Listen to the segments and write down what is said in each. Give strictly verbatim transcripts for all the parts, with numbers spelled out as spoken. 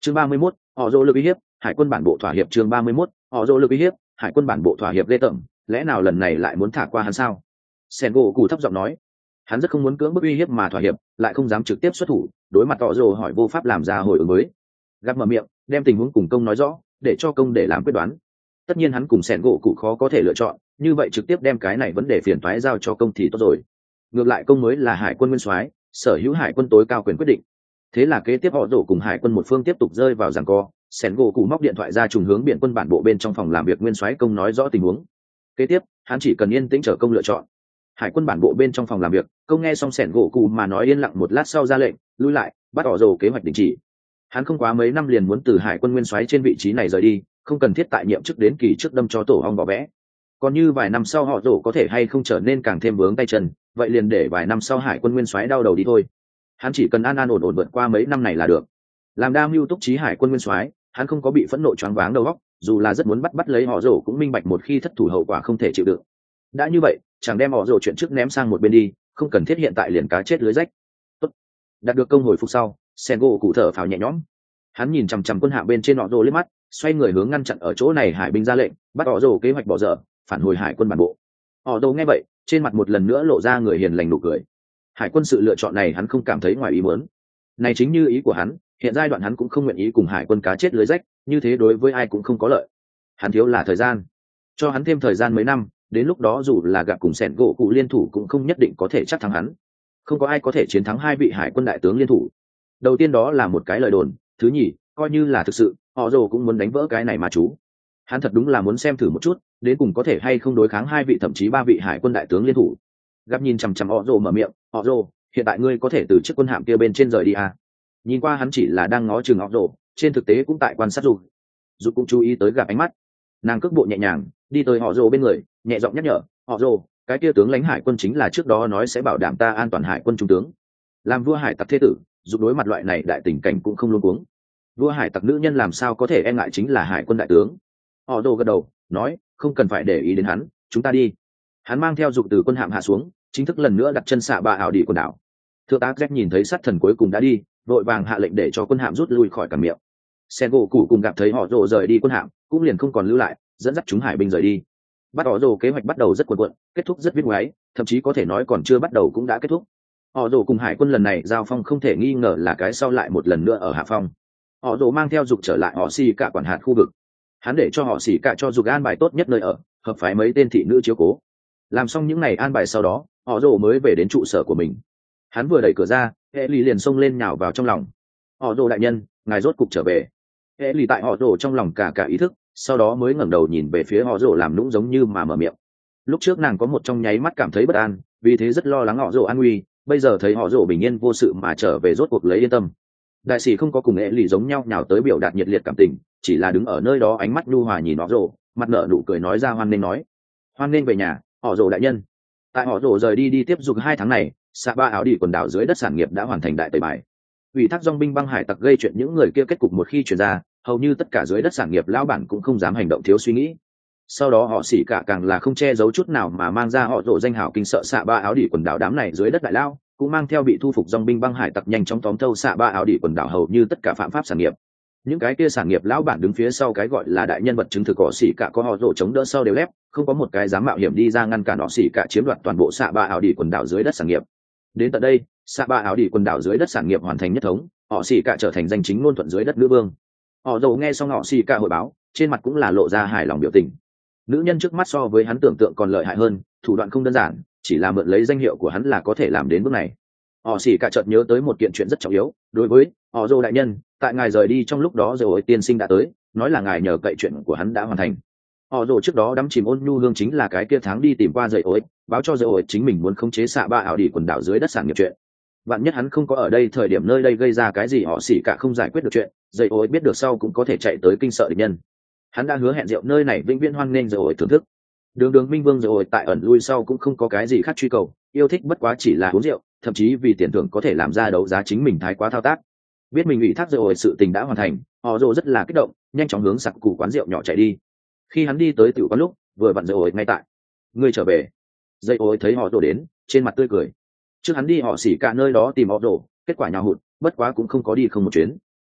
chương ba mươi mốt, họ dỗ lực uy hiếp hải quân bản bộ thỏa hiệp. chương ba mươi mốt, họ dỗ lực uy hiếp hải quân bản bộ thỏa hiệp. Lê tởm, lẽ nào lần này lại muốn thả qua hắn sao? Sen gỗ cụ thấp giọng nói. Hắn rất không muốn cưỡng bức uy hiếp mà thỏa hiệp, lại không dám trực tiếp xuất thủ, đối mặt họ dỗ hỏi vô pháp làm ra hồi ứng mới. Gặp mở miệng đem tình huống cùng công nói rõ, để cho công để làm quyết đoán. Tất nhiên hắn cùng Sen gỗ cụ khó có thể lựa chọn, như vậy trực tiếp đem cái này vấn đề phiền toái giao cho công thì tốt rồi. Ngược lại công mới là hải quân nguyên soái, sở hữu hải quân tối cao quyền quyết định. Thế là kế tiếp họ đổ cùng hải quân một phương tiếp tục rơi vào giằng co. Sen gỗ cụ móc điện thoại ra trùng hướng biển quân bản bộ bên trong phòng làm việc nguyên soái công nói rõ tình huống. Kế tiếp hắn chỉ cần yên tĩnh chờ công lựa chọn. Hải quân bản bộ bên trong phòng làm việc, công nghe xong Sen gỗ cụ mà nói yên lặng một lát sau ra lệnh lui lại, bắt họ dồ kế hoạch đình chỉ. Hắn không quá mấy năm liền muốn từ hải quân nguyên soái trên vị trí này rời đi, không cần thiết tại nhiệm chức đến kỳ trước đâm cho tổ hong bỏ vẽ. Còn như vài năm sau họ dồ có thể hay không trở nên càng thêm vướng tay chân, vậy liền để vài năm sau hải quân nguyên soái đau đầu đi thôi. Hắn chỉ cần an an ổn ổn vượt qua mấy năm này là được. Làm đa mưu túc trí hải quân nguyên soái, hắn không có bị phẫn nộ choáng váng đầu óc, dù là rất muốn bắt bắt lấy họ rồ cũng minh bạch một khi thất thủ hậu quả không thể chịu đựng. Đã như vậy, chẳng đem họ rồ chuyện trước ném sang một bên đi, không cần thiết hiện tại liền cá chết lưới rách. Tốt. Đạt được công hồi phục sau, Sengo cụ thở phào nhẹ nhõm. Hắn nhìn chằm chằm quân hạm bên trên họ rồ liếc mắt, xoay người hướng ngăn chặn ở chỗ này hải binh ra lệnh, bắt họ rồ kế hoạch bỏ dở, phản hồi hải quân bản bộ. Họ rồ nghe vậy, trên mặt một lần nữa lộ ra người hiền lành nụ cười. Hải quân sự lựa chọn này hắn không cảm thấy ngoài ý muốn. Này chính như ý của hắn, hiện giai đoạn hắn cũng không nguyện ý cùng hải quân cá chết lưới rách, như thế đối với ai cũng không có lợi. Hắn thiếu là thời gian, cho hắn thêm thời gian mấy năm, đến lúc đó dù là gặp cùng Sẻn gỗ cụ liên thủ cũng không nhất định có thể chắc thắng hắn. Không có ai có thể chiến thắng hai vị hải quân đại tướng liên thủ. Đầu tiên đó là một cái lời đồn, thứ nhì, coi như là thực sự, họ dồ cũng muốn đánh vỡ cái này mà chú. Hắn thật đúng là muốn xem thử một chút, đến cùng có thể hay không đối kháng hai vị thậm chí ba vị hải quân đại tướng liên thủ. Gặp nhìn chằm chằm họ dồ mở miệng, họ dồ, hiện tại ngươi có thể từ chiếc quân hạm kia bên trên rời đi à? Nhìn qua hắn chỉ là đang ngó chừng họ dồ, trên thực tế cũng tại quan sát dù. Dù cũng chú ý tới gặp ánh mắt, nàng cước bộ nhẹ nhàng đi tới họ dồ bên người, nhẹ giọng nhắc nhở, họ dồ, cái kia tướng lãnh hải quân chính là trước đó nói sẽ bảo đảm ta an toàn hải quân trung tướng. Làm vua hải tặc thế tử, dù đối mặt loại này đại tình cảnh cũng không luôn cuống. Vua hải tặc nữ nhân làm sao có thể e ngại chính là hải quân đại tướng. Họ dồ gật đầu nói, không cần phải để ý đến hắn, chúng ta đi. Hắn mang theo dục từ quân hạm hạ xuống, chính thức lần nữa đặt chân xạ ba ảo đi quần đảo. Thượng tá Jack nhìn thấy sát thần cuối cùng đã đi, vội vàng hạ lệnh để cho quân hạm rút lui khỏi cảng miệng. Sen gỗ cụ cùng gặp thấy họ rồ rời đi quân hạm, cũng liền không còn lưu lại, dẫn dắt chúng hải binh rời đi. Bắt họ rồ kế hoạch bắt đầu rất cuộn cuộn, kết thúc rất viết ngoáy, thậm chí có thể nói còn chưa bắt đầu cũng đã kết thúc. Họ rồ cùng hải quân lần này giao phong không thể nghi ngờ là cái sau lại một lần nữa ở hạ phong. Họ rồ mang theo dục trở lại họ xì cả quản hạt khu vực. Hắn để cho họ xì cả cho dục an bài tốt nhất nơi ở, hợp phái mấy tên thị nữ chiếu cố. Làm xong những ngày an bài sau đó, họ rồ mới về đến trụ sở của mình. Hắn vừa đẩy cửa ra, hệ lì liền xông lên nhào vào trong lòng. Họ rồ đại nhân, ngài rốt cục trở về. Hệ lì tại họ rồ trong lòng cả cả ý thức, sau đó mới ngẩng đầu nhìn về phía họ rồ làm nũng giống như mà mở miệng. Lúc trước nàng có một trong nháy mắt cảm thấy bất an, vì thế rất lo lắng họ rồ an nguy, bây giờ thấy họ rồ bình yên vô sự mà trở về rốt cuộc lấy yên tâm. Đại sĩ không có cùng hệ lì giống nhau nhào tới biểu đạt nhiệt liệt cảm tình, chỉ là đứng ở nơi đó ánh mắt nhu hòa nhìn họ rồ, mặt nở nụ cười nói ra hoan nghênh nói, hoan nghênh về nhà, họ rồ đại nhân. Tại họ rồ rời đi đi tiếp dục hai tháng này, xạ ba áo đi quần đảo dưới đất sản nghiệp đã hoàn thành đại tẩy bài. Ủy thác dong binh băng hải tặc gây chuyện những người kia kết cục một khi truyền ra, hầu như tất cả dưới đất sản nghiệp lão bản cũng không dám hành động thiếu suy nghĩ. Sau đó họ xỉ cả càng là không che giấu chút nào mà mang ra họ rộ danh hào kinh sợ xạ ba áo đi quần đảo đám này dưới đất đại lao, cũng mang theo bị thu phục dong binh băng hải tặc nhanh chóng tóm thâu xạ ba áo đi quần đảo hầu như tất cả phạm pháp sản nghiệp. Những cái kia sản nghiệp lão bản đứng phía sau cái gọi là đại nhân vật chứng thực họ xỉ cả có họ rộ chống đỡ sau đều lép, không có một cái dám mạo hiểm đi ra ngăn cản họ xỉ cả chiếm đoạt toàn bộ xạ ba áo đi quần đảo dưới đất sản nghiệp. Đến tận đây, xạ ba áo đi quần đảo dưới đất sản nghiệp hoàn thành nhất thống, họ xỉ cả trở thành danh chính ngôn thuận dưới đất nữ vương. Họ dầu nghe xong họ xỉ cả hội báo, trên mặt cũng là lộ ra hài lòng biểu tình. Nữ nhân trước mắt so với hắn tưởng tượng còn lợi hại hơn, thủ đoạn không đơn giản, chỉ là mượn lấy danh hiệu của hắn là có thể làm đến bước này. Họ xỉ cả chợt nhớ tới một kiện chuyện rất trọng yếu, đối với họ dầu đại nhân, tại ngài rời đi trong lúc đó rồi tiên sinh đã tới, nói là ngài nhờ cậy chuyện của hắn đã hoàn thành. Họ dầu trước đó đắm chìm ôn nhu hương chính là cái kia tháng đi tìm qua dậy ối, báo cho dậy ối chính mình muốn khống chế xạ ba ảo đi quần đảo dưới đất sản nghiệp chuyện. Vạn nhất hắn không có ở đây thời điểm nơi đây gây ra cái gì họ xỉ cả không giải quyết được chuyện, dậy ối biết được sau cũng có thể chạy tới kinh sợ địch nhân. Hắn đã hứa hẹn rượu nơi này vĩnh viễn hoan nghênh dậy ối thưởng thức. Đường đường minh vương dậy ối tại ẩn lui sau cũng không có cái gì khác truy cầu, yêu thích bất quá chỉ là uống rượu, thậm chí vì tiền thưởng có thể làm ra đấu giá chính mình thái quá thao tác. Biết mình ủy thác dậy ối sự tình đã hoàn thành, họ dồ rất là kích động, nhanh chóng hướng sặc củ quán rượu nhỏ chạy đi. Khi hắn đi tới tiểu quán lúc, vừa vặn dậy ối ngay tại. Ngươi trở về. Dậy ối thấy họ dồ đến, trên mặt tươi cười. Trước hắn đi họ xỉ cả nơi đó tìm họ dồ, kết quả nhào hụt, bất quá cũng không có đi không một chuyến.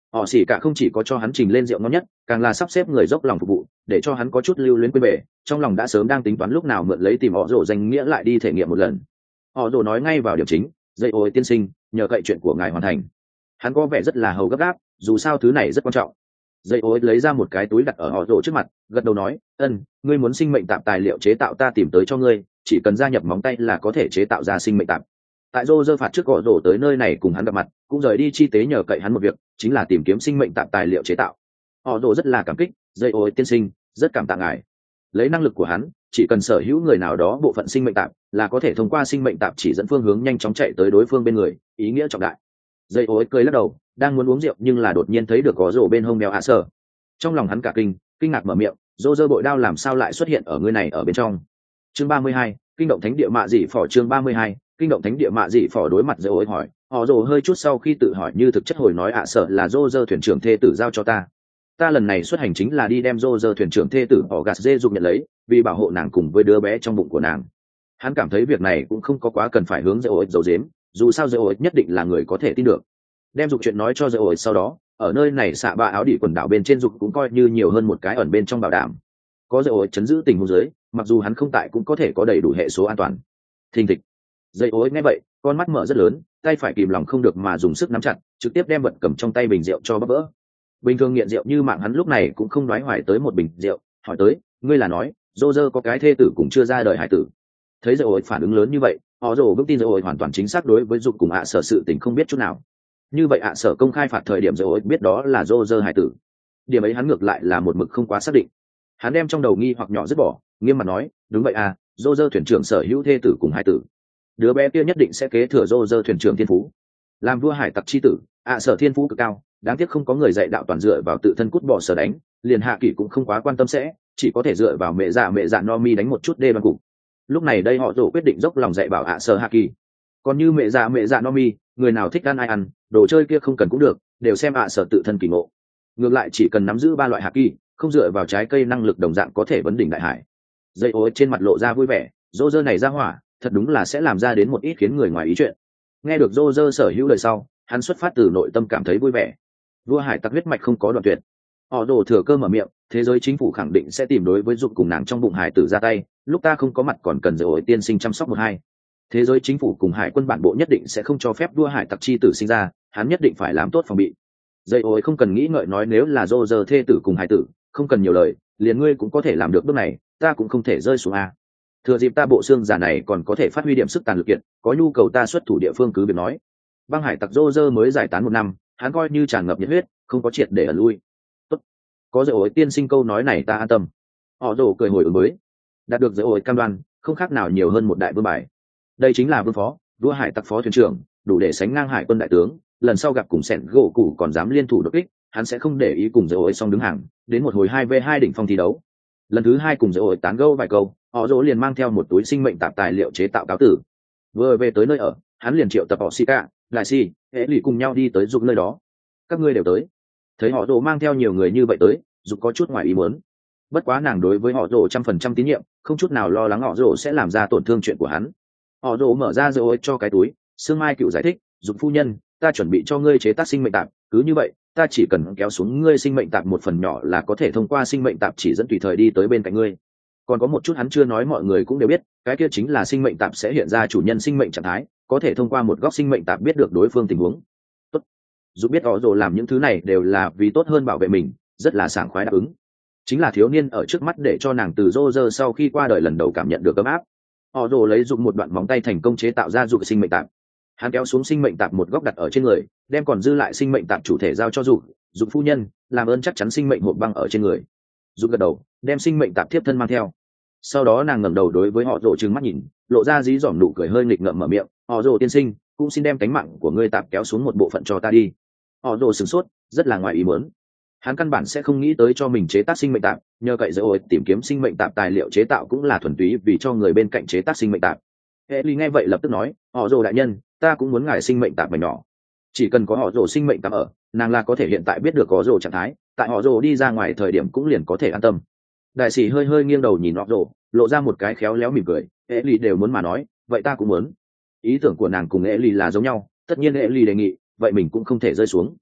họ xỉ cả không chỉ có cho hắn trình lên rượu ngon nhất, càng là sắp xếp người dốc lòng phục vụ để cho hắn có chút lưu luyến quên bể, trong lòng đã sớm đang tính toán lúc nào mượn lấy tìm họ rồ danh nghĩa lại đi thể nghiệm một lần. Họ rồ nói ngay vào điểm chính, dây ôi tiên sinh, nhờ cậy chuyện của ngài hoàn thành. Hắn có vẻ rất là hầu gấp gáp, dù sao thứ này rất quan trọng. Dây ôi lấy ra một cái túi đặt ở họ rồ trước mặt, gật đầu nói, ân, ngươi muốn sinh mệnh tạp tài liệu chế tạo ta tìm tới cho ngươi, chỉ cần gia nhập móng tay là có thể chế tạo ra sinh mệnh tạp. Tại rô rơ phạt trước họ rồ tới nơi này cùng hắn gặp mặt, cũng rời đi chi tế nhờ cậy hắn một việc, chính là tìm kiếm sinh mệnh tạp tài liệu chế tạo. Họ rồ rất là cảm kích, dây ôi tiên sinh, rất cảm tạ ngài. Lấy năng lực của hắn, chỉ cần sở hữu người nào đó bộ phận sinh mệnh tạp là có thể thông qua sinh mệnh tạp chỉ dẫn phương hướng nhanh chóng chạy tới đối phương bên người, ý nghĩa trọng đại. Dây ôi cười lắc đầu, đang muốn uống rượu nhưng là đột nhiên thấy được có rồ bên hông đeo ạ sở. Trong lòng hắn cả kinh, kinh ngạc mở miệng, rô rơ bội đao làm sao lại xuất hiện ở người này ở bên trong. Chương ba mươi hai, kinh động thánh địa mạ dị phỏ. Chương ba mươi hai, kinh động thánh địa mạ dị phỏ. Đối mặt dây ôi hỏi, họ rồ hơi chút sau khi tự hỏi như thực chất hồi nói ạ sở là rô rơ thuyền trưởng thê tử giao cho ta. Ta lần này xuất hành chính là đi đem rô rơ thuyền trưởng thê tử họ gạt dê dục nhận lấy, vì bảo hộ nàng cùng với đứa bé trong bụng của nàng. Hắn cảm thấy việc này cũng không có quá cần phải hướng dây ôi giấu giếm, dù sao dây ôi nhất định là người có thể tin được. Đem dục chuyện nói cho dây ôi sau đó, ở nơi này xạ ba áo đỉ quần đảo bên trên dục cũng coi như nhiều hơn một cái ẩn bên trong bảo đảm. Có dây ôi chấn giữ tình huống dưới, mặc dù hắn không tại cũng có thể có đầy đủ hệ số an toàn. Thình thịch. Dây ôi nghe vậy, con mắt mở rất lớn, tay phải kìm lòng không được mà dùng sức nắm chặt, trực tiếp đem vật cầm trong tay bình rượu cho bắp vỡ. Bình thường nghiện rượu như mạng hắn lúc này cũng không nói hoài tới một bình rượu, hỏi tới, ngươi là nói, Rô Rơ có cái thê tử cũng chưa ra đời hải tử. Thấy dây ôi phản ứng lớn như vậy, họ rồ vững tin dây ôi hoàn toàn chính xác đối với dục cùng ạ sở sự tình không biết chút nào. Như vậy ạ sở công khai phạt thời điểm dây ôi biết đó là Rô Rơ hải tử. Điểm ấy hắn ngược lại là một mực không quá xác định. Hắn đem trong đầu nghi hoặc nhỏ dứt bỏ, nghiêm mặt nói, đúng vậy à, Rô Rơ thuyền trưởng sở hữu thê tử cùng hải tử. Đứa bé kia nhất định sẽ kế thừa Rô Rơ thuyền trưởng thiên phú, làm vua hải tặc chi tử. ạ sở thiên phú cực cao, đáng tiếc không có người dạy đạo toàn dựa vào tự thân cút bỏ sở đánh, liền hạ kỷ cũng không quá quan tâm sẽ, chỉ có thể dựa vào mẹ dạ mẹ dạ no mi đánh một chút đê đoan cục. Lúc này đây họ rồ quyết định dốc lòng dạy bảo ạ sở hạ kỳ. Còn như mẹ dạ mẹ dạ no mi, người nào thích ăn ai ăn, đồ chơi kia không cần cũng được, đều xem ạ sở tự thân kỳ ngộ. Ngược lại chỉ cần nắm giữ ba loại hạ kỳ, không dựa vào trái cây năng lực đồng dạng có thể vấn đỉnh đại hải. Dây ối trên mặt lộ ra vui vẻ, rô rơ này ra hỏa, thật đúng là sẽ làm ra đến một ít khiến người ngoài ý chuyện. Nghe được rô rơ sở hữu lời sau, hắn xuất phát từ nội tâm cảm thấy vui vẻ. Vua hải tặc huyết mạch không có đoạn tuyệt. Họ đổ thừa cơ mở miệng, thế giới chính phủ khẳng định sẽ tìm đối với dục cùng nàng trong bụng hải tử ra tay, lúc ta không có mặt còn cần dạy ổi tiên sinh chăm sóc một hai. Thế giới chính phủ cùng hải quân bản bộ nhất định sẽ không cho phép vua hải tặc chi tử sinh ra, hắn nhất định phải làm tốt phòng bị. Dạy ổi không cần nghĩ ngợi nói nếu là dô dơ thê tử cùng hải tử, không cần nhiều lời, liền ngươi cũng có thể làm được bước này, ta cũng không thể rơi xuống a. Thừa dịp ta bộ xương giả này còn có thể phát huy điểm sức tàn lực kiện, có nhu cầu ta xuất thủ địa phương cứ việc nói. Băng hải tặc dô dơ mới giải tán một năm, hắn coi như tràn ngập nhiệt huyết, không có triệt để ẩn lui. Tốt, có dạy ổi tiên sinh câu nói này ta an tâm. Họ đổ cười hồi ứng mới, đạt được dạy ổi cam đoan, không khác nào nhiều hơn một đại vương bài. Đây chính là vương phó, vua hải tặc phó thuyền trưởng, đủ để sánh ngang hải quân đại tướng. Lần sau gặp cùng sẻn gỗ cũ còn dám liên thủ đột kích, hắn sẽ không để ý cùng dạy ổi xong đứng hàng, đến một hồi hai v hai đỉnh phong thi đấu. Lần thứ hai cùng dạy ổi tán gẫu vài câu, họ dỗ liền mang theo một túi sinh mệnh tạp tài liệu chế tạo cáo tử. Vừa về tới nơi ở, hắn liền triệu tập họ xì cả, lại xì, hễ lì cùng nhau đi tới dục nơi đó. Các ngươi đều tới. Thấy họ dỗ mang theo nhiều người như vậy tới, dục có chút ngoài ý muốn. Bất quá nàng đối với họ dỗ trăm phần trăm tín nhiệm, không chút nào lo lắng họ dỗ sẽ làm ra tổn thương chuyện của hắn. Họ dỗ mở ra rồi cho cái túi, Sương Mai Cựu giải thích, dục phu nhân, ta chuẩn bị cho ngươi chế tác sinh mệnh tạp, cứ như vậy, ta chỉ cần kéo xuống ngươi sinh mệnh tạp một phần nhỏ là có thể thông qua sinh mệnh tạp chỉ dẫn tùy thời đi tới bên cạnh ngươi. Còn có một chút hắn chưa nói mọi người cũng đều biết, cái kia chính là sinh mệnh tạp sẽ hiện ra chủ nhân sinh mệnh trạng thái, có thể thông qua một góc sinh mệnh tạp biết được đối phương tình huống. Tốt. Dù biết họ rồi làm những thứ này đều là vì tốt hơn bảo vệ mình, rất là sảng khoái đáp ứng. Chính là thiếu niên ở trước mắt để cho nàng từ rô rơ sau khi qua đời lần đầu cảm nhận được ấm áp. Họ rồi lấy dùng một đoạn móng tay thành công chế tạo ra dục sinh mệnh tạp. Hắn kéo xuống sinh mệnh tạp một góc đặt ở trên người, đem còn dư lại sinh mệnh tạp chủ thể giao cho dục. Dục phu nhân, làm ơn chắc chắn sinh mệnh hộp băng ở trên người. Dục gật đầu, đem sinh mệnh tạp tiếp thân mang theo. Sau đó nàng ngẩng đầu đối với họ rồ trừng mắt nhìn, lộ ra dí dỏm nụ cười hơi nghịch ngợm mở miệng, họ rồ tiên sinh, cũng xin đem cánh mạng của ngươi tạp kéo xuống một bộ phận cho ta đi. Họ rồ sửng sốt, rất là ngoài ý muốn. Hắn căn bản sẽ không nghĩ tới cho mình chế tác sinh mệnh tạp, nhờ cậy dỡ ổi tìm kiếm sinh mệnh tạp tài liệu chế tạo cũng là thuần túy vì cho người bên cạnh chế tác sinh mệnh tạp. Hệ ly nghe vậy lập tức nói, họ rồ đại nhân, ta cũng muốn ngài sinh mệnh tạp mảnh nhỏ. Chỉ cần có họ rồ sinh mệnh tạp ở, nàng là có thể hiện tại biết được có rồ trạng thái, tại họ rồ đi ra ngoài thời điểm cũng liền có thể an tâm. Đại sĩ hơi hơi nghiêng đầu nhìn họ rồ, lộ ra một cái khéo léo mỉm cười. Hệ ly đều muốn mà nói, vậy ta cũng muốn. Ý tưởng của nàng cùng Hệ ly là giống nhau, tất nhiên Hệ ly đề nghị, vậy mình cũng không thể rơi xuống.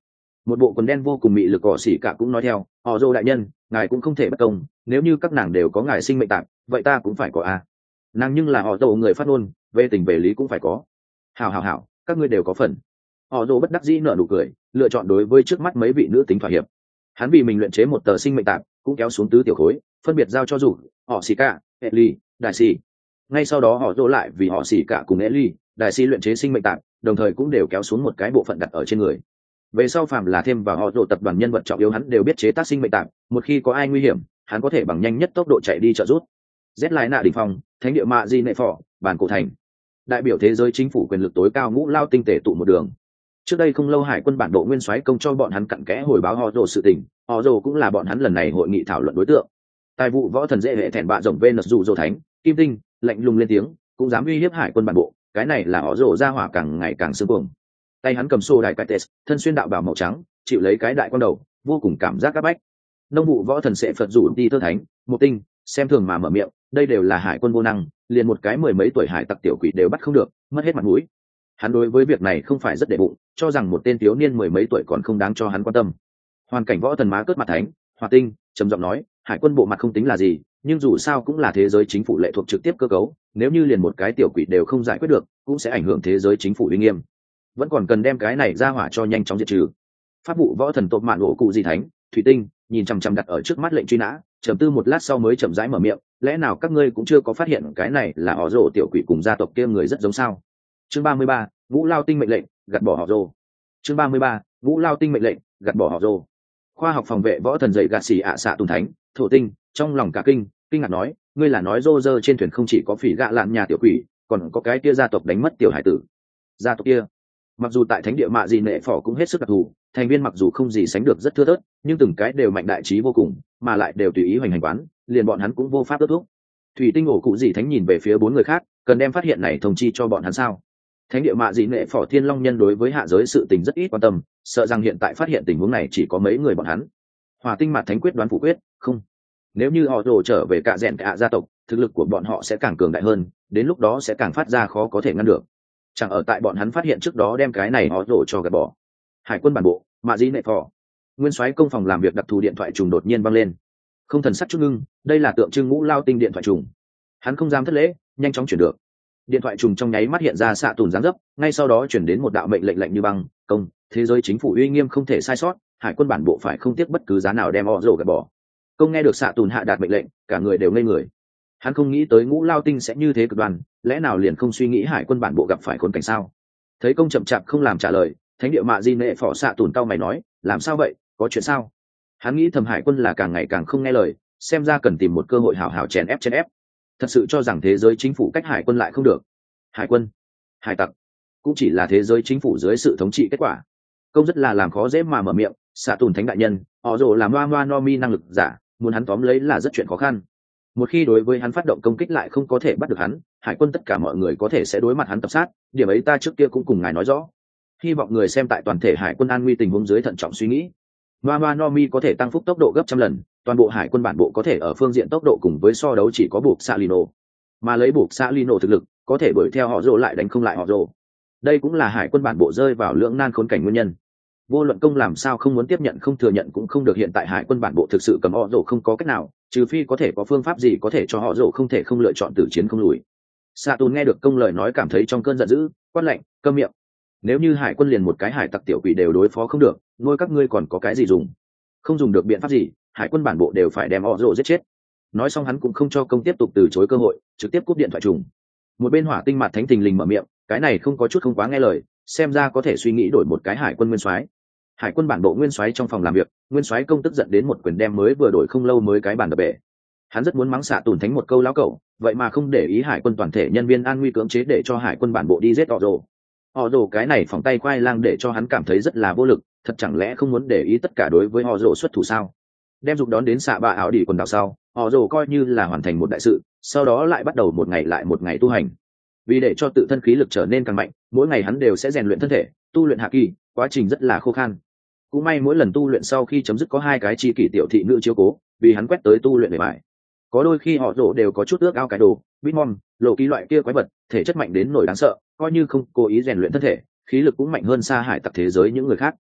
Một bộ quần đen vô cùng mị lực cỏ xỉ cả cũng nói theo, họ dô đại nhân, ngài cũng không thể bất công, nếu như các nàng đều có ngài sinh mệnh tạm, vậy ta cũng phải có a. À. Nàng nhưng là họ dô người phát ngôn, về tình về lý cũng phải có. Hảo hảo hảo, các ngươi đều có phần. Họ dô bất đắc dĩ nở nụ cười, lựa chọn đối với trước mắt mấy vị nữ tính thỏa hiệp. Hắn vì mình luyện chế một tờ sinh mệnh tạm, cũng kéo xuống tứ tiểu khối, phân biệt giao cho dù họ xỉ cả, Ellie, đại sĩ. Ngay sau đó họ dô lại vì họ xỉ cả cùng Ellie, đại sĩ luyện chế sinh mệnh tạm, đồng thời cũng đều kéo xuống một cái bộ phận đặt ở trên người. Về sau phàm là thêm vào họ dô tập đoàn nhân vật trọng yếu hắn đều biết chế tác sinh mệnh tạm, một khi có ai nguy hiểm, hắn có thể bằng nhanh nhất tốc độ chạy đi trợ giúp. Z lại nạ đỉnh phong, thánh địa mạ di nệ phò, bàn cổ thành. Đại biểu thế giới chính phủ quyền lực tối cao ngũ lao tinh tể tụ một đường. Trước đây không lâu hải quân bản bộ nguyên soái công cho bọn hắn cặn kẽ hồi báo họ dô sự tình, họ dô cũng là bọn hắn lần này hội nghị thảo luận đối tượng. Tài vụ võ thần dễ hệ thẹn bạ rồng Venus dù dô thánh, kim tinh, lạnh lùng lên tiếng, cũng dám uy hiếp hải quân bản bộ, cái này là họ dô ra hỏa càng ngày càng sương cuồng. Tay hắn cầm xô đại cái tes, thân xuyên đạo bào màu trắng, chịu lấy cái đại quan đầu, vô cùng cảm giác áp bách. Nông vụ võ thần sẽ phật rủ đi thơ thánh, một tinh, xem thường mà mở miệng, đây đều là hải quân vô năng, liền một cái mười mấy tuổi hải tặc tiểu quỷ đều bắt không được, mất hết mặt mũi. Hắn đối với việc này không phải rất để bụng, cho rằng một tên thiếu niên mười mấy tuổi còn không đáng cho hắn quan tâm. Hoàn cảnh võ thần má cướp mặt thánh, hòa tinh, trầm giọng nói, hải quân bộ mặt không tính là gì, nhưng dù sao cũng là thế giới chính phủ lệ thuộc trực tiếp cơ cấu, nếu như liền một cái tiểu quỷ đều không giải quyết được, cũng sẽ ảnh hưởng thế giới chính phủ uy nghiêm. Vẫn còn cần đem cái này ra hỏa cho nhanh chóng diệt trừ. Pháp vụ võ thần tộc mạn ổ cụ gì thánh, thủy tinh, nhìn chằm chằm đặt ở trước mắt lệnh truy nã, trầm tư một lát sau mới chậm rãi mở miệng, lẽ nào các ngươi cũng chưa có phát hiện cái này là họ rồ tiểu quỷ cùng gia tộc kia người rất giống sao? Chương ba mươi ba, Vũ Lao Tinh mệnh lệnh, gạt bỏ họ rồ. Chương ba mươi ba, Vũ Lao Tinh mệnh lệnh, gạt bỏ họ rồ. Khoa học phòng vệ võ thần dậy gạt xì ạ xạ tùng thánh, thổ tinh, trong lòng cả kinh, kinh ngạc nói, ngươi là nói rô rơ trên thuyền không chỉ có phỉ gạ lạn nhà tiểu quỷ, còn có cái kia gia tộc đánh mất tiểu hải tử. Gia tộc kia, mặc dù tại thánh địa mạ gì nệ phỏ cũng hết sức đặc thù, thành viên mặc dù không gì sánh được rất thưa thớt, nhưng từng cái đều mạnh đại trí vô cùng, mà lại đều tùy ý hoành hành quán, liền bọn hắn cũng vô pháp ước thúc. Thủy tinh ổ cụ gì thánh nhìn về phía bốn người khác, cần đem phát hiện này thông chi cho bọn hắn sao? Thánh địa mạ dị nệ phỏ thiên long nhân đối với hạ giới sự tình rất ít quan tâm, sợ rằng hiện tại phát hiện tình huống này chỉ có mấy người bọn hắn. Hỏa tinh mặt thánh quyết đoán phủ quyết, không. Nếu như họ đổ trở về cả rèn cả gia tộc, thực lực của bọn họ sẽ càng cường đại hơn, đến lúc đó sẽ càng phát ra khó có thể ngăn được. Chẳng ở tại bọn hắn phát hiện trước đó đem cái này họ đổ cho gạt bỏ. Hải quân bản bộ, mạ dị nệ phỏ. Nguyên soái công phòng làm việc đặc thù điện thoại trùng đột nhiên vang lên. Không thần sắc chút ngưng, đây là tượng trưng ngũ lao tinh điện thoại trùng. Hắn không dám thất lễ, nhanh chóng chuyển được. Điện thoại trùng trong nháy mắt hiện ra xạ tùn dáng dấp, ngay sau đó chuyển đến một đạo mệnh lệnh lạnh như băng, công, thế giới chính phủ uy nghiêm không thể sai sót, hải quân bản bộ phải không tiếc bất cứ giá nào đem họ rồ gạt bỏ. Công nghe được xạ tùn hạ đạt mệnh lệnh, cả người đều ngây người. Hắn không nghĩ tới ngũ lao tinh sẽ như thế cực đoan, lẽ nào liền không suy nghĩ hải quân bản bộ gặp phải khốn cảnh sao? Thấy công chậm chạp không làm trả lời, thánh địa mạ di nệ phỏ xạ tùn cao mày nói, làm sao vậy, có chuyện sao? Hắn nghĩ thầm hải quân là càng ngày càng không nghe lời, xem ra cần tìm một cơ hội hảo hảo chèn ép chèn ép. Thật sự cho rằng thế giới chính phủ cách hải quân lại không được. Hải quân, hải tặc, cũng chỉ là thế giới chính phủ dưới sự thống trị kết quả. Công rất là làm khó dễ mà mở miệng, xạ tùn thánh đại nhân, họ rồ làm loa loa no mi năng lực giả, muốn hắn tóm lấy là rất chuyện khó khăn. Một khi đối với hắn phát động công kích lại không có thể bắt được hắn, hải quân tất cả mọi người có thể sẽ đối mặt hắn tập sát, điểm ấy ta trước kia cũng cùng ngài nói rõ. Hy vọng người xem tại toàn thể hải quân an nguy tình huống dưới thận trọng suy nghĩ. Loa loa no mi có thể tăng phúc tốc độ gấp trăm lần, toàn bộ hải quân bản bộ có thể ở phương diện tốc độ cùng với so đấu chỉ có buộc Salino, mà lấy buộc Salino thực lực có thể đuổi theo họ rồ lại đánh không lại họ rồ. Đây cũng là hải quân bản bộ rơi vào lưỡng nan khốn cảnh nguyên nhân. Vô luận công làm sao không muốn tiếp nhận không thừa nhận cũng không được, hiện tại hải quân bản bộ thực sự cầm họ rồ không có cách nào, trừ phi có thể có phương pháp gì có thể cho họ rồ không thể không lựa chọn tử chiến không lùi. Saturn nghe được công lời nói cảm thấy trong cơn giận dữ, quát lạnh, câm miệng. Nếu như hải quân liền một cái hải tặc tiểu quỷ đều đối phó không được, nuôi các ngươi còn có cái gì dùng? Không dùng được biện pháp gì, hải quân bản bộ đều phải đem họ rồ giết chết. Nói xong hắn cũng không cho công tiếp tục từ chối cơ hội, trực tiếp cúp điện thoại trùng. Một bên hỏa tinh mặt thánh thình lình mở miệng, cái này không có chút không quá nghe lời, xem ra có thể suy nghĩ đổi một cái hải quân nguyên soái. Hải quân bản bộ nguyên soái trong phòng làm việc, nguyên soái công tức giận đến một quyền đem mới vừa đổi không lâu mới cái bàn đập bể. Hắn rất muốn mắng xạ tùn thánh một câu lão cẩu, vậy mà không để ý hải quân toàn thể nhân viên an nguy cưỡng chế để cho hải quân bản bộ đi giết họ rồ. Họ rồ cái này phòng tay quay lang để cho hắn cảm thấy rất là vô lực, thật chẳng lẽ không muốn để ý tất cả đối với họ rồ xuất thủ sao? Đem dục đón đến xạ bạ ảo đi quần đảo sau, họ rồ coi như là hoàn thành một đại sự, sau đó lại bắt đầu một ngày lại một ngày tu hành. Vì để cho tự thân khí lực trở nên càng mạnh, mỗi ngày hắn đều sẽ rèn luyện thân thể, tu luyện hạ kỳ, quá trình rất là khô khan. Cũng may mỗi lần tu luyện sau khi chấm dứt có hai cái chi kỷ tiểu thị nữ chiếu cố, vì hắn quét tới tu luyện bề bài. Có đôi khi họ rồ đều có chút ước ao cái đồ, bitmom, lộ ký loại kia quái vật, thể chất mạnh đến nổi đáng sợ, coi như không cố ý rèn luyện thân thể, khí lực cũng mạnh hơn xa hải tặc thế giới những người khác.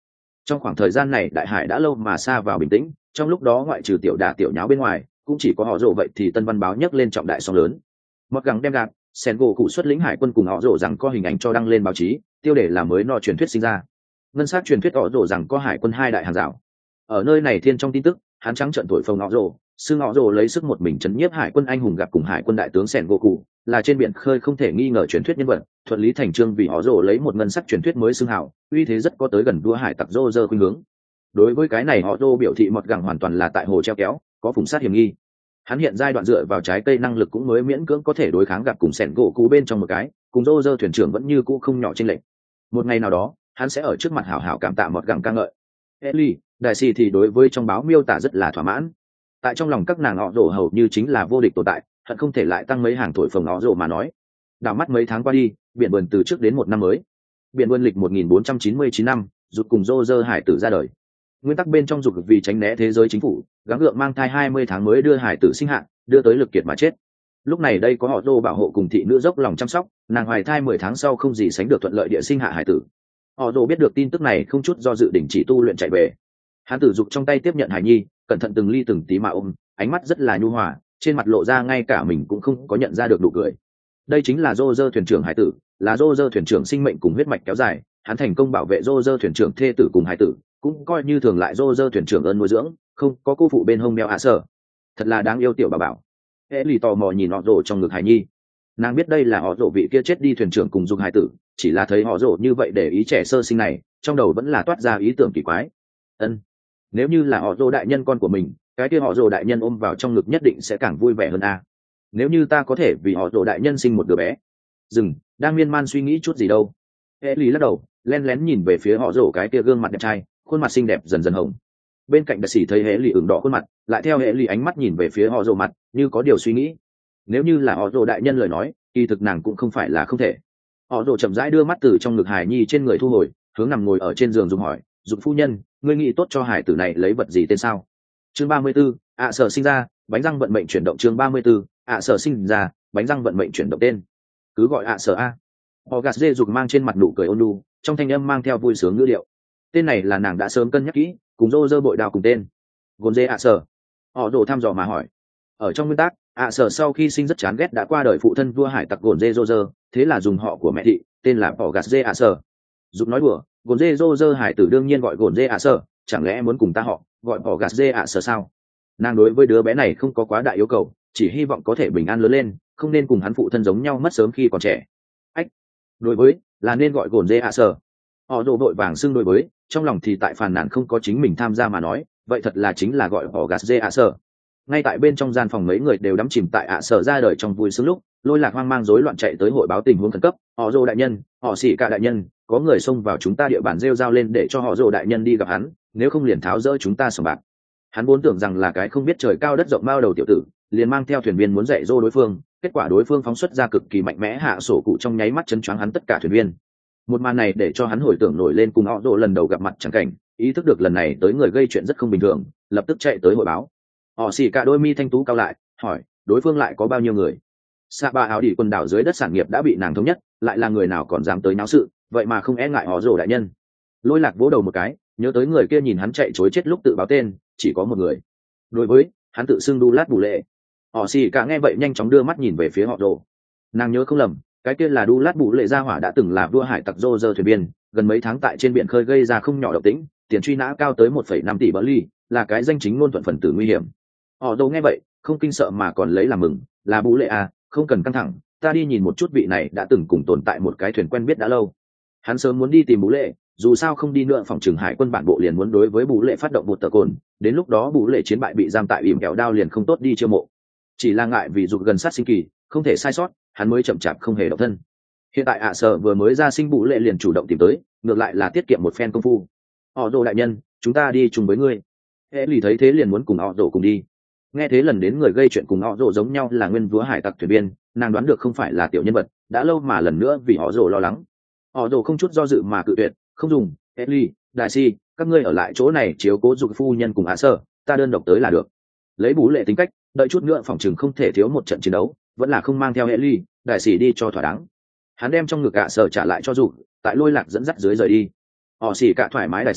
Trong khoảng thời gian này đại hải đã lâu mà xa vào bình tĩnh, trong lúc đó ngoại trừ tiểu đả tiểu nháo bên ngoài cũng chỉ có họ rồ vậy thì tân văn báo nhấc lên trọng đại sóng lớn. Một gắng đem gạt sen gỗ cụ xuất lĩnh hải quân cùng họ rồ rằng có hình ảnh cho đăng lên báo chí, tiêu đề là mới no truyền thuyết sinh ra. Ngân sát truyền thuyết họ rồ rằng có hải quân hai đại hàng rào. Ở nơi này thiên trong tin tức hắn trắng trận thổi phồng họ rồ, xưng họ rồ lấy sức một mình chấn nhiếp hải quân anh hùng gặp cùng hải quân đại tướng sen gỗ cụ, là trên biển khơi không thể nghi ngờ truyền thuyết nhân vật, thuận lý thành trương vì họ rồ lấy một ngân sắc truyền thuyết mới xưng hào, uy thế rất có tới gần đua hải tặc rô rơ khuynh hướng. Đối với cái này họ rồ biểu thị một gẳng hoàn toàn là tại hồ treo kéo, có phùng sát hiểm nghi. Hắn hiện giai đoạn dựa vào trái cây năng lực cũng mới miễn cưỡng có thể đối kháng gặp cùng sẻn gỗ cú bên trong một cái, cùng rô rơ thuyền trưởng vẫn như cũ không nhỏ trên lệnh. Một ngày nào đó hắn sẽ ở trước mặt hảo hảo cảm tạ một gẳng ca ngợi. Ellie, đại sĩ thì đối với trong báo miêu tả rất là thỏa mãn. Tại trong lòng các nàng họ rồ hầu như chính là vô địch tồn tại, hận không thể lại tăng mấy hàng thổi phồng họ rồ mà nói. Đảo mắt mấy tháng qua đi, biển vườn từ trước đến một năm mới. Biển vườn lịch một nghìn bốn trăm chín mươi chín năm, rụt cùng rô rơ hải tử ra đời. Nguyên tắc bên trong dục vì tránh né thế giới chính phủ, gắng gượng mang thai hai mươi tháng mới đưa hải tử sinh hạ, đưa tới lực kiệt mà chết. Lúc này đây có họ rồ bảo hộ cùng thị nữ dốc lòng chăm sóc, nàng hoài thai mười tháng sau không gì sánh được thuận lợi địa sinh hạ hải tử. Họ rồ biết được tin tức này không chút do dự đình chỉ tu luyện chạy về. Hắn tử dục trong tay tiếp nhận hải nhi, cẩn thận từng ly từng tí mà ôm, ánh mắt rất là nhu hòa, trên mặt lộ ra ngay cả mình cũng không có nhận ra được nụ cười. Đây chính là rô rơ thuyền trưởng hải tử, là rô rơ thuyền trưởng sinh mệnh cùng huyết mạch kéo dài, hắn thành công bảo vệ rô rơ thuyền trưởng thê tử cùng hải tử, cũng coi như thường lại rô rơ thuyền trưởng ơn nuôi dưỡng, không có cô phụ bên hông đeo ạ sở. Thật là đáng yêu tiểu bà bảo. Hễ lì tò mò nhìn họ rồ trong ngực hải nhi, nàng biết đây là họ rồ vị kia chết đi thuyền trưởng cùng dùng hải tử, chỉ là thấy họ rồ như vậy để ý trẻ sơ sinh này, trong đầu vẫn là toát ra ý tưởng kỳ quái. Ân, nếu như là họ rồ đại nhân con của mình, cái kia họ rồ đại nhân ôm vào trong ngực nhất định sẽ càng vui vẻ hơn a. Nếu như ta có thể vì họ rồ đại nhân sinh một đứa bé. Dừng, đang miên man suy nghĩ chút gì đâu. Hễ lì lắc đầu, len lén nhìn về phía họ rồ cái kia gương mặt đẹp trai, khuôn mặt xinh đẹp dần dần hồng. Bên cạnh đại sĩ thấy hệ lì ửng đỏ khuôn mặt, lại theo hệ lì ánh mắt nhìn về phía họ rồ mặt, như có điều suy nghĩ. Nếu như là họ rồ đại nhân lời nói, kỳ thực nàng cũng không phải là không thể. Họ rồ chậm rãi đưa mắt từ trong ngực hải nhi trên người thu hồi, hướng nằm ngồi ở trên giường dùng hỏi, dùng phu nhân, ngươi nghĩ tốt cho hải tử này lấy vật gì tên sao? Chương ba mươi 34, ạ sở sinh ra, bánh răng vận mệnh chuyển động. Chương ba mươi 34, ạ sở sinh ra, bánh răng vận mệnh chuyển động tên. Cứ gọi ạ sở a. Họ gạt dê dục mang trên mặt nụ cười ôn nhu, trong thanh âm mang theo vui sướng ngữ điệu. Tên này là nàng đã sớm cân nhắc kỹ, cùng rô rơ bội đào cùng tên gồn dê ạ sở. Họ đổ thăm dò mà hỏi. Ở trong nguyên tắc, ạ sở sau khi sinh rất chán ghét đã qua đời phụ thân vua hải tặc gồn dê rô rơ, thế là dùng họ của mẹ thị, tên là họ gạt dê ạ sở. Dục nói đùa, gồn dê rô rơ hải tử đương nhiên gọi gồn dê ạ sở, chẳng lẽ muốn cùng ta họ gọi họ gạt dê ạ sở sao? Nàng đối với đứa bé này không có quá đại yêu cầu, chỉ hy vọng có thể bình an lớn lên, không nên cùng hắn phụ thân giống nhau mất sớm khi còn trẻ. Ách, đối với là nên gọi gồn dê ạ sở. Họ đổ vội vàng xưng đối với, trong lòng thì tại phàn nàn không có chính mình tham gia mà nói, vậy thật là chính là gọi họ gạt dê ạ sở. Ngay tại bên trong gian phòng mấy người đều đắm chìm tại ạ sở ra đời trong vui sướng lúc, Lôi Lạc hoang mang rối loạn chạy tới hội báo tình huống khẩn cấp. Họ Dô đại nhân, họ xỉ cả đại nhân, có người xông vào chúng ta địa bàn rêu rao lên để cho họ Dô đại nhân đi gặp hắn, nếu không liền tháo rỡ chúng ta sòng bạc. Hắn vốn tưởng rằng là cái không biết trời cao đất rộng bao đầu tiểu tử, liền mang theo thuyền viên muốn dạy dỗ đối phương, kết quả đối phương phóng xuất ra cực kỳ mạnh mẽ hạ sổ cụ trong nháy mắt chấn choáng hắn tất cả thuyền viên. Một màn này để cho hắn hồi tưởng nổi lên cùng họ Dô lần đầu gặp mặt chẳng cảnh, ý thức được lần này tới người gây chuyện rất không bình thường, lập tức chạy tới hội báo. Họ xỉ cả đôi mi thanh tú cao lại, hỏi đối phương lại có bao nhiêu người. Sa ba áo đỉ quần đảo dưới đất sản nghiệp đã bị nàng thống nhất, lại là người nào còn dám tới náo sự, vậy mà không e ngại họ Dô đại nhân. Lôi Lạc vỗ đầu một cái, nhớ tới người kia nhìn hắn chạy chối chết lúc tự báo tên, chỉ có một người. Đối với hắn tự xưng Đu Lát Bù Lệ. Họ xì cả nghe vậy nhanh chóng đưa mắt nhìn về phía họ Dô. Nàng nhớ không lầm, cái kia là Đu Lát Bù Lệ gia hỏa đã từng là vua hải tặc Rô Rơ thuyền viên, gần mấy tháng tại trên biển khơi gây ra không nhỏ động tĩnh, tiền truy nã cao tới một phẩy năm tỷ bờ ly, là cái danh chính ngôn thuận phần tử nguy hiểm. Họ Dô nghe vậy, không kinh sợ mà còn lấy làm mừng, là Bù Lệ à, không cần căng thẳng, ta đi nhìn một chút vị này đã từng cùng tồn tại một cái thuyền quen biết đã lâu. Hắn sớm muốn đi tìm Bù Lệ, dù sao không đi nữa phòng trường hải quân bản bộ liền muốn đối với Bù Lệ phát động một tờ cồn, đến lúc đó Bù Lệ chiến bại bị giam tại ỉm kẹo đao liền không tốt đi chiêu mộ. Chỉ là ngại vì dục gần sát sinh kỳ, không thể sai sót, hắn mới chậm chạp không hề động thân. Hiện tại ạ à sở vừa mới ra sinh Bù Lệ liền chủ động tìm tới, ngược lại là tiết kiệm một phen công phu. Họ Dô đại nhân, chúng ta đi chung với ngươi. Hệ lì thấy thế liền muốn cùng họ Dô cùng đi. Nghe thế lần đến người gây chuyện cùng họ Dô giống nhau là nguyên vúa hải tặc thuyền viên, nàng đoán được không phải là tiểu nhân vật, đã lâu mà lần nữa vì họ Dô lo lắng. Họ Dô không chút do dự mà cự tuyệt, không dùng. Ellie, đại si, các ngươi ở lại chỗ này chiếu cố dục phu nhân cùng ạ sở, ta đơn độc tới là được. Lấy Bú Lệ tính cách, đợi chút nữa phòng chừng không thể thiếu một trận chiến đấu, vẫn là không mang theo Ellie, đại sĩ đi cho thỏa đáng. Hắn đem trong ngực ạ sở trả lại cho dục, tại Lôi Lạc dẫn dắt dưới rời đi. Họ xỉ cả thoải mái đại si,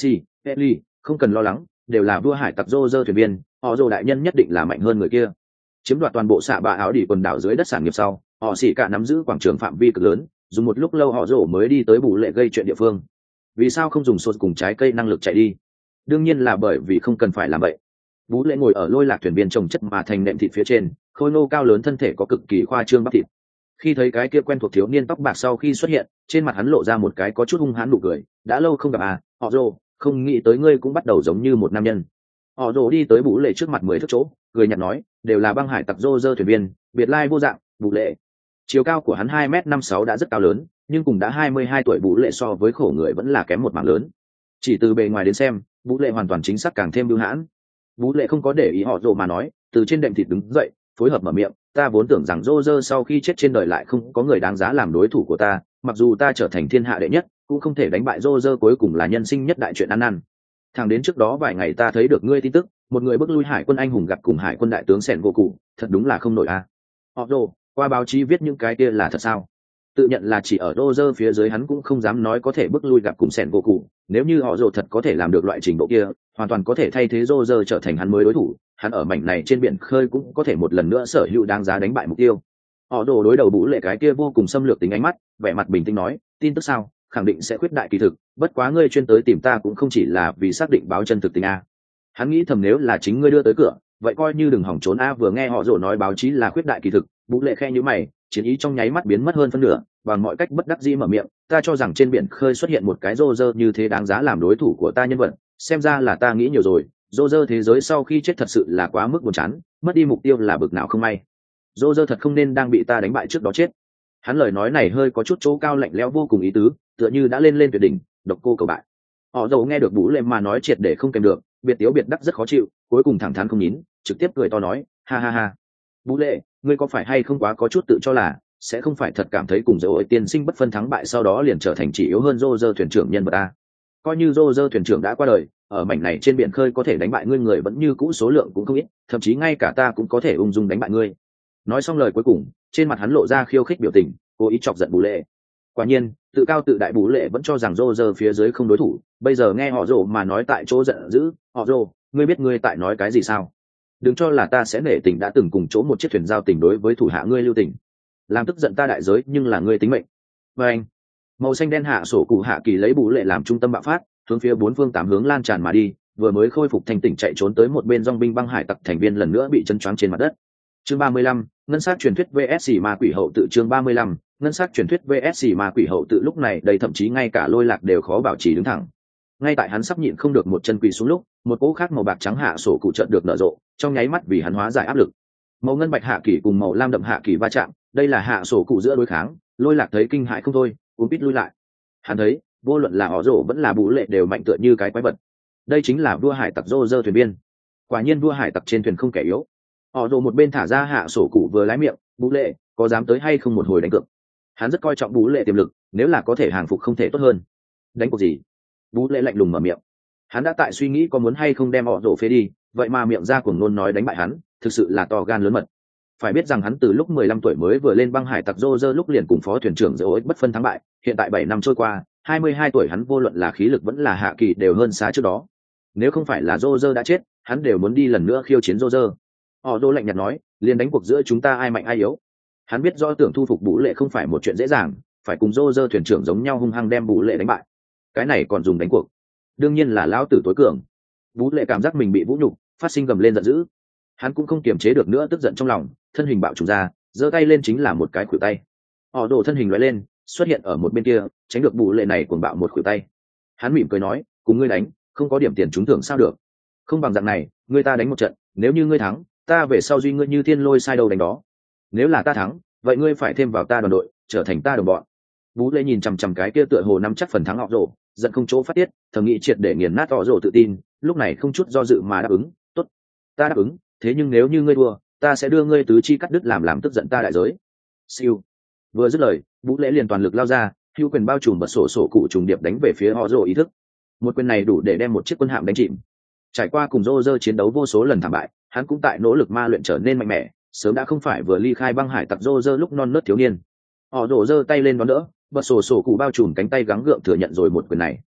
Ellie, không cần lo lắng, đều là vua hải tặc rô rơ thuyền viên, họ rồ đại nhân nhất định là mạnh hơn người kia. Chiếm đoạt toàn bộ xạ bạ áo đỉ quần đảo dưới đất sản nghiệp sau, họ xỉ cả nắm giữ quảng trường phạm vi cực lớn, dùng một lúc lâu họ rồ mới đi tới bù lệ gây chuyện địa phương. Vì sao không dùng sốt cùng trái cây năng lực chạy đi? Đương nhiên là bởi vì không cần phải làm vậy. Bú lệ ngồi ở lôi lạc thuyền viên trồng chất mà thành nệm thịt phía trên, khôi nô cao lớn thân thể có cực kỳ khoa trương bắp thịt. Khi thấy cái kia quen thuộc thiếu niên tóc bạc sau khi xuất hiện, trên mặt hắn lộ ra một cái có chút hung hãn nụ cười. Đã lâu không gặp à, họ rồ, không nghĩ tới ngươi cũng bắt đầu giống như một nam nhân. Họ rồ đi tới bú lệ trước mặt mười thước chỗ, cười nhạt nói, đều là băng hải tặc rô rơ thuyền viên, biệt lai vô dạng. Bú lệ, chiều cao của hắn hai mét năm sáu đã rất cao lớn, nhưng cùng đã hai mươi hai tuổi bú lệ so với khổ người vẫn là kém một mảng lớn. Chỉ từ bề ngoài đến xem, bú lệ hoàn toàn chính xác càng thêm bưu hãn. Bú lệ không có để ý họ rồ mà nói, từ trên đệm thịt đứng dậy, phối hợp mở miệng, ta vốn tưởng rằng rô rơ sau khi chết trên đời lại không có người đáng giá làm đối thủ của ta, mặc dù ta trở thành thiên hạ đệ nhất, cũng không thể đánh bại rô rơ, cuối cùng là nhân sinh nhất đại chuyện ăn năn. Thẳng đến trước đó vài ngày ta thấy được ngươi tin tức, một người bước lui hải quân anh hùng gặp cùng hải quân đại tướng sẻn gỗ cụ, thật đúng là không nổi a. Họ rồ, qua báo chí viết những cái kia là thật sao? Tự nhận là chỉ ở rô rơ phía dưới hắn cũng không dám nói có thể bước lui gặp cùng sẻn gỗ cụ, nếu như họ rồ thật có thể làm được loại trình độ kia, hoàn toàn có thể thay thế rô rơ trở thành hắn mới đối thủ, hắn ở mảnh này trên biển khơi cũng có thể một lần nữa sở hữu đáng giá đánh bại mục tiêu. Họ rồ đối đầu Bú lệ cái kia vô cùng xâm lược tính ánh mắt, vẻ mặt bình tĩnh nói, tin tức sao, khẳng định sẽ khuyết đại kỳ thực, bất quá ngươi chuyên tới tìm ta cũng không chỉ là vì xác định báo chân thực tình a. Hắn nghĩ thầm nếu là chính ngươi đưa tới cửa, vậy coi như đừng hỏng trốn a. Vừa nghe họ rồ nói báo chí là khuyết đại kỳ thực, Bú lệ khe nhíu mày, chiến ý trong nháy mắt biến mất hơn phân nửa, bằng mọi cách bất đắc dĩ mở miệng, ta cho rằng trên biển khơi xuất hiện một cái rô rơ như thế đáng giá làm đối thủ của ta nhân vật, xem ra là ta nghĩ nhiều rồi. Rô rơ thế giới sau khi chết thật sự là quá mức buồn chán, mất đi mục tiêu là bực nào không may. Rô rơ thật không nên đang bị ta đánh bại trước đó chết. Hắn lời nói này hơi có chút chỗ cao lạnh lẽo vô cùng ý tứ, tựa như đã lên lên tuyệt đỉnh, độc cô cầu bại. Họ dầu nghe được Bú lệ mà nói triệt để không kèm được, biệt tiếu biệt đắc rất khó chịu, cuối cùng thẳng thắn không nín, trực tiếp cười to nói, ha ha ha, Bú lệ, ngươi có phải hay không quá có chút tự cho là sẽ không phải thật cảm thấy cùng dấu ổi tiên sinh bất phân thắng bại sau đó liền trở thành chỉ yếu hơn Rô rơ thuyền trưởng nhân vật ta. Coi như Rô rơ thuyền trưởng đã qua đời, ở mảnh này trên biển khơi có thể đánh bại ngươi người vẫn như cũ số lượng cũng không ít, thậm chí ngay cả ta cũng có thể ung dung đánh bại ngươi. Nói xong lời cuối cùng, trên mặt hắn lộ ra khiêu khích biểu tình, cố ý chọc giận Bú lệ. Quả nhiên, tự cao tự đại Bú lệ vẫn cho rằng Rô rơ phía dưới không đối thủ, bây giờ nghe họ rồ mà nói tại chỗ giận dữ, họ rồ, ngươi biết ngươi tại nói cái gì sao? Đừng cho là ta sẽ nể tình đã từng cùng chỗ một chiếc thuyền giao tình đối với thủ hạ ngươi lưu tình, làm tức giận ta đại giới nhưng là ngươi tính mệnh. Và anh, màu xanh đen hạ sổ cụ hạ kỳ lấy Bú lệ làm trung tâm bạo phát, hướng phía bốn phương tám hướng lan tràn mà đi, vừa mới khôi phục thành tỉnh chạy trốn tới một bên dòng binh băng hải tặc thành viên lần nữa bị chân choáng trên mặt đất. Chương ba mươi lăm, ngân sắc truyền thuyết vs ma quỷ hậu tự. Chương ba mươi lăm, ngân sắc truyền thuyết vs ma quỷ hậu tự. Lúc này đây thậm chí ngay cả lôi lạc đều khó bảo trì đứng thẳng. Ngay tại hắn sắp nhịn không được một chân quỳ xuống lúc, một cỗ khác màu bạc trắng hạ sổ cụ chợt được nở rộ, trong nháy mắt vì hắn hóa giải áp lực. Màu ngân bạch hạ kỳ cùng màu lam đậm hạ kỳ va chạm, đây là hạ sổ cụ giữa đối kháng. Lôi lạc thấy kinh hãi không thôi, uống pít lui lại. Hắn thấy, vô luận là họ rổ vẫn là Bú lệ đều mạnh tựa như cái quái vật. Đây chính là vua hải tặc Rô rơ thuyền viên. Quả nhiên vua hải tặc trên thuyền không kẻ yếu. Họ rồ một bên thả ra hạ sổ cụ vừa lái miệng, Bú lệ, có dám tới hay không một hồi đánh cược? Hắn rất coi trọng Bú lệ tiềm lực, nếu là có thể hàng phục không thể tốt hơn. Đánh cuộc gì? Bú lệ lạnh lùng mở miệng. Hắn đã tại suy nghĩ có muốn hay không đem họ rồ phế đi, vậy mà miệng ra cuồng ngôn nói đánh bại hắn, thực sự là to gan lớn mật. Phải biết rằng hắn từ lúc mười lăm tuổi mới vừa lên băng hải tặc Rô rơ lúc liền cùng phó thuyền trưởng Dỗ bất phân thắng bại, hiện tại bảy năm trôi qua, hai mươi hai tuổi hắn vô luận là khí lực vẫn là hạ kỳ đều hơn xa trước đó. Nếu không phải là Rô rơ đã chết, hắn đều muốn đi lần nữa khiêu chiến Rô rơ. Họ Rô lạnh nhạt nói, liền đánh cuộc giữa chúng ta ai mạnh ai yếu. Hắn biết do tưởng thu phục Bú lệ không phải một chuyện dễ dàng, phải cùng Rô rơ thuyền trưởng giống nhau hung hăng đem Bú lệ đánh bại. Cái này còn dùng đánh cuộc? Đương nhiên là lão tử tối cường. Bú lệ cảm giác mình bị vũ nhục, phát sinh gầm lên giận dữ. Hắn cũng không kiềm chế được nữa tức giận trong lòng, thân hình bạo trùng ra, giơ tay lên chính là một cái khuỷu tay. Họ đổ thân hình lóe lên, xuất hiện ở một bên kia, tránh được Bú lệ này cuồng bạo một khuỷu tay. Hắn mỉm cười nói, cùng ngươi đánh, không có điểm tiền trúng thưởng sao được? Không bằng dạng này, ngươi ta đánh một trận, nếu như ngươi thắng, ta về sau duy ngươi như thiên lôi sai đầu đánh đó. Nếu là ta thắng, vậy ngươi phải thêm vào ta đoàn đội, trở thành ta đồng bọn. Bú lệ nhìn chằm chằm cái kia tựa hồ nắm chắc phần thắng họ rổ, giận không chỗ phát tiết, thầm nghĩ triệt để nghiền nát họ rổ tự tin, lúc này không chút do dự mà đáp ứng, tốt, ta đáp ứng, thế nhưng nếu như ngươi đua, ta sẽ đưa ngươi tứ chi cắt đứt làm làm tức giận ta đại giới. Siêu. Vừa dứt lời, Bú lệ liền toàn lực lao ra, hữu quyền bao trùm bật sổ sổ cụ trùng điệp đánh về phía họ rổ ý thức. Một quyền này đủ để đem một chiếc quân hạm đánh chìm. Trải qua cùng Rô rơ chiến đấu vô số lần thảm bại, hắn cũng tại nỗ lực ma luyện trở nên mạnh mẽ, sớm đã không phải vừa ly khai băng hải tặc Rô rơ lúc non nớt thiếu niên. Họ rổ giơ tay lên đón đỡ, bật sổ sổ cụ bao trùm cánh tay gắng gượng thừa nhận rồi một quyền này.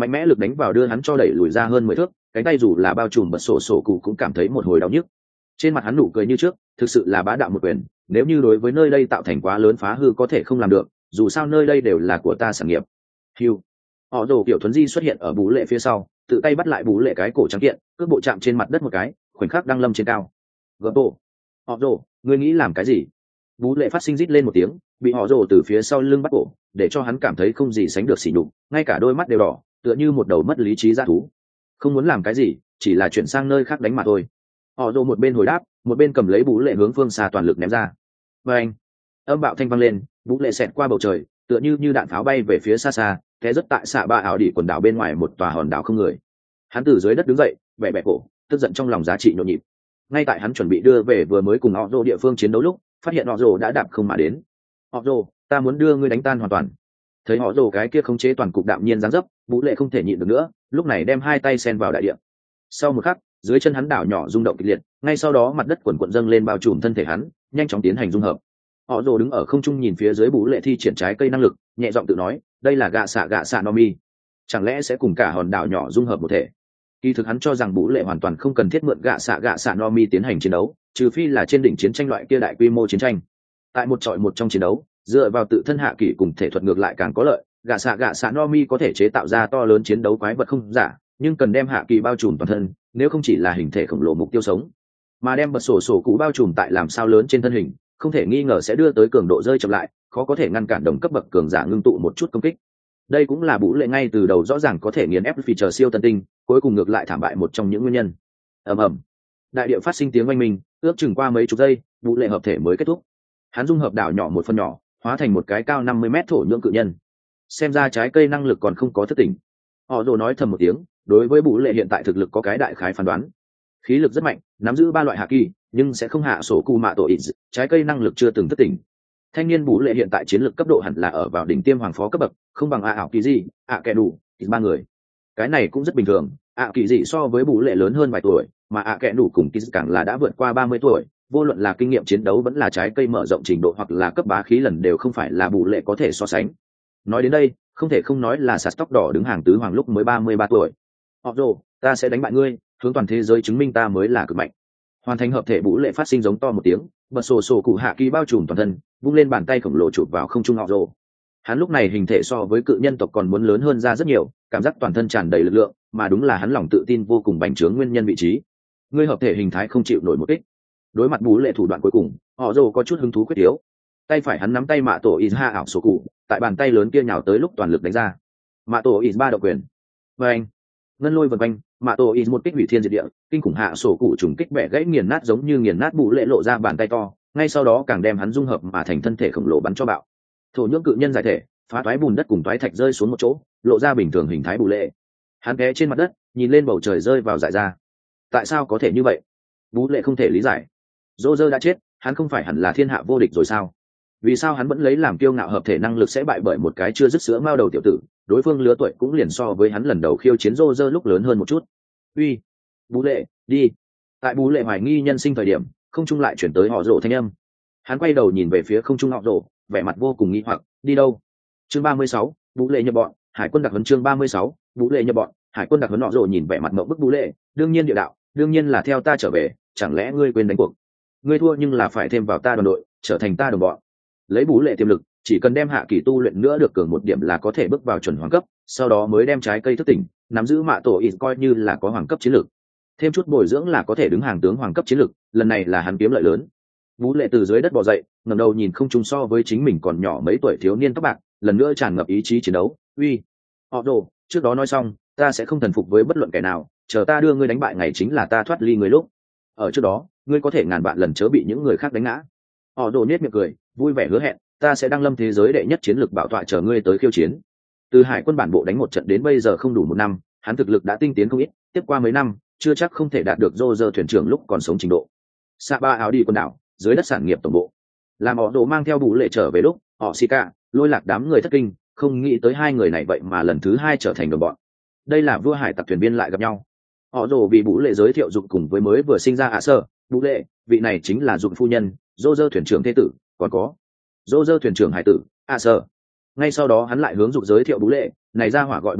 mạnh mẽ lực đánh vào đưa hắn cho đẩy lùi ra hơn mười thước, cánh tay dù là bao trùm bật sổ sổ cụ cũng cảm thấy một hồi đau nhức. Trên mặt hắn nụ cười như trước, thực sự là bá đạo một quyền, nếu như đối với nơi đây tạo thành quá lớn phá hư có thể không làm được, dù sao nơi đây đều là của ta sản nghiệp. Hưu. Họ Rồ kiểu thuấn di xuất hiện ở Bú Lệ phía sau, tự tay bắt lại Bú Lệ cái cổ trắng kiện, cước bộ chạm trên mặt đất một cái, khoảnh khắc đang lâm trên cao. Gấp bộ. Họ Rồ, ngươi nghĩ làm cái gì? Bú Lệ phát sinh rít lên một tiếng, bị Họ Rồ từ phía sau lưng bắt cổ, để cho hắn cảm thấy không gì sánh được sỉ nhục, ngay cả đôi mắt đều đỏ, tựa như một đầu mất lý trí dã thú. Không muốn làm cái gì, chỉ là chuyển sang nơi khác đánh mà thôi. Họ Rồ một bên hồi đáp, một bên cầm lấy Bú Lệ hướng phương xa toàn lực ném ra. Và anh, âm bạo thanh vang lên, Bú Lệ xẹt qua bầu trời, tựa như như đạn pháo bay về phía xa xa, té rất tại xạ ba ảo đỉ quần đảo bên ngoài một tòa hòn đảo không người. Hắn từ dưới đất đứng dậy, bẻ bẻ cổ, tức giận trong lòng giá trị nhộn nhịp. Ngay tại hắn chuẩn bị đưa về vừa mới cùng Họ Rồ địa phương chiến đấu lúc, phát hiện Họ Rồ đã đạp không mà đến. Họ Rồ, ta muốn đưa ngươi đánh tan hoàn toàn. Thấy Họ Rồ cái kia khống chế toàn cục đạm nhiên dáng dấp, Bú Lệ không thể nhịn được nữa, lúc này đem hai tay sen vào đại địa. Sau một khắc, dưới chân hắn đảo nhỏ rung động kịch liệt, ngay sau đó mặt đất quần quần dâng lên bao trùm thân thể hắn, nhanh chóng tiến hành dung hợp. Họ Rồ đứng ở không trung nhìn phía dưới Bú Lệ thi triển trái cây năng lực, nhẹ giọng tự nói, đây là gạ xạ gạ xạ no mi, chẳng lẽ sẽ cùng cả hòn đảo nhỏ dung hợp một thể? Kỳ thực hắn cho rằng Bú Lệ hoàn toàn không cần thiết mượn gạ xạ gạ xạ no mi tiến hành chiến đấu, trừ phi là trên đỉnh chiến tranh loại kia đại quy mô chiến tranh. Tại một trọi một trong chiến đấu, dựa vào tự thân hạ kỷ cùng thể thuật ngược lại càng có lợi. Gạ xạ gạ xạ no mi có thể chế tạo ra to lớn chiến đấu quái vật không giả, nhưng cần đem hạ kỳ bao trùm toàn thân, nếu không chỉ là hình thể khổng lồ mục tiêu sống, mà đem bật sổ sổ cụ bao trùm tại làm sao lớn trên thân hình, không thể nghi ngờ sẽ đưa tới cường độ rơi chậm lại, khó có thể ngăn cản đồng cấp bậc cường giả ngưng tụ một chút công kích. Đây cũng là Bú Lệ ngay từ đầu rõ ràng có thể nghiền ép feature siêu tân tinh, cuối cùng ngược lại thảm bại một trong những nguyên nhân. ầm ầm, đại địa phát sinh tiếng oanh minh, ước chừng qua mấy chục giây, Bú Lệ hợp thể mới kết thúc. Hắn dung hợp đảo nhỏ một phần nhỏ, hóa thành một cái cao năm mươi mét thổ nhưỡng cự nhân. Xem ra trái cây năng lực còn không có thất tỉnh. Họ Rồ nói thầm một tiếng, đối với Bú Lệ hiện tại thực lực có cái đại khái phán đoán. Khí lực rất mạnh, nắm giữ ba loại hạ kỳ, nhưng sẽ không hạ sổ cu mạ tổ ít, trái cây năng lực chưa từng thất tỉnh. Thanh niên Bú Lệ hiện tại chiến lược cấp độ hẳn là ở vào đỉnh tiêm hoàng phó cấp bậc, không bằng a ảo kỳ gì, ạ kẻ đủ, ba người. Cái này cũng rất bình thường, ạ kỳ dị so với Bú Lệ lớn hơn vài tuổi, mà ạ kẻ đủ cùng kỳ càng là đã vượt qua ba mươi tuổi, vô luận là kinh nghiệm chiến đấu vẫn là trái cây mở rộng trình độ hoặc là cấp bá khí lần đều không phải là Bú Lệ có thể so sánh. Nói đến đây, không thể không nói là sạt tóc đỏ đứng hàng tứ hoàng lúc mới ba mươi ba tuổi. Họ Rồ, ta sẽ đánh bại ngươi, hướng toàn thế giới chứng minh ta mới là cực mạnh. Hoàn thành hợp thể Bú Lệ phát sinh giống to một tiếng, bật sổ sổ cụ hạ kỳ bao trùm toàn thân, vung lên bàn tay khổng lồ chụp vào không trung Họ Rồ. Hắn lúc này hình thể so với cự nhân tộc còn muốn lớn hơn ra rất nhiều, cảm giác toàn thân tràn đầy lực lượng, mà đúng là hắn lòng tự tin vô cùng bành trướng nguyên nhân vị trí. Ngươi hợp thể hình thái không chịu nổi một kích. Đối mặt Bú Lệ thủ đoạn cuối cùng, Họ Rồ có chút hứng thú quyết yếu. Tay phải hắn nắm tay mạ tổ Izha ảo sổ cụ, tại bàn tay lớn kia nhào tới lúc toàn lực đánh ra. Mạ tổ Iz ba độc quyền. Và anh, ngân lôi vần quanh, mạ tổ Iz một kích hủy thiên diệt địa, kinh khủng hạ sổ cụ trùng kích bẻ gãy nghiền nát giống như nghiền nát Bú Lệ lộ ra bàn tay to, ngay sau đó càng đem hắn dung hợp mà thành thân thể khổng lồ bắn cho bạo. Thổ nhưỡng cự nhân giải thể, phá toái bùn đất cùng toái thạch rơi xuống một chỗ, lộ ra bình thường hình thái Bú Lệ. Hắn té trên mặt đất, nhìn lên bầu trời rơi vào dại ra. Tại sao có thể như vậy? Bú Lệ không thể lý giải. Roger đã chết, hắn không phải hẳn là thiên hạ vô địch rồi sao? Vì sao hắn vẫn lấy làm kiêu ngạo hợp thể năng lực sẽ bại bởi một cái chưa dứt sữa mao đầu tiểu tử, đối phương lứa tuổi cũng liền so với hắn lần đầu khiêu chiến Roger lúc lớn hơn một chút. Uy, Bú Lệ, đi. Tại Bú Lệ hoài nghi nhân sinh thời điểm, không trung lại chuyển tới Họ Rồ thanh âm. Hắn quay đầu nhìn về phía không trung Họ Rồ, vẻ mặt vô cùng nghi hoặc, đi đâu? Chương ba mươi sáu, Bú Lệ nhập bọn, Hải quân đặc huấn chương ba mươi sáu, Bú Lệ nhập bọn, Hải quân đặc huấn. Họ Rồ nhìn vẻ mặt ngộp bức Bú Lệ, đương nhiên địa đạo, đương nhiên là theo ta trở về, chẳng lẽ ngươi quên đánh cuộc? Ngươi thua nhưng là phải thêm vào ta đoàn đội, trở thành ta đồng bọn. Lấy Bú Lệ tiềm lực, chỉ cần đem hạ kỳ tu luyện nữa được cường một điểm là có thể bước vào chuẩn hoàng cấp, sau đó mới đem trái cây thức tỉnh, nắm giữ mạ tổ ít coi như là có hoàng cấp chiến lược. Thêm chút bồi dưỡng là có thể đứng hàng tướng hoàng cấp chiến lược, lần này là hắn kiếm lợi lớn. Bú Lệ từ dưới đất bò dậy, ngẩng đầu nhìn không trung so với chính mình còn nhỏ mấy tuổi thiếu niên tóc bạc, lần nữa tràn ngập ý chí chiến đấu. Uy, Họ Rồ, trước đó nói xong, ta sẽ không thần phục với bất luận kẻ nào, chờ ta đưa ngươi đánh bại ngày chính là ta thoát ly ngươi lúc. Ở trước đó, ngươi có thể ngàn vạn lần chớ bị những người khác đánh ngã. Họ Rồ nhếch miệng cười, vui vẻ hứa hẹn, ta sẽ đăng lâm thế giới đệ nhất chiến lược bảo tọa chờ ngươi tới khiêu chiến. Từ Hải quân bản bộ đánh một trận đến bây giờ không đủ một năm, hắn thực lực đã tinh tiến không ít, tiếp qua mấy năm, chưa chắc không thể đạt được Roger thuyền trưởng lúc còn sống trình độ. Sa ba áo đi quần đảo, dưới đất sản nghiệp tổng bộ. Làm Họ Rồ mang theo Bú Lệ trở về lúc, họ Shika, lôi lạc đám người thất kinh, không nghĩ tới hai người này vậy mà lần thứ hai trở thành đồng bọn. Đây là vua hải tặc thuyền viên lại gặp nhau. Họ Rồ vì Bú Lệ giới thiệu dụng cùng với mới vừa sinh ra ạ sơ, Bú Lệ, vị này chính là dụng phu nhân, Roger thuyền trưởng thế tử, còn có Roger thuyền trưởng hải tử, ạ sơ. Ngay sau đó hắn lại hướng dụng giới thiệu Bú Lệ, này ra hỏa gọi Bú Lệ,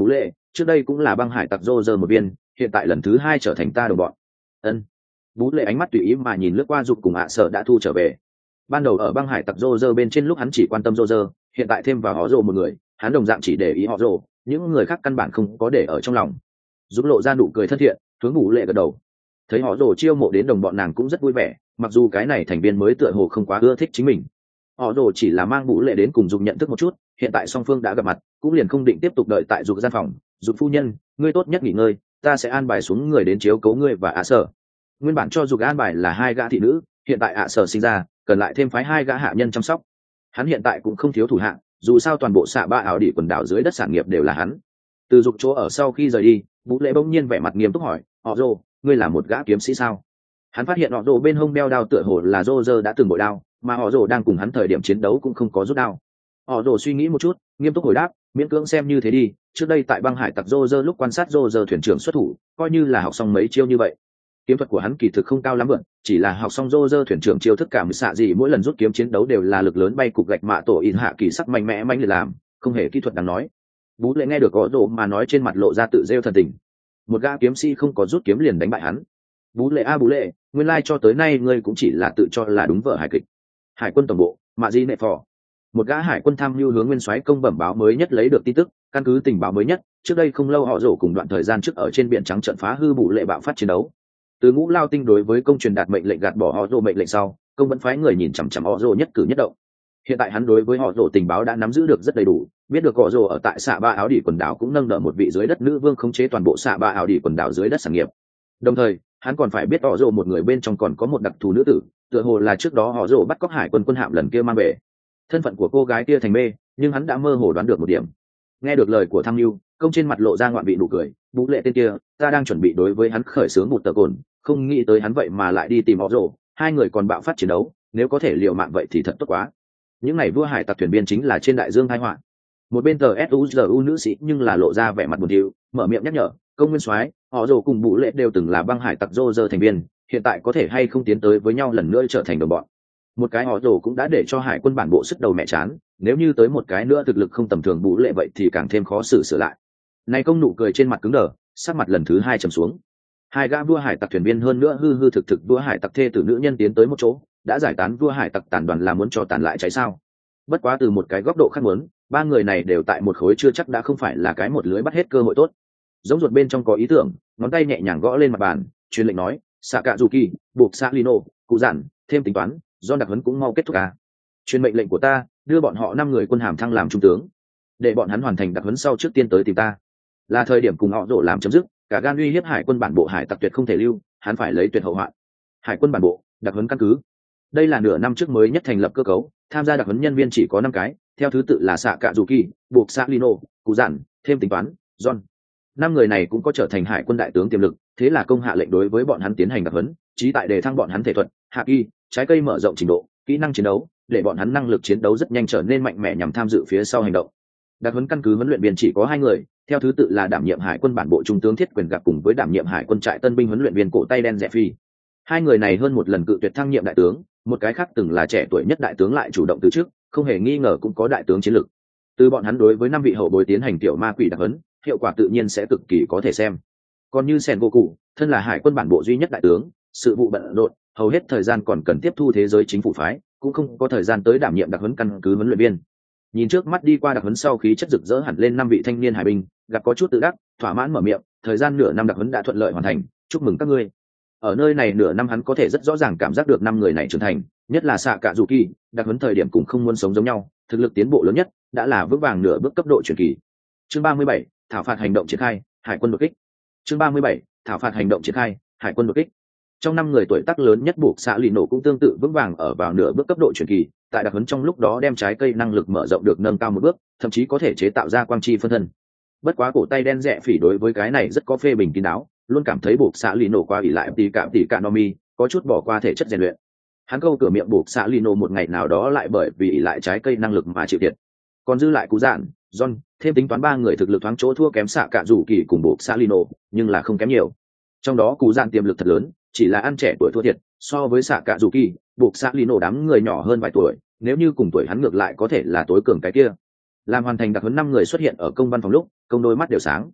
trước đây cũng là băng hải tặc rô rơ một viên, hiện tại lần thứ hai trở thành ta đồng bọn. Ân. Bú lệ ánh mắt tùy ý mà nhìn lướt qua dục cùng ạ sợ đã thu trở về. Ban đầu ở băng hải tặc rô rơ bên trên lúc hắn chỉ quan tâm rô rơ, hiện tại thêm vào họ rồ một người, hắn đồng dạng chỉ để ý họ rồ, những người khác căn bản không có để ở trong lòng. Giúp lộ ra nụ cười thân thiện, hướng Bú lệ gật đầu. Thấy họ rồ chiêu mộ đến đồng bọn nàng cũng rất vui vẻ, mặc dù cái này thành viên mới tựa hồ không quá ưa thích chính mình. Họ rồ chỉ là mang Bú lệ đến cùng dùng nhận thức một chút, hiện tại song phương đã gặp mặt, cũng liền không định tiếp tục đợi tại dục gian phòng. Dục phu nhân, ngươi tốt nhất nghỉ ngơi, ta sẽ an bài xuống người đến chiếu cố ngươi và ạ sở. Nguyên bản cho dục an bài là hai gã thị nữ, hiện tại ạ sở sinh ra, cần lại thêm phái hai gã hạ nhân chăm sóc. Hắn hiện tại cũng không thiếu thủ hạ, dù sao toàn bộ xạ ba ảo đỉ quần đảo dưới đất sản nghiệp đều là hắn. Từ dục chỗ ở sau khi rời đi, Vũ Lệ bỗng nhiên vẻ mặt nghiêm túc hỏi, họ rồ, ngươi là một gã kiếm sĩ sao? Hắn phát hiện họ rồ bên hông đeo đao tựa hồ là rô rơ đã từng bội đao, mà họ rồ đang cùng hắn thời điểm chiến đấu cũng không có rút đao. Họ rồ suy nghĩ một chút, nghiêm túc hồi đáp, miễn cưỡng xem như thế đi, trước đây tại băng hải tặc rô rơ lúc quan sát rô rơ thuyền trưởng xuất thủ, coi như là học xong mấy chiêu như vậy. Kiếm thuật của hắn kỳ thực không cao lắm vượn, chỉ là học xong rô rơ thuyền trưởng chiêu thức cảm xạ gì mỗi lần rút kiếm chiến đấu đều là lực lớn bay cục gạch mạ tổ in hạ kỳ sắc mạnh mẽ mạnh liệt làm, không hề kỹ thuật đáng nói. Bú Lệ nghe được họ rồ mà nói trên mặt lộ ra tự rêu thần tình. Một gã kiếm sĩ không có rút kiếm liền đánh bại hắn. Bú Lệ a Bú Lệ, nguyên lai cho tới nay ngươi cũng chỉ là tự cho là đúng vợ hài kịch. Hải quân tổng bộ, Mạ Di Nệ Phò. Một gã hải quân tham mưu hướng nguyên soái công bẩm báo mới nhất lấy được tin tức, căn cứ tình báo mới nhất, trước đây không lâu họ rồ cùng đoạn thời gian trước ở trên biển trắng trận phá hư Bú Lệ bạo phát chiến đấu. Từ Ngũ Lao Tinh đối với công truyền đạt mệnh lệnh gạt bỏ họ rồ mệnh lệnh sau, công vẫn phái người nhìn chằm chằm họ rồ nhất cử nhất động. Hiện tại hắn đối với họ rồ tình báo đã nắm giữ được rất đầy đủ, biết được họ rồ ở tại xạ ba áo đỉ quần đảo cũng nâng đỡ một vị dưới đất nữ vương khống chế toàn bộ xạ ba áo đỉ quần đảo dưới đất sản nghiệp. Đồng thời hắn còn phải biết họ rồ một người bên trong còn có một đặc thù nữ tử, tựa hồ là trước đó họ rồ bắt cóc hải quân quân hạm lần kia mang về. Thân phận của cô gái kia thành mê, nhưng hắn đã mơ hồ đoán được một điểm. Nghe được lời của tham mưu, công trên mặt lộ ra ngoạn vị nụ cười, Bú Lệ tên kia, ta đang chuẩn bị đối với hắn khởi xướng một tờ cồn, không nghĩ tới hắn vậy mà lại đi tìm họ rồ, hai người còn bạo phát chiến đấu, nếu có thể liều mạng vậy thì thật tốt quá. Những ngày vua hải tặc thuyền viên chính là trên đại dương tai họa. Một bên tờ suzu nữ sĩ nhưng là lộ ra vẻ mặt buồn thiu, mở miệng nhắc nhở, công nguyên soái, họ rồ cùng Bú Lệ đều từng là băng hải tặc rô rơ thành viên, hiện tại có thể hay không tiến tới với nhau lần nữa trở thành đồng bọn. Một cái họ rồ cũng đã để cho hải quân bản bộ sức đầu mẹ chán, nếu như tới một cái nữa thực lực không tầm thường Bú Lệ vậy thì càng thêm khó xử sửa lại. Này công nụ cười trên mặt cứng đờ, sắc mặt lần thứ hai trầm xuống. Hai gã vua hải tặc thuyền viên hơn nữa hư hư thực thực vua hải tặc thê tử nữ nhân tiến tới một chỗ, đã giải tán vua hải tặc tàn đoàn là muốn cho tàn lại cháy sao? Bất quá từ một cái góc độ khác muốn, ba người này đều tại một khối chưa chắc đã không phải là cái một lưới bắt hết cơ hội tốt. Giống ruột bên trong có ý tưởng, ngón tay nhẹ nhàng gõ lên mặt bàn, truyền lệnh nói, xạ cạ dù kỳ, buộc xạ lino, cụ giản, thêm tính toán, do đặc huấn cũng mau kết thúc à. Truyền mệnh lệnh của ta, đưa bọn họ năm người quân hàm thăng làm trung tướng, để bọn hắn hoàn thành đặc huấn sau trước tiên tới tìm ta. Là thời điểm cùng họ rổ làm chấm dứt, cả gan uy hiếp hải quân bản bộ hải tặc tuyệt không thể lưu, hắn phải lấy tuyệt hậu hoạn. Hải quân bản bộ, đặc huấn căn cứ. Đây là nửa năm trước mới nhất thành lập cơ cấu, tham gia đặc huấn nhân viên chỉ có năm cái, theo thứ tự là xạ cạ dù kỳ, buộc xạ lino, cụ giản, thêm tính toán, John. Năm người này cũng có trở thành hải quân đại tướng tiềm lực, thế là công hạ lệnh đối với bọn hắn tiến hành đặc huấn, chí tại đề thăng bọn hắn thể thuật, hạ kỳ, trái cây mở rộng trình độ, kỹ năng chiến đấu, để bọn hắn năng lực chiến đấu rất nhanh trở nên mạnh mẽ nhằm tham dự phía sau hành động. Đặc huấn căn cứ huấn luyện viên chỉ có hai người, theo thứ tự là đảm nhiệm hải quân bản bộ trung tướng thiết quyền gặp cùng với đảm nhiệm hải quân trại tân binh huấn luyện viên cổ tay đen rẻ phi. Hai người này hơn một lần cự tuyệt thăng nhiệm đại tướng, một cái khác từng là trẻ tuổi nhất đại tướng lại chủ động từ chức, không hề nghi ngờ cũng có đại tướng chiến lược. Từ bọn hắn đối với năm vị hậu bối tiến hành tiểu ma quỷ đặc huấn, hiệu quả tự nhiên sẽ cực kỳ có thể xem. Còn như Sen Goku, thân là hải quân bản bộ duy nhất đại tướng, sự vụ bận rộn, hầu hết thời gian còn cần tiếp thu thế giới chính phủ phái, cũng không có thời gian tới đảm nhiệm đặc huấn căn cứ huấn luyện viên. Nhìn trước mắt đi qua đặc huấn sau khí chất rực rỡ hẳn lên năm vị thanh niên hải binh, gặp có chút tự đắc, thỏa mãn mở miệng, thời gian nửa năm đặc huấn đã thuận lợi hoàn thành, chúc mừng các ngươi. Ở nơi này nửa năm hắn có thể rất rõ ràng cảm giác được năm người này trưởng thành, nhất là xạ cạ dù kỳ, đặc huấn thời điểm cũng không muốn sống giống nhau, thực lực tiến bộ lớn nhất đã là vững vàng nửa bước cấp độ truyền kỳ. Chương ba mươi bảy, thảo phạt hành động triển khai, hải quân đột kích. Chương ba mươi bảy, thảo phạt hành động triển khai, hải quân đột kích. Trong năm người tuổi tác lớn nhất buộc xạ lì nổ cũng tương tự vững vàng ở vào nửa bước cấp độ truyền kỳ, tại đặc huấn trong lúc đó đem trái cây năng lực mở rộng được nâng cao một bước, thậm chí có thể chế tạo ra quang chi phân thân. Bất quá cổ tay đen rẽ phỉ đối với cái này rất có phê bình kín đáo, luôn cảm thấy buộc xạ lì nổ qua ỉ lại tỉ cạm tỉ cạ nomi, có chút bỏ qua thể chất rèn luyện. Hắn câu cửa miệng buộc xạ lì nổ một ngày nào đó lại bởi vì ỉ lại trái cây năng lực mà chịu thiệt. Còn dư lại cú dạn, John, thêm tính toán ba người thực lực thoáng chỗ thua kém xạ cạ rủ kỳ cùng buộc xạ lì nổ, nhưng là không kém nhiều. Trong đó cú dạn tiềm lực thật lớn, chỉ là ăn trẻ tuổi thua thiệt, so với xạ cạ rủ kỳ, buộc xạ lì nổ đám người nhỏ hơn vài tuổi, nếu như cùng tuổi hắn ngược lại có thể là tối cường cái kia. Làm hoàn thành đặc huấn năm người xuất hiện ở công văn phòng lúc, công đôi mắt đều sáng.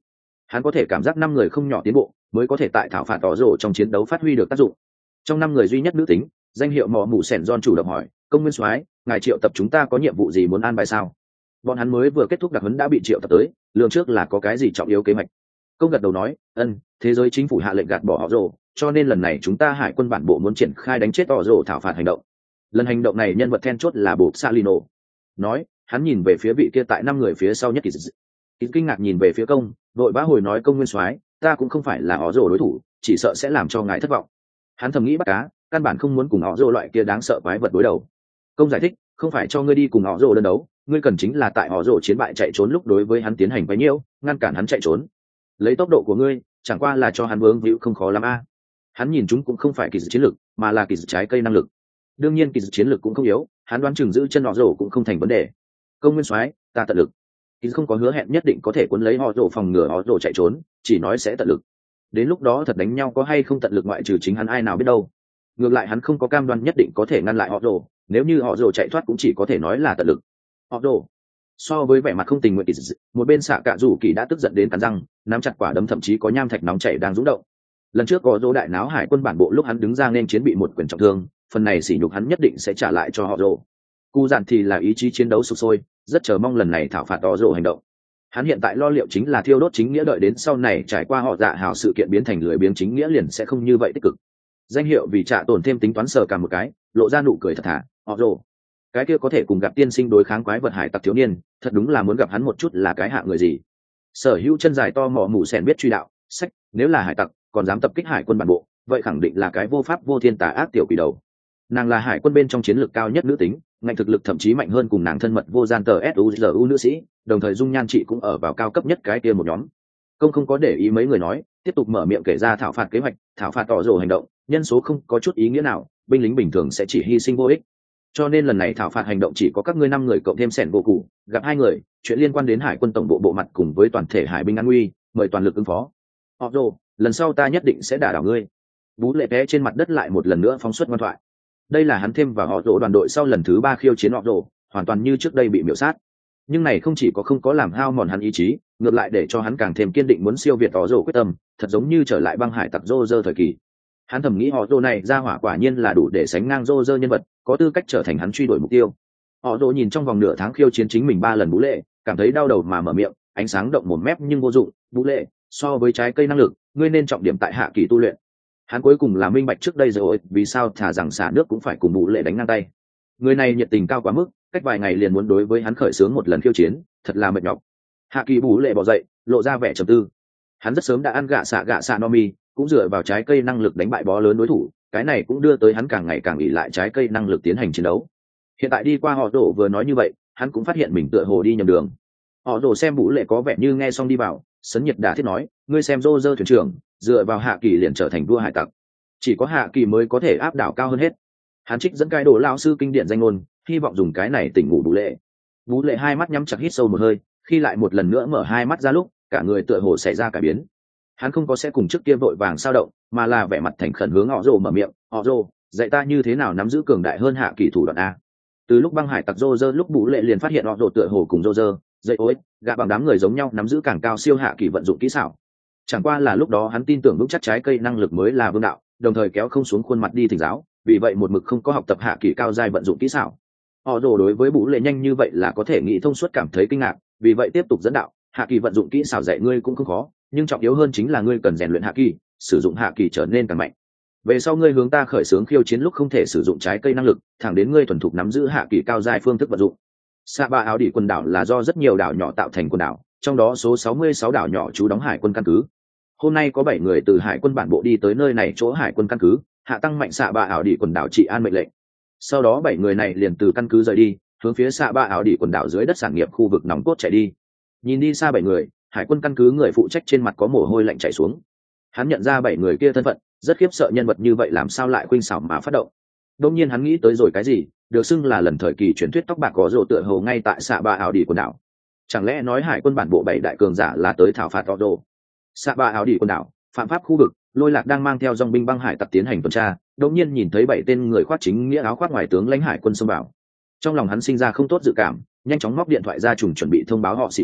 Hắn có thể cảm giác năm người không nhỏ tiến bộ mới có thể tại thảo phạt tỏ rổ trong chiến đấu phát huy được tác dụng. Trong năm người duy nhất nữ tính, danh hiệu mỏ mù sẻn John chủ động hỏi, công nguyên soái, ngài triệu tập chúng ta có nhiệm vụ gì muốn an bài sao? Bọn hắn mới vừa kết thúc đặc huấn đã bị triệu tập tới, lường trước là có cái gì trọng yếu kế hoạch. Công gật đầu nói, ân, thế giới chính phủ hạ lệnh gạt bỏ họ rồ, cho nên lần này chúng ta hải quân bản bộ muốn triển khai đánh chết họ rồ thảo phạt hành động. Lần hành động này nhân vật then chốt là bộ Salino. Nói, hắn nhìn về phía vị kia tại năm người phía sau nhất kỳ dị. Kinh ngạc nhìn về phía công, đội bá hồi nói, công nguyên soái, ta cũng không phải là họ rồ đối thủ, chỉ sợ sẽ làm cho ngài thất vọng. Hắn thầm nghĩ bắt cá, căn bản không muốn cùng họ rồ loại kia đáng sợ quái vật đối đầu. Công giải thích, không phải cho ngươi đi cùng họ rồ đơn đấu, ngươi cần chính là tại họ rồ chiến bại chạy trốn lúc đối với hắn tiến hành quấy nhiễu, ngăn cản hắn chạy trốn. Lấy tốc độ của ngươi, chẳng qua là cho hắn vướng víu không khó lắm a. Hắn nhìn chúng cũng không phải kỳ dự chiến lược, mà là kỳ dự trái cây năng lực. Đương nhiên kỳ dự chiến lược cũng không yếu, hắn đoán chừng giữ chân họ rồ cũng không thành vấn đề. Công nguyên soái, ta tận lực. Kỳ không có hứa hẹn nhất định có thể cuốn lấy họ rồ phòng ngừa họ rồ chạy trốn, chỉ nói sẽ tận lực. Đến lúc đó thật đánh nhau có hay không tận lực ngoại trừ chính hắn ai nào biết đâu. Ngược lại hắn không có cam đoan nhất định có thể ngăn lại họ rồ, nếu như họ rồ chạy thoát cũng chỉ có thể nói là tận lực. Họ rồ so với vẻ mặt không tình nguyện kỳ dị, một bên xạ cạ rủ kỳ đã tức giận đến cắn răng, nắm chặt quả đấm, thậm chí có nham thạch nóng chảy đang rung động. Lần trước có dỗ đại náo hải quân bản bộ lúc hắn đứng ra nên chiến bị một quyền trọng thương, phần này sỉ nhục hắn nhất định sẽ trả lại cho họ rồ. Cu dạn thì là ý chí chiến đấu sục sôi, rất chờ mong lần này thảo phạt họ rồ hành động. Hắn hiện tại lo liệu chính là thiêu đốt chính nghĩa, đợi đến sau này trải qua họ dạ hào sự kiện biến thành lười biếng chính nghĩa liền sẽ không như vậy tích cực. Danh hiệu vì trả tổn thêm tính toán sờ cả một cái, lộ ra nụ cười thật thà, họ rồ. Cái kia có thể cùng gặp tiên sinh đối kháng quái vật hải tặc thiếu niên, thật đúng là muốn gặp hắn một chút là cái hạ người gì. Sở hữu chân dài to mỏ mù sèn biết truy đạo sách, nếu là hải tặc còn dám tập kích hải quân bản bộ, vậy khẳng định là cái vô pháp vô thiên tà ác tiểu quỷ đầu. Nàng là hải quân bên trong chiến lược cao nhất nữ tính, ngành thực lực thậm chí mạnh hơn cùng nàng thân mật vô gian tờ suzu nữ sĩ, đồng thời dung nhan chị cũng ở vào cao cấp nhất cái kia một nhóm. Công không có để ý mấy người nói, tiếp tục mở miệng kể ra thảo phạt kế hoạch, thảo phạt tỏ rồ hành động, nhân số không có chút ý nghĩa nào, binh lính bình thường sẽ chỉ hy sinh vô ích. Cho nên lần này thảo phạt hành động chỉ có các ngươi năm người cộng thêm sẻn gỗ cụ, gặp hai người, chuyện liên quan đến hải quân tổng bộ bộ mặt cùng với toàn thể hải binh an nguy, mời toàn lực ứng phó. Họ rồ, lần sau ta nhất định sẽ đả đảo ngươi. Bú lệ té trên mặt đất lại một lần nữa phóng xuất ngoan thoại. Đây là hắn thêm vào họ rồ đoàn đội sau lần thứ ba khiêu chiến họ rồ, hoàn toàn như trước đây bị miểu sát. Nhưng này không chỉ có không có làm hao mòn hắn ý chí, ngược lại để cho hắn càng thêm kiên định muốn siêu việt họ rồ quyết tâm, thật giống như trở lại băng hải tặc rô rơ thời kỳ. Hắn thầm nghĩ họ rồ này ra hỏa quả nhiên là đủ để sánh ngang rô rơ nhân vật, có tư cách trở thành hắn truy đuổi mục tiêu. Họ rồ nhìn trong vòng nửa tháng khiêu chiến chính mình ba lần bú lệ, cảm thấy đau đầu mà mở miệng, ánh sáng động một mép nhưng vô dụng. Bú lệ, so với trái cây năng lực, ngươi nên trọng điểm tại hạ kỳ tu luyện. Hắn cuối cùng là minh bạch trước đây rồi vì sao thả rằng xả nước cũng phải cùng bú lệ đánh ngang tay. Người này nhiệt tình cao quá mức, cách vài ngày liền muốn đối với hắn khởi xướng một lần khiêu chiến, thật là mệt nhọc. Hạ kỳ bú lệ bỏ dậy, lộ ra vẻ trầm tư. Hắn rất sớm đã ăn gạ xạ gạ xạ no mi, cũng dựa vào trái cây năng lực đánh bại bó lớn đối thủ, cái này cũng đưa tới hắn càng ngày càng ỷ lại trái cây năng lực tiến hành chiến đấu. Hiện tại đi qua họ rồ vừa nói như vậy, hắn cũng phát hiện mình tựa hồ đi nhầm đường. Họ rồ xem Vũ Lệ có vẻ như nghe xong đi vào, sấn nhiệt đả thiết nói, ngươi xem Rô Rơ thuyền trưởng, dựa vào Hạ Kỳ liền trở thành vua hải tặc, chỉ có Hạ Kỳ mới có thể áp đảo cao hơn hết. Hắn trích dẫn cái đồ lao sư kinh điển danh ngôn, hy vọng dùng cái này tỉnh ngủ Vũ Lệ. Vũ Lệ hai mắt nhắm chặt hít sâu một hơi, khi lại một lần nữa mở hai mắt ra lúc, cả người tựa hồ xảy ra cải biến. Hắn không có sẽ cùng trước kia vội vàng sao động, mà là vẻ mặt thành khẩn hướng họ rồ mở miệng, họ rồ, dạy ta như thế nào nắm giữ cường đại hơn Hạ Kỳ thủ đoạn a. Từ lúc băng hải tặc rô rơ lúc Vũ Lệ liền phát hiện họ rồ tựa hồ cùng rô rơ dạy ối gạ bằng đám người giống nhau nắm giữ càng cao siêu Hạ Kỳ vận dụng kỹ xảo. Chẳng qua là lúc đó hắn tin tưởng vững chắc trái cây năng lực mới là vương đạo, đồng thời kéo không xuống khuôn mặt đi thỉnh giáo, vì vậy một mực không có học tập Hạ Kỳ cao giai vận dụng kỹ xảo. Họ rồ đối với Vũ Lệ nhanh như vậy là có thể nghĩ thông suốt, cảm thấy kinh ngạc, vì vậy tiếp tục dẫn đạo, Hạ Kỳ vận dụng kỹ xảo dạy ngươi cũng không khó, nhưng trọng yếu hơn chính là ngươi cần rèn luyện Hạ Kỳ, sử dụng Hạ Kỳ trở nên càng mạnh. Về sau ngươi hướng ta khởi xướng khiêu chiến lúc không thể sử dụng trái cây năng lực, thẳng đến ngươi thuần thục nắm giữ Hạ Kỳ cao giai phương thức vận dụng. Sa Ba áo đỉ quần đảo là do rất nhiều đảo nhỏ tạo thành quần đảo, trong đó số sáu mươi sáu đảo nhỏ trú đóng hải quân căn cứ. Hôm nay có bảy người từ hải quân bản bộ đi tới nơi này chỗ hải quân căn cứ, hạ tăng mạnh Sa Ba áo đỉ quần đảo trị an mệnh lệnh. Sau đó bảy người này liền từ căn cứ rời đi, hướng phía Sa Ba áo đỉ quần đảo dưới đất sản nghiệp khu vực nòng cốt chạy đi. Nhìn đi xa bảy người, hải quân căn cứ người phụ trách trên mặt có mồ hôi lạnh chảy xuống. Hắn nhận ra bảy người kia thân phận, rất khiếp sợ nhân vật như vậy làm sao lại khuynh xảo mà phát động. Đương nhiên hắn nghĩ tới rồi cái gì, được xưng là lần thời kỳ truyền thuyết tóc bạc có rồ tựa hồ ngay tại Sa Ba áo đỉ quần đảo. Chẳng lẽ nói hải quân bản bộ bảy đại cường giả là tới thảo phạt tọa rồ? Sa Ba áo đỉ quần đảo, phạm pháp khu vực, Lôi Lạc đang mang theo dòng binh băng hải tặc tiến hành tuần tra, đột nhiên nhìn thấy bảy tên người khoác chính nghĩa áo khoác ngoài tướng lãnh hải quân xông vào. Trong lòng hắn sinh ra không tốt dự cảm, nhanh chóng móc điện thoại ra trùng chuẩn bị thông báo họ xì cả,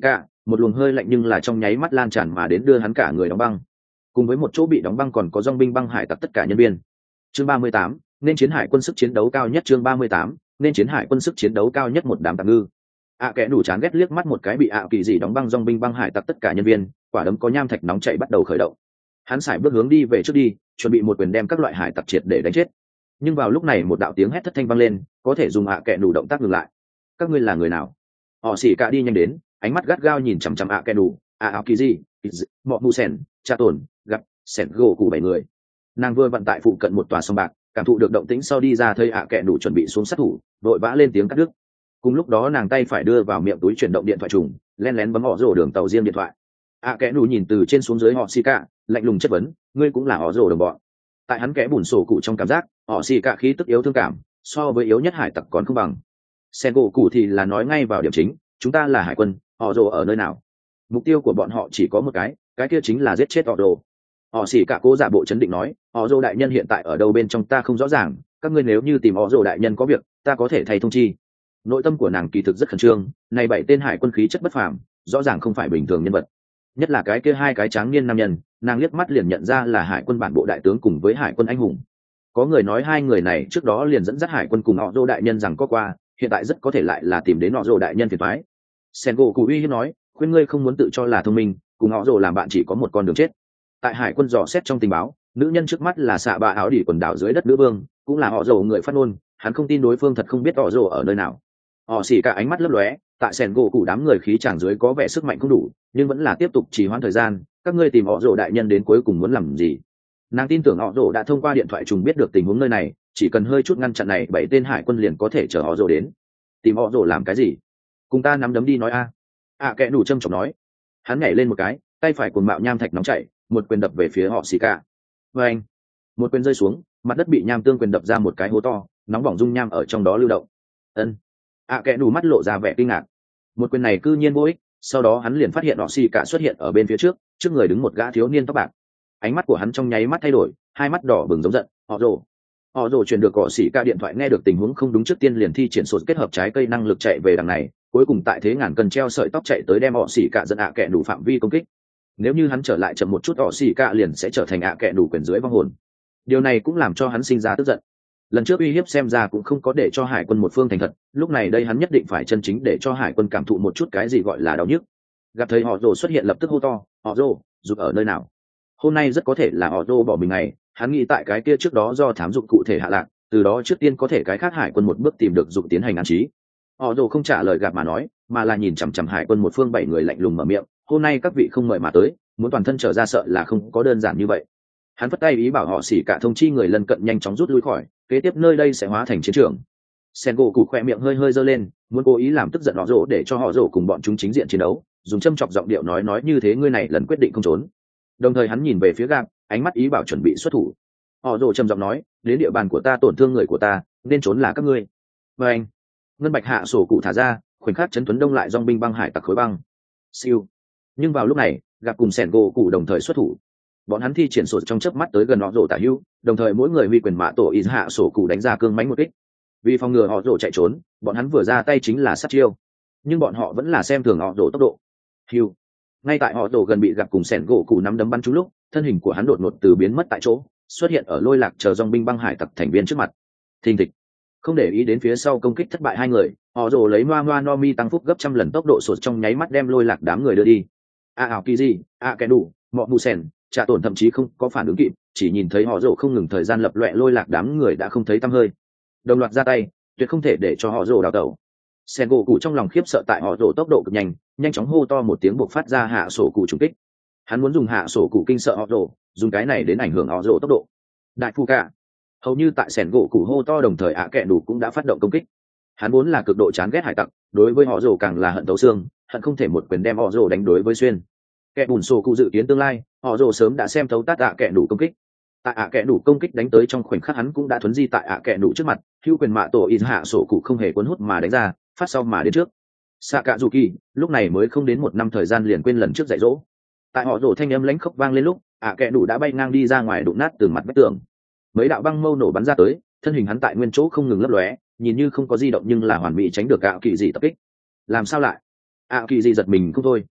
một luồng hơi lạnh nhưng là trong nháy mắt lan tràn mà đến đưa hắn cả người đóng băng, cùng với một chỗ bị đóng băng còn có dòng binh băng hải tặc tất cả nhân viên. Chương ba mươi tám, nên chiến hải quân sức chiến đấu cao nhất. Chương ba mươi tám, nên chiến hải quân sức chiến đấu cao nhất. Một đám tạm ngư. ạ kẽ đủ chán ghét liếc mắt một cái bị ạ kỳ dị đóng băng dòng binh băng hải tặc tất cả nhân viên, quả đấm có nham thạch nóng chảy bắt đầu khởi động. Hắn sải bước hướng đi về trước đi, chuẩn bị một quyền đem các loại hải tặc triệt để đánh chết. Nhưng vào lúc này một đạo tiếng hét thất thanh vang lên, có thể dùng ạ kẽ đủ động tác ngừng lại. Các ngươi là người nào? Họ xỉ cả đi nhanh đến, ánh mắt gắt gao nhìn chằm chằm ạ kẽ đủ, ạ áo kỳ dị, mọ mù sen, cha tồn, gặp sẹn gỗ cụ bảy người. Nàng vừa vận tại phụ cận một tòa sông bạc, cảm thụ được động tĩnh sau đi ra thấy ạ kẽ đủ chuẩn bị xuống sát thủ, vội vã lên tiếng cắt đứt. Cùng lúc đó nàng tay phải đưa vào miệng túi chuyển động điện thoại trùng, len lén bấm họ rồ đường tàu riêng điện thoại. ạ kẽ đủ nhìn từ trên xuống dưới họ xì cả, lạnh lùng chất vấn, ngươi cũng là họ rồ đồng bọn? Tại hắn kẽ bùn sổ cụ trong cảm giác, họ xì cả khí tức yếu thương cảm, so với yếu nhất hải tặc còn không bằng. Sen gỗ cụ thì là nói ngay vào điểm chính, chúng ta là hải quân, họ rồ ở nơi nào? Mục tiêu của bọn họ chỉ có một cái, cái kia chính là giết chết họ rồ. Họ xỉ cả cố giả bộ chấn định nói, họ rồ đại nhân hiện tại ở đâu bên trong ta không rõ ràng, các ngươi nếu như tìm họ rồ đại nhân có việc, ta có thể thay thông chi. Nội tâm của nàng kỳ thực rất khẩn trương, này bảy tên hải quân khí chất bất phàm, rõ ràng không phải bình thường nhân vật. Nhất là cái kia hai cái tráng niên nam nhân, nàng liếc mắt liền nhận ra là hải quân bản bộ đại tướng cùng với hải quân anh hùng. Có người nói hai người này trước đó liền dẫn dắt hải quân cùng họ rồ đại nhân rằng có qua, hiện tại rất có thể lại là tìm đến họ rồ đại nhân phiền toái. Sengoku uy hiếp nói, khuyên ngươi không muốn tự cho là thông minh, cùng họ rồ làm bạn chỉ có một con đường chết. Tại hải quân dò xét trong tình báo, nữ nhân trước mắt là xạ bạ áo đỉ quần đảo dưới đất nữ vương, cũng là họ rồ người phát ngôn, hắn không tin đối phương thật không biết họ rồ ở nơi nào. Họ xỉ cả ánh mắt lấp lóe, tại Sengoku đám người khí tràng dưới có vẻ sức mạnh không đủ, nhưng vẫn là tiếp tục trì hoãn thời gian, các ngươi tìm họ rồ đại nhân đến cuối cùng muốn làm gì? Nàng tin tưởng họ rồ đã thông qua điện thoại trùng biết được tình huống nơi này, chỉ cần hơi chút ngăn chặn này bảy tên hải quân liền có thể chờ họ rồ đến. Tìm họ rồ làm cái gì? Cùng ta nắm đấm đi nói a. À, à kẻ đủ châm chọc nói. Hắn nhảy lên một cái, tay phải cuồng mạo nham thạch nóng chảy, một quyền đập về phía họ xì cả. Và anh, một quyền rơi xuống, mặt đất bị nham tương quyền đập ra một cái hố to, nóng bỏng dung nham ở trong đó lưu động. Ân. À kẻ đủ mắt lộ ra vẻ kinh ngạc. Một quyền này cư nhiên vô ích, sau đó hắn liền phát hiện họ xì cả xuất hiện ở bên phía trước, trước người đứng một gã thiếu niên tóc bạc. Ánh mắt của hắn trong nháy mắt thay đổi, hai mắt đỏ bừng giống giận, họ rồ. Họ rồ truyền được họ xì cả điện thoại nghe được tình huống không đúng trước tiên liền thi triển sột kết hợp trái cây năng lực chạy về đằng này, cuối cùng tại thế ngàn cân treo sợi tóc chạy tới đem họ xì cả dẫn ạ kẹ đủ phạm vi công kích. Nếu như hắn trở lại chậm một chút họ xì cả liền sẽ trở thành ạ kẹ đủ quyền dưới vong hồn. Điều này cũng làm cho hắn sinh ra tức giận. Lần trước uy hiếp xem ra cũng không có để cho hải quân một phương thành thật, lúc này đây hắn nhất định phải chân chính để cho hải quân cảm thụ một chút cái gì gọi là đau nhức. Gặp thấy họ rồ xuất hiện lập tức hô to, họ rồ dục ở nơi nào? Hôm nay rất có thể là họ rồ bỏ mình ngày, hắn nghĩ tại cái kia trước đó do thám dụng cụ thể hạ lạc, từ đó trước tiên có thể cái khác hải quân một bước tìm được dụng tiến hành an trí. Họ rồ không trả lời gặp mà nói, mà là nhìn chằm chằm hải quân một phương bảy người lạnh lùng mở miệng, hôm nay các vị không mời mà tới, muốn toàn thân trở ra sợ là không có đơn giản như vậy. Hắn phất tay ý bảo họ xỉ cả thông chi người lân cận nhanh chóng rút lui khỏi, kế tiếp nơi đây sẽ hóa thành chiến trường. Sengoku khỏe miệng hơi hơi giơ lên, muốn cố ý làm tức giận họ rồ để cho họ rồ cùng bọn chúng chính diện chiến đấu, dùng châm chọc giọng điệu nói nói như thế ngươi này lần quyết định không trốn. Đồng thời hắn nhìn về phía gap, ánh mắt ý bảo chuẩn bị xuất thủ. Họ rồ trầm giọng nói, đến địa bàn của ta tổn thương người của ta, nên trốn là các ngươi. Và anh, ngân bạch hạ sổ cụ thả ra, khoảnh khắc chấn tuấn đông lại dòng binh băng hải tặc khối băng. Siêu. Nhưng vào lúc này, gặp cùng Sengoku đồng thời xuất thủ. Bọn hắn thi triển sổ trong chớp mắt tới gần họ rồ tả hữu, đồng thời mỗi người huy quyền mã tổ ý hạ sổ cụ đánh ra cương mãnh một kích. Vì phòng ngừa họ rồ chạy trốn, bọn hắn vừa ra tay chính là sát chiêu, nhưng bọn họ vẫn là xem thường họ rồ tốc độ. Hưu. Ngay tại họ rồ gần bị gặp cùng Sengoku nắm đấm bắn trúng lúc, thân hình của hắn đột ngột từ biến mất tại chỗ, xuất hiện ở lôi lạc chờ dòng binh băng hải tặc thành viên trước mặt. Thình thịch. Không để ý đến phía sau công kích thất bại hai người, họ rồ lấy noa noa no mi tăng phúc gấp trăm lần tốc độ sột trong nháy mắt đem lôi lạc đám người đưa đi. A ảo kỳ gì, a kẻ đủ, mọ mù sen, trả tổn thậm chí không có phản ứng kịp, chỉ nhìn thấy họ rồ không ngừng thời gian lập loẹ lôi lạc đám người đã không thấy tăm hơi. Đồng loạt ra tay, tuyệt không thể để cho họ rồ đào tẩu. Sengoku trong lòng khiếp sợ tại họ rồ tốc độ cực nhanh, nhanh chóng hô to một tiếng buộc phát ra hạ sổ cụ trùng kích. Hắn muốn dùng hạ sổ cụ kinh sợ họ rồ, dùng cái này đến ảnh hưởng họ rồ tốc độ. Đại phu cả, hầu như tại Sengoku hô to đồng thời ạ kẹ đủ cũng đã phát động công kích. Hắn vốn là cực độ chán ghét hải tặc, đối với họ rồ càng là hận tấu xương, hận không thể một quyền đem họ rồ đánh đối với xuyên. Kẻ bùn sổ cụ dự kiến tương lai, họ rồ sớm đã xem thấu tát ạ kẹ đủ công kích. Tại ạ kẹ đủ công kích đánh tới trong khoảnh khắc hắn cũng đã thuấn di tại ạ kẹ đủ trước mặt, hữu quyền mạ tổ ý hạ sổ cụ không hề cuốn hút mà đánh ra, phát sau mà đến trước. Sakazuki lúc này mới không đến một năm thời gian liền quên lần trước dạy dỗ. Tại họ rồ thanh âm lãnh khốc vang lên lúc, ạ kẹ đủ đã bay ngang đi ra ngoài đụng nát từ mặt vách tường. Mấy đạo băng mâu nổ bắn ra tới, thân hình hắn tại nguyên chỗ không ngừng lấp lóe, nhìn như không có di động nhưng là hoàn mỹ tránh được ạ kỳ dị tập kích. Làm sao lại? ạ kỳ dị giật mình không thôi.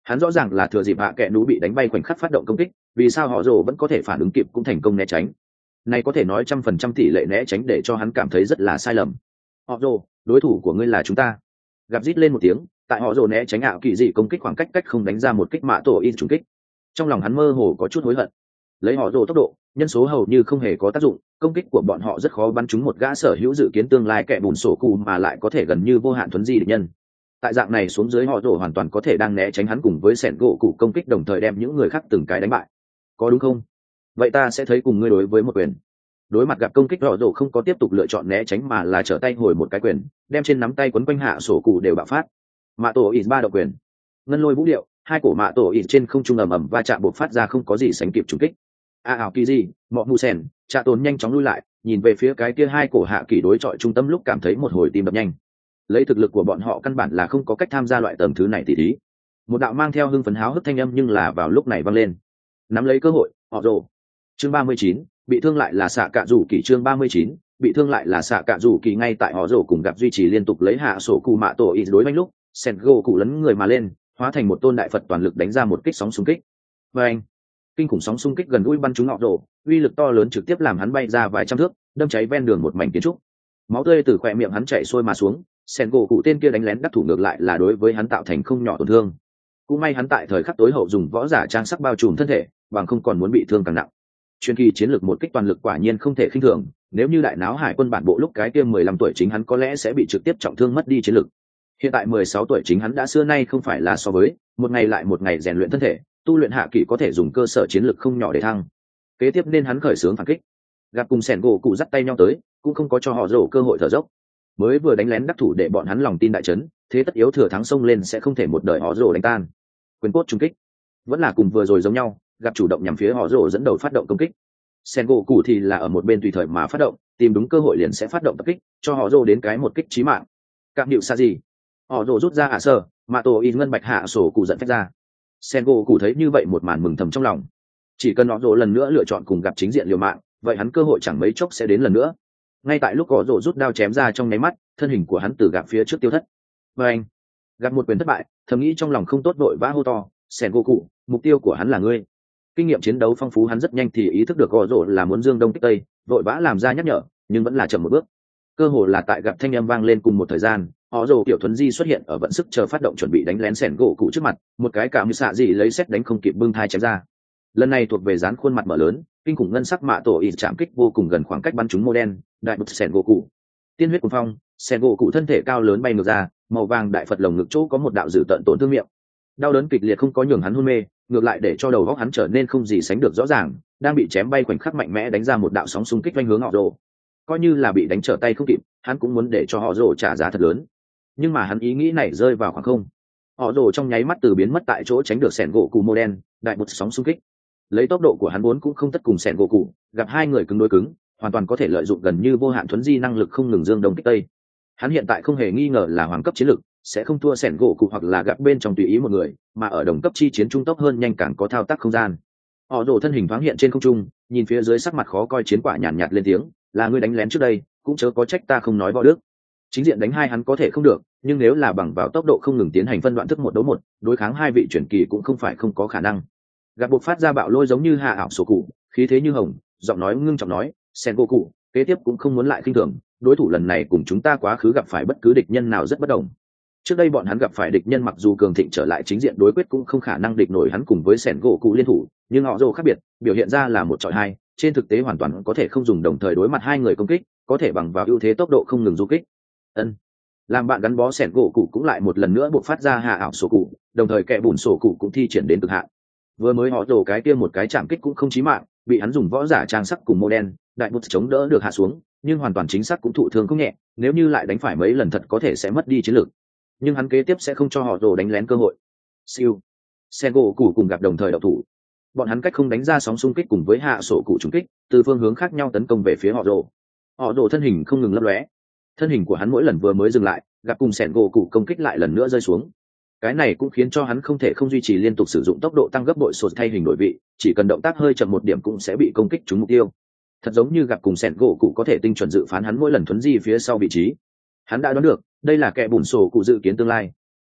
Hắn rõ ràng là thừa dịp hạ kệ nú bị đánh bay khoảnh khắc phát động công kích, vì sao họ rồ vẫn có thể phản ứng kịp cũng thành công né tránh. Này có thể nói trăm phần trăm tỷ lệ né tránh để cho hắn cảm thấy rất là sai lầm. Họ rồ, đối thủ của ngươi là chúng ta. Gặp rít lên một tiếng, tại họ rồ né tránh ảo kỳ dị công kích khoảng cách cách không đánh ra một kích mã tổ in trùng kích. Trong lòng hắn mơ hồ có chút hối hận. Lấy họ rồ tốc độ, nhân số hầu như không hề có tác dụng, công kích của bọn họ rất khó bắn trúng một gã sở hữu dự kiến tương lai kẻ bùn sổ cụ mà lại có thể gần như vô hạn thuấn di địch nhân. Tại dạng này xuống dưới họ rồ hoàn toàn có thể đang né tránh hắn cùng với sẻn gỗ cụ công kích đồng thời đem những người khác từng cái đánh bại. Có đúng không? Vậy ta sẽ thấy cùng ngươi đối với một quyền. Đối mặt gặp công kích họ rồ không có tiếp tục lựa chọn né tránh mà là trở tay hồi một cái quyền, đem trên nắm tay quấn quanh hạ sổ cụ đều bạo phát. Mạ tổ ít ba độc quyền, ngân lôi vũ điệu, hai cổ mạ tổ ít trên không trung ầm ầm va chạm bộc phát ra không có gì sánh kịp trùng kích. A ảo kỳ gì, mọ mù sen, trạ tồn nhanh chóng lui lại, nhìn về phía cái kia hai cổ hạ kỳ đối chọi trung tâm lúc cảm thấy một hồi tim đập nhanh. Lấy thực lực của bọn họ căn bản là không có cách tham gia loại tầm thứ này tỷ thí. Một đạo mang theo hưng phấn háo hức thanh âm nhưng là vào lúc này vang lên. Nắm lấy cơ hội, họ rồ. Chương ba mươi chín, bị thương lại là xạ cạ rủ kỳ. Chương ba mươi chín, bị thương lại là xạ cạ rủ kỳ. Ngay tại họ rồ cùng gặp duy trì liên tục lấy hạ sổ cụ mạ tổ ít đối banh lúc, Sengo cụ lấn người mà lên, hóa thành một tôn đại Phật toàn lực đánh ra một kích sóng xung kích. Và anh, kinh khủng sóng xung kích gần gũi bắn trúng họ rồ, uy lực to lớn trực tiếp làm hắn bay ra vài trăm thước, đâm cháy ven đường một mảnh kiến trúc. Máu tươi từ khóe miệng hắn chảy xuôi mà xuống, Sengo cụ tên kia đánh lén đắc thủ ngược lại là đối với hắn tạo thành không nhỏ tổn thương. Cũng may hắn tại thời khắc tối hậu dùng võ giả trang sắc bao trùm thân thể, bằng không còn muốn bị thương càng nặng. Chuyên kỳ chiến lược một kích toàn lực quả nhiên không thể khinh thường, nếu như đại náo hải quân bản bộ lúc cái kia mười lăm tuổi chính hắn có lẽ sẽ bị trực tiếp trọng thương mất đi chiến lược. Hiện tại mười sáu tuổi chính hắn đã xưa nay không phải là so với, một ngày lại một ngày rèn luyện thân thể, tu luyện hạ kỳ có thể dùng cơ sở chiến lược không nhỏ để thăng. Kế tiếp nên hắn khởi xướng phản kích. Gặp cùng sẻn gỗ cụ dắt tay nhau tới, cũng không có cho họ rổ cơ hội thở dốc. Mới vừa đánh lén đắc thủ để bọn hắn lòng tin đại chấn, thế tất yếu thừa thắng xông lên sẽ không thể một đời họ rổ đánh tan. Quyền cốt trung kích, vẫn là cùng vừa rồi giống nhau, gặp chủ động nhằm phía họ rổ dẫn đầu phát động công kích. Sen gỗ cụ thì là ở một bên tùy thời mà phát động, tìm đúng cơ hội liền sẽ phát động tập kích, cho họ rổ đến cái một kích chí mạng. Cạm điệu xa gì? Họ rổ rút ra hạ sơ, mà tổ in ngân bạch hạ sổ cụ giận phách ra. Sen gỗ cụ thấy như vậy một màn mừng thầm trong lòng. Chỉ cần họ rổ lần nữa lựa chọn cùng gặp chính diện liều mạng, vậy hắn cơ hội chẳng mấy chốc sẽ đến lần nữa. Ngay tại lúc họ rổ rút đao chém ra trong nháy mắt, thân hình của hắn từ gặp phía trước tiêu thất. Và anh, gặp một quyền thất bại, thầm nghĩ trong lòng không tốt vội vã hô to, Sen gỗ cụ, mục tiêu của hắn là ngươi. Kinh nghiệm chiến đấu phong phú hắn rất nhanh thì ý thức được gõ rổ là muốn dương đông kích tây, vội vã làm ra nhắc nhở, nhưng vẫn là chậm một bước. Cơ hồ là tại gặp thanh âm vang lên cùng một thời gian, họ rổ kiểu thuấn di xuất hiện ở vận sức chờ phát động chuẩn bị đánh lén sẻn gỗ cụ trước mặt, một cái cảm như xạ gì lấy xét đánh không kịp bưng thai chém ra. Lần này thuộc về dán khuôn mặt mở lớn, kinh khủng ngân sắc mạ tổ ít chạm kích vô cùng gần khoảng cách bắn trúng mô đen, đại bực sẻn gỗ cụ. Tiên huyết cuồng phong, sẻn gỗ cụ thân thể cao lớn bay ngược ra, màu vàng đại phật lồng ngực chỗ có một đạo dữ tận tổn thương miệng. Đau đớn kịch liệt không có nhường hắn hôn mê, ngược lại để cho đầu óc hắn trở nên không gì sánh được rõ ràng, đang bị chém bay khoảnh khắc mạnh mẽ đánh ra một đạo sóng xung kích quanh hướng họ rồ. Coi như là bị đánh trở tay không kịp, hắn cũng muốn để cho họ rồ trả giá thật lớn. Nhưng mà hắn ý nghĩ này rơi vào khoảng không. Họ rồ trong nháy mắt từ biến mất tại chỗ tránh được sẻn gỗ cụ mô đen, đại một sóng xung kích. Lấy tốc độ của hắn vốn cũng không tất cùng sẻn gỗ cụ, gặp hai người cứng đối cứng, hoàn toàn có thể lợi dụng gần như vô hạn thuấn di năng lực không ngừng dương đông kích tây. Hắn hiện tại không hề nghi ngờ là hoàng cấp chiến lực, sẽ không thua sẻn gỗ cụ hoặc là gặp bên trong tùy ý một người, mà ở đồng cấp chi chiến trung tốc hơn nhanh càng có thao tác không gian. Họ rồ thân hình thoáng hiện trên không trung, nhìn phía dưới sắc mặt khó coi chiến quả nhàn nhạt, nhạt lên tiếng, là ngươi đánh lén trước đây, cũng chớ có trách ta không nói võ đức. Chính diện đánh hai hắn có thể không được, nhưng nếu là bằng vào tốc độ không ngừng tiến hành phân đoạn thức một đấu một, đối kháng hai vị chuyển kỳ cũng không phải không có khả năng. Gặp buộc phát ra bạo lôi giống như hạ ảo sổ cụ, khí thế như hồng, giọng nói ngưng trọng nói, sen gỗ cụ, kế tiếp cũng không muốn lại khinh thường, đối thủ lần này cùng chúng ta quá khứ gặp phải bất cứ địch nhân nào rất bất đồng. Trước đây bọn hắn gặp phải địch nhân mặc dù cường thịnh trở lại chính diện đối quyết cũng không khả năng địch nổi hắn cùng với sẻn gỗ cụ liên thủ, nhưng họ rồ khác biệt, biểu hiện ra là một chọi hai, trên thực tế hoàn toàn có thể không dùng đồng thời đối mặt hai người công kích, có thể bằng vào ưu thế tốc độ không ngừng du kích. Ân, làm bạn gắn bó sẻn gỗ cụ cũng lại một lần nữa buộc phát ra hạ ảo sổ cụ, đồng thời kẻ bùn sổ cụ cũng thi triển đến cực hạn. Vừa mới họ rồ cái kia một cái chạm kích cũng không chí mạng, bị hắn dùng võ giả trang sắc cùng mô đen, đại bút chống đỡ được hạ xuống, nhưng hoàn toàn chính xác cũng thụ thương không nhẹ, nếu như lại đánh phải mấy lần thật có thể sẽ mất đi chiến lược. Nhưng hắn kế tiếp sẽ không cho họ rồ đánh lén cơ hội. Siêu, sen gỗ cụ cùng gặp đồng thời đậu thủ, bọn hắn cách không đánh ra sóng xung kích cùng với hạ sổ cụ trúng kích, từ phương hướng khác nhau tấn công về phía họ rồ. Họ rồ thân hình không ngừng lấp lóe, thân hình của hắn mỗi lần vừa mới dừng lại, gặp cùng sẻn gỗ cụ công kích lại lần nữa rơi xuống. Cái này cũng khiến cho hắn không thể không duy trì liên tục sử dụng tốc độ tăng gấp bội sột thay hình đổi vị, chỉ cần động tác hơi chậm một điểm cũng sẽ bị công kích trúng mục tiêu. Thật giống như gặp cùng sẻn gỗ cụ có thể tinh chuẩn dự phán hắn mỗi lần thuấn di phía sau vị trí. Hắn đã đoán được, đây là kẻ bùn sổ cụ dự kiến tương lai.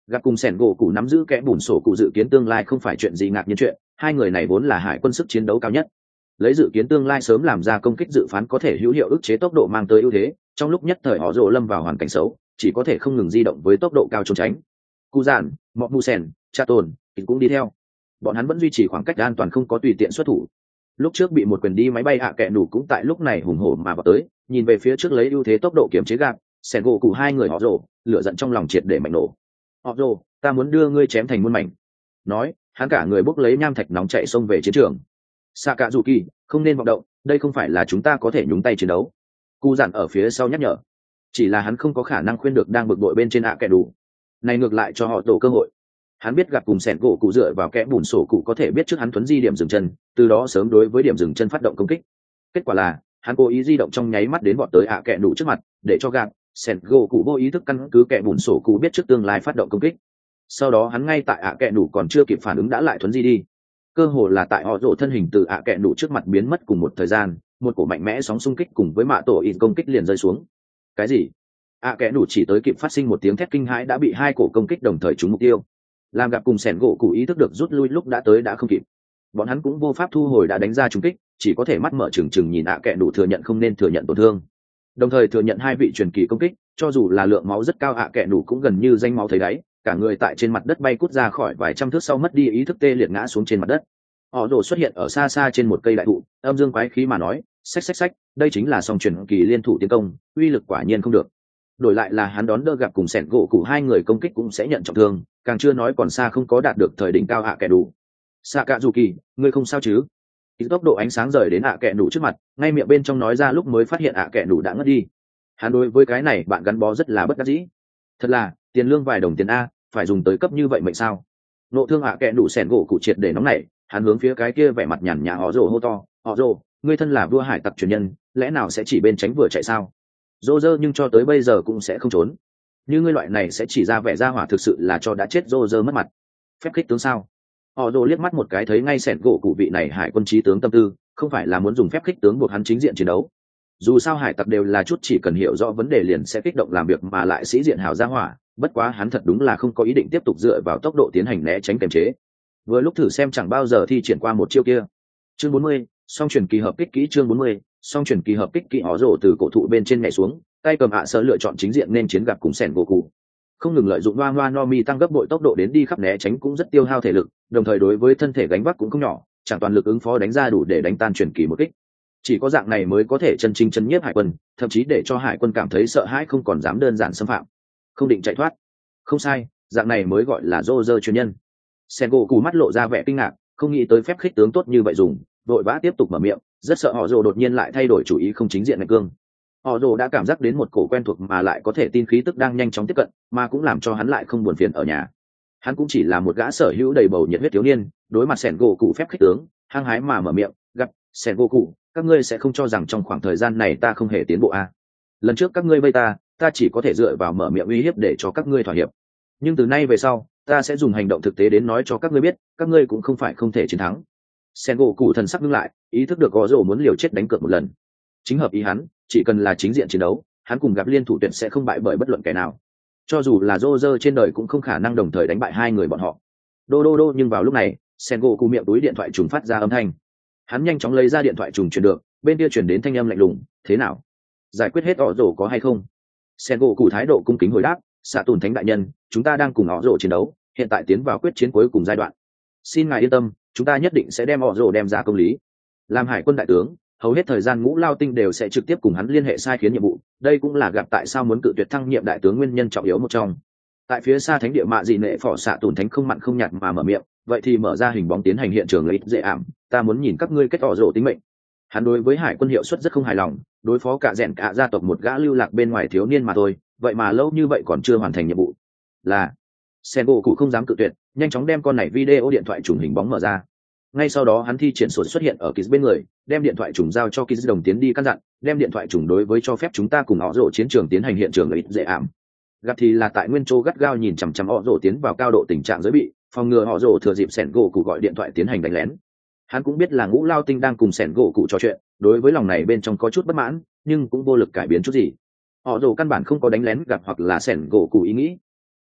Gặp cùng sẻn gỗ cụ nắm giữ kẽ bùn sổ cụ dự kiến tương lai không phải chuyện gì ngạc nhiên chuyện, hai người này vốn là hải quân sức chiến đấu cao nhất. Lấy dự kiến tương lai sớm làm ra công kích dự phán có thể hữu hiệu ức chế tốc độ mang tới ưu thế, trong lúc nhất thời họ rồ lâm vào hoàn cảnh xấu, chỉ có thể không ngừng di động với tốc độ cao trốn tránh. Cú giản, Mọ Mu Sen, Cha Tồn cũng đi theo. Bọn hắn vẫn duy trì khoảng cách an toàn, không có tùy tiện xuất thủ. Lúc trước bị một quyền đi máy bay hạ kẹ đủ cũng tại lúc này hùng hổ mà vào tới, nhìn về phía trước lấy ưu thế tốc độ kiểm chế gạt, sẻn gỗ cụ hai người họ rồ, lửa giận trong lòng triệt để mạnh nổ. Họ rồ, ta muốn đưa ngươi chém thành muôn mảnh. Nói, hắn cả người bốc lấy nham thạch nóng chạy xông về chiến trường. Sakazuki, không nên vọng động, đây không phải là chúng ta có thể nhúng tay chiến đấu. Cú giản ở phía sau nhắc nhở. Chỉ là hắn không có khả năng khuyên được đang bực bội bên trên hạ kẹ đủ. Này ngược lại cho họ tổ cơ hội. Hắn biết gặp cùng sẻn gỗ cụ dựa vào kẽ bùn sổ cụ có thể biết trước hắn thuấn di điểm dừng chân, từ đó sớm đối với điểm dừng chân phát động công kích. Kết quả là hắn cố ý di động trong nháy mắt đến bọn tới ạ kẹ đủ trước mặt, để cho gạt sẻn gỗ cụ vô ý thức căn cứ kẽ bùn sổ cụ biết trước tương lai phát động công kích. Sau đó hắn ngay tại ạ kẹ đủ còn chưa kịp phản ứng đã lại thuấn di đi. Cơ hồ là tại họ rổ thân hình từ ạ kẹ đủ trước mặt biến mất cùng một thời gian, một cổ mạnh mẽ sóng xung kích cùng với mạ tổ ít công kích liền rơi xuống. Cái gì? ạ kẹ đủ chỉ tới kịp phát sinh một tiếng thét kinh hãi đã bị hai cổ công kích đồng thời trúng mục tiêu. Làm gặp cùng sẻn gỗ cụ ý thức được rút lui lúc đã tới đã không kịp. Bọn hắn cũng vô pháp thu hồi đã đánh ra trúng kích, chỉ có thể mắt mở trừng trừng nhìn ạ kẹ đủ thừa nhận không nên thừa nhận tổn thương, đồng thời thừa nhận hai vị truyền kỳ công kích. Cho dù là lượng máu rất cao, ạ kẹ đủ cũng gần như danh máu thấy đáy, cả người tại trên mặt đất bay cút ra khỏi vài trăm thước sau mất đi ý thức tê liệt ngã xuống trên mặt đất. Họ rồ xuất hiện ở xa xa trên một cây đại thụ, âm dương quái khí mà nói, xách xách xách, đây chính là song truyền kỳ liên thủ tiến công, uy lực quả nhiên không được. Đổi lại là hắn đón đỡ gặp cùng sẻn gỗ cụ hai người công kích cũng sẽ nhận trọng thương, càng chưa nói còn xa không có đạt được thời đỉnh cao ạ kẹ đủ. Sakazuki, ngươi không sao chứ? Ý tốc độ ánh sáng rời đến ạ kẹ đủ trước mặt, ngay miệng bên trong nói ra lúc mới phát hiện ạ kẹ đủ đã ngất đi. Hắn đối với cái này bạn gắn bó rất là bất đắc dĩ. Thật là, tiền lương vài đồng tiền a, phải dùng tới cấp như vậy mệnh sao? Nộ thương ạ kẹ đủ sẻn gỗ cụ triệt để nóng nảy, hắn hướng phía cái kia vẻ mặt nhàn nhã họ rồ hô to, họ rồ, ngươi thân là vua hải tặc truyền nhân, lẽ nào sẽ chỉ bên tránh vừa chạy sao? Rô rơ nhưng cho tới bây giờ cũng sẽ không trốn. Như ngươi loại này sẽ chỉ ra vẻ ra hỏa thực sự là cho đã chết rô rơ mất mặt. Phép khích tướng sao? Họ rồ liếc mắt một cái thấy ngay sẻn gỗ cụ vị này hải quân trí tướng tâm tư, không phải là muốn dùng phép khích tướng buộc hắn chính diện chiến đấu. Dù sao hải tặc đều là chút chỉ cần hiểu rõ vấn đề liền sẽ kích động làm việc mà lại sĩ diện hảo ra hỏa, bất quá hắn thật đúng là không có ý định tiếp tục dựa vào tốc độ tiến hành né tránh kiềm chế. Vừa lúc thử xem chẳng bao giờ thi triển qua một chiêu kia. Chương bốn mươi, song truyền kỳ hợp kích kỹ. Chương bốn mươi, song truyền kỳ hợp kích kỹ. Họ rồ từ cổ thụ bên trên nhảy xuống, tay cầm ạ sở lựa chọn chính diện nên chiến gặp cùng sẻn gỗ cụ, không ngừng lợi dụng loa loa no mi tăng gấp bội tốc độ đến đi khắp né tránh cũng rất tiêu hao thể lực, đồng thời đối với thân thể gánh vác cũng không nhỏ, chẳng toàn lực ứng phó đánh ra đủ để đánh tan truyền kỳ một kích. Chỉ có dạng này mới có thể chân chính chân nhiếp hải quân, thậm chí để cho hải quân cảm thấy sợ hãi không còn dám đơn giản xâm phạm, không định chạy thoát. Không sai, dạng này mới gọi là rô rơ truyền nhân. Sen gỗ cù mắt lộ ra vẻ kinh ngạc, không nghĩ tới phép khích tướng tốt như vậy dùng, vội vã tiếp tục mở miệng, rất sợ họ rồ đột nhiên lại thay đổi chủ ý không chính diện ngạch cương. Họ rồ đã cảm giác đến một cổ quen thuộc mà lại có thể tin khí tức đang nhanh chóng tiếp cận, mà cũng làm cho hắn lại không buồn phiền ở nhà. Hắn cũng chỉ là một gã sở hữu đầy bầu nhiệt huyết thiếu niên, đối mặt sẻn gỗ cụ phép khích tướng, hăng hái mà mở miệng, gặp sẻn gỗ cụ, các ngươi sẽ không cho rằng trong khoảng thời gian này ta không hề tiến bộ à? Lần trước các ngươi vây ta, ta chỉ có thể dựa vào mở miệng uy hiếp để cho các ngươi thỏa hiệp, nhưng từ nay về sau, ta sẽ dùng hành động thực tế đến nói cho các ngươi biết, các ngươi cũng không phải không thể chiến thắng. Sẻn gỗ cụ thần sắc ngưng lại, ý thức được gõ rồ muốn liều chết đánh cược một lần. Chính hợp ý hắn, chỉ cần là chính diện chiến đấu, hắn cùng gặp liên thủ tuyệt sẽ không bại bởi bất luận kẻ nào. Cho dù là rô rơ trên đời cũng không khả năng đồng thời đánh bại hai người bọn họ. Đô đô đô, nhưng vào lúc này, Sen gỗ cụ miệng túi điện thoại trùng phát ra âm thanh. Hắn nhanh chóng lấy ra điện thoại trùng truyền được, bên kia truyền đến thanh âm lạnh lùng, thế nào? Giải quyết hết họ rồ có hay không? Sen gỗ cụ thái độ cung kính hồi đáp, xạ tùn thánh đại nhân, chúng ta đang cùng họ rồ chiến đấu, hiện tại tiến vào quyết chiến cuối cùng giai đoạn. Xin ngài yên tâm, chúng ta nhất định sẽ đem họ rồ đem ra công lý. Làm hải quân đại tướng, hầu hết thời gian Ngũ Lao Tinh đều sẽ trực tiếp cùng hắn liên hệ sai khiến nhiệm vụ, đây cũng là gặp tại sao muốn cự tuyệt thăng nhiệm đại tướng nguyên nhân trọng yếu một trong. Tại phía xa thánh địa mạ dị nệ phỏ xạ tùn thánh không mặn không nhạt mà mở miệng, vậy thì mở ra hình bóng tiến hành hiện trường lấy dễ ảm, ta muốn nhìn các ngươi kết tỏ rổ tính mệnh. Hắn đối với hải quân hiệu suất rất không hài lòng, đối phó cả rèn cả gia tộc một gã lưu lạc bên ngoài thiếu niên mà thôi, vậy mà lâu như vậy còn chưa hoàn thành nhiệm vụ. Là Sen gỗ cụ không dám cự tuyệt, nhanh chóng đem con này video điện thoại trùng hình bóng mở ra. Ngay sau đó hắn thi triển sổ xuất hiện ở Kiz bên người, đem điện thoại trùng giao cho Kiz đồng tiến đi căn dặn, đem điện thoại trùng đối với cho phép chúng ta cùng họ rổ chiến trường tiến hành hiện trường lợi dễ ảm. Gặp thì là tại nguyên châu gắt gao nhìn chằm chằm họ rổ tiến vào cao độ tình trạng giới bị, phòng ngừa họ rổ thừa dịp Sen gỗ cụ gọi điện thoại tiến hành đánh lén. Hắn cũng biết là Ngũ Lao Tinh đang cùng Sen gỗ cụ trò chuyện, đối với lòng này bên trong có chút bất mãn, nhưng cũng vô lực cải biến chút gì. Họ rổ căn bản không có đánh lén gặp hoặc là Sen gỗ cụ ý nghĩ.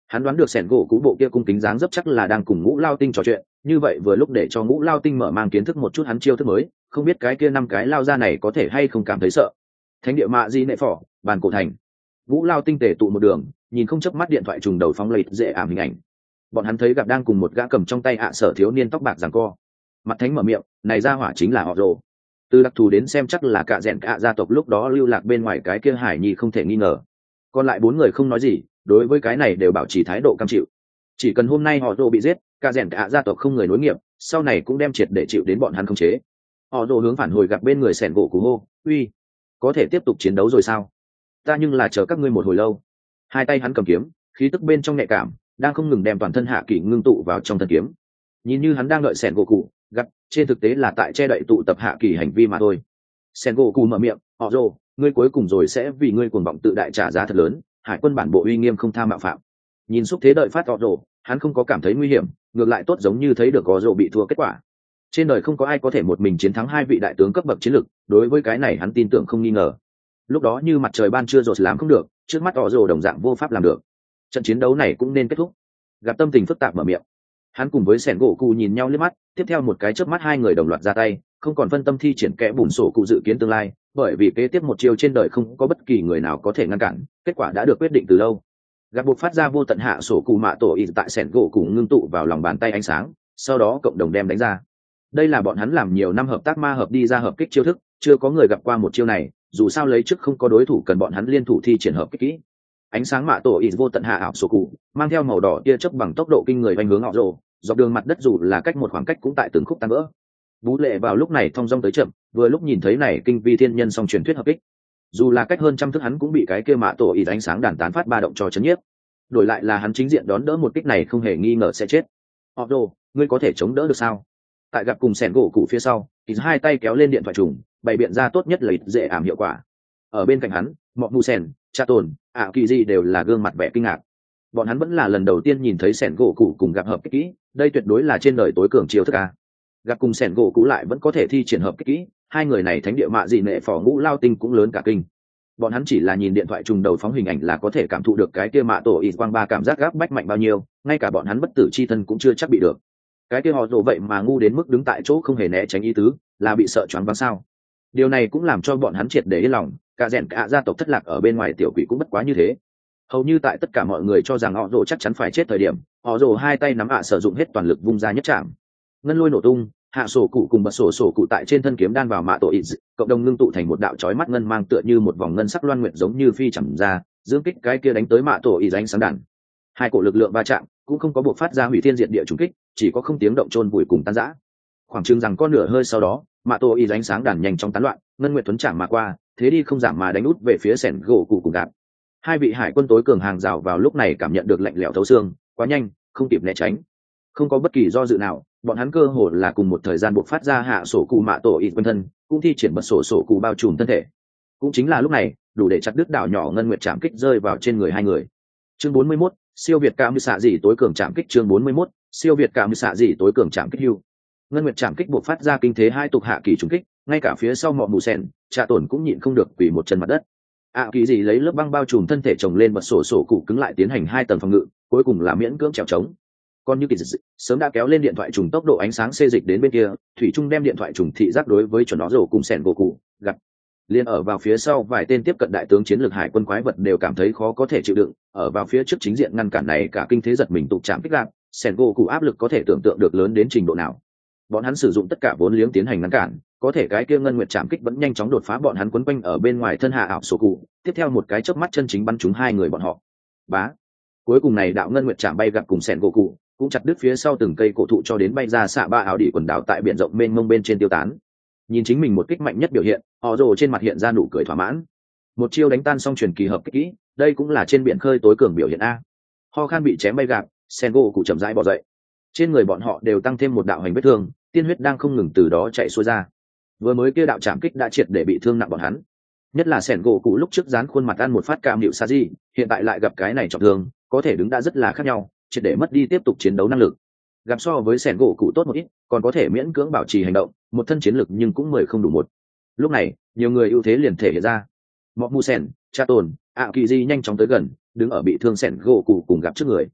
Hắn đoán được sẻn gỗ cũ bộ kia cung kính dáng dấp chắc là đang cùng ngũ lao tinh trò chuyện, như vậy vừa lúc để cho ngũ lao tinh mở mang kiến thức một chút hắn chiêu thức mới, không biết cái kia năm cái lao ra này có thể hay không cảm thấy sợ. Thánh địa mạ di nệ phỏ, bàn cổ thành. Ngũ lao tinh tề tụ một đường, nhìn không chớp mắt điện thoại trùng đầu phóng lệch dễ ảm hình ảnh. Bọn hắn thấy gặp đang cùng một gã cầm trong tay ạ sở thiếu niên tóc bạc giằng co. Mặt thánh mở miệng, này ra hỏa chính là họ rồ. Từ đặc thù đến xem chắc là cả rèn cả gia tộc lúc đó lưu lạc bên ngoài cái kia hải nhi không thể nghi ngờ. Còn lại bốn người không nói gì, đối với cái này đều bảo trì thái độ cam chịu. Chỉ cần hôm nay họ rồ bị giết, cả rèn cả gia tộc không người nối nghiệp, sau này cũng đem triệt để chịu đến bọn hắn khống chế. Họ rồ hướng phản hồi gặp bên người sẻn gỗ cú hô, uy, có thể tiếp tục chiến đấu rồi sao? Ta nhưng là chờ các ngươi một hồi lâu. Hai tay hắn cầm kiếm, khí tức bên trong nhạy cảm, đang không ngừng đem toàn thân hạ kỳ ngưng tụ vào trong thân kiếm. Nhìn như hắn đang đợi sẻn gỗ cụ gặp, trên thực tế là tại che đậy tụ tập hạ kỳ hành vi mà thôi. Sẻn gỗ cụ mở miệng, họ rồ, ngươi cuối cùng rồi sẽ vì ngươi cuồng vọng tự đại trả giá thật lớn. Hải quân bản bộ uy nghiêm không tha mạo phạm. Nhìn xúc thế đợi phát họ rồ, hắn không có cảm thấy nguy hiểm, ngược lại tốt giống như thấy được có rồ bị thua kết quả. Trên đời không có ai có thể một mình chiến thắng hai vị đại tướng cấp bậc chiến lực, đối với cái này hắn tin tưởng không nghi ngờ. Lúc đó như mặt trời ban trưa rột làm không được, trước mắt họ rồ đồng dạng vô pháp làm được. Trận chiến đấu này cũng nên kết thúc. Gặp tâm tình phức tạp mở miệng, hắn cùng với sẻn gỗ cụ nhìn nhau liếc mắt, tiếp theo một cái chớp mắt hai người đồng loạt ra tay, không còn phân tâm thi triển kẽ bùn sổ cụ dự kiến tương lai, bởi vì kế tiếp một chiều trên đời không có bất kỳ người nào có thể ngăn cản, kết quả đã được quyết định từ lâu. Gặp buộc phát ra vô tận hạ sổ cụ mạ tổ y tại sẻn gỗ cụ ngưng tụ vào lòng bàn tay ánh sáng, sau đó cộng đồng đem đánh ra. Đây là bọn hắn làm nhiều năm hợp tác ma hợp đi ra hợp kích chiêu thức, chưa có người gặp qua một chiêu này, dù sao lấy trước không có đối thủ cần bọn hắn liên thủ thi triển hợp kích kỹ. Ánh sáng mạ tổ y vô tận hạ ảo sổ cụ mang theo màu đỏ tia chớp bằng tốc độ kinh người vành hướng họ rồ, dọc đường mặt đất dù là cách một khoảng cách cũng tại từng khúc tan vỡ. Bú lệ vào lúc này thong dong tới chậm, vừa lúc nhìn thấy này kinh vi thiên nhân song truyền thuyết hợp kích, dù là cách hơn trăm thước hắn cũng bị cái kia mạ tổ y ánh sáng đàn tán phát ba động cho chấn nhiếp. Đổi lại là hắn chính diện đón đỡ một kích này không hề nghi ngờ sẽ chết. Họ rồ, ngươi có thể chống đỡ được sao? Tại gặp cùng sẻn gỗ cụ phía sau, thì hai tay kéo lên điện thoại trùng, bày biện ra tốt nhất là dễ ảm hiệu quả. Ở bên cạnh hắn, mọ mù sẻn, cha tồn, ạ kỳ gì đều là gương mặt vẻ kinh ngạc. Bọn hắn vẫn là lần đầu tiên nhìn thấy sẻn gỗ cụ cùng gặp hợp kích kỹ, đây tuyệt đối là trên đời tối cường chiêu thức a. Gặp cùng sẻn gỗ cụ lại vẫn có thể thi triển hợp kích kỹ, hai người này thánh địa mạ gì nệ phò ngũ lao tinh cũng lớn cả kinh. Bọn hắn chỉ là nhìn điện thoại trùng đầu phóng hình ảnh là có thể cảm thụ được cái kia mạ tổ y quang ba cảm giác gáp bách mạnh bao nhiêu, ngay cả bọn hắn bất tử chi thân cũng chưa chắc bị được. Cái kia họ rồ vậy mà ngu đến mức đứng tại chỗ không hề né tránh ý tứ, là bị sợ choáng váng sao? Điều này cũng làm cho bọn hắn triệt để yên lòng, cả rèn cả gia tộc thất lạc ở bên ngoài tiểu quỷ cũng bất quá như thế. Hầu như tại tất cả mọi người cho rằng họ rồ chắc chắn phải chết thời điểm, họ rồ hai tay nắm ạ sử dụng hết toàn lực vung ra nhất chạm, ngân lôi nổ tung, hạ sổ cụ cùng bật sổ sổ cụ tại trên thân kiếm đan vào mạ tổ ít, cộng đồng ngưng tụ thành một đạo chói mắt ngân mang tựa như một vòng ngân sắc loan nguyệt giống như phi chậm ra, dương kích cái kia đánh tới mạ tổ ít ánh sáng đàn. Hai cổ lực lượng va chạm cũng không có buộc phát ra hủy thiên diệt địa trùng kích, chỉ có không tiếng động chôn vùi cùng tan rã. Khoảng chừng rằng con nửa hơi sau đó, mạ tổ ít ánh sáng đàn nhanh chóng tán loạn, ngân nguyệt tuấn chạm mà qua, thế đi không giảm mà đánh út về phía sẻn gỗ cụ cùng gạt. Hai vị hải quân tối cường hàng rào vào lúc này cảm nhận được lạnh lẽo thấu xương, quá nhanh, không kịp né tránh. Không có bất kỳ do dự nào, bọn hắn cơ hồ là cùng một thời gian buộc phát ra hạ sổ cụ mạ tổ ít quanh thân, cũng thi triển bật sổ sổ cụ bao trùm thân thể. Cũng chính là lúc này, đủ để chặt đứt đảo nhỏ ngân nguyệt chạm kích rơi vào trên người hai người. Chương bốn mươi mốt, siêu việt ca mư xạ dị tối cường chạm kích. Chương bốn mươi mốt, siêu việt ca mư xạ dị tối cường chạm kích hưu. Ngân nguyệt chạm kích buộc phát ra kinh thế hai tục hạ kỳ trùng kích, ngay cả phía sau mọ mù sen, trà tổn cũng nhịn không được quỳ một chân mặt đất. ạ kỳ gì lấy lớp băng bao trùm thân thể chồng lên bật sổ sổ cụ cứng lại tiến hành hai tầng phòng ngự, cuối cùng là miễn cưỡng trèo trống. Còn như kỳ dị sớm đã kéo lên điện thoại trùng tốc độ ánh sáng xê dịch đến bên kia, thủy trung đem điện thoại trùng thị giác đối với chuẩn nó rổ cùng sẻn gỗ cụ gặp liên ở vào phía sau vài tên tiếp cận đại tướng chiến lược hải quân quái vật đều cảm thấy khó có thể chịu đựng, ở vào phía trước chính diện ngăn cản này cả kinh thế giật mình tụ chạm kích lạc, sẻn gỗ cụ áp lực có thể tưởng tượng được lớn đến trình độ nào. Bọn hắn sử dụng tất cả vốn liếng tiến hành ngăn cản, có thể cái kia ngân nguyệt chạm kích vẫn nhanh chóng đột phá bọn hắn quấn quanh ở bên ngoài thân hạ ảo sổ cụ, tiếp theo một cái chớp mắt chân chính bắn trúng hai người bọn họ. Bá, cuối cùng này đạo ngân nguyệt chạm bay gặp cùng sẻn gỗ cụ cũng chặt đứt phía sau từng cây cổ thụ cho đến bay ra xạ ba áo đỉ quần đảo tại biển rộng mênh mông bên trên tiêu tán. Nhìn chính mình một kích mạnh nhất biểu hiện, họ rồ trên mặt hiện ra nụ cười thỏa mãn. Một chiêu đánh tan xong truyền kỳ hợp kích kỹ, đây cũng là trên biển khơi tối cường biểu hiện a. Ho khan bị chém bay gạt, sen gỗ cụ chậm rãi bỏ dậy. Trên người bọn họ đều tăng thêm một đạo hành vết thương, tiên huyết đang không ngừng từ đó chạy xuôi ra. Vừa mới kia đạo chạm kích đã triệt để bị thương nặng bọn hắn. Nhất là sẻn gỗ cụ lúc trước dán khuôn mặt ăn một phát cam điệu sa di, hiện tại lại gặp cái này trọng thương, có thể đứng đã rất là khác nhau, triệt để mất đi tiếp tục chiến đấu năng lực. Gặp so với sẻn gỗ cụ tốt một ít, còn có thể miễn cưỡng bảo trì hành động, một thân chiến lực nhưng cũng mười không đủ một. Lúc này, nhiều người ưu thế liền thể hiện ra. Mọ mu sẻn, cha tồn, ạ kỳ di nhanh chóng tới gần, đứng ở bị thương sẻn gỗ cụ cùng gặp trước người,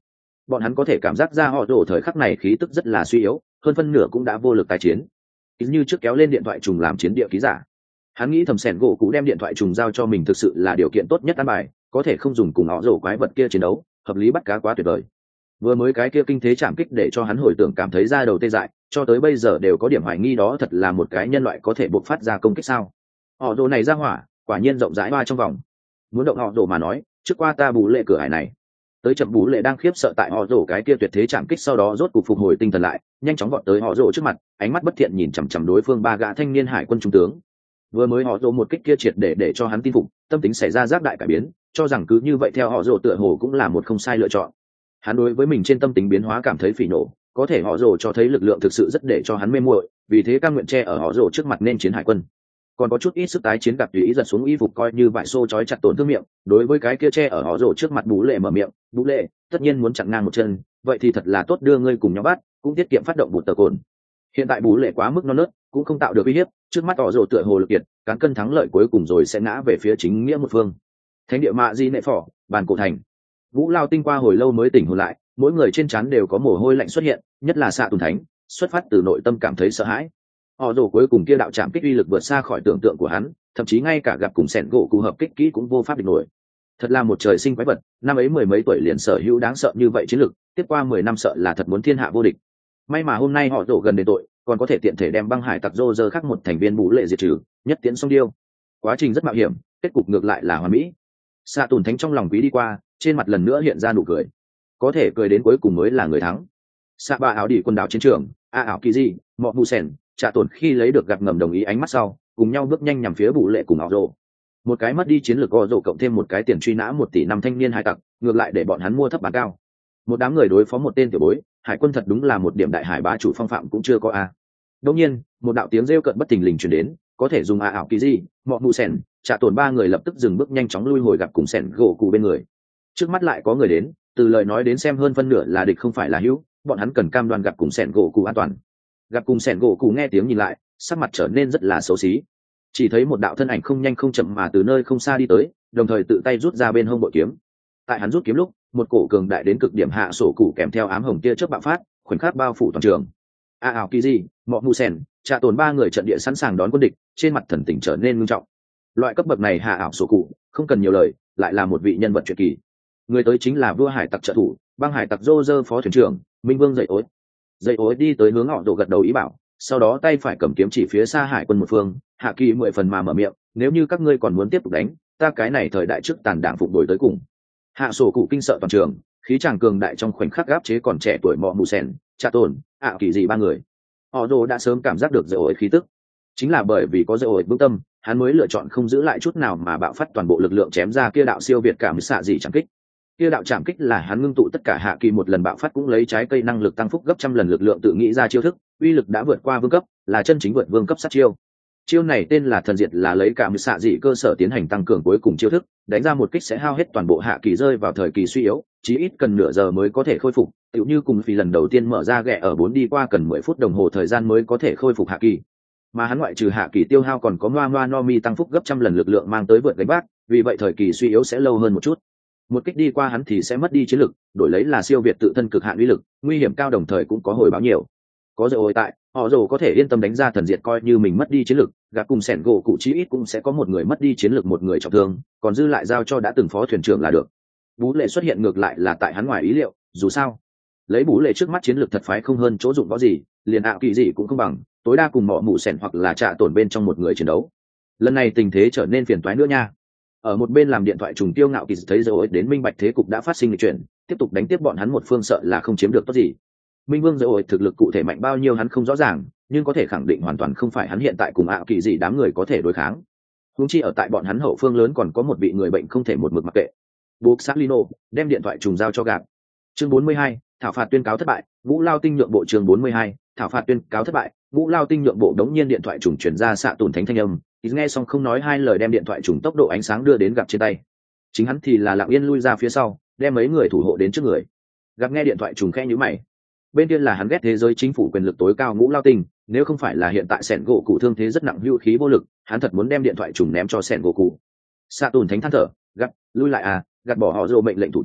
bọn hắn có thể cảm giác ra họ rồ thời khắc này khí tức rất là suy yếu, hơn phân nửa cũng đã vô lực tái chiến. Như trước kéo lên điện thoại trùng làm chiến địa ký giả, hắn nghĩ thầm sẻn gỗ cụ đem điện thoại trùng giao cho mình thực sự là điều kiện tốt nhất ăn bài, có thể không dùng cùng họ rồ quái vật kia chiến đấu, hợp lý bắt cá quá tuyệt vời. Vừa mới cái kia kinh thế chạm kích để cho hắn hồi tưởng cảm thấy da đầu tê dại, cho tới bây giờ đều có điểm hoài nghi đó thật là một cái nhân loại có thể bộc phát ra công kích sao. Họ rồ này ra hỏa quả nhiên rộng rãi hoa trong vòng, muốn động họ rồ mà nói trước qua ta bù lệ cửa hải này. Tới chậm bú lệ đang khiếp sợ tại họ rồ cái kia tuyệt thế chạm kích, sau đó rốt cục phục hồi tinh thần lại, nhanh chóng vọt tới họ rồ trước mặt, ánh mắt bất thiện nhìn chằm chằm đối phương ba gã thanh niên hải quân trung tướng. Vừa mới họ rồ một kích kia triệt để để cho hắn tin phục, tâm tính xảy ra giác đại cải biến, cho rằng cứ như vậy theo họ rồ tựa hồ cũng là một không sai lựa chọn. Hắn đối với mình trên tâm tính biến hóa cảm thấy phỉ nổ, có thể họ rồ cho thấy lực lượng thực sự rất để cho hắn mê muội, vì thế cam nguyện che ở họ rồ trước mặt nên chiến hải quân. Còn có chút ít sức tái chiến gặp tùy ý giật xuống y phục coi như vải xô trói chặt tổn thương miệng, đối với cái kia che ở họ rồ trước mặt bú lệ mở miệng, bú lệ tất nhiên muốn chặn ngang một chân, vậy thì thật là tốt, đưa ngươi cùng nhau bắt, cũng tiết kiệm phát động bụt tờ cồn. Hiện tại bú lệ quá mức non nớt, cũng không tạo được uy hiếp, trước mắt họ rồ tựa hồ lực kiệt, cán cân thắng lợi cuối cùng rồi sẽ ngã về phía chính nghĩa một phương. Thánh địa mạ di nệ phỏ, bàn cổ thành. Vũ Lao Tinh qua hồi lâu mới tỉnh hồn lại, mỗi người trên trán đều có mồ hôi lạnh xuất hiện, nhất là xạ tùn thánh, xuất phát từ nội tâm cảm thấy sợ hãi. Họ rồ cuối cùng kia đạo chạm kích uy lực vượt xa khỏi tưởng tượng của hắn, thậm chí ngay cả gặp cùng sẹn gỗ cụ hợp kích kỹ cũng vô pháp địch nổi. Thật là một trời sinh quái vật, năm ấy mười mấy tuổi liền sở hữu đáng sợ như vậy chiến lực, tiếp qua mười năm sợ là thật muốn thiên hạ vô địch. May mà hôm nay họ rồ gần đến tội, còn có thể tiện thể đem băng hải tặc rô rơ khác một thành viên bú lệ diệt trừ, nhất tiễn song điêu. Quá trình rất mạo hiểm, kết cục ngược lại là hoàn mỹ. Xạ tùn thánh trong lòng quý đi qua, trên mặt lần nữa hiện ra nụ cười. Có thể cười đến cuối cùng mới là người thắng. Xạ ba áo đi quần đảo chiến trường, a ảo kỳ gì, mọ mù sèn, trả tổn khi lấy được gặp ngầm đồng ý ánh mắt sau, cùng nhau bước nhanh nhằm phía bù lệ cùng áo rồ. Một cái mất đi chiến lược áo rồ cộng thêm một cái tiền truy nã một tỷ năm thanh niên hải tặc, ngược lại để bọn hắn mua thấp bán cao. Một đám người đối phó một tên tiểu bối, hải quân thật đúng là một điểm đại hải bá chủ phong phạm cũng chưa có a. Đương nhiên, một đạo tiếng rêu cợt bất thình lình truyền đến, có thể dùng a ảo kỳ gì, mọ mù sèn, trả tổn ba người lập tức dừng bước nhanh chóng lui hồi gặp cùng sèn gỗ cụ bên người. Trước mắt lại có người đến, từ lời nói đến xem hơn phân nửa là địch không phải là hữu, bọn hắn cần cam đoan gặp cùng sèn gỗ cụ an toàn. Gặp cùng sẻn gỗ cụ nghe tiếng nhìn lại, sắc mặt trở nên rất là xấu xí. Chỉ thấy một đạo thân ảnh không nhanh không chậm mà từ nơi không xa đi tới, đồng thời tự tay rút ra bên hông bội kiếm. Tại hắn rút kiếm lúc, một cổ cường đại đến cực điểm hạ sổ cụ kèm theo ám hồng tia chớp bạo phát, khoảnh khắc bao phủ toàn trường. A ảo kỳ gì, mọ mù sèn, trả tồn ba người trận địa sẵn sàng đón quân địch, trên mặt thần tình trở nên nghiêm trọng. Loại cấp bậc này hạ ảo sổ cụ, không cần nhiều lời, lại là một vị nhân vật truyền kỳ. Người tới chính là vua hải tặc trợ thủ, băng hải tặc rô rơ phó thuyền trưởng, Minh Vương dậy ối. Dậy ối đi tới hướng họ rồ gật đầu ý bảo, sau đó tay phải cầm kiếm chỉ phía xa hải quân một phương, hạ kỳ mười phần mà mở miệng, nếu như các ngươi còn muốn tiếp tục đánh, ta cái này thời đại trước tàn đảng phục đổi tới cùng. Hạ sổ cụ kinh sợ toàn trường, khí tràng cường đại trong khoảnh khắc gáp chế còn trẻ tuổi mọ mù sèn, trả tổn, ạ kỳ gì ba người. Họ rồ đã sớm cảm giác được dậy ối khí tức, chính là bởi vì có dậy ối vững tâm, hắn mới lựa chọn không giữ lại chút nào mà bạo phát toàn bộ lực lượng chém ra kia đạo siêu việt cảm xạ gì chẳng kích. Kia đạo chạm kích là hắn ngưng tụ tất cả hạ kỳ một lần bạo phát cũng lấy trái cây năng lực tăng phúc gấp trăm lần lực lượng tự nghĩ ra chiêu thức, uy lực đã vượt qua vương cấp, là chân chính vượt vương cấp sát chiêu. Chiêu này tên là thần diệt, là lấy cảm xạ dị cơ sở tiến hành tăng cường cuối cùng chiêu thức, đánh ra một kích sẽ hao hết toàn bộ hạ kỳ rơi vào thời kỳ suy yếu, chí ít cần nửa giờ mới có thể khôi phục, tựu như cùng vì lần đầu tiên mở ra ghẹ ở bốn đi qua cần mười phút đồng hồ thời gian mới có thể khôi phục hạ kỳ. Mà hắn ngoại trừ hạ kỳ tiêu hao còn có ngoa ngoa no mi tăng phúc gấp trăm lần lực lượng mang tới vượt gánh vác, vì vậy thời kỳ suy yếu sẽ lâu hơn một chút. Một kích đi qua hắn thì sẽ mất đi chiến lực, đổi lấy là siêu việt tự thân cực hạn uy lực, nguy hiểm cao đồng thời cũng có hồi báo nhiều. Có dầu hồi tại, họ dầu có thể yên tâm đánh ra thần diệt, coi như mình mất đi chiến lực, gạt cùng sẻn gỗ cụ chí ít cũng sẽ có một người mất đi chiến lực, một người trọng thương, còn dư lại giao cho đã từng phó thuyền trưởng là được. Bú lệ xuất hiện ngược lại là tại hắn ngoài ý liệu, dù sao lấy bú lệ trước mắt chiến lực thật phái không hơn chỗ dụng có gì, liền ảo kỳ gì cũng không bằng, tối đa cùng mọ mụ sẻn hoặc là trả tổn bên trong một người chiến đấu. Lần này tình thế trở nên phiền toái nữa nha. Ở một bên làm điện thoại trùng tiêu ngạo kỳ thấy rồi đến minh bạch thế cục đã phát sinh lịch chuyển, tiếp tục đánh tiếp bọn hắn một phương sợ là không chiếm được tốt gì. Minh Vương rồi thực lực cụ thể mạnh bao nhiêu hắn không rõ ràng, nhưng có thể khẳng định hoàn toàn không phải hắn hiện tại cùng ảo kỳ gì đám người có thể đối kháng. Huống chi ở tại bọn hắn hậu phương lớn còn có một vị người bệnh không thể một mực mặc kệ. Buộc Salino đem điện thoại trùng giao cho gạt. Chương bốn mươi hai, thảo phạt tuyên cáo thất bại, Vũ Lao Tinh nhượng bộ. Chương bốn mươi hai, thảo phạt tuyên cáo thất bại, Vũ Lao Tinh nhượng bộ. Đống nhiên điện thoại trùng truyền ra xạ tùn thánh thanh âm, nghe xong không nói hai lời đem điện thoại trùng tốc độ ánh sáng đưa đến gặp trên tay. Chính hắn thì là lặng yên lui ra phía sau, đem mấy người thủ hộ đến trước người. Gặp nghe điện thoại trùng khẽ nhíu mày. Bên kia là hắn ghét thế giới chính phủ quyền lực tối cao Ngũ Lao Tinh, nếu không phải là hiện tại sẻn gỗ cụ thương thế rất nặng hữu khí vô lực, hắn thật muốn đem điện thoại trùng ném cho sẻn gỗ cụ. Xạ tùn thánh than thở, gặp lui lại à, gạt bỏ họ rồ mệnh lệnh thủ tiêu,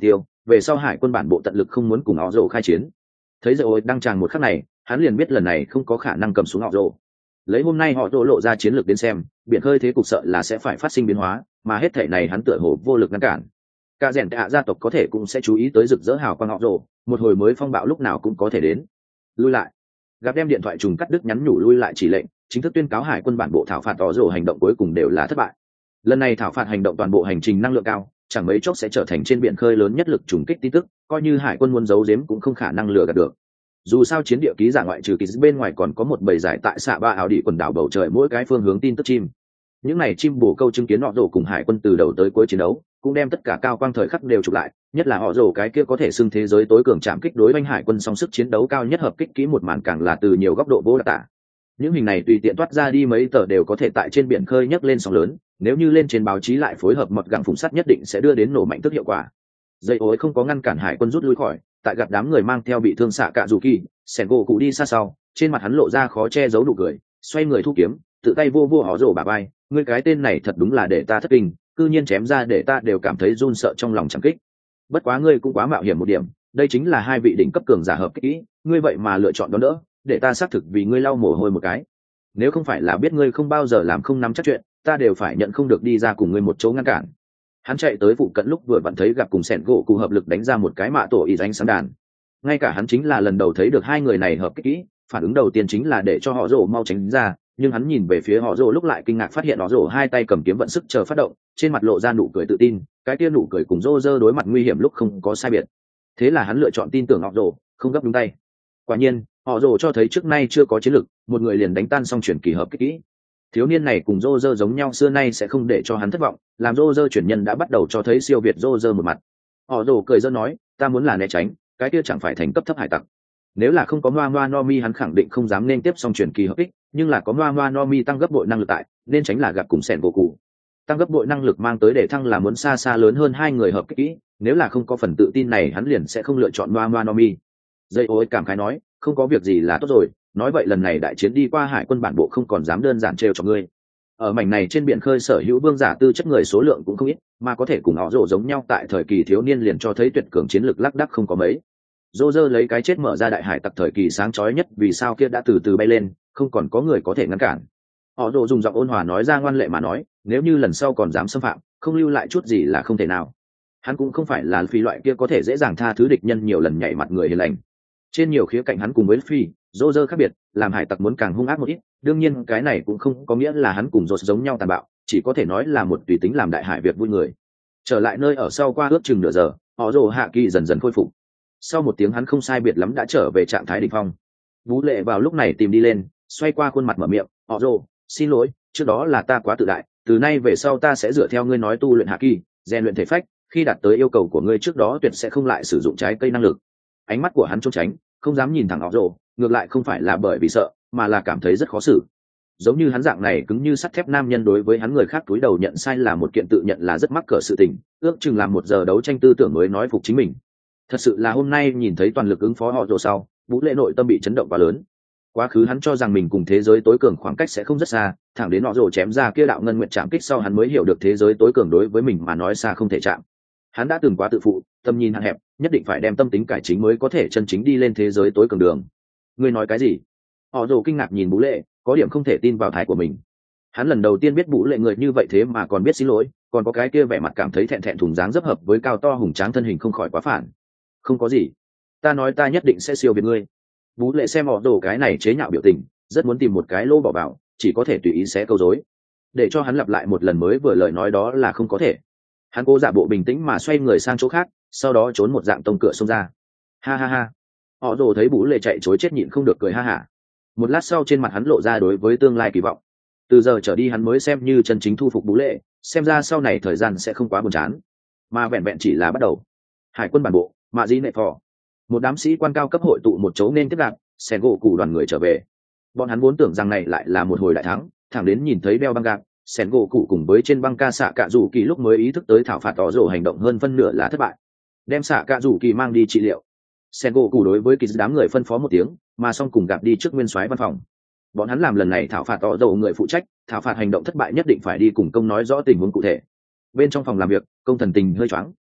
về sau hải quân bản bộ tận lực không muốn cùng họ rồ khai chiến. Thấy dậy ôi đăng tràng một khắc này, hắn liền biết lần này không có khả năng cầm xuống họ rồ. Lấy hôm nay họ rồ lộ ra chiến lược đến xem, biển khơi thế cục sợ là sẽ phải phát sinh biến hóa, mà hết thể này hắn tựa hồ vô lực ngăn cản. Cả rèn tạ gia tộc có thể cũng sẽ chú ý tới rực rỡ hào quang họ rồ, một hồi mới phong bạo lúc nào cũng có thể đến. Lui lại. Gặp đem điện thoại trùng cắt đứt nhắn nhủ lui lại chỉ lệnh, chính thức tuyên cáo hải quân bản bộ thảo phạt họ rồ hành động cuối cùng đều là thất bại. Lần này thảo phạt hành động toàn bộ hành trình năng lượng cao, chẳng mấy chốc sẽ trở thành trên biển khơi lớn nhất lực trùng kích tin tức, coi như hải quân muốn giấu giếm cũng không khả năng lừa gạt được. Dù sao chiến địa ký giả ngoại trừ ký bên ngoài còn có một bầy giải tại xạ ba áo đỉ quần đảo bầu trời mỗi cái phương hướng tin tức chim. Những này chim bổ câu chứng kiến họ rồ cùng hải quân từ đầu tới cuối chiến đấu, cũng đem tất cả cao quang thời khắc đều chụp lại, nhất là họ rồ cái kia có thể xưng thế giới tối cường chạm kích đối với hải quân song sức chiến đấu cao nhất hợp kích kỹ một màn càng là từ nhiều góc độ vô đặc tả. Những hình này tùy tiện toát ra đi mấy tờ đều có thể tại trên biển khơi nhấc lên sóng lớn, nếu như lên trên báo chí lại phối hợp mật gặng phùng sắt nhất định sẽ đưa đến nổ mạnh tức hiệu quả. Dây ối không có ngăn cản hải quân rút lui khỏi, tại gặp đám người mang theo bị thương xạ cạ dù kỳ, sẻn gỗ cụ đi xa sau, trên mặt hắn lộ ra khó che giấu nụ cười, xoay người thu kiếm, tự tay vô vô họ rồ bà bay, ngươi cái tên này thật đúng là để ta thất kinh, cư nhiên chém ra để ta đều cảm thấy run sợ trong lòng chẳng kích. Bất quá ngươi cũng quá mạo hiểm một điểm, đây chính là hai vị đỉnh cấp cường giả hợp kỹ, ngươi vậy mà lựa chọn đó đỡ, để ta xác thực vì ngươi lau mồ hôi một cái. Nếu không phải là biết ngươi không bao giờ làm không nắm chắc chuyện, ta đều phải nhận không được đi ra cùng ngươi một chỗ ngăn cản. Hắn chạy tới phụ cận lúc vừa vặn thấy gặp cùng sẻn gỗ cụ hợp lực đánh ra một cái mạ tổ ý danh sáng đàn. Ngay cả hắn chính là lần đầu thấy được hai người này hợp kỹ, phản ứng đầu tiên chính là để cho họ rồ mau tránh ra, nhưng hắn nhìn về phía họ rồ lúc lại kinh ngạc phát hiện họ rồ hai tay cầm kiếm vận sức chờ phát động, trên mặt lộ ra nụ cười tự tin, cái kia nụ cười cùng rô rơ đối mặt nguy hiểm lúc không có sai biệt. Thế là hắn lựa chọn tin tưởng họ rồ, không gấp đúng tay. Quả nhiên, họ rồ cho thấy trước nay chưa có chiến lực, một người liền đánh tan xong chuyển kỳ hợp kỹ. Thiếu niên này cùng rô rơ giống nhau xưa nay sẽ không để cho hắn thất vọng, làm rô rơ chuyển nhân đã bắt đầu cho thấy siêu việt rô rơ một mặt. Họ rồ cười rơ nói, ta muốn là né tránh, cái kia chẳng phải thành cấp thấp hải tặc. Nếu là không có Noa Noa no Mi hắn khẳng định không dám nên tiếp xong chuyển kỳ hợp kích, nhưng là có Noa Noa no Mi tăng gấp bội năng lực tại, nên tránh là gặp cùng sẻn gỗ cụ. Tăng gấp bội năng lực mang tới để thăng là muốn xa xa lớn hơn hai người hợp kích kỹ, nếu là không có phần tự tin này hắn liền sẽ không lựa chọn Noa Noa no Mi. Dây ối cảm khái nói, không có việc gì là tốt rồi, nói vậy lần này đại chiến đi qua hải quân bản bộ không còn dám đơn giản trêu cho ngươi. Ở mảnh này trên biển khơi sở hữu vương giả tư chất người số lượng cũng không ít, mà có thể cùng họ rồ giống nhau tại thời kỳ thiếu niên liền cho thấy tuyệt cường chiến lược lác đác không có mấy. Rô rơ lấy cái chết mở ra đại hải tặc thời kỳ sáng chói nhất vì sao kia đã từ từ bay lên, không còn có người có thể ngăn cản. Họ rồ dùng giọng ôn hòa nói ra ngoan lệ mà nói, nếu như lần sau còn dám xâm phạm, không lưu lại chút gì là không thể nào. Hắn cũng không phải là phi loại kia có thể dễ dàng tha thứ địch nhân nhiều lần nhảy mặt người hiền lành. Trên nhiều khía cạnh hắn cùng với phi, Rô rơ khác biệt, làm hải tặc muốn càng hung ác một ít, đương nhiên cái này cũng không có nghĩa là hắn cùng Rô giống nhau tàn bạo, chỉ có thể nói là một tùy tính làm đại hải việc vui người. Trở lại nơi ở sau qua ước chừng nửa giờ, họ rồ hạ kỳ dần dần khôi phục. Sau một tiếng hắn không sai biệt lắm đã trở về trạng thái đỉnh phong. Vũ Lệ vào lúc này tìm đi lên, xoay qua khuôn mặt mở miệng, họ rồ, xin lỗi, trước đó là ta quá tự đại, từ nay về sau ta sẽ dựa theo ngươi nói tu luyện hạ kỳ, rèn luyện thể phách, khi đạt tới yêu cầu của ngươi trước đó tuyệt sẽ không lại sử dụng trái cây năng lực. Ánh mắt của hắn trốn tránh, không dám nhìn thẳng họ rồ, ngược lại không phải là bởi vì sợ, mà là cảm thấy rất khó xử. Giống như hắn dạng này cứng như sắt thép nam nhân đối với hắn người khác túi đầu nhận sai là một kiện tự nhận là rất mắc cỡ sự tình, ước chừng làm một giờ đấu tranh tư tưởng mới nói phục chính mình. Thật sự là hôm nay nhìn thấy toàn lực ứng phó họ rồ sau, Vũ Lệ nội tâm bị chấn động quá lớn. Quá khứ hắn cho rằng mình cùng thế giới tối cường khoảng cách sẽ không rất xa, thẳng đến họ rồ chém ra kia đạo ngân nguyện chạm kích sau hắn mới hiểu được thế giới tối cường đối với mình mà nói xa không thể chạm. Hắn đã từng quá tự phụ, tâm nhìn hạn hẹp, nhất định phải đem tâm tính cải chính mới có thể chân chính đi lên thế giới tối cường đường. Ngươi nói cái gì? Họ rồ kinh ngạc nhìn Vũ Lệ, có điểm không thể tin vào thái của mình. Hắn lần đầu tiên biết Vũ Lệ người như vậy thế mà còn biết xin lỗi, còn có cái kia vẻ mặt cảm thấy thẹn thẹn thùng dáng rất hợp với cao to hùng tráng thân hình không khỏi quá phản. Không có gì, ta nói ta nhất định sẽ siêu việt ngươi. Vũ Lệ xem họ rồ cái này chế nhạo biểu tình, rất muốn tìm một cái lô bỏ vào, chỉ có thể tùy ý xé câu dối. Để cho hắn lặp lại một lần mới vừa lời nói đó là không có thể. Hắn cố giả bộ bình tĩnh mà xoay người sang chỗ khác, sau đó trốn một dạng tông cửa xông ra. Ha ha ha. Họ rồ thấy Vũ Lệ chạy chối chết nhịn không được cười ha hả. Một lát sau trên mặt hắn lộ ra đối với tương lai kỳ vọng. Từ giờ trở đi hắn mới xem như chân chính thu phục Vũ Lệ, xem ra sau này thời gian sẽ không quá buồn chán, mà vẹn vẹn chỉ là bắt đầu. Hải quân bản bộ, Mạ Dĩ Nệ Phò, một đám sĩ quan cao cấp hội tụ một chỗ nên tiếp gặp, Sen gỗ cụ đoàn người trở về. Bọn hắn vốn tưởng rằng này lại là một hồi đại thắng, thẳng đến nhìn thấy đeo băng gạc, Sen gỗ cụ cùng với trên băng ca xạ cạ rủ kỳ lúc mới ý thức tới thảo phạt tỏ rổ hành động hơn phân nửa là thất bại. Đem xạ cạ rủ kỳ mang đi trị liệu. Sen gỗ cụ đối với kỳ đám người phân phó một tiếng, mà xong cùng gặp đi trước nguyên soái văn phòng. Bọn hắn làm lần này thảo phạt tỏ rổ người phụ trách, thảo phạt hành động thất bại nhất định phải đi cùng công nói rõ tình huống cụ thể. Bên trong phòng làm việc, công thần tình hơi choáng.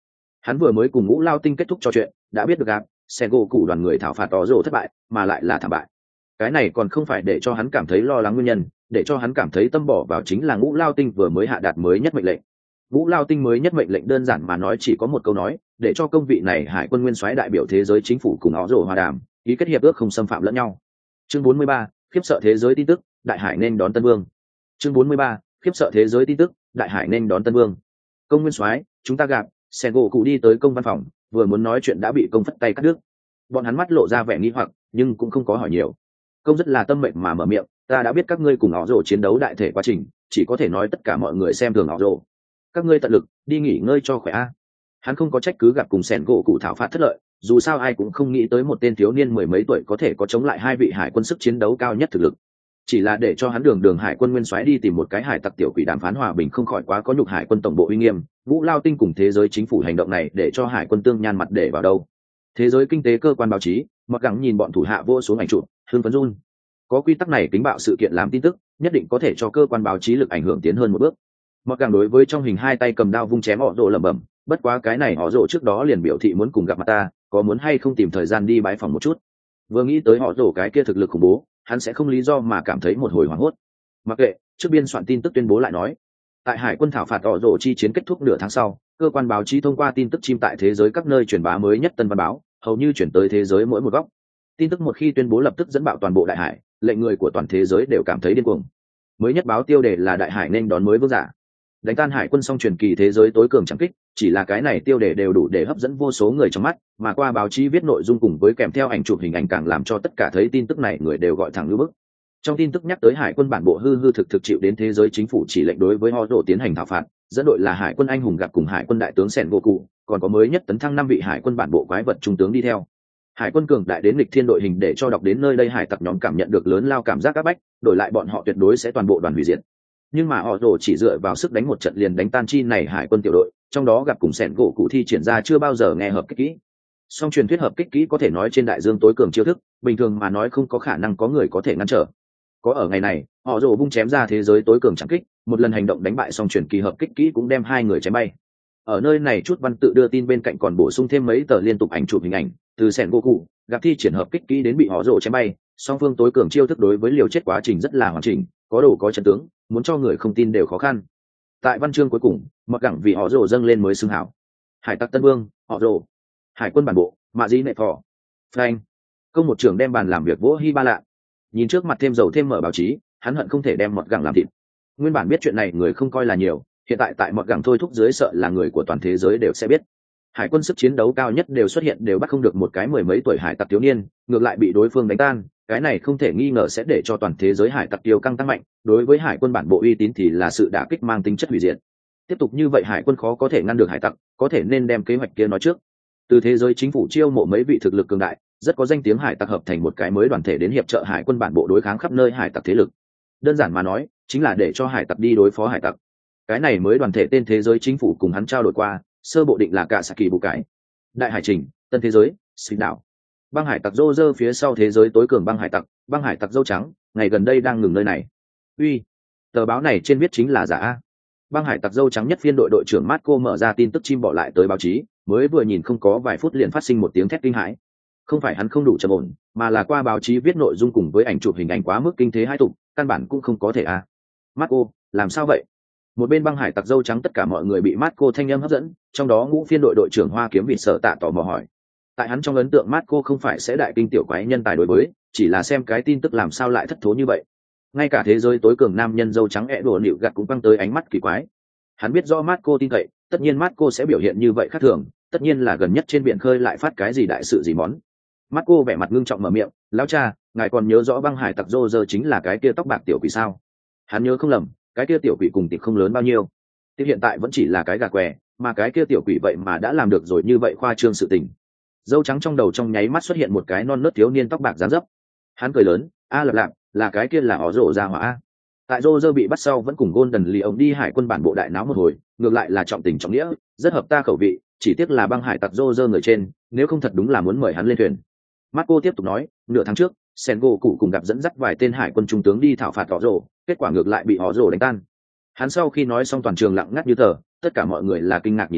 Hắn vừa mới cùng ngũ lao tinh kết thúc trò chuyện, đã biết được gặp xe gỗ cụ đoàn người thảo phạt tỏ rồ thất bại, mà lại là thảm bại. Cái này còn không phải để cho hắn cảm thấy lo lắng nguyên nhân, để cho hắn cảm thấy tâm bỏ vào chính là ngũ lao tinh vừa mới hạ đạt mới nhất mệnh lệnh. Ngũ lao tinh mới nhất mệnh lệnh đơn giản mà nói chỉ có một câu nói, để cho công vị này hải quân nguyên soái đại biểu thế giới chính phủ cùng họ rồ hòa đàm, ký kết hiệp ước không xâm phạm lẫn nhau. Chương bốn mươi ba, khiếp sợ thế giới tin tức, đại hải nên đón tân vương. Chương bốn mươi ba, khiếp sợ thế giới tin tức, đại hải nên đón tân vương. Công nguyên soái, chúng ta gặp xe gỗ cụ đi tới công văn phòng, vừa muốn nói chuyện đã bị công phất tay cắt đứt. Bọn hắn mắt lộ ra vẻ nghi hoặc, nhưng cũng không có hỏi nhiều. Công rất là tâm mệnh mà mở miệng, ta đã biết các ngươi cùng họ rồ chiến đấu đại thể quá trình, chỉ có thể nói tất cả mọi người xem thường họ rồ. Các ngươi tận lực đi nghỉ ngơi cho khỏe a. Hắn không có trách cứ gặp cùng sẻn gỗ cụ thảo phạt thất lợi, dù sao ai cũng không nghĩ tới một tên thiếu niên mười mấy tuổi có thể có chống lại hai vị hải quân sức chiến đấu cao nhất thực lực. Chỉ là để cho hắn đường đường hải quân nguyên soái đi tìm một cái hải tặc tiểu quỷ đàm phán hòa bình không khỏi quá có nhục hải quân tổng bộ uy nghiêm. Vũ Lao Tinh cùng thế giới chính phủ hành động này để cho hải quân tương nhan mặt để vào đâu. Thế giới kinh tế cơ quan báo chí mặc gắng nhìn bọn thủ hạ vô xuống ảnh chụp, hưng phấn run. Có quy tắc này tính bạo sự kiện làm tin tức, nhất định có thể cho cơ quan báo chí lực ảnh hưởng tiến hơn một bước. Mặc gắng đối với trong hình hai tay cầm đao vung chém họ rồ lẩm bẩm, bất quá cái này họ rồ trước đó liền biểu thị muốn cùng gặp mặt ta, có muốn hay không tìm thời gian đi bái phòng một chút. Vừa nghĩ tới họ rồ cái kia thực lực khủng bố, hắn sẽ không lý do mà cảm thấy một hồi hoảng hốt. Mặc kệ, trước biên soạn tin tức tuyên bố lại nói, tại hải quân thảo phạt họ rồ chi chiến kết thúc nửa tháng sau, cơ quan báo chí thông qua tin tức chim tại thế giới các nơi truyền bá mới nhất tân văn báo, hầu như chuyển tới thế giới mỗi một góc. Tin tức một khi tuyên bố lập tức dẫn bạo toàn bộ đại hải, lệnh người của toàn thế giới đều cảm thấy điên cuồng. Mới nhất báo tiêu đề là đại hải nên đón mới vương giả, đánh tan hải quân song truyền kỳ thế giới tối cường chẳng kích, chỉ là cái này tiêu đề đều đủ để hấp dẫn vô số người trong mắt, mà qua báo chí viết nội dung cùng với kèm theo ảnh chụp hình ảnh càng làm cho tất cả thấy tin tức này người đều gọi thẳng lưu bức. Trong tin tức nhắc tới hải quân bản bộ hư hư thực thực chịu đến thế giới chính phủ chỉ lệnh đối với họ rồ tiến hành thảo phạt, dẫn đội là hải quân anh hùng gặp cùng hải quân đại tướng sẻn gỗ cụ, còn có mới nhất tấn thăng năm vị hải quân bản bộ quái vật trung tướng đi theo. Hải quân cường đại đến lịch thiên đội hình để cho đọc đến nơi đây hải tặc nhóm cảm nhận được lớn lao cảm giác áp bách, đổi lại bọn họ tuyệt đối sẽ toàn bộ đoàn hủy diệt. Nhưng mà họ rồ chỉ dựa vào sức đánh một trận liền đánh tan chi này hải quân tiểu đội, trong đó gặp cùng sẻn gỗ cụ thi triển ra chưa bao giờ nghe hợp kích kỹ. Song truyền thuyết hợp kích kỹ có thể nói trên đại dương tối cường chiêu thức, bình thường mà nói không có khả năng có người có thể ngăn trở. Có ở ngày này, họ rồ bung chém ra thế giới tối cường chẳng kích, một lần hành động đánh bại song truyền kỳ hợp kích kỹ cũng đem hai người chém bay. Ở nơi này chút văn tự đưa tin bên cạnh còn bổ sung thêm mấy tờ liên tục ảnh chụp hình ảnh, từ sẻn gỗ cụ gặp thi triển hợp kích kỹ đến bị họ rồ chém bay, song phương tối cường chiêu thức đối với liều chết quá trình rất là hoàn chỉnh, có đồ có chân tướng, muốn cho người không tin đều khó khăn. Tại văn chương cuối cùng, mặc gẳng vì họ rồ dâng lên mới xưng hảo: hải tặc tân vương họ rồ, hải quân bản bộ mạ dĩ nệ phò frank. Công một trưởng đem bàn làm việc vỗ hi ba lạ, nhìn trước mặt thêm dầu thêm mở báo chí, hắn hận không thể đem mọt gẳng làm thịt. Nguyên bản biết chuyện này người không coi là nhiều, hiện tại tại mọt gẳng thôi thúc dưới sợ là người của toàn thế giới đều sẽ biết. Hải quân sức chiến đấu cao nhất đều xuất hiện đều bắt không được một cái mười mấy tuổi hải tặc thiếu niên, ngược lại bị đối phương đánh tan, cái này không thể nghi ngờ sẽ để cho toàn thế giới hải tặc tiêu căng tăng mạnh, đối với hải quân bản bộ uy tín thì là sự đả kích mang tính chất hủy diệt. Tiếp tục như vậy hải quân khó có thể ngăn được hải tặc, có thể nên đem kế hoạch kia nói trước. Từ thế giới chính phủ chiêu mộ mấy vị thực lực cường đại, rất có danh tiếng hải tặc hợp thành một cái mới đoàn thể đến hiệp trợ hải quân bản bộ đối kháng khắp nơi hải tặc thế lực. Đơn giản mà nói, chính là để cho hải tặc đi đối phó hải tặc. Cái này mới đoàn thể tên thế giới chính phủ cùng hắn trao đổi qua, sơ bộ định là cả Saki bù cải, đại hải trình, tân thế giới, xích đảo. Băng hải tặc rô rơ phía sau thế giới tối cường băng hải tặc, băng hải tặc dâu trắng, ngày gần đây đang ngừng nơi này. Uy, tờ báo này trên viết chính là giả a. Băng hải tặc dâu trắng nhất phiên đội đội trưởng Marco mở ra tin tức chim bỏ lại tới báo chí, mới vừa nhìn không có vài phút liền phát sinh một tiếng thét kinh hãi. Không phải hắn không đủ trầm ổn, mà là qua báo chí viết nội dung cùng với ảnh chụp hình ảnh quá mức kinh thế hai tục, căn bản cũng không có thể a. Marco, làm sao vậy? Một bên băng hải tặc dâu trắng tất cả mọi người bị Marco thanh âm hấp dẫn, trong đó ngũ phiên đội đội trưởng Hoa Kiếm Vịt sợ tạ tò mò hỏi. Tại hắn trong ấn tượng Marco không phải sẽ đại kinh tiểu quái nhân tài đối với, chỉ là xem cái tin tức làm sao lại thất thố như vậy. Ngay cả thế giới tối cường nam nhân dâu trắng ẹ đùa nịu gặt cũng quăng tới ánh mắt kỳ quái. Hắn biết rõ Marco tin cậy, tất nhiên Marco sẽ biểu hiện như vậy khác thường, tất nhiên là gần nhất trên biển khơi lại phát cái gì đại sự gì món. Marco vẻ mặt ngưng trọng mở miệng, lão cha, ngài còn nhớ rõ băng hải tặc rô rơ chính là cái kia tóc bạc tiểu quỷ sao? Hắn nhớ không lầm, cái kia tiểu quỷ cùng tịch không lớn bao nhiêu. Tiếp hiện tại vẫn chỉ là cái gà què, mà cái kia tiểu quỷ vậy mà đã làm được rồi như vậy khoa trương sự tình. Dâu trắng trong đầu trong nháy mắt xuất hiện một cái non nớt thiếu niên tóc bạc dán dấp. Hắn cười lớn, a lập lạp, là cái kia là ó rổ ra hỏa. Tại rô rơ bị bắt sau vẫn cùng Golden lì ông đi hải quân bản bộ đại náo một hồi, ngược lại là trọng tình trọng nghĩa, rất hợp ta khẩu vị, chỉ tiếc là băng hải tặc rô rơ người trên, nếu không thật đúng là muốn mời hắn lên thuyền. Marco tiếp tục nói, nửa tháng trước, Sengo cụ cùng gặp dẫn dắt vài tên hải quân trung tướng đi thảo phạt ó rổ, kết quả ngược lại bị ó rổ đánh tan. Hắn sau khi nói xong toàn trường lặng ngắt như tờ, tất cả mọi người là kinh ngạc nhìn hắn,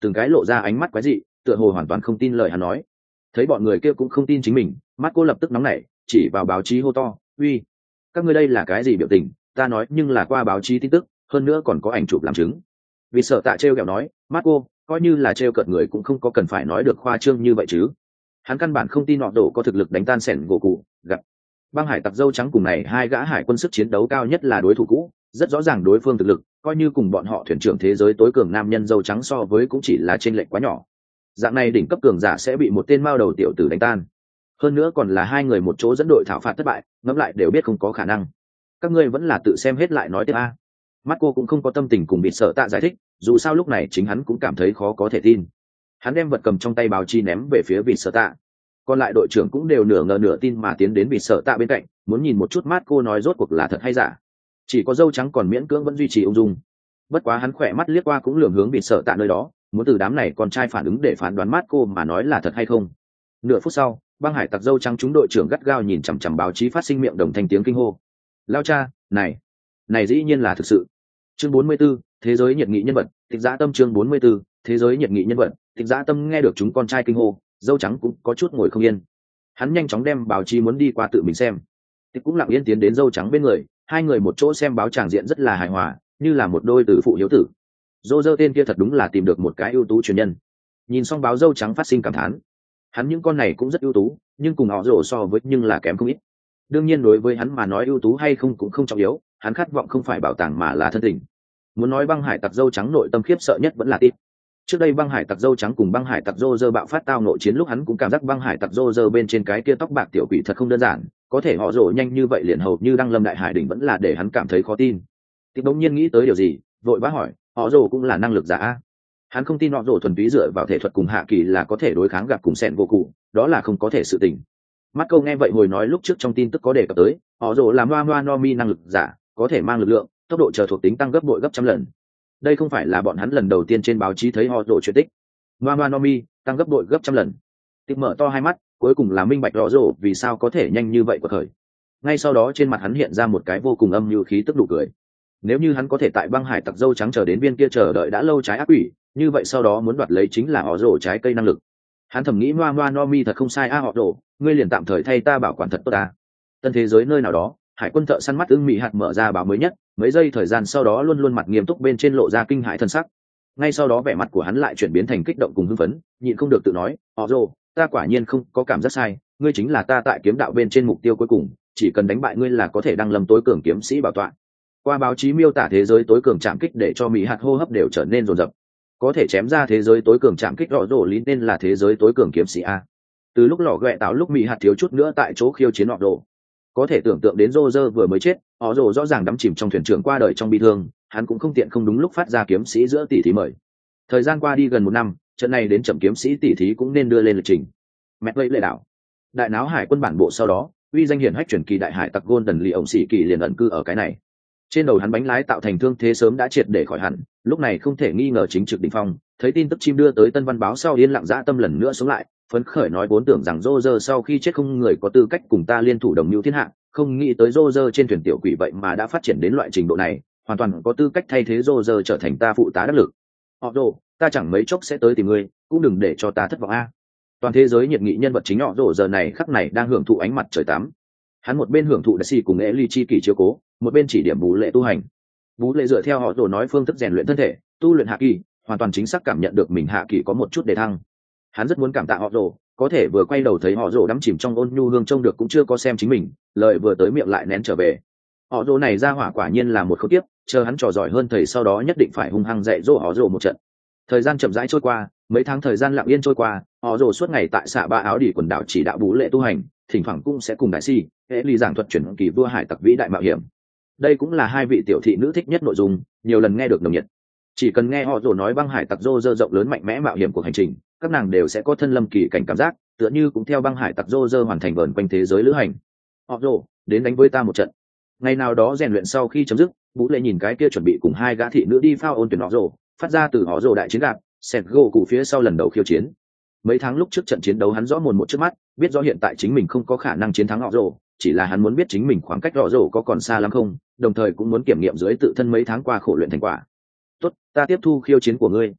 từng cái lộ ra ánh mắt quái dị, tựa hồ hoàn toàn không tin lời hắn nói. Thấy bọn người kia cũng không tin chính mình, mắt cô lập tức nóng nảy, chỉ vào báo chí hô to, uy, các ngươi đây là cái gì biểu tình? Ta nói nhưng là qua báo chí tin tức, hơn nữa còn có ảnh chụp làm chứng. Vì sợ tạ trêu kẹo nói, mắt cô coi như là trêu cợt người cũng không có cần phải nói được khoa trương như vậy chứ. Hắn căn bản không tin nọ đổ có thực lực đánh tan sẻn gỗ cụ. Gặp băng hải tặc dâu trắng cùng này hai gã hải quân sức chiến đấu cao nhất là đối thủ cũ, rất rõ ràng đối phương thực lực coi như cùng bọn họ thuyền trưởng thế giới tối cường nam nhân dâu trắng so với cũng chỉ là trên lệch quá nhỏ. Dạng này đỉnh cấp cường giả sẽ bị một tên mao đầu tiểu tử đánh tan, hơn nữa còn là hai người một chỗ dẫn đội thảo phạt thất bại, ngẫm lại đều biết không có khả năng. Các ngươi vẫn là tự xem hết lại nói tiếp a. Mắt cô cũng không có tâm tình cùng bị sợ tạ giải thích, dù sao lúc này chính hắn cũng cảm thấy khó có thể tin. Hắn đem vật cầm trong tay báo chi ném về phía vị sợ tạ, còn lại đội trưởng cũng đều nửa ngờ nửa tin mà tiến đến vị sợ tạ bên cạnh, muốn nhìn một chút mắt cô nói rốt cuộc là thật hay giả. Chỉ có dâu trắng còn miễn cưỡng vẫn duy trì ung dung. Bất quá hắn khỏe mắt liếc qua cũng lường hướng vị sợ tạ nơi đó, muốn từ đám này con trai phản ứng để phán đoán mắt cô mà nói là thật hay không. Nửa phút sau, băng hải tặc dâu trắng chúng đội trưởng gắt gao nhìn chằm chằm báo chí phát sinh miệng đồng thanh tiếng kinh hô. Lao cha, này, này dĩ nhiên là thực sự. Chương bốn mươi 44, thế giới nhiệt nghị nhân vật, Tịch Dã Tâm chương bốn mươi 44, thế giới nhiệt nghị nhân vật, Tịch Dã Tâm nghe được chúng con trai kinh hô, dâu trắng cũng có chút ngồi không yên. Hắn nhanh chóng đem báo chí muốn đi qua tự mình xem. Tịch cũng lặng yên tiến đến dâu trắng bên người, hai người một chỗ xem báo tràng diện rất là hài hòa, như là một đôi tử phụ hiếu tử. Dô dơ tên kia thật đúng là tìm được một cái ưu tú truyền nhân. Nhìn xong báo dâu trắng phát sinh cảm thán. Hắn những con này cũng rất ưu tú, nhưng cùng họ rổ so với nhưng là kém không ít. Đương nhiên đối với hắn mà nói ưu tú hay không cũng không trọng yếu, hắn khát vọng không phải bảo tàng mà là thân tình. Muốn nói băng hải tặc dâu trắng nội tâm khiếp sợ nhất vẫn là tít. Trước đây băng hải tặc dâu trắng cùng băng hải tặc rô rơ bạo phát tao nội chiến lúc hắn cũng cảm giác băng hải tặc rô rơ bên trên cái kia tóc bạc tiểu quỷ thật không đơn giản, có thể họ rổ nhanh như vậy liền hầu như đăng lâm đại hải đỉnh vẫn là để hắn cảm thấy khó tin. Tít đống nhiên nghĩ tới điều gì, vội vã hỏi, họ rổ cũng là năng lực giả. Hắn không tin họ rổ thuần túy dựa vào thể thuật cùng hạ kỳ là có thể đối kháng gặp cùng sẹn vô cụ, đó là không có thể sự tình. Mắt câu nghe vậy hồi nói lúc trước trong tin tức có đề cập tới, họ rổ làm hoa hoa no mi năng lực giả, có thể mang lực lượng, tốc độ chờ thuộc tính tăng gấp bội gấp trăm lần. Đây không phải là bọn hắn lần đầu tiên trên báo chí thấy họ rổ chuyện tích. Hoa hoa no mi tăng gấp bội gấp trăm lần. Tích mở to hai mắt, cuối cùng là minh bạch rõ rổ vì sao có thể nhanh như vậy của khởi. Ngay sau đó trên mặt hắn hiện ra một cái vô cùng âm như khí tức nụ cười. Nếu như hắn có thể tại băng hải tặc dâu trắng chờ đến viên kia chờ đợi đã lâu trái ác quỷ, như vậy sau đó muốn đoạt lấy chính là họ rổ trái cây năng lực. Hắn thầm nghĩ hoa hoa no mi thật không sai a họ rổ, ngươi liền tạm thời thay ta bảo quản thật tốt ta. Tân thế giới nơi nào đó, hải quân thợ săn mắt ưng mị hạt mở ra báo mới nhất, mấy giây thời gian sau đó luôn luôn mặt nghiêm túc bên trên lộ ra kinh hãi thân sắc. Ngay sau đó vẻ mặt của hắn lại chuyển biến thành kích động cùng hưng phấn, nhịn không được tự nói, họ rổ, ta quả nhiên không có cảm giác sai, ngươi chính là ta tại kiếm đạo bên trên mục tiêu cuối cùng, chỉ cần đánh bại ngươi là có thể đăng lâm tối cường kiếm sĩ bảo tọa. Qua báo chí miêu tả thế giới tối cường chạm kích để cho mỹ hạt hô hấp đều trở nên rồn rập. Có thể chém ra thế giới tối cường chạm kích rõ rổ lý nên là thế giới tối cường kiếm sĩ a. Từ lúc lò ghẹ táo lúc mỹ hạt thiếu chút nữa tại chỗ khiêu chiến họ rổ. Có thể tưởng tượng đến rô rơ vừa mới chết, họ rổ rõ ràng đắm chìm trong thuyền trưởng qua đời trong bi thương, hắn cũng không tiện không đúng lúc phát ra kiếm sĩ giữa tỷ thí mời. Thời gian qua đi gần một năm, trận này đến chậm kiếm sĩ tỷ thí cũng nên đưa lên lịch trình. Mẹ vây lệ đảo, đại náo hải quân bản bộ sau đó, uy danh hiển hách truyền kỳ đại hải tặc Golden Lee ổng sĩ kỳ liền ẩn cư ở cái này. Trên đầu hắn bánh lái tạo thành thương thế sớm đã triệt để khỏi hẳn, lúc này không thể nghi ngờ chính trực đỉnh phong. Thấy tin tức chim đưa tới Tân Văn báo sau yên lặng dã tâm lần nữa sống lại, phấn khởi nói vốn tưởng rằng Roger sau khi chết không người có tư cách cùng ta liên thủ đồng mưu thiên hạ, không nghĩ tới Roger trên thuyền tiểu quỷ vậy mà đã phát triển đến loại trình độ này, hoàn toàn có tư cách thay thế Roger trở thành ta phụ tá đắc lực. Otto, ta chẳng mấy chốc sẽ tới tìm ngươi, cũng đừng để cho ta thất vọng a. Toàn thế giới nhiệt nghị nhân vật chính họ rổ giờ này khắc này đang hưởng thụ ánh mặt trời tắm. Hắn một bên hưởng thụ đại sĩ cùng Eli chi kỷ chiếu cố, một bên chỉ điểm Bú Lệ tu hành. Bú Lệ dựa theo họ rổ nói phương thức rèn luyện thân thể, tu luyện hạ kỳ, hoàn toàn chính xác cảm nhận được mình hạ kỳ có một chút đề thăng. Hắn rất muốn cảm tạ họ rổ, có thể vừa quay đầu thấy họ rổ đắm chìm trong ôn nhu hương trông được cũng chưa có xem chính mình, lời vừa tới miệng lại nén trở về. Họ rổ này ra hỏa quả nhiên là một khâu tiếp, chờ hắn trò giỏi hơn thầy sau đó nhất định phải hung hăng dạy dỗ họ rổ một trận. Thời gian chậm rãi trôi qua, mấy tháng thời gian lặng yên trôi qua, họ rổ suốt ngày tại xạ ba áo đỉ quần đảo chỉ đạo Bú Lệ tu hành, thỉnh thoảng cũng sẽ cùng đại si hệ ly giảng thuật chuyển kỳ vua hải tặc vĩ đại mạo hiểm. Đây cũng là hai vị tiểu thị nữ thích nhất nội dung, nhiều lần nghe được nồng nhiệt. Chỉ cần nghe họ rổ nói băng hải tặc rô rơ rộng lớn mạnh mẽ mạo hiểm của hành trình, các nàng đều sẽ có thân lâm kỳ cảnh cảm giác, tựa như cũng theo băng hải tặc rô rơ hoàn thành vờn quanh thế giới lữ hành. Họ rổ, đến đánh với ta một trận. Ngày nào đó rèn luyện sau khi chấm dứt, Bú Lệ nhìn cái kia chuẩn bị cùng hai gã thị nữ đi phao ôn tuyển họ rổ, phát ra từ họ rổ đại chiến gạp, sẹt gỗ cụ phía sau lần đầu khiêu chiến. Mấy tháng lúc trước trận chiến đấu hắn rõ mồn một trước mắt, biết rõ hiện tại chính mình không có khả năng chiến thắng họ rổ, chỉ là hắn muốn biết chính mình khoảng cách họ rổ có còn xa lắm không, đồng thời cũng muốn kiểm nghiệm dưới tự thân mấy tháng qua khổ luyện thành quả. Tốt, ta tiếp thu khiêu chiến của ngươi.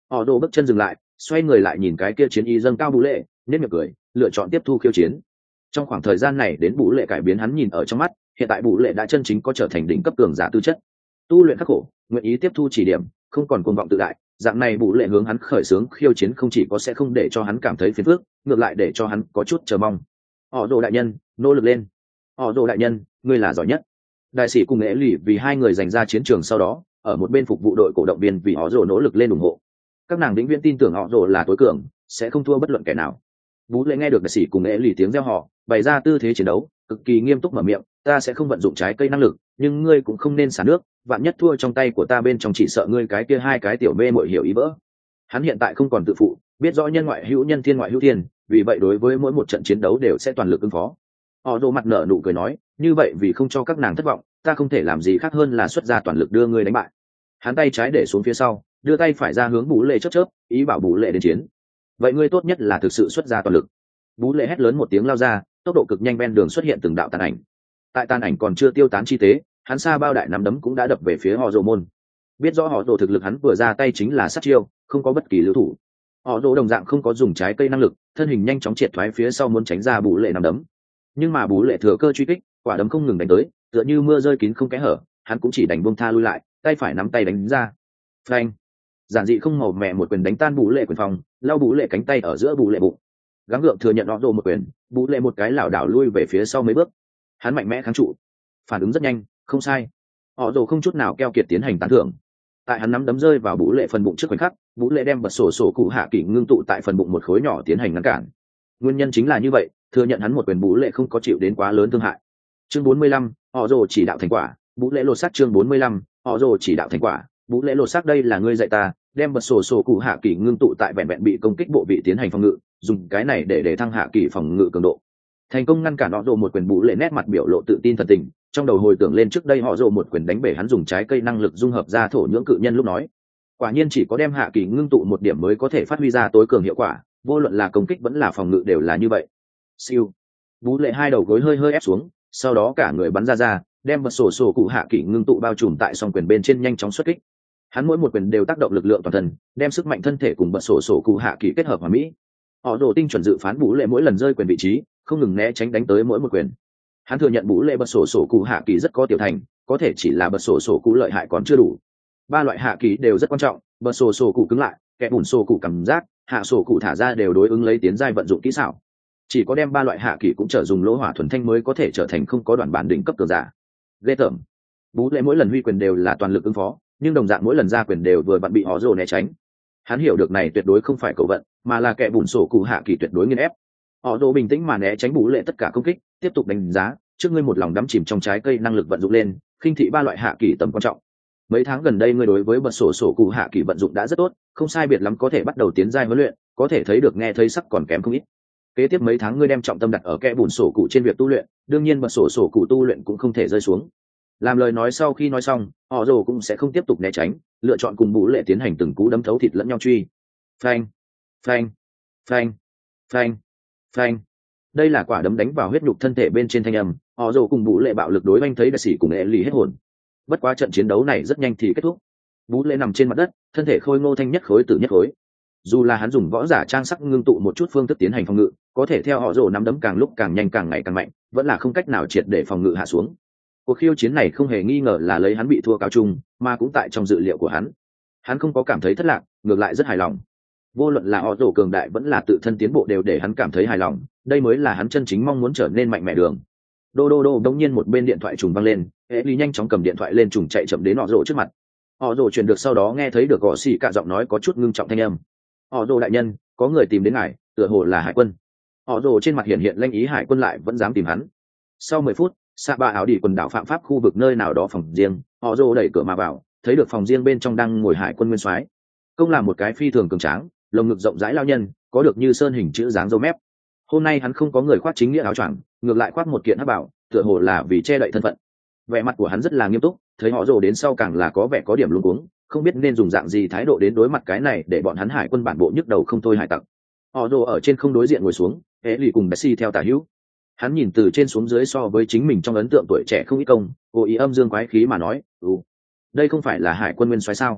Họ đồ bước chân dừng lại, xoay người lại nhìn cái kia chiến y dâng cao bú lệ, nét miệng cười, lựa chọn tiếp thu khiêu chiến. Trong khoảng thời gian này đến bú lệ cải biến hắn nhìn ở trong mắt, hiện tại bú lệ đã chân chính có trở thành đỉnh cấp cường giả tư chất, tu luyện khắc khổ, nguyện ý tiếp thu chỉ điểm, không còn cuồng vọng tự đại. Dạng này bú lệ hướng hắn khởi xướng khiêu chiến không chỉ có sẽ không để cho hắn cảm thấy phiền phức, ngược lại để cho hắn có chút chờ mong. Họ đồ đại nhân, nỗ lực lên. Họ đồ đại nhân, ngươi là giỏi nhất. Đại sĩ cùng nghệ lì vì hai người giành ra chiến trường sau đó, ở một bên phục vụ đội cổ động viên vì họ đồ nỗ lực lên ủng hộ. Các nàng vĩnh viễn tin tưởng họ đồ là tối cường, sẽ không thua bất luận kẻ nào. Bú lệ nghe được đại sĩ cùng nghệ lì tiếng reo hò, bày ra tư thế chiến đấu, cực kỳ nghiêm túc mở miệng, ta sẽ không vận dụng trái cây năng lực, nhưng ngươi cũng không nên xả nước, vạn nhất thua trong tay của ta bên trong chỉ sợ ngươi cái kia hai cái tiểu mê muội hiểu ý vỡ. Hắn hiện tại không còn tự phụ, biết rõ nhân ngoại hữu nhân thiên ngoại hữu thiên, vì vậy đối với mỗi một trận chiến đấu đều sẽ toàn lực ứng phó. Họ đồ mặt nở nụ cười nói, như vậy vì không cho các nàng thất vọng, ta không thể làm gì khác hơn là xuất ra toàn lực đưa ngươi đánh bại. Hắn tay trái để xuống phía sau, đưa tay phải ra hướng Bú lệ chớp chớp, ý bảo Bú lệ đến chiến. Vậy ngươi tốt nhất là thực sự xuất ra toàn lực. Bú lệ hét lớn một tiếng lao ra, tốc độ cực nhanh ven đường xuất hiện từng đạo tàn ảnh. Tại tàn ảnh còn chưa tiêu tán chi tế, hắn xa bao đại nắm đấm cũng đã đập về phía họ rồ môn. Biết rõ họ rồ thực lực hắn vừa ra tay chính là sát chiêu, không có bất kỳ lưu thủ. Họ rồ đồng dạng không có dùng trái cây năng lực, thân hình nhanh chóng triệt thoái phía sau muốn tránh ra Bú lệ nắm đấm. Nhưng mà Bú lệ thừa cơ truy kích, quả đấm không ngừng đánh tới, tựa như mưa rơi kín không kẽ hở, hắn cũng chỉ đánh buông tha lui lại, tay phải nắm tay đánh ra. Phanh! Giản dị không màu mẹ một quyền đánh tan Bú lệ quyền phòng, lao Bú lệ cánh tay ở giữa Bú lệ bụng. Gắng gượng thừa nhận họ rồ một quyền, Bú lệ một cái lảo đảo lui về phía sau mấy bước. Hắn mạnh mẽ kháng trụ, phản ứng rất nhanh, không sai. Họ rồ không chút nào keo kiệt tiến hành tán thưởng. Tại hắn nắm đấm rơi vào Bú lệ phần bụng trước khoảnh khắc, Bú lệ đem bật sổ sổ cụ hạ kỷ ngưng tụ tại phần bụng một khối nhỏ tiến hành ngăn cản. Nguyên nhân chính là như vậy, thừa nhận hắn một quyền Bú lệ không có chịu đến quá lớn thương hại. Chương bốn mươi lăm, họ rồ chỉ đạo thành quả. Bú lệ lột xác. Chương bốn mươi lăm, họ rồ chỉ đạo thành quả. Bú lệ lột xác. Đây là ngươi dạy ta, đem bật sổ sổ cụ hạ kỷ ngưng tụ tại vẹn vẹn bị công kích bộ vị tiến hành phòng ngự, dùng cái này để để thăng hạ kỷ phòng ngự cường độ. Thành công ngăn cản họ rồ một quyền, Bú lệ nét mặt biểu lộ tự tin thần tình, trong đầu hồi tưởng lên trước đây họ rồ một quyền đánh bể hắn dùng trái cây năng lực dung hợp ra thổ nhưỡng cự nhân lúc nói, quả nhiên chỉ có đem hạ kỷ ngưng tụ một điểm mới có thể phát huy ra tối cường hiệu quả, vô luận là công kích vẫn là phòng ngự đều là như vậy. Siêu. Bú lệ hai đầu gối hơi hơi ép xuống, sau đó cả người bắn ra ra, đem bật sổ sổ cụ hạ kỷ ngưng tụ bao trùm tại song quyền bên trên nhanh chóng xuất kích. Hắn mỗi một quyền đều tác động lực lượng toàn thân, đem sức mạnh thân thể cùng bật sổ sổ cụ hạ kỷ kết hợp hòa mỹ. Họ đổ tinh chuẩn dự phán Bú lệ mỗi lần rơi quyền vị trí, không ngừng né tránh đánh tới mỗi một quyền. Hắn thừa nhận Bú lệ bật sổ sổ cụ hạ kỷ rất có tiểu thành, có thể chỉ là bật sổ sổ cụ lợi hại còn chưa đủ. Ba loại hạ kỷ đều rất quan trọng, bật sổ sổ cụ cứng lại, kẻ bùn sổ cụ cảm giác, hạ sổ cụ thả ra đều đối ứng lấy tiến giai vận dụng kỹ xảo. Chỉ có đem ba loại hạ kỷ cũng trở dùng lỗ hỏa thuần thanh mới có thể trở thành không có đoạn bản đỉnh cấp cường giả. Ghê tởm. Bú lệ mỗi lần huy quyền đều là toàn lực ứng phó, nhưng đồng dạng mỗi lần ra quyền đều vừa vặn bị họ rồ né tránh. Hắn hiểu được này tuyệt đối không phải cầu vận, mà là kẻ bùn sổ cụ hạ kỷ tuyệt đối nghiền ép. Họ rồ bình tĩnh mà né tránh Bú lệ tất cả công kích, tiếp tục đánh giá, trước ngươi một lòng đắm chìm trong trái cây năng lực vận dụng lên, khinh thị ba loại hạ kỷ tầm quan trọng. Mấy tháng gần đây ngươi đối với bật sổ sổ cụ hạ kỷ vận dụng đã rất tốt, không sai biệt lắm có thể bắt đầu tiến giai huấn luyện, có thể thấy được nghe thấy sắc còn kém không ít. Kế tiếp mấy tháng ngươi đem trọng tâm đặt ở kẽ bùn sổ cụ trên việc tu luyện, đương nhiên bật sổ sổ cụ tu luyện cũng không thể rơi xuống. Làm lời nói sau khi nói xong, họ rồ cũng sẽ không tiếp tục né tránh, lựa chọn cùng Bú lệ tiến hành từng cú đấm thấu thịt lẫn nhau truy. Phanh, phanh, phanh, phanh, phanh. Đây là quả đấm đánh vào huyết nhục thân thể bên trên thanh âm, họ rồ cùng Bú lệ bạo lực đối oanh thấy đại sĩ cùng e lì hết hồn. Bất quá trận chiến đấu này rất nhanh thì kết thúc. Bú lệ nằm trên mặt đất, thân thể khôi ngô thanh nhất khối tử nhất khối. Dù là hắn dùng võ giả trang sắc ngưng tụ một chút phương thức tiến hành phòng ngự, có thể theo họ rồ nắm đấm càng lúc càng nhanh càng ngày càng mạnh, vẫn là không cách nào triệt để phòng ngự hạ xuống. Cuộc khiêu chiến này không hề nghi ngờ là lấy hắn bị thua cao trung, mà cũng tại trong dự liệu của hắn. Hắn không có cảm thấy thất lạc, ngược lại rất hài lòng. Vô luận là họ rồ cường đại vẫn là tự thân tiến bộ đều để hắn cảm thấy hài lòng, đây mới là hắn chân chính mong muốn trở nên mạnh mẽ đường. Đô đô đô, đống nhiên một bên điện thoại trùng vang lên, hệ lý nhanh chóng cầm điện thoại lên trùng chạy chậm đến họ rồ trước mặt. Họ rồ truyền được sau đó nghe thấy được gõ xì cả giọng nói có chút ngưng trọng thanh âm. Họ rồ đại nhân, có người tìm đến ngài, tựa hồ là hải quân. Họ rồ trên mặt hiện hiện lanh ý, hải quân lại vẫn dám tìm hắn. Sau mười phút, xạ ba áo đi quần đảo phạm pháp khu vực nơi nào đó phòng riêng, họ rồ đẩy cửa mà vào, thấy được phòng riêng bên trong đang ngồi hải quân nguyên soái. Công là một cái phi thường cường tráng, lồng ngực rộng rãi lao nhân, có được như sơn hình chữ dáng râu mép. Hôm nay hắn không có người khoác chính nghĩa áo choàng, ngược lại khoác một kiện hắc bảo, tựa hồ là vì che đậy thân phận. Vẻ mặt của hắn rất là nghiêm túc, thấy họ rồ đến sau càng là có vẻ có điểm luống cuống, không biết nên dùng dạng gì thái độ đến đối mặt cái này để bọn hắn hải quân bản bộ nhức đầu không thôi hải tặc. Họ rồ ở trên không đối diện ngồi xuống, hễ lì cùng Bessie theo tả hữu. Hắn nhìn từ trên xuống dưới so với chính mình trong ấn tượng tuổi trẻ không ít công, cố ý âm dương quái khí mà nói, ừ, đây không phải là hải quân nguyên soái sao?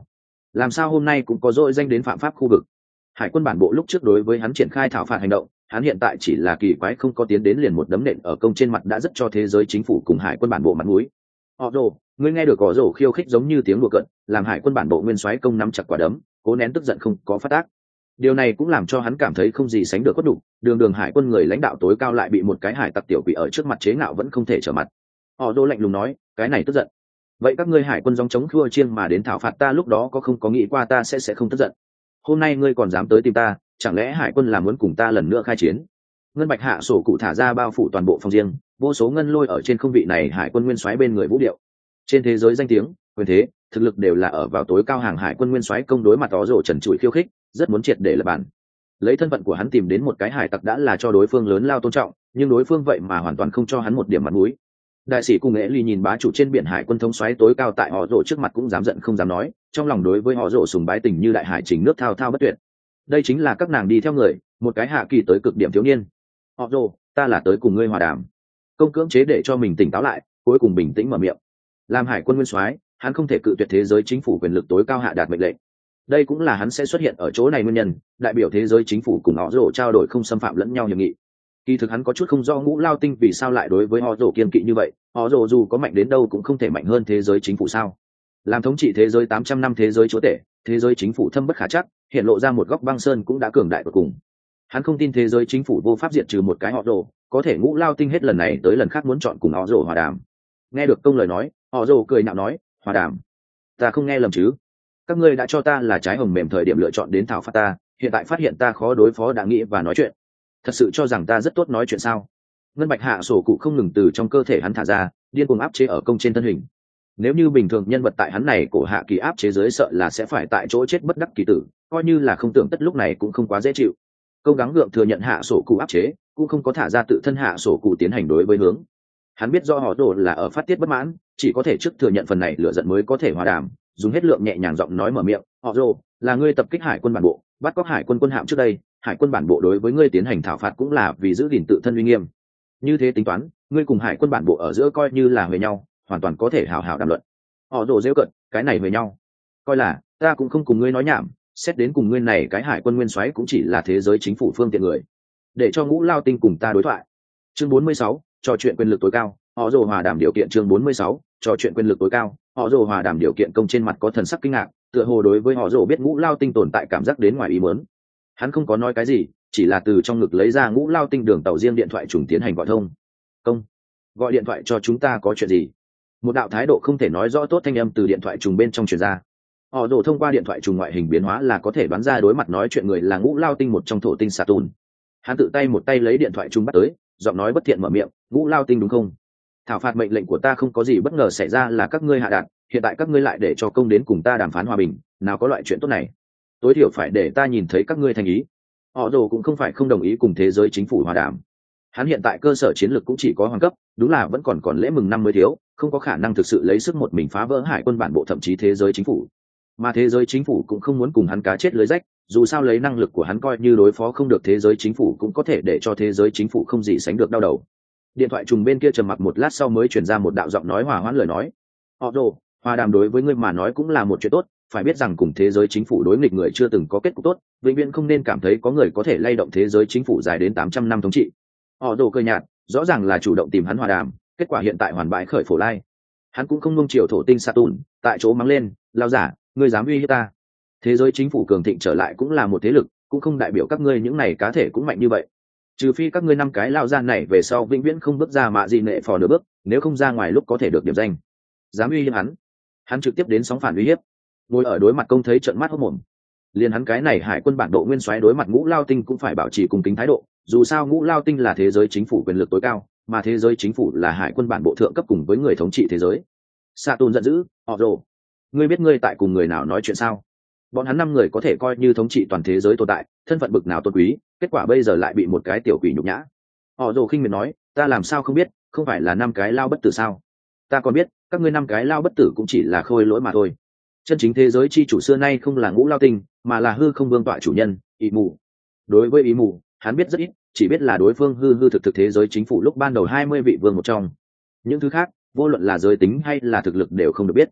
làm sao hôm nay cũng có dội danh đến phạm pháp khu vực. Hải quân bản bộ lúc trước đối với hắn triển khai thảo phạt hành động, hắn hiện tại chỉ là kỳ quái không có tiến đến liền một đấm nện ở công trên mặt đã rất cho thế giới chính phủ cùng hải quân bản bộ mặt mũi. Họ rồ, ngươi nghe được có rồ khiêu khích giống như tiếng đùa cợt, làm hải quân bản bộ nguyên soái công nắm chặt quả đấm, cố nén tức giận không có phát tác. Điều này cũng làm cho hắn cảm thấy không gì sánh được cốt đủ, đường đường hải quân người lãnh đạo tối cao lại bị một cái hải tặc tiểu quỷ ở trước mặt chế ngạo vẫn không thể trở mặt. Họ rồ lạnh lùng nói, cái này tức giận. Vậy các ngươi hải quân giống chống khua chiêng mà đến thảo phạt ta lúc đó có không có nghĩ qua ta sẽ sẽ không tức giận. Hôm nay ngươi còn dám tới tìm ta, chẳng lẽ hải quân là muốn cùng ta lần nữa khai chiến? Ngân bạch hạ sổ cụ thả ra bao phủ toàn bộ phòng riêng, vô số ngân lôi ở trên không vị này hải quân nguyên soái bên người vũ điệu. Trên thế giới danh tiếng, quyền thế, thực lực đều là ở vào tối cao hàng hải quân nguyên soái công đối mặt đó rồ trần trụi khiêu khích, rất muốn triệt để lập bản. Lấy thân phận của hắn tìm đến một cái hải tặc đã là cho đối phương lớn lao tôn trọng, nhưng đối phương vậy mà hoàn toàn không cho hắn một điểm mặt mũi. Đại sĩ cùng nghệ ly nhìn bá chủ trên biển hải quân thống soái tối cao tại họ rồ trước mặt cũng dám giận không dám nói, trong lòng đối với họ rồ sùng bái tình như đại hải trình nước thao thao bất tuyệt. Đây chính là các nàng đi theo người, một cái hạ kỳ tới cực điểm thiếu niên. Họ rồ, ta là tới cùng ngươi hòa đàm. Công cưỡng chế để cho mình tỉnh táo lại, cuối cùng bình tĩnh mở miệng. Làm hải quân nguyên soái, hắn không thể cự tuyệt thế giới chính phủ quyền lực tối cao hạ đạt mệnh lệnh. Đây cũng là hắn sẽ xuất hiện ở chỗ này nguyên nhân, đại biểu thế giới chính phủ cùng họ rồ trao đổi không xâm phạm lẫn nhau hiệp nghị. Kỳ thực hắn có chút không do Ngũ Lao Tinh vì sao lại đối với họ rồ kiên kỵ như vậy, họ rồ dù có mạnh đến đâu cũng không thể mạnh hơn thế giới chính phủ sao? Làm thống trị thế giới tám trăm năm thế giới chúa tể, thế giới chính phủ thâm bất khả trắc, hiện lộ ra một góc băng sơn cũng đã cường đại cuối cùng. Hắn không tin thế giới chính phủ vô pháp diệt trừ một cái họ rồ, có thể Ngũ Lao Tinh hết lần này tới lần khác muốn chọn cùng họ rồ hòa đàm. Nghe được công lời nói, họ rồ cười nhạo nói, hòa đàm? Ta không nghe lầm chứ? Các ngươi đã cho ta là trái hồng mềm thời điểm lựa chọn đến thảo phạt ta, hiện tại phát hiện ta khó đối phó đã nghĩ và nói chuyện. Thật sự cho rằng ta rất tốt nói chuyện sao? Ngân bạch hạ sổ cụ không ngừng từ trong cơ thể hắn thả ra, điên cuồng áp chế ở công trên thân hình. Nếu như bình thường nhân vật tại hắn này cổ hạ kỳ áp chế dưới sợ là sẽ phải tại chỗ chết bất đắc kỳ tử, coi như là không tưởng tất lúc này cũng không quá dễ chịu. Công gắng gượng thừa nhận hạ sổ cụ áp chế, cũng không có thả ra tự thân hạ sổ cụ tiến hành đối với hướng. Hắn biết do họ đồ là ở phát tiết bất mãn, chỉ có thể trước thừa nhận phần này lựa giận mới có thể hòa đàm, dùng hết lượng nhẹ nhàng giọng nói mở miệng, họ rồ, là ngươi tập kích hải quân bản bộ, bắt cóc hải quân quân hạm trước đây, hải quân bản bộ đối với ngươi tiến hành thảo phạt cũng là vì giữ gìn tự thân uy nghiêm. Như thế tính toán, ngươi cùng hải quân bản bộ ở giữa coi như là huề nhau, hoàn toàn có thể hào hào đàm luận. Họ rồ rêu cận, cái này huề nhau, coi là ta cũng không cùng ngươi nói nhảm, xét đến cùng ngươi này cái hải quân nguyên soái cũng chỉ là thế giới chính phủ phương tiện người, để cho Ngũ Lao Tinh cùng ta đối thoại. Chương bốn mươi sáu, trò chuyện quyền lực tối cao, họ rồ hòa đàm điều kiện. Chương bốn mươi sáu, trò chuyện quyền lực tối cao, họ rồ hòa đàm điều kiện. Công trên mặt có thần sắc kinh ngạc, tựa hồ đối với họ rồ biết Ngũ Lao Tinh tồn tại cảm giác đến ngoài ý muốn. Hắn không có nói cái gì, chỉ là từ trong ngực lấy ra Ngũ Lao Tinh đường tàu riêng điện thoại trùng tiến hành gọi thông. Công, gọi điện thoại cho chúng ta có chuyện gì? Một đạo thái độ không thể nói rõ tốt thanh âm từ điện thoại trùng bên trong truyền ra. Họ rồ thông qua điện thoại trùng ngoại hình biến hóa là có thể đoán ra đối mặt nói chuyện người là Ngũ Lao Tinh một trong thổ tinh Saturn. Hắn tự tay một tay lấy điện thoại trùng bắt tới, giọng nói bất thiện mở miệng, Ngũ Lao Tinh đúng không? Thảo phạt mệnh lệnh của ta không có gì bất ngờ xảy ra là các ngươi hạ đạt, hiện tại các ngươi lại để cho công đến cùng ta đàm phán hòa bình, nào có loại chuyện tốt này? Tối thiểu phải để ta nhìn thấy các ngươi thành ý. Họ rồ cũng không phải không đồng ý cùng thế giới chính phủ hòa đàm. Hắn hiện tại cơ sở chiến lược cũng chỉ có hoàng cấp, đúng là vẫn còn còn lễ mừng năm mới thiếu, không có khả năng thực sự lấy sức một mình phá vỡ hải quân bản bộ thậm chí thế giới chính phủ. Mà thế giới chính phủ cũng không muốn cùng hắn cá chết lưới rách, dù sao lấy năng lực của hắn coi như đối phó không được thế giới chính phủ cũng có thể để cho thế giới chính phủ không gì sánh được đau đầu. Điện thoại trùng bên kia trầm mặc một lát sau mới truyền ra một đạo giọng nói hòa hoãn lời nói, họ rồ, hòa đàm đối với ngươi mà nói cũng là một chuyện tốt, phải biết rằng cùng thế giới chính phủ đối nghịch người chưa từng có kết cục tốt, vĩnh viễn không nên cảm thấy có người có thể lay động thế giới chính phủ dài đến tám trăm năm thống trị. Họ rồ cười nhạt, rõ ràng là chủ động tìm hắn hòa đàm, kết quả hiện tại hoàn bại khởi phổ lai. Hắn cũng không nung chiều thổ tinh Saturn, tại chỗ mắng lên, lao giả, ngươi dám uy hiếp ta? Thế giới chính phủ cường thịnh trở lại cũng là một thế lực, cũng không đại biểu các ngươi những này cá thể cũng mạnh như vậy. Trừ phi các ngươi năm cái lao gian này về sau vĩnh viễn không bước ra mạ gì nệ phò nửa bước, nếu không ra ngoài lúc có thể được điểm danh. Dám uy hiếp hắn? Hắn trực tiếp đến sóng phản uy hiếp. Ngồi ở đối mặt công thấy trợn mắt hốt mồm. Liên hắn cái này hải quân bản độ nguyên soái đối mặt Ngũ Lao Tinh cũng phải bảo trì cùng kính thái độ, dù sao Ngũ Lao Tinh là thế giới chính phủ quyền lực tối cao, mà thế giới chính phủ là hải quân bản bộ thượng cấp cùng với người thống trị thế giới. Saturn giận dữ, họ rồ, ngươi biết ngươi tại cùng người nào nói chuyện sao? Bọn hắn năm người có thể coi như thống trị toàn thế giới tồn tại, thân phận bực nào tôn quý, kết quả bây giờ lại bị một cái tiểu quỷ nhục nhã. Họ rồ khinh miệt nói, ta làm sao không biết, không phải là năm cái lao bất tử sao? Ta còn biết, các ngươi năm cái lao bất tử cũng chỉ là khôi lỗi mà thôi. Chân chính thế giới chi chủ xưa nay không là Ngũ Lao Tinh, mà là hư không vương tọa chủ nhân, ý mù. Đối với ý mù, hắn biết rất ít, chỉ biết là đối phương hư hư thực thực thế giới chính phủ lúc ban đầu hai mươi vị vương một trong. Những thứ khác, vô luận là giới tính hay là thực lực đều không được biết.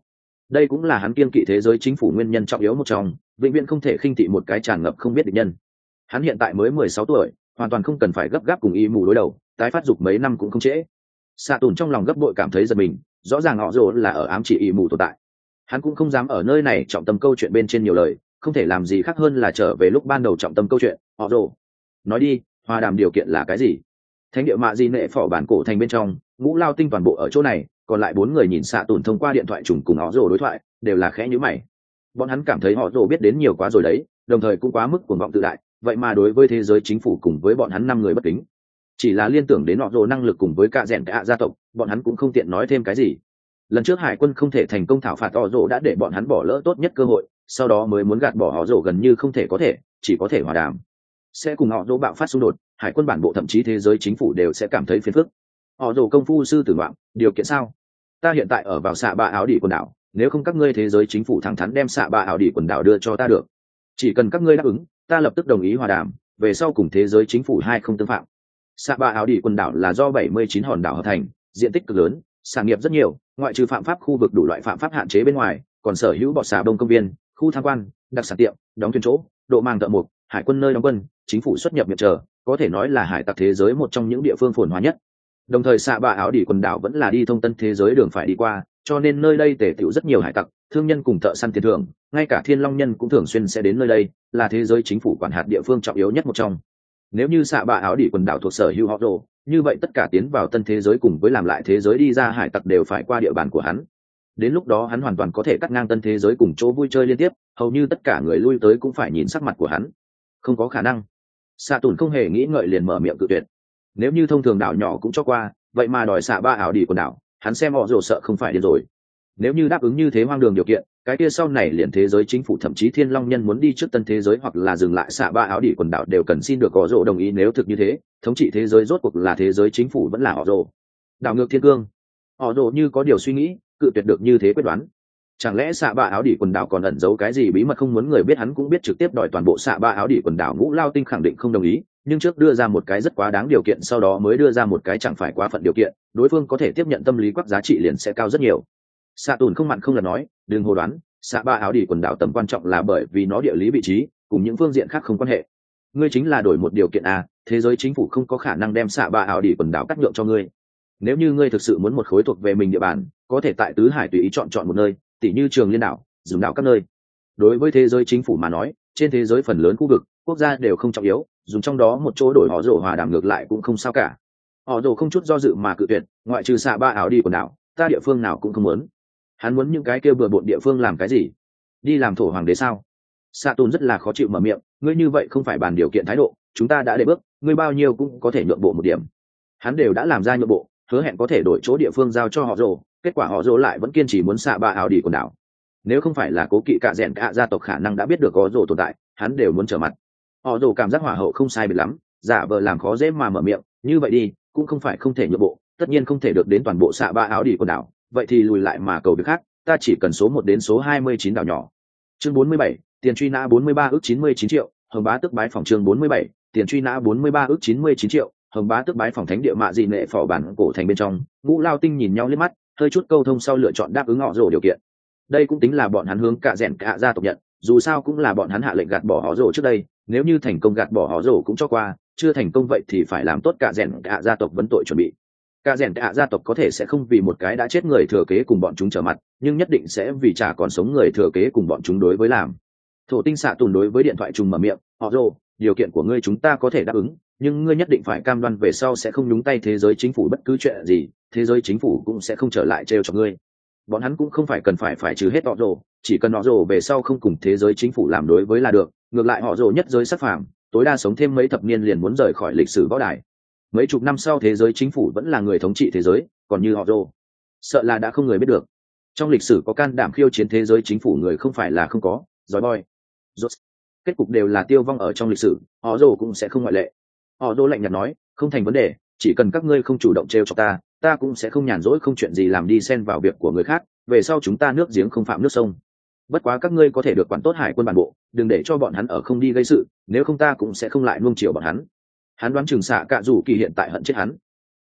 đây cũng là hắn kiên kỵ thế giới chính phủ nguyên nhân trọng yếu một trong, vĩnh viễn không thể khinh thị một cái tràn ngập không biết địch nhân. Hắn hiện tại mới mười sáu tuổi, hoàn toàn không cần phải gấp gáp cùng y mù đối đầu, tái phát dục mấy năm cũng không trễ. Xạ Tùn trong lòng gấp bội cảm thấy giật mình, rõ ràng họ rồ là ở ám chỉ y mù tồn tại. Hắn cũng không dám ở nơi này trọng tâm câu chuyện bên trên nhiều lời, không thể làm gì khác hơn là trở về lúc ban đầu trọng tâm câu chuyện. Họ rồ, nói đi, hòa đàm điều kiện là cái gì? Thánh địa mạ di nệ phỏ bản cổ thành bên trong, ngũ lao tinh toàn bộ ở chỗ này, còn lại bốn người nhìn Xạ Tùn thông qua điện thoại trùng cùng họ rồ đối thoại, đều là khẽ nhíu mày. Bọn hắn cảm thấy họ rồ biết đến nhiều quá rồi đấy, đồng thời cũng quá mức cuồng vọng tự đại, vậy mà đối với thế giới chính phủ cùng với bọn hắn năm người bất kính. Chỉ là liên tưởng đến họ rồ năng lực cùng với cả rèn cả gia tộc, bọn hắn cũng không tiện nói thêm cái gì. Lần trước hải quân không thể thành công thảo phạt họ rồ đã để bọn hắn bỏ lỡ tốt nhất cơ hội, sau đó mới muốn gạt bỏ họ rồ gần như không thể có thể, chỉ có thể hòa đàm. Sẽ cùng họ rồ bạo phát xung đột, hải quân bản bộ thậm chí thế giới chính phủ đều sẽ cảm thấy phiền phức. Họ rồ công phu sư tử ngoạm, điều kiện sao? Ta hiện tại ở vào xạ bạ áo đỉ quần đảo, nếu không các ngươi thế giới chính phủ thẳng thắn đem xạ bạ áo đỉ quần đảo đưa cho ta được. Chỉ cần các ngươi đáp ứng, ta lập tức đồng ý hòa đàm, về sau cùng thế giới chính phủ hai không tương phạm. Xạ bạ áo đỉ quần đảo là do bảy mươi chín hòn đảo hợp thành, diện tích cực lớn, sản nghiệp rất nhiều, ngoại trừ phạm pháp khu vực đủ loại phạm pháp hạn chế bên ngoài, còn sở hữu bọt xà đông công viên, khu tham quan, đặc sản tiệm, đóng thuyền chỗ, độ màng thợ mộc, hải quân nơi đóng quân, chính phủ xuất nhập miệng chờ, có thể nói là hải tặc thế giới một trong những địa phương phồn hoa nhất. Đồng thời xạ bạ áo đỉ quần đảo vẫn là đi thông tân thế giới đường phải đi qua, cho nên nơi đây tề tựu rất nhiều hải tặc, thương nhân cùng thợ săn tiền thưởng, ngay cả thiên long nhân cũng thường xuyên sẽ đến nơi đây, là thế giới chính phủ quản hạt địa phương trọng yếu nhất một trong. Nếu như xạ bạ áo đỉ quần đảo thuộc sở hữu họ rồ, như vậy tất cả tiến vào tân thế giới cùng với làm lại thế giới đi ra hải tặc đều phải qua địa bàn của hắn. Đến lúc đó hắn hoàn toàn có thể cắt ngang tân thế giới cùng chỗ vui chơi liên tiếp, hầu như tất cả người lui tới cũng phải nhìn sắc mặt của hắn. Không có khả năng. Xạ Tùn không hề nghĩ ngợi liền mở miệng cự tuyệt. Nếu như thông thường đảo nhỏ cũng cho qua, vậy mà đòi xạ ba ảo đỉ quần đảo, hắn xem họ rồ sợ không phải điên rồi. Nếu như đáp ứng như thế hoang đường điều kiện, cái kia sau này liền thế giới chính phủ thậm chí thiên long nhân muốn đi trước tân thế giới hoặc là dừng lại xạ ba áo đỉ quần đảo đều cần xin được họ rồ đồng ý. Nếu thực như thế, thống trị thế giới rốt cuộc là thế giới chính phủ vẫn là họ rồ. Đảo ngược thiên cương, họ rồ như có điều suy nghĩ, cự tuyệt được như thế quyết đoán. Chẳng lẽ xạ ba áo đỉ quần đảo còn ẩn giấu cái gì bí mật không muốn người biết? Hắn cũng biết trực tiếp đòi toàn bộ xạ ba áo đỉ quần đảo. Ngũ lao tinh khẳng định không đồng ý, nhưng trước đưa ra một cái rất quá đáng điều kiện, sau đó mới đưa ra một cái chẳng phải quá phận điều kiện, đối phương có thể tiếp nhận tâm lý quắc giá trị liền sẽ cao rất nhiều. Xạ Tùn không mặn không lần nói, đừng hồ đoán, xạ ba áo đỉ quần đảo tầm quan trọng là bởi vì nó địa lý vị trí cùng những phương diện khác không quan hệ. Ngươi chính là đổi một điều kiện à, thế giới chính phủ không có khả năng đem xạ ba áo đỉ quần đảo cắt nhượng cho ngươi. Nếu như ngươi thực sự muốn một khối thuộc về mình địa bàn, có thể tại tứ hải tùy ý chọn chọn một nơi, tỉ như Trường Liên đảo, Dừng đảo các nơi. Đối với thế giới chính phủ mà nói, trên thế giới phần lớn khu vực, quốc gia đều không trọng yếu, dùng trong đó một chỗ đổi họ rồ hòa đàm ngược lại cũng không sao cả. Họ rồ không chút do dự mà cự tuyệt, ngoại trừ xạ ba áo đi quần đảo, ta địa phương nào cũng không muốn. Hắn muốn những cái kia bừa bộn địa phương làm cái gì? Đi làm thổ hoàng đế sao? Xạ Tùn rất là khó chịu mở miệng, ngươi như vậy không phải bàn điều kiện thái độ, chúng ta đã để bước, ngươi bao nhiêu cũng có thể nhượng bộ một điểm. Hắn đều đã làm ra nhượng bộ, hứa hẹn có thể đổi chỗ địa phương giao cho họ rồ, kết quả họ rồ lại vẫn kiên trì muốn xạ ba áo đi quần đảo. Nếu không phải là cố kỵ cả rèn cả gia tộc khả năng đã biết được có rồ tồn tại, hắn đều muốn trở mặt. Họ rồ cảm giác hỏa hậu không sai biệt lắm, giả vờ làm khó dễ mà mở miệng, như vậy đi, cũng không phải không thể nhượng bộ, tất nhiên không thể được đến toàn bộ xạ ba áo đi quần đảo, vậy thì lùi lại mà cầu việc khác, ta chỉ cần số một đến số hai mươi chín đảo nhỏ. Chương bốn mươi bảy, tiền truy nã bốn mươi ba ước chín mươi chín triệu, Hồng Bá Tước bái phòng. Chương bốn mươi bảy, tiền truy nã bốn mươi ba ước chín mươi chín triệu, Hồng Bá Tước bái phòng. Thánh địa mạ dị nệ phò bản cổ thành bên trong, Ngũ Lao Tinh nhìn nhau liếc mắt, hơi chút câu thông sau lựa chọn đáp ứng họ rồ điều kiện. Đây cũng tính là bọn hắn hướng cả rèn cả gia tộc nhận, dù sao cũng là bọn hắn hạ lệnh gạt bỏ họ rồ trước đây, nếu như thành công gạt bỏ họ rồ cũng cho qua, chưa thành công vậy thì phải làm tốt cả rèn cả gia tộc vấn tội chuẩn bị. Cả rèn cả gia tộc có thể sẽ không vì một cái đã chết người thừa kế cùng bọn chúng trở mặt, nhưng nhất định sẽ vì trả còn sống người thừa kế cùng bọn chúng đối với làm. Thổ Tinh Xạ Tùn đối với điện thoại trùng mở miệng, họ rồ, điều kiện của ngươi chúng ta có thể đáp ứng, nhưng ngươi nhất định phải cam đoan về sau sẽ không nhúng tay thế giới chính phủ bất cứ chuyện gì, thế giới chính phủ cũng sẽ không trở lại trêu cho ngươi. Bọn hắn cũng không phải cần phải phải trừ hết họ rồ, chỉ cần họ rồ về sau không cùng thế giới chính phủ làm đối với là được, ngược lại họ rồ nhất giới sắc phàm, tối đa sống thêm mấy thập niên liền muốn rời khỏi lịch sử võ đài. Mấy chục năm sau thế giới chính phủ vẫn là người thống trị thế giới, còn như họ rồ, sợ là đã không người biết được. Trong lịch sử có can đảm khiêu chiến thế giới chính phủ người không phải là không có, giỏi boy, rốt. Kết cục đều là tiêu vong ở trong lịch sử, họ rồ cũng sẽ không ngoại lệ. Họ rồ lạnh nhạt nói, không thành vấn đề, chỉ cần các ngươi không chủ động trêu chọc ta, ta cũng sẽ không nhàn rỗi không chuyện gì làm đi xen vào việc của người khác, về sau chúng ta nước giếng không phạm nước sông. Bất quá các ngươi có thể được quản tốt hải quân bản bộ, đừng để cho bọn hắn ở không đi gây sự, nếu không ta cũng sẽ không lại nuông chiều bọn hắn. Hắn đoán chừng xạ cạ rủ kỳ hiện tại hận chết hắn.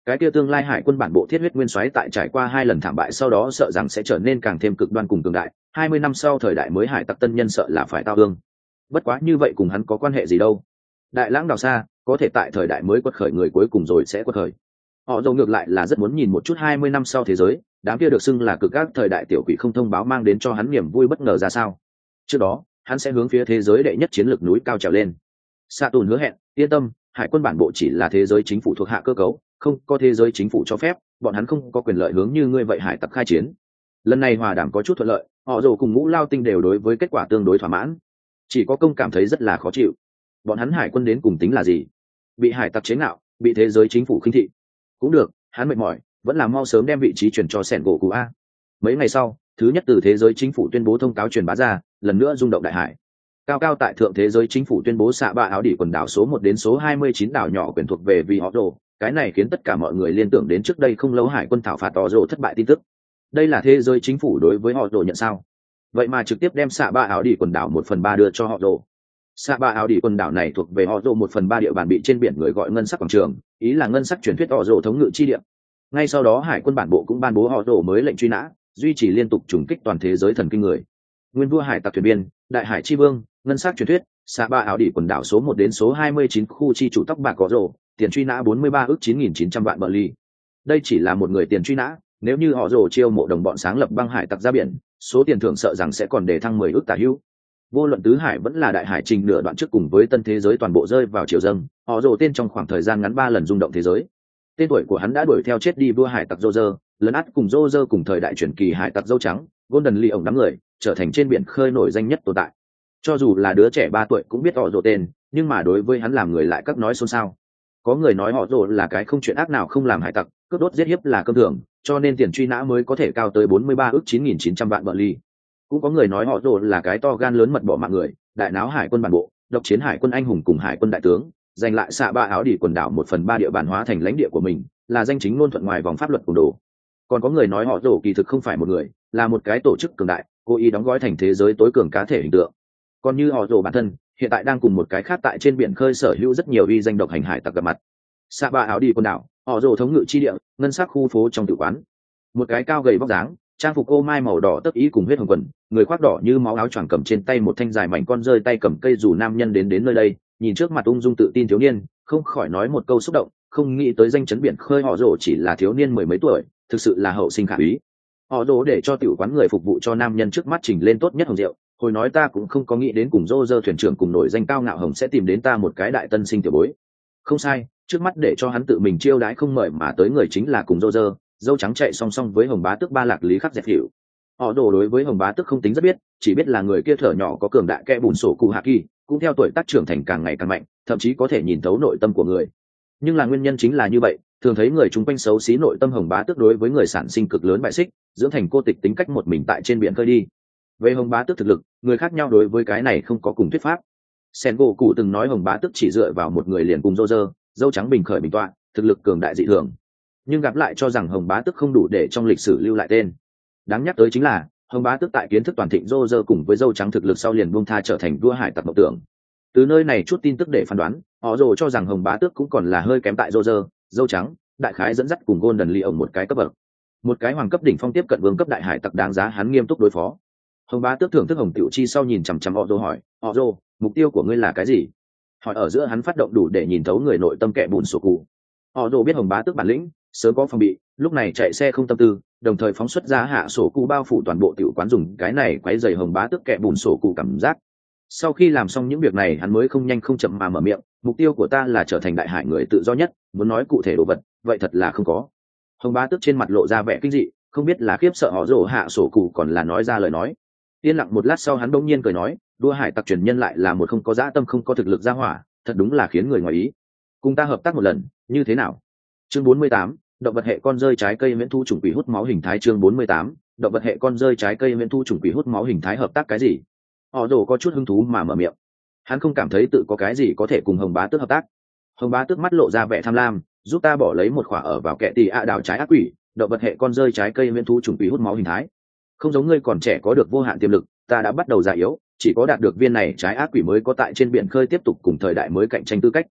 Cái kia tương lai hải quân bản bộ thiết huyết nguyên soái tại trải qua hai lần thảm bại sau đó sợ rằng sẽ trở nên càng thêm cực đoan cùng cường đại, hai mươi năm sau thời đại mới hải tặc tân nhân sợ là phải tao ương. Bất quá như vậy cùng hắn có quan hệ gì đâu. Đại lãng đào xa, có thể tại thời đại mới quật khởi người cuối cùng rồi sẽ quật khởi. Họ dầu ngược lại là rất muốn nhìn một chút hai mươi năm sau thế giới, đám kia được xưng là cực các thời đại tiểu quỷ không thông báo mang đến cho hắn niềm vui bất ngờ ra sao. Trước đó, hắn sẽ hướng phía thế giới đệ nhất chiến lược núi cao trèo lên. Sa Tùn hứa hẹn, yên tâm, hải quân bản bộ chỉ là thế giới chính phủ thuộc hạ cơ cấu, không có thế giới chính phủ cho phép, bọn hắn không có quyền lợi hướng như ngươi vậy hải tặc khai chiến. Lần này hòa đàm có chút thuận lợi, họ dầu cùng Ngũ Lao Tinh đều đối với kết quả tương đối thỏa mãn. Chỉ có Công cảm thấy rất là khó chịu. Bọn hắn hải quân đến cùng tính là gì? Bị hải tặc chế ngạo, bị thế giới chính phủ khinh thị. Cũng được, hắn mệt mỏi, vẫn là mau sớm đem vị trí chuyển cho Sẻn gỗ cụ a. Mấy ngày sau, thứ nhất từ thế giới chính phủ tuyên bố thông cáo truyền bá ra, lần nữa rung động đại hải. Cao cao tại thượng thế giới chính phủ tuyên bố xạ bạ áo đỉ quần đảo số một đến số hai mươi chín đảo nhỏ quyền thuộc về vì họ rồ, cái này khiến tất cả mọi người liên tưởng đến trước đây không lâu hải quân thảo phạt họ rồ thất bại tin tức. Đây là thế giới chính phủ đối với họ rồ nhận sao? Vậy mà trực tiếp đem xạ bạ áo đỉ quần đảo một phần ba đưa cho họ rồ. Xạ bạ áo đỉ quần đảo này thuộc về họ rồ một phần ba địa bàn bị trên biển người gọi ngân sắc quảng trường, ý là ngân sắc truyền thuyết họ rồ thống ngự chi địa. Ngay sau đó hải quân bản bộ cũng ban bố họ rồ mới lệnh truy nã, duy trì liên tục trùng kích toàn thế giới thần kinh người. Nguyên vua hải tặc thuyền biên, đại hải chi vương, ngân sắc truyền thuyết, xạ ba áo đỉ quần đảo số một đến số hai mươi chín khu chi chủ tóc bạc có rồ, tiền truy nã bốn mươi ba ước chín nghìn chín trăm vạn bờ ly. Đây chỉ là một người tiền truy nã, nếu như họ rồ chiêu mộ đồng bọn sáng lập băng hải tặc ra biển, số tiền thưởng sợ rằng sẽ còn để thăng mười ước tả hữu. Vô luận tứ hải vẫn là đại hải trình nửa đoạn trước cùng với tân thế giới toàn bộ rơi vào chiều dâng, họ rồ tên trong khoảng thời gian ngắn ba lần rung động thế giới. Tên tuổi của hắn đã đuổi theo chết đi vua hải tặc Roger, lấn át cùng Roger cùng thời đại truyền kỳ hải tặc dâu trắng, Golden Lee ổng đám người, trở thành trên biển khơi nổi danh nhất tồn tại. Cho dù là đứa trẻ ba tuổi cũng biết họ rồ tên, nhưng mà đối với hắn làm người lại các nói xôn xao. Có người nói họ rồ là cái không chuyện ác nào không làm hải tặc, cướp đốt giết hiếp là cơm thường, cho nên tiền truy nã mới có thể cao tới bốn mươi ba ước chín nghìn chín trăm vạn bờ ly. Cũng có người nói họ rồ là cái to gan lớn mật bỏ mạng người, đại náo hải quân bản bộ, độc chiến hải quân anh hùng cùng hải quân đại tướng, giành lại xạ ba áo đỉ quần đảo một phần ba địa bàn hóa thành lãnh địa của mình, là danh chính ngôn thuận ngoài vòng pháp luật của đồ. Còn có người nói họ rồ kỳ thực không phải một người, là một cái tổ chức cường đại, cố ý đóng gói thành thế giới tối cường cá thể hình tượng. Còn như họ rồ bản thân, hiện tại đang cùng một cái khác tại trên biển khơi sở hữu rất nhiều uy danh độc hành hải tặc gặp mặt. Xạ ba áo đi quần đảo, họ rồ thống ngự chi địa, ngân sắc khu phố trong tử quán. Một cái cao gầy vóc dáng, trang phục ô mai màu đỏ tất ý cùng huyết hồng quần, người khoác đỏ như máu áo choàng cầm trên tay một thanh dài mảnh con rơi tay cầm cây dù nam nhân đến đến nơi đây, nhìn trước mặt ung dung tự tin thiếu niên, không khỏi nói một câu xúc động, không nghĩ tới danh chấn biển khơi họ rồ chỉ là thiếu niên mười mấy tuổi, thực sự là hậu sinh khả úy. Họ rồ để cho tiểu quán người phục vụ cho nam nhân trước mắt trình lên tốt nhất hồng rượu, hồi nói ta cũng không có nghĩ đến cùng rô rơ thuyền trưởng cùng nổi danh cao ngạo hồng sẽ tìm đến ta một cái đại tân sinh tiểu bối. Không sai, trước mắt để cho hắn tự mình chiêu đãi không mời mà tới người chính là cùng rô rơ, dâu trắng chạy song song với hồng bá tước ba lạc lý khắc dẹp hiệu. Họ đổ đối với hồng bá tước không tính rất biết, chỉ biết là người kia thở nhỏ có cường đại kẽ bùn sổ cụ hạ kỳ, cũng theo tuổi tác trưởng thành càng ngày càng mạnh, thậm chí có thể nhìn thấu nội tâm của người. Nhưng là nguyên nhân chính là như vậy, thường thấy người chung quanh xấu xí nội tâm hồng bá tước đối với người sản sinh cực lớn bại xích, dưỡng thành cô tịch tính cách một mình tại trên biển khơi đi. Về hồng bá tước thực lực, người khác nhau đối với cái này không có cùng thuyết pháp. Sen gỗ cụ từng nói hồng bá tước chỉ dựa vào một người liền cùng rô rơ, dâu trắng bình khởi bình tọa, thực lực cường đại dị thường. Nhưng gặp lại cho rằng hồng bá tước không đủ để trong lịch sử lưu lại tên. Đáng nhắc tới chính là hồng bá tước tại kiến thức toàn thịnh rô rơ cùng với dâu trắng thực lực sau liền buông tha trở thành vua hải tặc mộng tưởng. Từ nơi này chút tin tức để phán đoán, họ rồ cho rằng hồng bá tước cũng còn là hơi kém tại rô rơ, dâu trắng, đại khái dẫn dắt cùng Golden Lee ổng một cái cấp bậc. Một cái hoàng cấp đỉnh phong tiếp cận vương cấp đại hải tặc đáng giá hắn nghiêm túc đối phó. Hồng bá tước thưởng thức hồng tiểu chi sau nhìn chằm chằm họ rồ hỏi, họ rồ, mục tiêu của ngươi là cái gì? Hỏi ở giữa hắn phát động đủ để nhìn thấu người nội tâm kẻ bùn sổ cụ. Họ rồ biết hồng bá tước bản lĩnh, sớm có phòng bị, lúc này chạy xe không tâm tư, đồng thời phóng xuất ra hạ sổ cụ bao phủ toàn bộ tiểu quán dùng cái này quấy rầy hồng bá tước kẻ bùn sổ cụ cảm giác. Sau khi làm xong những việc này hắn mới không nhanh không chậm mà mở miệng, mục tiêu của ta là trở thành đại hải người tự do nhất, muốn nói cụ thể đồ vật, vậy thật là không có. Hồng bá tước trên mặt lộ ra vẻ kinh dị, không biết là khiếp sợ họ rồ hạ sổ cụ còn là nói ra lời nói. Yên lặng một lát sau hắn bỗng nhiên cười nói, đua hải tặc truyền nhân lại là một không có dã tâm không có thực lực ra hỏa, thật đúng là khiến người ngoài ý. Cùng ta hợp tác một lần, như thế nào? Chương bốn mươi tám, động vật hệ con rơi trái cây miễn thu trùng quỷ hút máu hình thái. Chương bốn mươi tám, động vật hệ con rơi trái cây miễn thu trùng quỷ hút máu hình thái. Hợp tác cái gì? Họ rồ có chút hứng thú mà mở miệng. Hắn không cảm thấy tự có cái gì có thể cùng hồng bá tước hợp tác. Hồng bá tước mắt lộ ra vẻ tham lam, giúp ta bỏ lấy một khỏa ở vào kệ tì ạ đào trái ác quỷ, động vật hệ con rơi trái cây miễn thu trùng quỷ hút máu hình thái. Không giống ngươi còn trẻ có được vô hạn tiềm lực, ta đã bắt đầu già yếu, chỉ có đạt được viên này trái ác quỷ mới có tại trên biển khơi tiếp tục cùng thời đại mới cạnh tranh tư cách.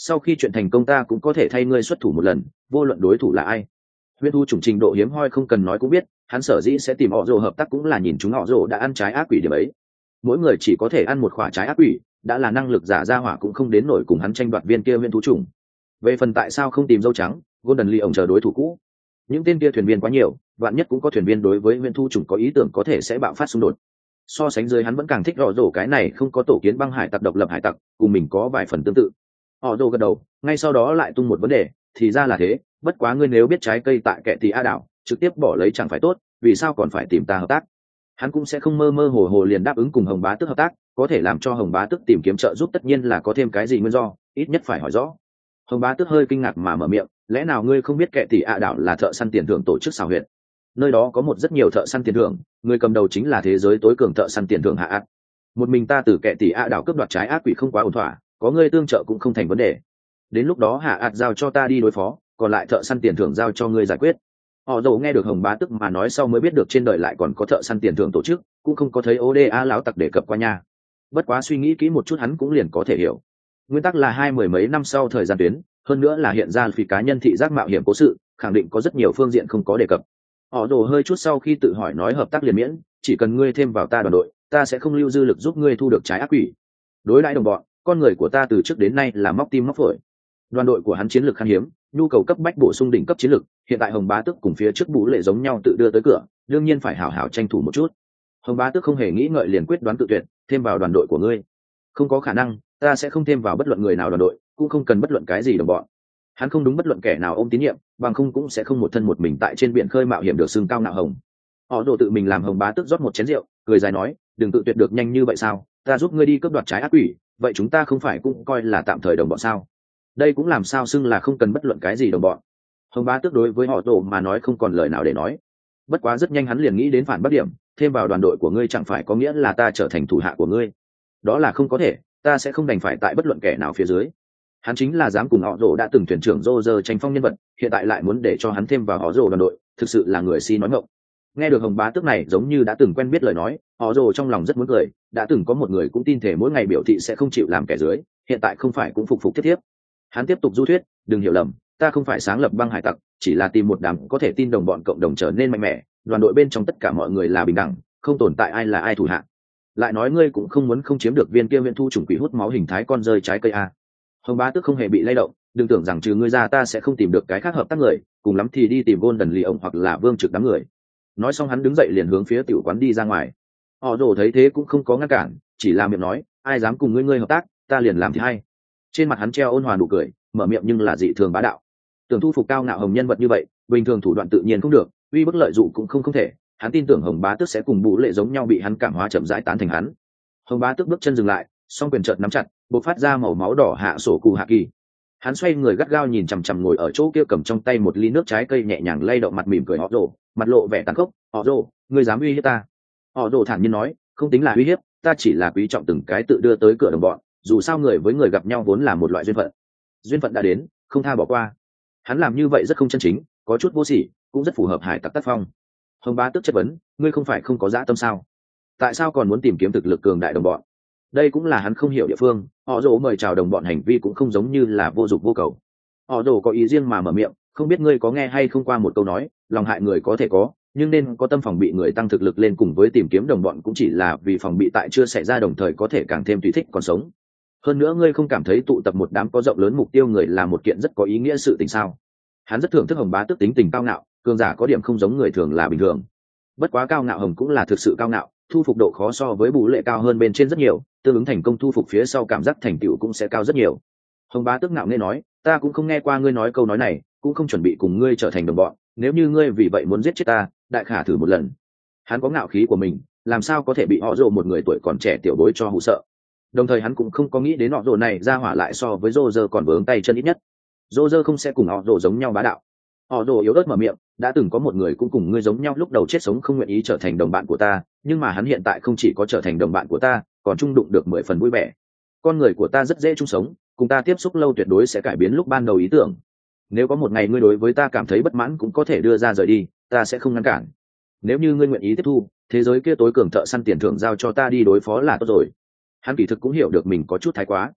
sau khi chuyện thành công ta cũng có thể thay ngươi xuất thủ một lần, vô luận đối thủ là ai. Huyễn thu chủng trình độ hiếm hoi không cần nói cũng biết, hắn sở dĩ sẽ tìm họ rồ hợp tác cũng là nhìn chúng họ rồ đã ăn trái ác quỷ điểm ấy. Mỗi người chỉ có thể ăn một quả trái ác quỷ, đã là năng lực giả ra hỏa cũng không đến nổi cùng hắn tranh đoạt viên kia huyễn thú chủng. Về phần tại sao không tìm dâu trắng, Golden Lee ông chờ đối thủ cũ. Những tên kia thuyền viên quá nhiều, vạn nhất cũng có thuyền viên đối với huyễn thú chủng có ý tưởng có thể sẽ bạo phát xung đột. So sánh dưới hắn vẫn càng thích họ rồ cái này không có tổ kiến băng hải tặc độc lập hải tặc, cùng mình có vài phần tương tự. Họ rồ gật đầu, ngay sau đó lại tung một vấn đề, thì ra là thế, bất quá ngươi nếu biết trái cây tại kệ thì a đảo trực tiếp bỏ lấy chẳng phải tốt, vì sao còn phải tìm ta hợp tác? Hắn cũng sẽ không mơ mơ hồ hồ liền đáp ứng cùng Hồng Bá Tước hợp tác, có thể làm cho Hồng Bá Tước tìm kiếm trợ giúp tất nhiên là có thêm cái gì nguyên do, ít nhất phải hỏi rõ. Hồng Bá Tước hơi kinh ngạc mà mở miệng, lẽ nào ngươi không biết kệ tỷ ạ đảo là thợ săn tiền thưởng tổ chức xảo huyệt? Nơi đó có một rất nhiều thợ săn tiền thưởng, người cầm đầu chính là thế giới tối cường thợ săn tiền thưởng Hạ Ác. Một mình ta từ kệ tỷ ạ đảo cướp đoạt trái ác quỷ không quá ổn thỏa, có ngươi tương trợ cũng không thành vấn đề. Đến lúc đó Hạ Ác giao cho ta đi đối phó, còn lại thợ săn tiền thưởng giao cho ngươi giải quyết. Họ dầu nghe được Hồng Bá Tước mà nói sau mới biết được trên đời lại còn có thợ săn tiền thưởng tổ chức, cũng không có thấy ô đê a lão tặc đề cập qua nha. Bất quá suy nghĩ kỹ một chút hắn cũng liền có thể hiểu. Nguyên tắc là hai mười mấy năm sau thời gian tuyến, hơn nữa là hiện ra vì cá nhân thị giác mạo hiểm cố sự, khẳng định có rất nhiều phương diện không có đề cập. Họ dầu hơi chút sau khi tự hỏi nói hợp tác liền miễn, chỉ cần ngươi thêm vào ta đoàn đội, ta sẽ không lưu dư lực giúp ngươi thu được trái ác quỷ. Đối đãi đồng bọn, con người của ta từ trước đến nay là móc tim móc phổi. Đoàn đội của hắn chiến lược khan hiếm, nhu cầu cấp bách bổ sung đỉnh cấp chiến lược, hiện tại Hồng Bá Tước cùng phía trước Bú Lệ giống nhau tự đưa tới cửa, đương nhiên phải hảo hảo tranh thủ một chút. Hồng Bá Tước không hề nghĩ ngợi liền quyết đoán tự tuyệt, thêm vào đoàn đội của ngươi. Không có khả năng, ta sẽ không thêm vào bất luận người nào đoàn đội, cũng không cần bất luận cái gì đồng bọn. Hắn không đúng bất luận kẻ nào ôm tín nhiệm, bằng không cũng sẽ không một thân một mình tại trên biển khơi mạo hiểm được xưng cao ngạo hồng. Họ đồ tự mình làm Hồng Bá Tước rót một chén rượu, cười dài nói, đừng tự tuyệt được nhanh như vậy sao, ta giúp ngươi đi cướp đoạt trái ác quỷ, vậy chúng ta không phải cũng coi là tạm thời đồng bọn sao? Đây cũng làm sao xưng là không cần bất luận cái gì đồng bọn. Hồng Bá Tước đối với họ tổ mà nói không còn lời nào để nói. Bất quá rất nhanh hắn liền nghĩ đến phản bác điểm, thêm vào đoàn đội của ngươi chẳng phải có nghĩa là ta trở thành thủ hạ của ngươi? Đó là không có thể, ta sẽ không đành phải tại bất luận kẻ nào phía dưới. Hắn chính là dám cùng họ rồ đã từng thuyền trưởng rô rơ tranh phong nhân vật, hiện tại lại muốn để cho hắn thêm vào họ rồ đoàn đội, thực sự là người si nói ngọng. Nghe được Hồng Bá Tước này giống như đã từng quen biết lời nói, họ rồ trong lòng rất muốn cười, đã từng có một người cũng tin thể mỗi ngày biểu thị sẽ không chịu làm kẻ dưới, hiện tại không phải cũng phục phục tiếp tiếp. Hắn tiếp tục du thuyết, đừng hiểu lầm, ta không phải sáng lập băng hải tặc, chỉ là tìm một đám có thể tin đồng bọn cộng đồng trở nên mạnh mẽ, đoàn đội bên trong tất cả mọi người là bình đẳng, không tồn tại ai là ai thủ hạ. Lại nói ngươi cũng không muốn không chiếm được viên kia viên thu trùng quỷ hút máu hình thái con rơi trái cây a. Hồng Bá Tước không hề bị lay động, đừng tưởng rằng trừ ngươi ra ta sẽ không tìm được cái khác hợp tác người, cùng lắm thì đi tìm Golden Lee ông hoặc là Vương Trực đám người. Nói xong hắn đứng dậy liền hướng phía tiểu quán đi ra ngoài. Họ rồ thấy thế cũng không có ngăn cản, chỉ là miệng nói, ai dám cùng ngươi ngươi hợp tác, ta liền làm thì hay. Trên mặt hắn treo ôn hòa nụ cười, mở miệng nhưng là dị thường bá đạo. Tưởng thu phục cao ngạo hồng nhân vật như vậy, bình thường thủ đoạn tự nhiên không được, uy bức lợi dụng cũng không không thể. Hắn tin tưởng Hồng Bá Tước sẽ cùng Bú Lệ giống nhau bị hắn cảm hóa chậm rãi tán thành hắn. Hồng Bá Tước bước chân dừng lại, song quyền chợt nắm chặt, bộc phát ra màu máu đỏ hạ sổ cụ hạ kỳ. Hắn xoay người gắt gao nhìn chằm chằm ngồi ở chỗ kia cầm trong tay một ly nước trái cây nhẹ nhàng lay động mặt mỉm cười họ rồ, mặt lộ vẻ tàn khốc. Họ rồ, ngươi dám uy hiếp ta? Họ rồ thản nhiên nói, không tính là uy hiếp, ta chỉ là quý trọng từng cái tự đưa tới cửa đồng bọn, dù sao người với người gặp nhau vốn là một loại duyên phận, duyên phận đã đến, không tha bỏ qua. Hắn làm như vậy rất không chân chính, có chút vô sỉ, cũng rất phù hợp hải tặc tác phong. Hồng Bá Tước chất vấn, ngươi không phải không có dã tâm sao? Tại sao còn muốn tìm kiếm thực lực cường đại đồng bọn? Đây cũng là hắn không hiểu địa phương. Họ rồ mời chào đồng bọn hành vi cũng không giống như là vô dụng vô cầu. Họ rồ có ý riêng mà mở miệng, không biết ngươi có nghe hay không qua một câu nói, lòng hại người có thể có, nhưng nên có tâm phòng bị người tăng thực lực lên, cùng với tìm kiếm đồng bọn cũng chỉ là vì phòng bị tại chưa xảy ra đồng thời có thể càng thêm tùy thích còn sống. Hơn nữa ngươi không cảm thấy tụ tập một đám có rộng lớn mục tiêu người là một kiện rất có ý nghĩa sự tình sao? Hắn rất thưởng thức Hồng Bá Tước tính tình cao ngạo, cường giả có điểm không giống người thường là bình thường. Bất quá cao ngạo hồng cũng là thực sự cao ngạo, thu phục độ khó so với Bú Lệ cao hơn bên trên rất nhiều, tương ứng thành công thu phục phía sau cảm giác thành tựu cũng sẽ cao rất nhiều. Hồng Bá Tước ngạo nghễ nói, ta cũng không nghe qua ngươi nói câu nói này, cũng không chuẩn bị cùng ngươi trở thành đồng bọn, nếu như ngươi vì vậy muốn giết chết ta, đại khả thử một lần. Hắn có ngạo khí của mình, làm sao có thể bị họ rồ một người tuổi còn trẻ tiểu bối cho hù sợ. Đồng thời hắn cũng không có nghĩ đến họ rồ này ra hỏa lại so với rô rơ còn vướng tay chân ít nhất. Rô rơ không sẽ cùng họ rồ giống nhau bá đạo. Họ rồ yếu ớt mở miệng, đã từng có một người cũng cùng ngươi giống nhau lúc đầu chết sống không nguyện ý trở thành đồng bạn của ta, nhưng mà hắn hiện tại không chỉ có trở thành đồng bạn của ta, còn chung đụng được mười phần vui vẻ. Con người của ta rất dễ chung sống, cùng ta tiếp xúc lâu tuyệt đối sẽ cải biến lúc ban đầu ý tưởng. Nếu có một ngày ngươi đối với ta cảm thấy bất mãn cũng có thể đưa ra rời đi, ta sẽ không ngăn cản. Nếu như ngươi nguyện ý tiếp thu, thế giới kia tối cường thợ săn tiền thưởng giao cho ta đi đối phó là tốt rồi. Hắn kỳ thực cũng hiểu được mình có chút thái quá.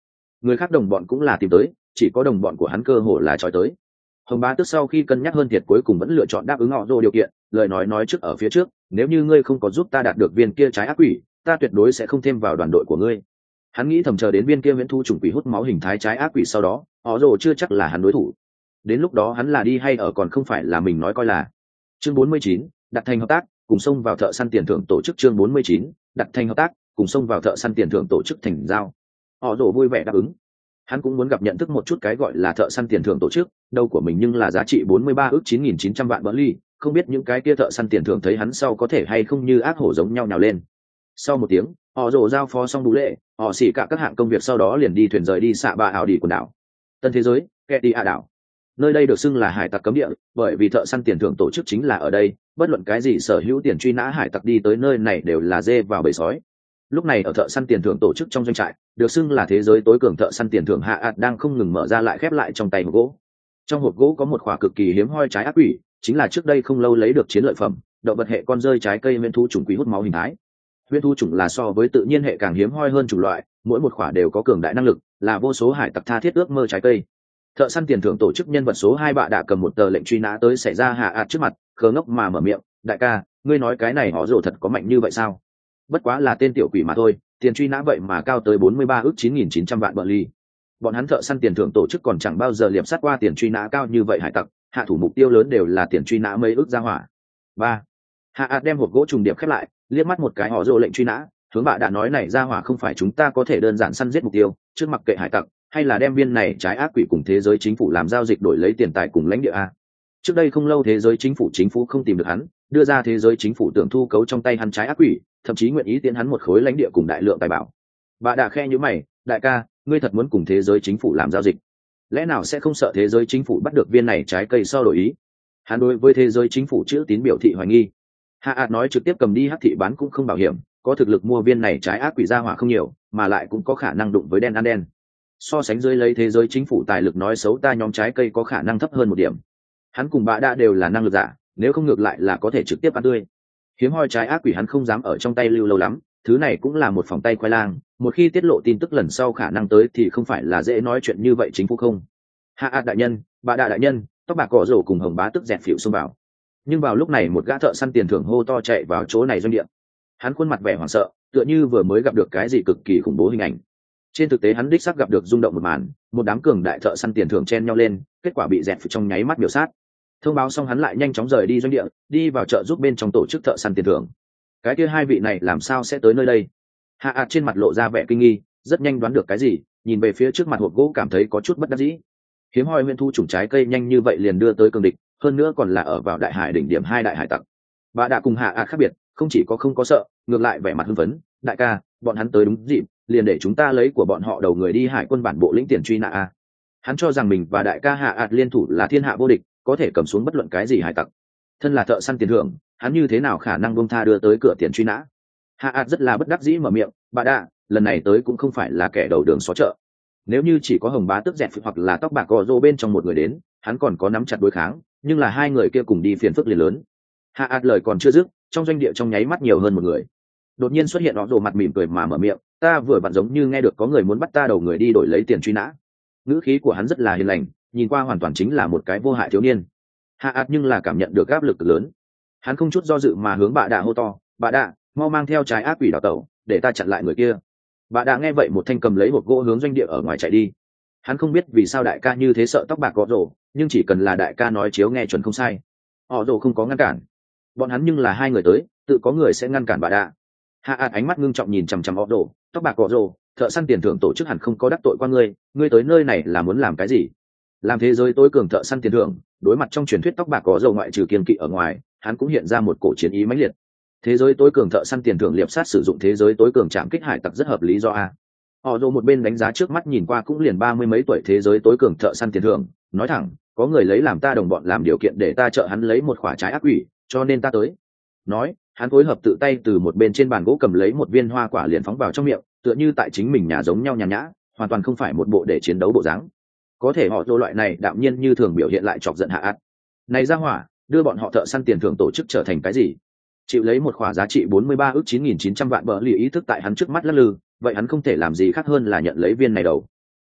người khác đồng bọn cũng là tìm tới, chỉ có đồng bọn của hắn cơ hồ là trói tới. Hồng Bá Tước sau khi cân nhắc hơn thiệt cuối cùng vẫn lựa chọn đáp ứng họ Rồ điều kiện, lời nói nói trước ở phía trước, nếu như ngươi không có giúp ta đạt được viên kia trái ác quỷ, ta tuyệt đối sẽ không thêm vào đoàn đội của ngươi. Hắn nghĩ thầm chờ đến viên kia viễn thu trùng quỷ hút máu hình thái trái ác quỷ sau đó, họ Rồ chưa chắc là hắn đối thủ. Đến lúc đó hắn là đi hay ở còn không phải là mình nói coi là. Chương bốn mươi chín, đặt thành hợp tác, cùng xông vào thợ săn tiền thưởng tổ chức. Chương bốn mươi chín, đặt thành hợp tác, cùng xông vào thợ săn tiền thưởng tổ chức thành giao. Họ Rồ vui vẻ đáp ứng. Hắn cũng muốn gặp nhận thức một chút cái gọi là thợ săn tiền thưởng tổ chức, đâu của mình nhưng là giá trị bốn mươi ba ước chín nghìn chín trăm vạn Burley, không biết những cái kia thợ săn tiền thưởng thấy hắn sau có thể hay không như ác hổ giống nhau nào lên. Sau một tiếng, họ Rồ giao phó xong đủ lệ, họ xỉ cả các hạng công việc sau đó liền đi thuyền rời đi xạ ba ảo đi quần đảo. Tân thế giới, kẻ đi ạ đảo. Nơi đây được xưng là hải tặc cấm địa, bởi vì thợ săn tiền thưởng tổ chức chính là ở đây, bất luận cái gì sở hữu tiền truy nã hải tặc đi tới nơi này đều là dê vào bầy sói. Lúc này ở thợ săn tiền thưởng tổ chức trong doanh trại, được xưng là thế giới tối cường thợ săn tiền thưởng hạ ạt đang không ngừng mở ra lại khép lại trong tay hộp gỗ. Trong hộp gỗ có một khỏa cực kỳ hiếm hoi trái ác quỷ, chính là trước đây không lâu lấy được chiến lợi phẩm, động vật hệ con rơi trái cây nguyên thu trùng quỷ hút máu hình thái. Nguyên thu trùng là so với tự nhiên hệ càng hiếm hoi hơn chủng loại, mỗi một khỏa đều có cường đại năng lực, là vô số hải tặc tha thiết ước mơ trái cây. Thợ săn tiền thưởng tổ chức nhân vật số hai bạ đã cầm một tờ lệnh truy nã tới xảy ra hạ ạt trước mặt, khờ ngốc mà mở miệng, đại ca, ngươi nói cái này họ Rồ thật có mạnh như vậy sao? Bất quá là tên tiểu quỷ mà thôi, tiền truy nã vậy mà cao tới bốn mươi ba ước chín nghìn chín trăm vạn Burley. Bọn hắn thợ săn tiền thưởng tổ chức còn chẳng bao giờ liệp sát qua tiền truy nã cao như vậy hải tặc, hạ thủ mục tiêu lớn đều là tiền truy nã mấy ước ra hỏa. Ba. Hạ ạt đem hộp gỗ trùng điệp khép lại, liếc mắt một cái họ Rồ lệnh truy nã, hướng bạ đã nói này ra hỏa không phải chúng ta có thể đơn giản săn giết mục tiêu, trước mặc kệ hải tặc, hay là đem viên này trái ác quỷ cùng thế giới chính phủ làm giao dịch đổi lấy tiền tài cùng lãnh địa a. Trước đây không lâu thế giới chính phủ chính phủ không tìm được hắn, đưa ra thế giới chính phủ tưởng thu cấu trong tay hắn trái ác quỷ, thậm chí nguyện ý tiến hắn một khối lãnh địa cùng đại lượng tài bảo. Bà đã khe như mày, đại ca, ngươi thật muốn cùng thế giới chính phủ làm giao dịch? Lẽ nào sẽ không sợ thế giới chính phủ bắt được viên này trái cây sau đổi ý? Hắn đối với thế giới chính phủ chữ tín biểu thị hoài nghi. Hạ ạt nói trực tiếp cầm đi hắc thị bán cũng không bảo hiểm, có thực lực mua viên này trái ác quỷ ra hỏa không nhiều, mà lại cũng có khả năng đụng với đen ăn đen. So sánh dưới lấy thế giới chính phủ tài lực nói xấu ta nhóm trái cây có khả năng thấp hơn một điểm. Hắn cùng bà đã đều là năng lực giả, nếu không ngược lại là có thể trực tiếp ăn tươi. Hiếm hoi trái ác quỷ hắn không dám ở trong tay lưu lâu lắm, thứ này cũng là một phòng tay khoai lang, một khi tiết lộ tin tức lần sau khả năng tới thì không phải là dễ nói chuyện như vậy chính phủ không. Hạ ạt đại nhân, bà đại đại nhân, tóc bạc cỏ rổ cùng Hồng Bá Tước dẹt phịu xông vào. Nhưng vào lúc này một gã thợ săn tiền thưởng hô to chạy vào chỗ này doanh địa. Hắn khuôn mặt vẻ hoảng sợ, tựa như vừa mới gặp được cái gì cực kỳ khủng bố hình ảnh. Trên thực tế hắn đích xác gặp được rung động một màn, một đám cường đại thợ săn tiền thưởng chen nhau lên, kết quả bị dẹt phịu trong nháy mắt biểu sát. Thông báo xong hắn lại nhanh chóng rời đi doanh địa, đi vào chợ giúp bên trong tổ chức thợ săn tiền thưởng. Cái kia hai vị này làm sao sẽ tới nơi đây? Hạ ạt trên mặt lộ ra vẻ kinh nghi, rất nhanh đoán được cái gì, nhìn về phía trước mặt hộp gỗ cảm thấy có chút bất đắc dĩ. Hiếm hoi nguyên thu trùng trái cây nhanh như vậy liền đưa tới cường địch, hơn nữa còn là ở vào đại hải đỉnh điểm hai đại hải tặc. Bà đã cùng Hạ ạt khác biệt, không chỉ có không có sợ, ngược lại vẻ mặt hưng phấn, đại ca, bọn hắn tới đúng dịp, liền để chúng ta lấy của bọn họ đầu người đi hải quân bản bộ lĩnh tiền truy nã a. Hắn cho rằng mình và đại ca Hạ ạt liên thủ là thiên hạ vô địch, có thể cầm xuống bất luận cái gì hải tặc. Thân là thợ săn tiền thưởng, hắn như thế nào khả năng buông tha đưa tới cửa tiền truy nã? Hạ ạt rất là bất đắc dĩ mở miệng, bà đã, lần này tới cũng không phải là kẻ đầu đường xó chợ. Nếu như chỉ có Hồng Bá Tước dẹt hoặc là tóc bạc gò rô bên trong một người đến, hắn còn có nắm chặt đối kháng, nhưng là hai người kia cùng đi phiền phức liền lớn. Hạ ạt lời còn chưa dứt, trong doanh địa trong nháy mắt nhiều hơn một người. Đột nhiên xuất hiện họ rồ mặt mỉm cười mà mở miệng, ta vừa vặn giống như nghe được có người muốn bắt ta đầu người đi đổi lấy tiền truy nã. Ngữ khí của hắn rất là hiền lành, nhìn qua hoàn toàn chính là một cái vô hại thiếu niên. Hạ ạt nhưng là cảm nhận được áp lực lớn, hắn không chút do dự mà hướng bà đạ hô to, bà đạ, mau mang theo trái ác quỷ đào tẩu, để ta chặn lại người kia. Bà đạ nghe vậy một thanh cầm lấy hộp gỗ hướng doanh địa ở ngoài chạy đi. Hắn không biết vì sao đại ca như thế sợ tóc bạc gõ rổ, nhưng chỉ cần là đại ca nói chiếu nghe chuẩn không sai, họ rổ không có ngăn cản. Bọn hắn nhưng là hai người tới, tự có người sẽ ngăn cản bà đạ. Hạ ạt ánh mắt ngưng trọng nhìn chằm chằm họ rổ, tóc bạc gõ rổ, thợ săn tiền thưởng tổ chức hẳn không có đắc tội qua ngươi, ngươi tới nơi này là muốn làm cái gì? Làm thế giới tối cường thợ săn tiền thưởng, đối mặt trong truyền thuyết tóc bạc có dầu ngoại trừ kiên kỵ ở ngoài, hắn cũng hiện ra một cổ chiến ý mãnh liệt. Thế giới tối cường thợ săn tiền thưởng liệp sát sử dụng thế giới tối cường chạm kích hải tặc rất hợp lý do a. Họ dồ một bên đánh giá trước mắt nhìn qua cũng liền ba mươi mấy tuổi thế giới tối cường thợ săn tiền thưởng, nói thẳng, có người lấy làm ta đồng bọn làm điều kiện để ta trợ hắn lấy một quả trái ác quỷ, cho nên ta tới. Nói, hắn phối hợp tự tay từ một bên trên bàn gỗ cầm lấy một viên hoa quả liền phóng vào trong miệng, tựa như tại chính mình nhà giống nhau nhàn nhã, hoàn toàn không phải một bộ để chiến đấu bộ dáng. Có thể họ dồ loại này đạm nhiên như thường biểu hiện lại chọc giận Hạ ạt. Này ra hỏa, đưa bọn họ thợ săn tiền thưởng tổ chức trở thành cái gì? Chịu lấy một khỏa giá trị bốn mươi ba ước chín nghìn chín trăm vạn bờ lì ý thức tại hắn trước mắt lắc lư, vậy hắn không thể làm gì khác hơn là nhận lấy viên này đầu.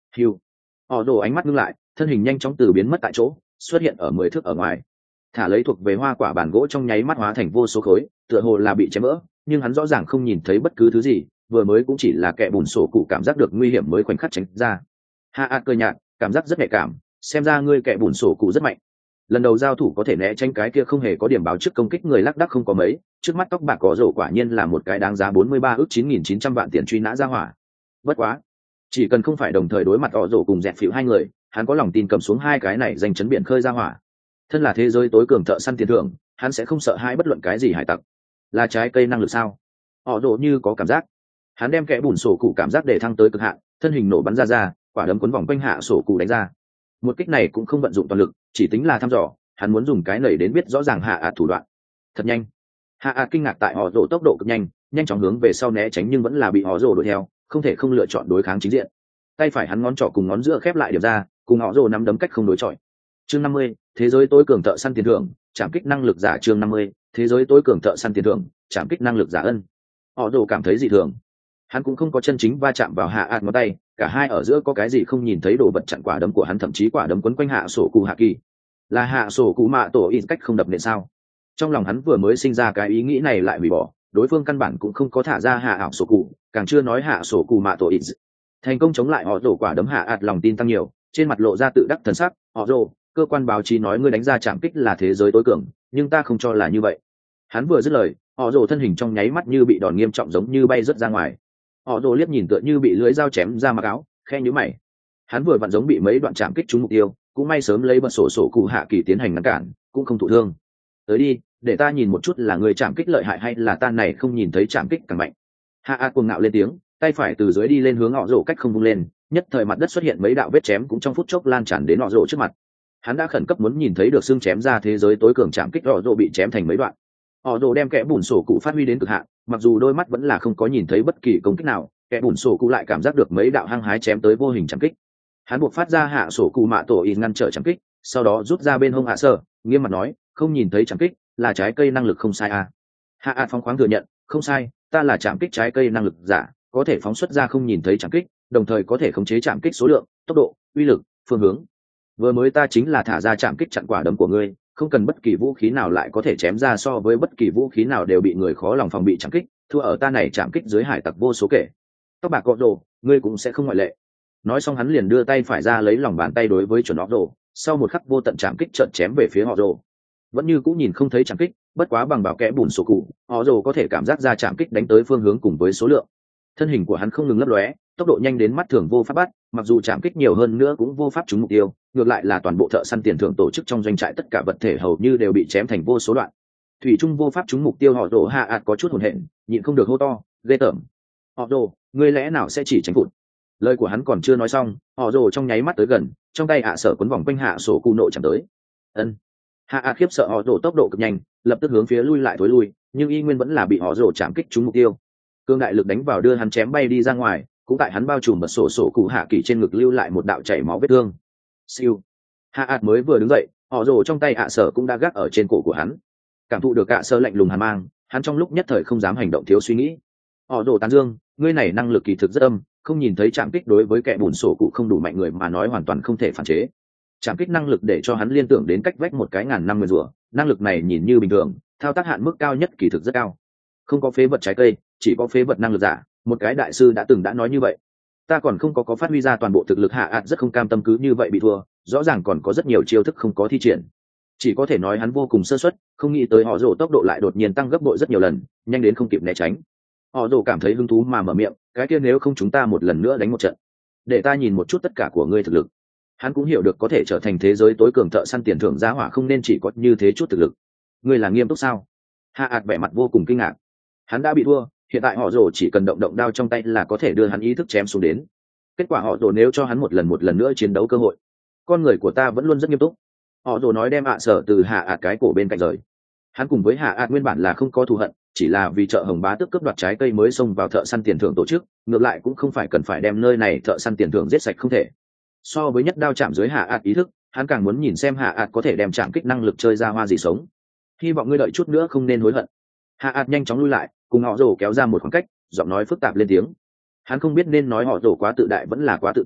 Hưu. Họ đổ ánh mắt ngưng lại, thân hình nhanh chóng từ biến mất tại chỗ, xuất hiện ở mười thước ở ngoài. Thả lấy thuộc về hoa quả bản gỗ trong nháy mắt hóa thành vô số khối, tựa hồ là bị chém vỡ, nhưng hắn rõ ràng không nhìn thấy bất cứ thứ gì, vừa mới cũng chỉ là kẻ bùn sổ cụ cảm giác được nguy hiểm mới khoảnh khắc tránh ra. Hạ ạt cười nhạt, cảm giác rất nhạy cảm, xem ra ngươi kẻ bùn sổ cụ rất mạnh. Lần đầu giao thủ có thể né tránh cái kia không hề có điểm báo trước công kích người lác đác không có mấy, trước mắt tóc bạc có rổ quả nhiên là một cái đáng giá bốn mươi ba ước chín nghìn chín trăm vạn tiền truy nã ra hỏa. Bất quá, chỉ cần không phải đồng thời đối mặt họ rổ cùng dẹt phịu hai người, hắn có lòng tin cầm xuống hai cái này danh chấn biển khơi ra hỏa. Thân là thế giới tối cường thợ săn tiền thưởng, hắn sẽ không sợ hai bất luận cái gì hải tặc. Là trái cây năng lực sao? Họ rổ như có cảm giác. Hắn đem kẽ bùn sổ cụ cảm giác để thăng tới cực hạn, thân hình nổ bắn ra ra, quả đấm cuốn vòng quanh hạ sổ cụ đánh ra. Một kích này cũng không vận dụng toàn lực, chỉ tính là thăm dò, hắn muốn dùng cái nảy đến biết rõ ràng hạ ạt thủ đoạn. Thật nhanh. Hạ ạt kinh ngạc tại họ rổ tốc độ cực nhanh, nhanh chóng hướng về sau né tránh nhưng vẫn là bị họ rổ đuổi theo, không thể không lựa chọn đối kháng chính diện. Tay phải hắn ngón trỏ cùng ngón giữa khép lại điểm ra, cùng họ rổ nắm đấm cách không đối chọi. Chương năm mươi, thế giới tối cường thợ săn tiền thưởng, chạm kích năng lực giả. Chương năm mươi, thế giới tối cường thợ săn tiền thưởng, chạm kích năng lực giả ân. Họ rổ cảm thấy dị thường. Hắn cũng không có chân chính va chạm vào hạ ạt ngón tay, cả hai ở giữa có cái gì không nhìn thấy đồ vật chặn quả đấm của hắn, thậm chí quả đấm quấn quanh hạ sổ cụ hạ kỳ. Là hạ sổ cụ mạ tổ ít cách không đập nện sao? Trong lòng hắn vừa mới sinh ra cái ý nghĩ này lại hủy bỏ, đối phương căn bản cũng không có thả ra hạ ảo sổ cụ, càng chưa nói hạ sổ cụ mạ tổ ít. Thành công chống lại họ rổ quả đấm hạ ạt lòng tin tăng nhiều, trên mặt lộ ra tự đắc thần sắc. Họ rổ, cơ quan báo chí nói ngươi đánh ra chạm kích là thế giới tối cường, nhưng ta không cho là như vậy. Hắn vừa dứt lời, họ rổ thân hình trong nháy mắt như bị đòn nghiêm trọng giống như bay rớt ra ngoài. Họ rổ liếc nhìn tựa như bị lưỡi dao chém ra mặc áo, khe nhíu mày. Hắn vừa vặn giống bị mấy đoạn chạm kích trúng mục tiêu, cũng may sớm lấy bật sổ sổ cụ hạ kỳ tiến hành ngăn cản, cũng không thụ thương. Tới đi, để ta nhìn một chút là người chạm kích lợi hại hay là ta này không nhìn thấy chạm kích càng mạnh. Hạ a cuồng ngạo lên tiếng, tay phải từ dưới đi lên hướng họ rổ cách không vung lên, nhất thời mặt đất xuất hiện mấy đạo vết chém cũng trong phút chốc lan tràn đến họ rổ trước mặt. Hắn đã khẩn cấp muốn nhìn thấy được xương chém ra thế giới tối cường chạm kích, họ rổ bị chém thành mấy đoạn. Họ rổ đem kẽ bùn sổ cụ phát huy đến cực hạn, mặc dù đôi mắt vẫn là không có nhìn thấy bất kỳ công kích nào, kẽ bùn sổ cụ lại cảm giác được mấy đạo hăng hái chém tới vô hình chạm kích. Hắn buộc phát ra hạ sổ cụ mạ tổ in ngăn trở chạm kích, sau đó rút ra bên hông hạ sơ, nghiêm mặt nói, không nhìn thấy chạm kích là trái cây năng lực không sai à. Hạ ạt phóng khoáng thừa nhận, không sai, ta là chạm kích trái cây năng lực giả, có thể phóng xuất ra không nhìn thấy chạm kích, đồng thời có thể khống chế chạm kích số lượng, tốc độ, uy lực, phương hướng. Vừa mới ta chính là thả ra chạm kích chặn quả đấm của ngươi, không cần bất kỳ vũ khí nào lại có thể chém ra so với bất kỳ vũ khí nào đều bị người khó lòng phòng bị chạm kích, thua ở ta này chạm kích dưới hải tặc vô số kể. Tóc bạc gọt đồ, ngươi cũng sẽ không ngoại lệ. Nói xong hắn liền đưa tay phải ra lấy lòng bàn tay đối với chuẩn họ rồ, sau một khắc vô tận chạm kích trợn chém về phía họ rồ. Vẫn như cũng nhìn không thấy chạm kích, bất quá bằng bảo kẽ bùn sổ cụ, họ rồ có thể cảm giác ra chạm kích đánh tới phương hướng cùng với số lượng. Thân hình của hắn không ngừng lấp lóe, tốc độ nhanh đến mắt thường vô pháp bắt, mặc dù chạm kích nhiều hơn nữa cũng vô pháp trúng mục tiêu, ngược lại là toàn bộ thợ săn tiền thưởng tổ chức trong doanh trại tất cả vật thể hầu như đều bị chém thành vô số đoạn. Thủy trung vô pháp trúng mục tiêu, họ rồ hạ ạt có chút hồn hện, nhịn không được hô to, ghê tởm. Họ rồ, ngươi lẽ nào sẽ chỉ tránh phụt? Lời của hắn còn chưa nói xong, họ rồ trong nháy mắt tới gần, trong tay ạ sở cuốn vòng quanh hạ sổ cụ nộ chẳng tới. Ân. Hạ ạ khiếp sợ họ rồ tốc độ cực nhanh, lập tức hướng phía lui lại thối lui, nhưng y nguyên vẫn là bị họ rồ chạm kích trúng mục tiêu. Cương đại lực đánh vào đưa hắn chém bay đi ra ngoài, cũng tại hắn bao trùm bật sổ sổ cụ hạ kỳ trên ngực lưu lại một đạo chảy máu vết thương. Siêu. Hạ ạ mới vừa đứng dậy, họ rồ trong tay ạ sở cũng đã gác ở trên cổ của hắn. Cảm thụ được ạ sở lạnh lùng hàn mang, hắn trong lúc nhất thời không dám hành động thiếu suy nghĩ. Họ rồ tán dương, ngươi này năng lực kỳ thực rất âm, không nhìn thấy chạm kích đối với kẻ bùn sổ cụ không đủ mạnh người mà nói hoàn toàn không thể phản chế. Chạm kích năng lực để cho hắn liên tưởng đến cách vách một cái ngàn năm nguyên rủa, năng lực này nhìn như bình thường, thao tác hạn mức cao nhất kỳ thực rất cao. Không có phế vật trái cây, chỉ có phế vật năng lực giả, một cái đại sư đã từng đã nói như vậy. Ta còn không có có phát huy ra toàn bộ thực lực, hạ ạt rất không cam tâm cứ như vậy bị thua, rõ ràng còn có rất nhiều chiêu thức không có thi triển. Chỉ có thể nói hắn vô cùng sơ suất, không nghĩ tới họ rồ tốc độ lại đột nhiên tăng gấp bội rất nhiều lần, nhanh đến không kịp né tránh. Họ rồ cảm thấy hứng thú mà mở miệng, cái kia nếu không chúng ta một lần nữa đánh một trận, để ta nhìn một chút tất cả của ngươi thực lực. Hắn cũng hiểu được có thể trở thành thế giới tối cường thợ săn tiền thưởng giá hỏa không nên chỉ có như thế chút thực lực. Ngươi là nghiêm túc sao? Hạ ạt vẻ mặt vô cùng kinh ngạc. Hắn đã bị thua, hiện tại họ rồ chỉ cần động động đao trong tay là có thể đưa hắn ý thức chém xuống đến. Kết quả họ rồ nếu cho hắn một lần một lần nữa chiến đấu cơ hội, con người của ta vẫn luôn rất nghiêm túc. Họ rồ nói đem ạ sở từ hạ ạt cái cổ bên cạnh rời. Hắn cùng với hạ ạt nguyên bản là không có thù hận, chỉ là vì chợ hồng bá tước cướp đoạt trái cây mới xông vào thợ săn tiền thưởng tổ chức, ngược lại cũng không phải cần phải đem nơi này thợ săn tiền thưởng giết sạch không thể. So với nhất đao chạm dưới hạ ạt ý thức, hắn càng muốn nhìn xem hạ ạt có thể đem chạm kích năng lực chơi ra hoa gì sống. Hy vọng ngươi đợi chút nữa không nên hối hận. Hạ ạt nhanh chóng lui lại, cùng họ rồ kéo ra một khoảng cách, giọng nói phức tạp lên tiếng. Hắn không biết nên nói họ rồ quá tự đại vẫn là quá tự tin,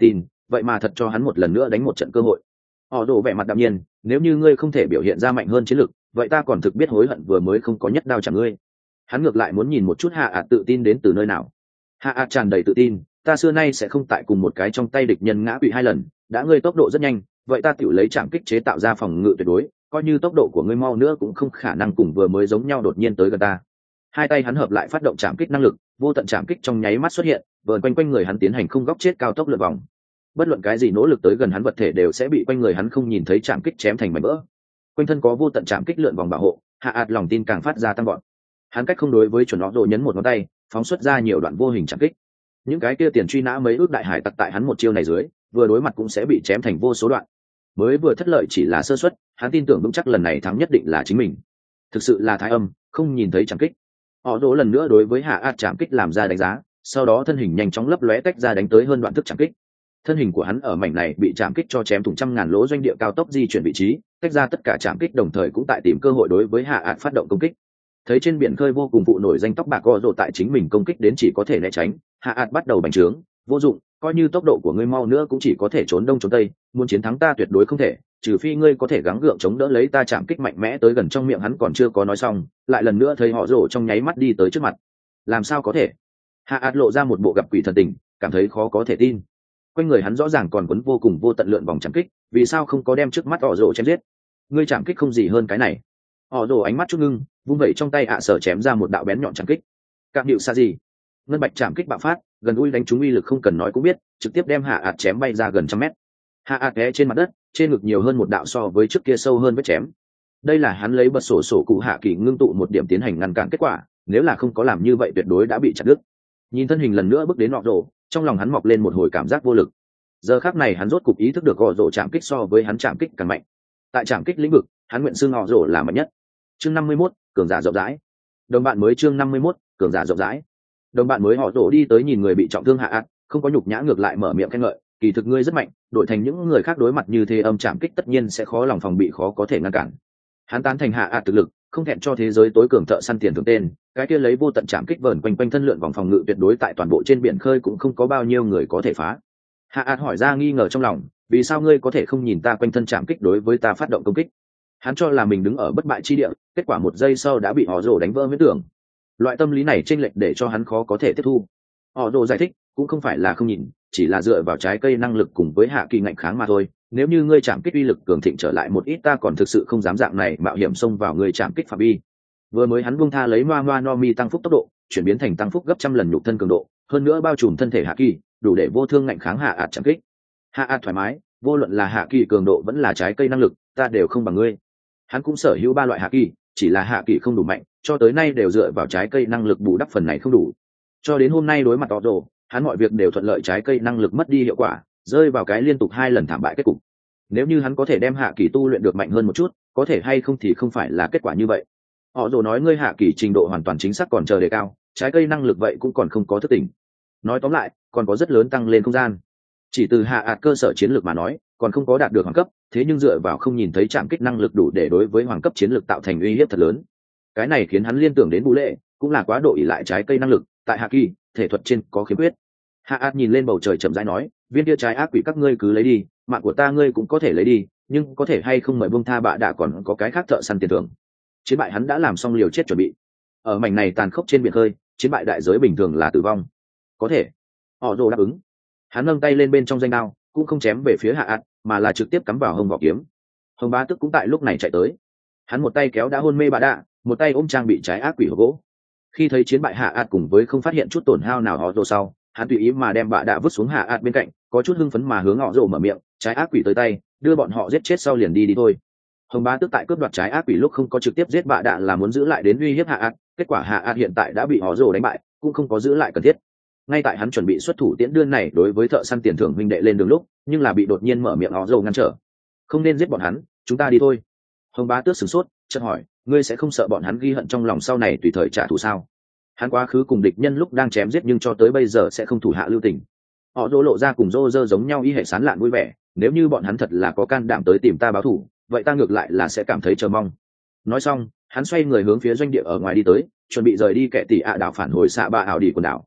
vậy mà thật cho hắn một lần nữa đánh một trận cơ hội. Họ đổ vẻ mặt đạm nhiên, nếu như ngươi không thể biểu hiện ra mạnh hơn chiến lực, vậy ta còn thực biết hối hận vừa mới không có nhất đao chẳng ngươi. Hắn ngược lại muốn nhìn một chút hạ ạt tự tin đến từ nơi nào. Hạ ạt tràn đầy tự tin, ta xưa nay sẽ không tại cùng một cái trong tay địch nhân ngã quỵ hai lần, đã ngươi tốc độ rất nhanh, vậy ta tự lấy trạm kích chế tạo ra phòng ngự tuyệt đối, coi như tốc độ của ngươi mau nữa cũng không khả năng cùng vừa mới giống nhau đột nhiên tới gần ta. Hai tay hắn hợp lại phát động trạm kích năng lực, vô tận trạm kích trong nháy mắt xuất hiện, vờn quanh quanh người hắn tiến hành không góc chết cao tốc lượn vòng. Bất luận cái gì nỗ lực tới gần hắn vật thể đều sẽ bị quanh người hắn không nhìn thấy trạm kích chém thành mảnh vỡ. Quanh thân có vô tận trạm kích lượn vòng bảo hộ, hạ ạt lòng tin càng phát ra tăng gọn. Hắn cách không đối với chuẩn nó rồi nhấn một ngón tay, phóng xuất ra nhiều đoạn vô hình trạm kích. Những cái kia tiền truy nã mấy ước đại hải tặc tại hắn một chiêu này dưới, vừa đối mặt cũng sẽ bị chém thành vô số đoạn. Mới vừa thất lợi chỉ là sơ suất, hắn tin tưởng vững chắc lần này thắng nhất định là chính mình. Thực sự là thái âm, không nhìn thấy trạm kích. Họ đổ lần nữa đối với hạ ạt trạm kích làm ra đánh giá, sau đó thân hình nhanh chóng lấp lóe tách ra đánh tới hơn đoạn thức trạm kích. Thân hình của hắn ở mảnh này bị trạm kích cho chém thủng trăm ngàn lỗ doanh địa cao tốc di chuyển vị trí, tách ra tất cả trạm kích đồng thời cũng tại tìm cơ hội đối với hạ ạt phát động công kích. Thấy trên biển khơi vô cùng vụ nổi danh tóc bạc co rồ tại chính mình công kích đến chỉ có thể né tránh, hạ ạt bắt đầu bành trướng, vô dụng, coi như tốc độ của ngươi mau nữa cũng chỉ có thể trốn đông trốn tây, muốn chiến thắng ta tuyệt đối không thể, trừ phi ngươi có thể gắng gượng chống đỡ lấy ta chạm kích mạnh mẽ tới gần. Trong miệng hắn còn chưa có nói xong, lại lần nữa thấy họ rồ trong nháy mắt đi tới trước mặt. Làm sao có thể? Hạ ạt lộ ra một bộ gặp quỷ thần tình, cảm thấy khó có thể tin. Quanh người hắn rõ ràng còn quấn vô cùng vô tận lượn vòng chạm kích, vì sao không có đem trước mắt họ rồ chém giết? Ngươi chạm kích không gì hơn cái này. Họ rồ ánh mắt chút ngưng, vung vẩy trong tay ạ sở chém ra một đạo bén nhọn chạm kích. Cạm điệu xa gì? Ngân bạch chạm kích bạo phát, gần ui đánh trúng uy lực không cần nói cũng biết, trực tiếp đem hạ ạt chém bay ra gần trăm mét. Hạ ạt té trên mặt đất, trên ngực nhiều hơn một đạo so với trước kia sâu hơn vết chém. Đây là hắn lấy bật sổ sổ cụ hạ kỳ ngưng tụ một điểm tiến hành ngăn cản kết quả, nếu là không có làm như vậy tuyệt đối đã bị chặt đứt. Nhìn thân hình lần nữa bước đến nọ rồ, trong lòng hắn mọc lên một hồi cảm giác vô lực. Giờ khắc này hắn rốt cục ý thức được gò rồ chạm kích so với hắn chạm kích càng mạnh. Tại chạm kích lĩnh vực, hắn nguyện xưng nọ rồ là mạnh nhất. Chương năm mươi mốt, cường giả rộng rãi. Đồng bạn mới chương năm mươi mốt, cường giả rộng rãi. Đồng bạn mới họ rồ đi tới nhìn người bị trọng thương hạ ạt, không có nhục nhã ngược lại mở miệng khen ngợi, kỳ thực ngươi rất mạnh, đổi thành những người khác đối mặt như thế âm chạm kích tất nhiên sẽ khó lòng phòng bị khó có thể ngăn cản. Hắn tán thành hạ ạt thực lực, không thẹn cho thế giới tối cường thợ săn tiền thưởng tên, cái kia lấy vô tận chạm kích vờn quanh quanh thân lượn vòng phòng ngự tuyệt đối tại toàn bộ trên biển khơi cũng không có bao nhiêu người có thể phá. Hạ ạt hỏi ra nghi ngờ trong lòng, vì sao ngươi có thể không nhìn ta quanh thân chạm kích đối với ta phát động công kích? Hắn cho là mình đứng ở bất bại chi địa, kết quả một giây sau đã bị họ rồ đánh vỡ huyết tưởng. Loại tâm lý này chênh lệch để cho hắn khó có thể tiếp thu. Họ rồ giải thích, cũng không phải là không nhìn, chỉ là dựa vào trái cây năng lực cùng với hạ kỳ ngạnh kháng mà thôi. Nếu như ngươi chạm kích uy lực cường thịnh trở lại một ít, ta còn thực sự không dám dạng này mạo hiểm xông vào ngươi chạm kích phạm vi. Vừa mới hắn buông tha lấy Noa Noa no mi tăng phúc tốc độ, chuyển biến thành tăng phúc gấp trăm lần nhục thân cường độ, hơn nữa bao trùm thân thể hạ kỳ, đủ để vô thương ngạnh kháng hạ ạt chạm kích. Hạ ạt thoải mái, vô luận là hạ kỳ cường độ vẫn là trái cây năng lực, ta đều không bằng ngươi. Hắn cũng sở hữu ba loại hạ kỳ, chỉ là hạ kỳ không đủ mạnh, cho tới nay đều dựa vào trái cây năng lực bù đắp phần này không đủ. Cho đến hôm nay đối mặt Otto, hắn mọi việc đều thuận lợi, trái cây năng lực mất đi hiệu quả, rơi vào cái liên tục hai lần thảm bại kết cục. Nếu như hắn có thể đem hạ kỳ tu luyện được mạnh hơn một chút, có thể hay không thì không phải là kết quả như vậy. Họ rồi nói ngươi hạ kỳ trình độ hoàn toàn chính xác còn chờ đề cao, trái cây năng lực vậy cũng còn không có thức tỉnh. Nói tóm lại, còn có rất lớn tăng lên không gian. Chỉ từ hạ ạt cơ sở chiến lược mà nói, còn không có đạt được hoàng cấp, thế nhưng dựa vào không nhìn thấy chạm kích năng lực đủ để đối với hoàng cấp chiến lược tạo thành uy hiếp thật lớn. Cái này khiến hắn liên tưởng đến Bú Lệ, cũng là quá độ ỷ lại trái cây năng lực, tại hạ kỳ, thể thuật trên có khiếm khuyết. Hạ ạt nhìn lên bầu trời chậm rãi nói, viên kia trái ác quỷ các ngươi cứ lấy đi, mạng của ta ngươi cũng có thể lấy đi, nhưng có thể hay không mời buông tha bạ đã còn có cái khác thợ săn tiền thưởng. Chiến bại hắn đã làm xong liều chết chuẩn bị. Ở mảnh này tàn khốc trên biển khơi, chiến bại đại giới bình thường là tử vong. Có thể. Họ rồ đáp ứng. Hắn nâng tay lên bên trong danh đao, cũng không chém về phía hạ ạt, mà là trực tiếp cắm vào hông vỏ kiếm. Hồng Bá Tức cũng tại lúc này chạy tới. Hắn một tay kéo đã hôn mê bạ đạ, một tay ôm trang bị trái ác quỷ hộp gỗ. Khi thấy chiến bại hạ ạt cùng với không phát hiện chút tổn hao nào họ rồ sau, hắn tùy ý mà đem bạ đạ vứt xuống hạ ạt bên cạnh, có chút hưng phấn mà hướng họ rồ mở miệng, trái ác quỷ tới tay, đưa bọn họ giết chết sau liền đi đi thôi. Hồng Bá Tức tại cướp đoạt trái ác quỷ lúc không có trực tiếp giết bạ đạ là muốn giữ lại đến uy hiếp hạ ạt, kết quả hạ ạt hiện tại đã bị họ rồ đánh bại, cũng không có giữ lại cần thiết. Ngay tại hắn chuẩn bị xuất thủ tiễn đưa này đối với thợ săn tiền thưởng huynh đệ lên đường lúc, nhưng là bị đột nhiên mở miệng họ rồ ngăn trở. Không nên giết bọn hắn, chúng ta đi thôi. Hồng Bá Tước sửng sốt, chợt hỏi, ngươi sẽ không sợ bọn hắn ghi hận trong lòng sau này tùy thời trả thù sao? Hắn quá khứ cùng địch nhân lúc đang chém giết nhưng cho tới bây giờ sẽ không thủ hạ lưu tình. Họ rồ lộ ra cùng rô rơ giống nhau y hệ sán lạn vui vẻ, nếu như bọn hắn thật là có can đảm tới tìm ta báo thù, vậy ta ngược lại là sẽ cảm thấy chờ mong. Nói xong, hắn xoay người hướng phía doanh địa ở ngoài đi tới, chuẩn bị rời đi kẻ tỷ ạ đảo phản hồi xạ ba ảo đi quần đảo.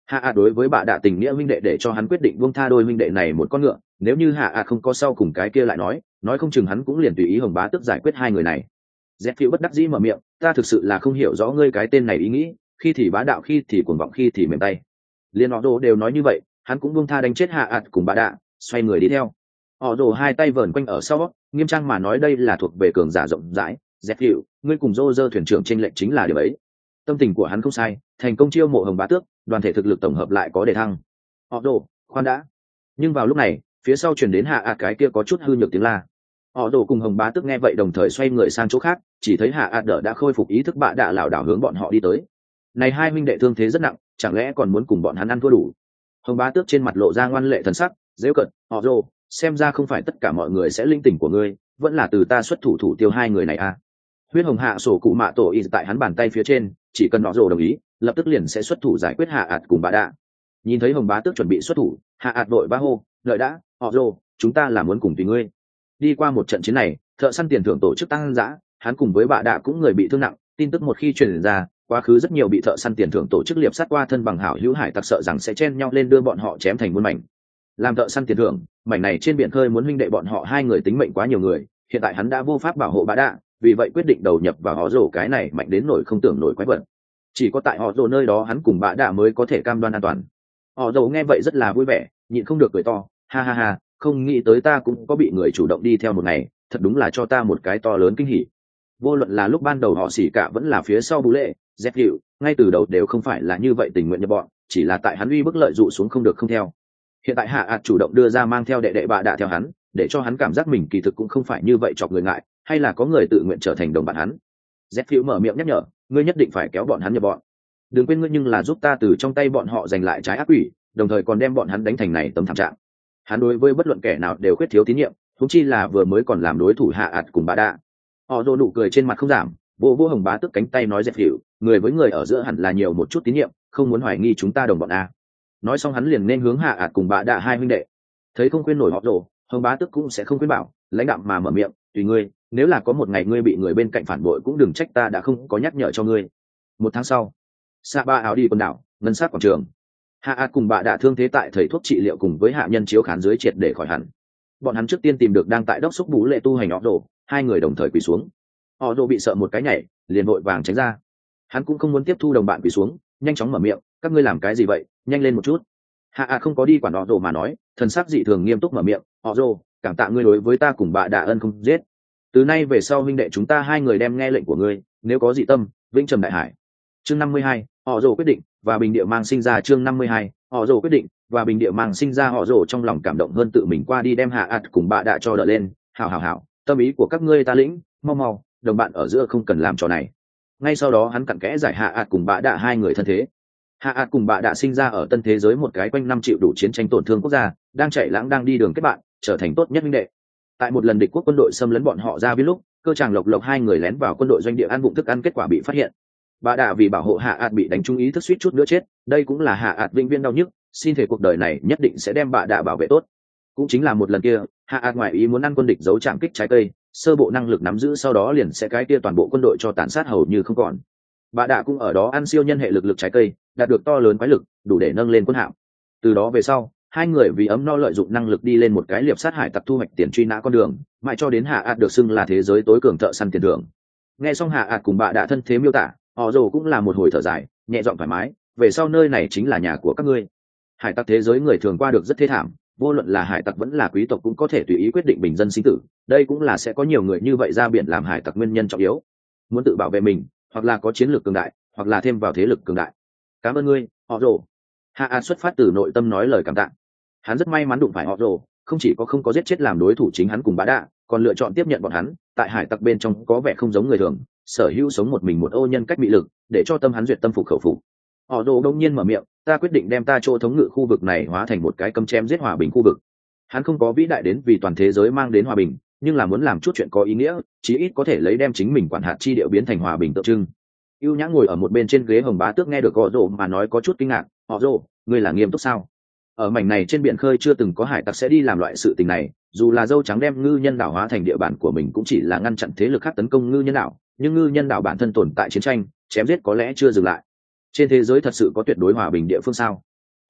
hạ ạt đối với bà đạ tình nghĩa huynh đệ để cho hắn quyết định buông tha đôi huynh đệ này một con ngựa, nếu như hạ ạt không có sau cùng cái kia lại nói nói không chừng hắn cũng liền tùy ý hồng bá tức giải quyết hai người này. Dẹp phiêu bất đắc dĩ mở miệng, ta thực sự là không hiểu rõ ngươi cái tên này ý nghĩ, khi thì bá đạo khi thì cuồng vọng khi thì mềm tay. Liên họ đồ đều nói như vậy, hắn cũng buông tha đánh chết hạ ạt cùng bà đạ, xoay người đi theo. Họ đồ hai tay vờn quanh ở sau, nghiêm trang mà nói đây là thuộc về cường giả rộng rãi. Dẹp phiêu, ngươi cùng Dô dơ thuyền trưởng trên lệnh chính là điều ấy. Tâm tình của hắn không sai, thành công chiêu mộ hồng bá tước, đoàn thể thực lực tổng hợp lại có đề thăng. Họ đồ, khoan đã. Nhưng vào lúc này, phía sau truyền đến hạ ạt cái kia có chút hư nhược tiếng la. Họ đồ cùng hồng bá tước nghe vậy đồng thời xoay người sang chỗ khác, chỉ thấy hạ ạt đỡ đã khôi phục ý thức, bạ đạ lảo đảo hướng bọn họ đi tới. Này hai huynh đệ thương thế rất nặng, chẳng lẽ còn muốn cùng bọn hắn ăn thua đủ? Hồng bá tước trên mặt lộ ra ngoan lệ thần sắc, dễu cận, họ đồ, xem ra không phải tất cả mọi người sẽ linh tỉnh của ngươi, vẫn là từ ta xuất thủ thủ tiêu hai người này à? Huyết hồng hạ sổ cụ mạ tổ y tại hắn bàn tay phía trên, chỉ cần họ đồ đồng ý, lập tức liền sẽ xuất thủ giải quyết hạ ạt cùng bạ đạ. Nhìn thấy hồng bá tước chuẩn bị xuất thủ, hạ ạt đội ba hô, đợi đã, họ đồ, chúng ta là muốn cùng tùy ngươi. Đi qua một trận chiến này, thợ săn tiền thưởng tổ chức tăng dã, hắn cùng với bạ đạ cũng người bị thương nặng, tin tức một khi truyền ra, quá khứ rất nhiều bị thợ săn tiền thưởng tổ chức liệp sát qua thân bằng hảo hữu hải tặc sợ rằng sẽ chen nhau lên đưa bọn họ chém thành muôn mảnh. Làm thợ săn tiền thưởng, mảnh này trên biển khơi muốn huynh đệ bọn họ hai người tính mệnh quá nhiều người, hiện tại hắn đã vô pháp bảo hộ bạ đạ, vì vậy quyết định đầu nhập vào họ rổ cái này mạnh đến nổi không tưởng nổi quái vật. Chỉ có tại họ rổ nơi đó hắn cùng bạ đạ mới có thể cam đoan an toàn. Họ rổ nghe vậy rất là vui vẻ, nhịn không được cười to, ha ha ha, không nghĩ tới ta cũng có bị người chủ động đi theo một ngày, thật đúng là cho ta một cái to lớn kinh hỉ. Vô luận là lúc ban đầu họ xỉ cả vẫn là phía sau bú lệ, dép hiệu, ngay từ đầu đều không phải là như vậy tình nguyện nhập bọn, chỉ là tại hắn uy bức lợi dụ xuống không được không theo. Hiện tại hạ ạt chủ động đưa ra mang theo đệ đệ bạ đạ theo hắn, để cho hắn cảm giác mình kỳ thực cũng không phải như vậy chọc người ngại, hay là có người tự nguyện trở thành đồng bạn hắn. Dép hiệu mở miệng nhắc nhở, ngươi nhất định phải kéo bọn hắn nhập bọn. Đừng quên ngươi nhưng là giúp ta từ trong tay bọn họ giành lại trái ác quỷ, đồng thời còn đem bọn hắn đánh thành này tấm thảm trạng. Hắn đối với bất luận kẻ nào đều khuyết thiếu tín nhiệm, thúng chi là vừa mới còn làm đối thủ hạ ạt cùng bạ đạ. Họ rồ nụ cười trên mặt không giảm, vô vô hồng bá tức cánh tay nói dẹp hiệu, người với người ở giữa hẳn là nhiều một chút tín nhiệm, không muốn hoài nghi chúng ta đồng bọn a. Nói xong hắn liền nên hướng hạ ạt cùng bạ đạ hai huynh đệ. Thấy không khuyên nổi họ rồ, hồng bá tức cũng sẽ không khuyên bảo, lãnh đạm mà mở miệng, tùy ngươi, nếu là có một ngày ngươi bị người bên cạnh phản bội cũng đừng trách ta đã không có nhắc nhở cho ngươi. Một tháng sau, Sa Ba áo đi quần đảo, ngân sát quảng trường. Hạ ạt cùng bạ đạ thương thế tại thầy thuốc trị liệu cùng với hạ nhân chiếu khán dưới triệt để khỏi hẳn. Bọn hắn trước tiên tìm được đang tại đốc xúc bú lệ tu hành họ rồ, hai người đồng thời quỳ xuống. Họ rồ bị sợ một cái nhảy, liền vội vàng tránh ra. Hắn cũng không muốn tiếp thu đồng bạn quỳ xuống, nhanh chóng mở miệng, các ngươi làm cái gì vậy, nhanh lên một chút. Hạ ạt không có đi quản họ rồ mà nói, thần sắc dị thường nghiêm túc mở miệng, họ rồ, cảm tạ ngươi đối với ta cùng bạ đạ ân không giết. Từ nay về sau huynh đệ chúng ta hai người đem nghe lệnh của ngươi, nếu có dị tâm, vĩnh trầm đại hải. Chương năm mươi hai, họ rồ quyết định và bình địa mang sinh ra. Chương năm mươi hai, họ rồ quyết định và bình địa mang sinh ra. Họ rồ trong lòng cảm động hơn tự mình qua đi đem hạ ạt cùng bạ đạ cho đỡ lên, hảo hảo hảo, tâm ý của các ngươi ta lĩnh, mau mau, đồng bạn ở giữa không cần làm trò này. Ngay sau đó hắn cặn kẽ giải hạ ạt cùng bạ đạ hai người thân thế. Hạ ạt cùng bạ đạ sinh ra ở tân thế giới một cái quanh năm chịu đủ chiến tranh tổn thương quốc gia, đang chạy lãng đang đi đường kết bạn, trở thành tốt nhất huynh đệ. Tại một lần địch quốc quân đội xâm lấn bọn họ ra biết lúc, cơ chàng lộc lộc hai người lén vào quân đội doanh địa ăn vụng thức ăn, kết quả bị phát hiện. Bạ đạ vì bảo hộ hạ ạt bị đánh trúng ý thức suýt chút nữa chết, đây cũng là hạ ạt vĩnh viễn đau nhức, xin thể cuộc đời này nhất định sẽ đem bạ đạ bảo vệ tốt. Cũng chính là một lần kia, hạ ạt ngoại ý muốn ăn quân địch giấu trạm kích trái cây, sơ bộ năng lực nắm giữ, sau đó liền sẽ cái kia toàn bộ quân đội cho tàn sát hầu như không còn. Bạ đạ cũng ở đó ăn siêu nhân hệ lực lực trái cây, đạt được to lớn quái lực, đủ để nâng lên quân hạm. Từ đó về sau, hai người vì ấm no lợi dụng năng lực đi lên một cái liệp sát hải tặc thu hoạch tiền truy nã con đường, mãi cho đến hạ ạt được xưng là thế giới tối cường thợ săn tiền thưởng. Nghe xong hạ ạt cùng bạ đạ thân thế miêu tả, họ rồ cũng là một hồi thở dài, nhẹ giọng thoải mái, về sau nơi này chính là nhà của các ngươi. Hải tặc thế giới người thường qua được rất thê thảm, vô luận là hải tặc vẫn là quý tộc cũng có thể tùy ý quyết định bình dân sinh tử, đây cũng là sẽ có nhiều người như vậy ra biển làm hải tặc nguyên nhân trọng yếu. Muốn tự bảo vệ mình, hoặc là có chiến lược cường đại, hoặc là thêm vào thế lực cường đại. Cảm ơn ngươi, họ rồ. Hạ ạt xuất phát từ nội tâm nói lời cảm tạ. Hắn rất may mắn đụng phải họ rồ, không chỉ có không có giết chết làm đối thủ chính hắn cùng bá đạ, còn lựa chọn tiếp nhận bọn hắn. Tại hải tặc bên trong có vẻ không giống người thường, sở hữu sống một mình một ô nhân cách bị lực, để cho tâm hắn duyệt tâm phục khẩu phục. Họ rồ đông nhiên mở miệng, ta quyết định đem ta chỗ thống ngự khu vực này hóa thành một cái cấm chém giết hòa bình khu vực. Hắn không có vĩ đại đến vì toàn thế giới mang đến hòa bình, nhưng là muốn làm chút chuyện có ý nghĩa, chí ít có thể lấy đem chính mình quản hạt chi địa biến thành hòa bình tượng trưng. Ưu Nhã ngồi ở một bên trên ghế hồng bá tước nghe được họ rồ mà nói có chút kinh ngạc, họ rồ, ngươi là nghiêm túc sao? Ở mảnh này trên biển khơi chưa từng có hải tặc sẽ đi làm loại sự tình này, dù là dâu trắng đem ngư nhân đảo hóa thành địa bàn của mình cũng chỉ là ngăn chặn thế lực khác tấn công ngư nhân đảo, nhưng ngư nhân đảo bản thân tồn tại chiến tranh, chém giết có lẽ chưa dừng lại. Trên thế giới thật sự có tuyệt đối hòa bình địa phương sao?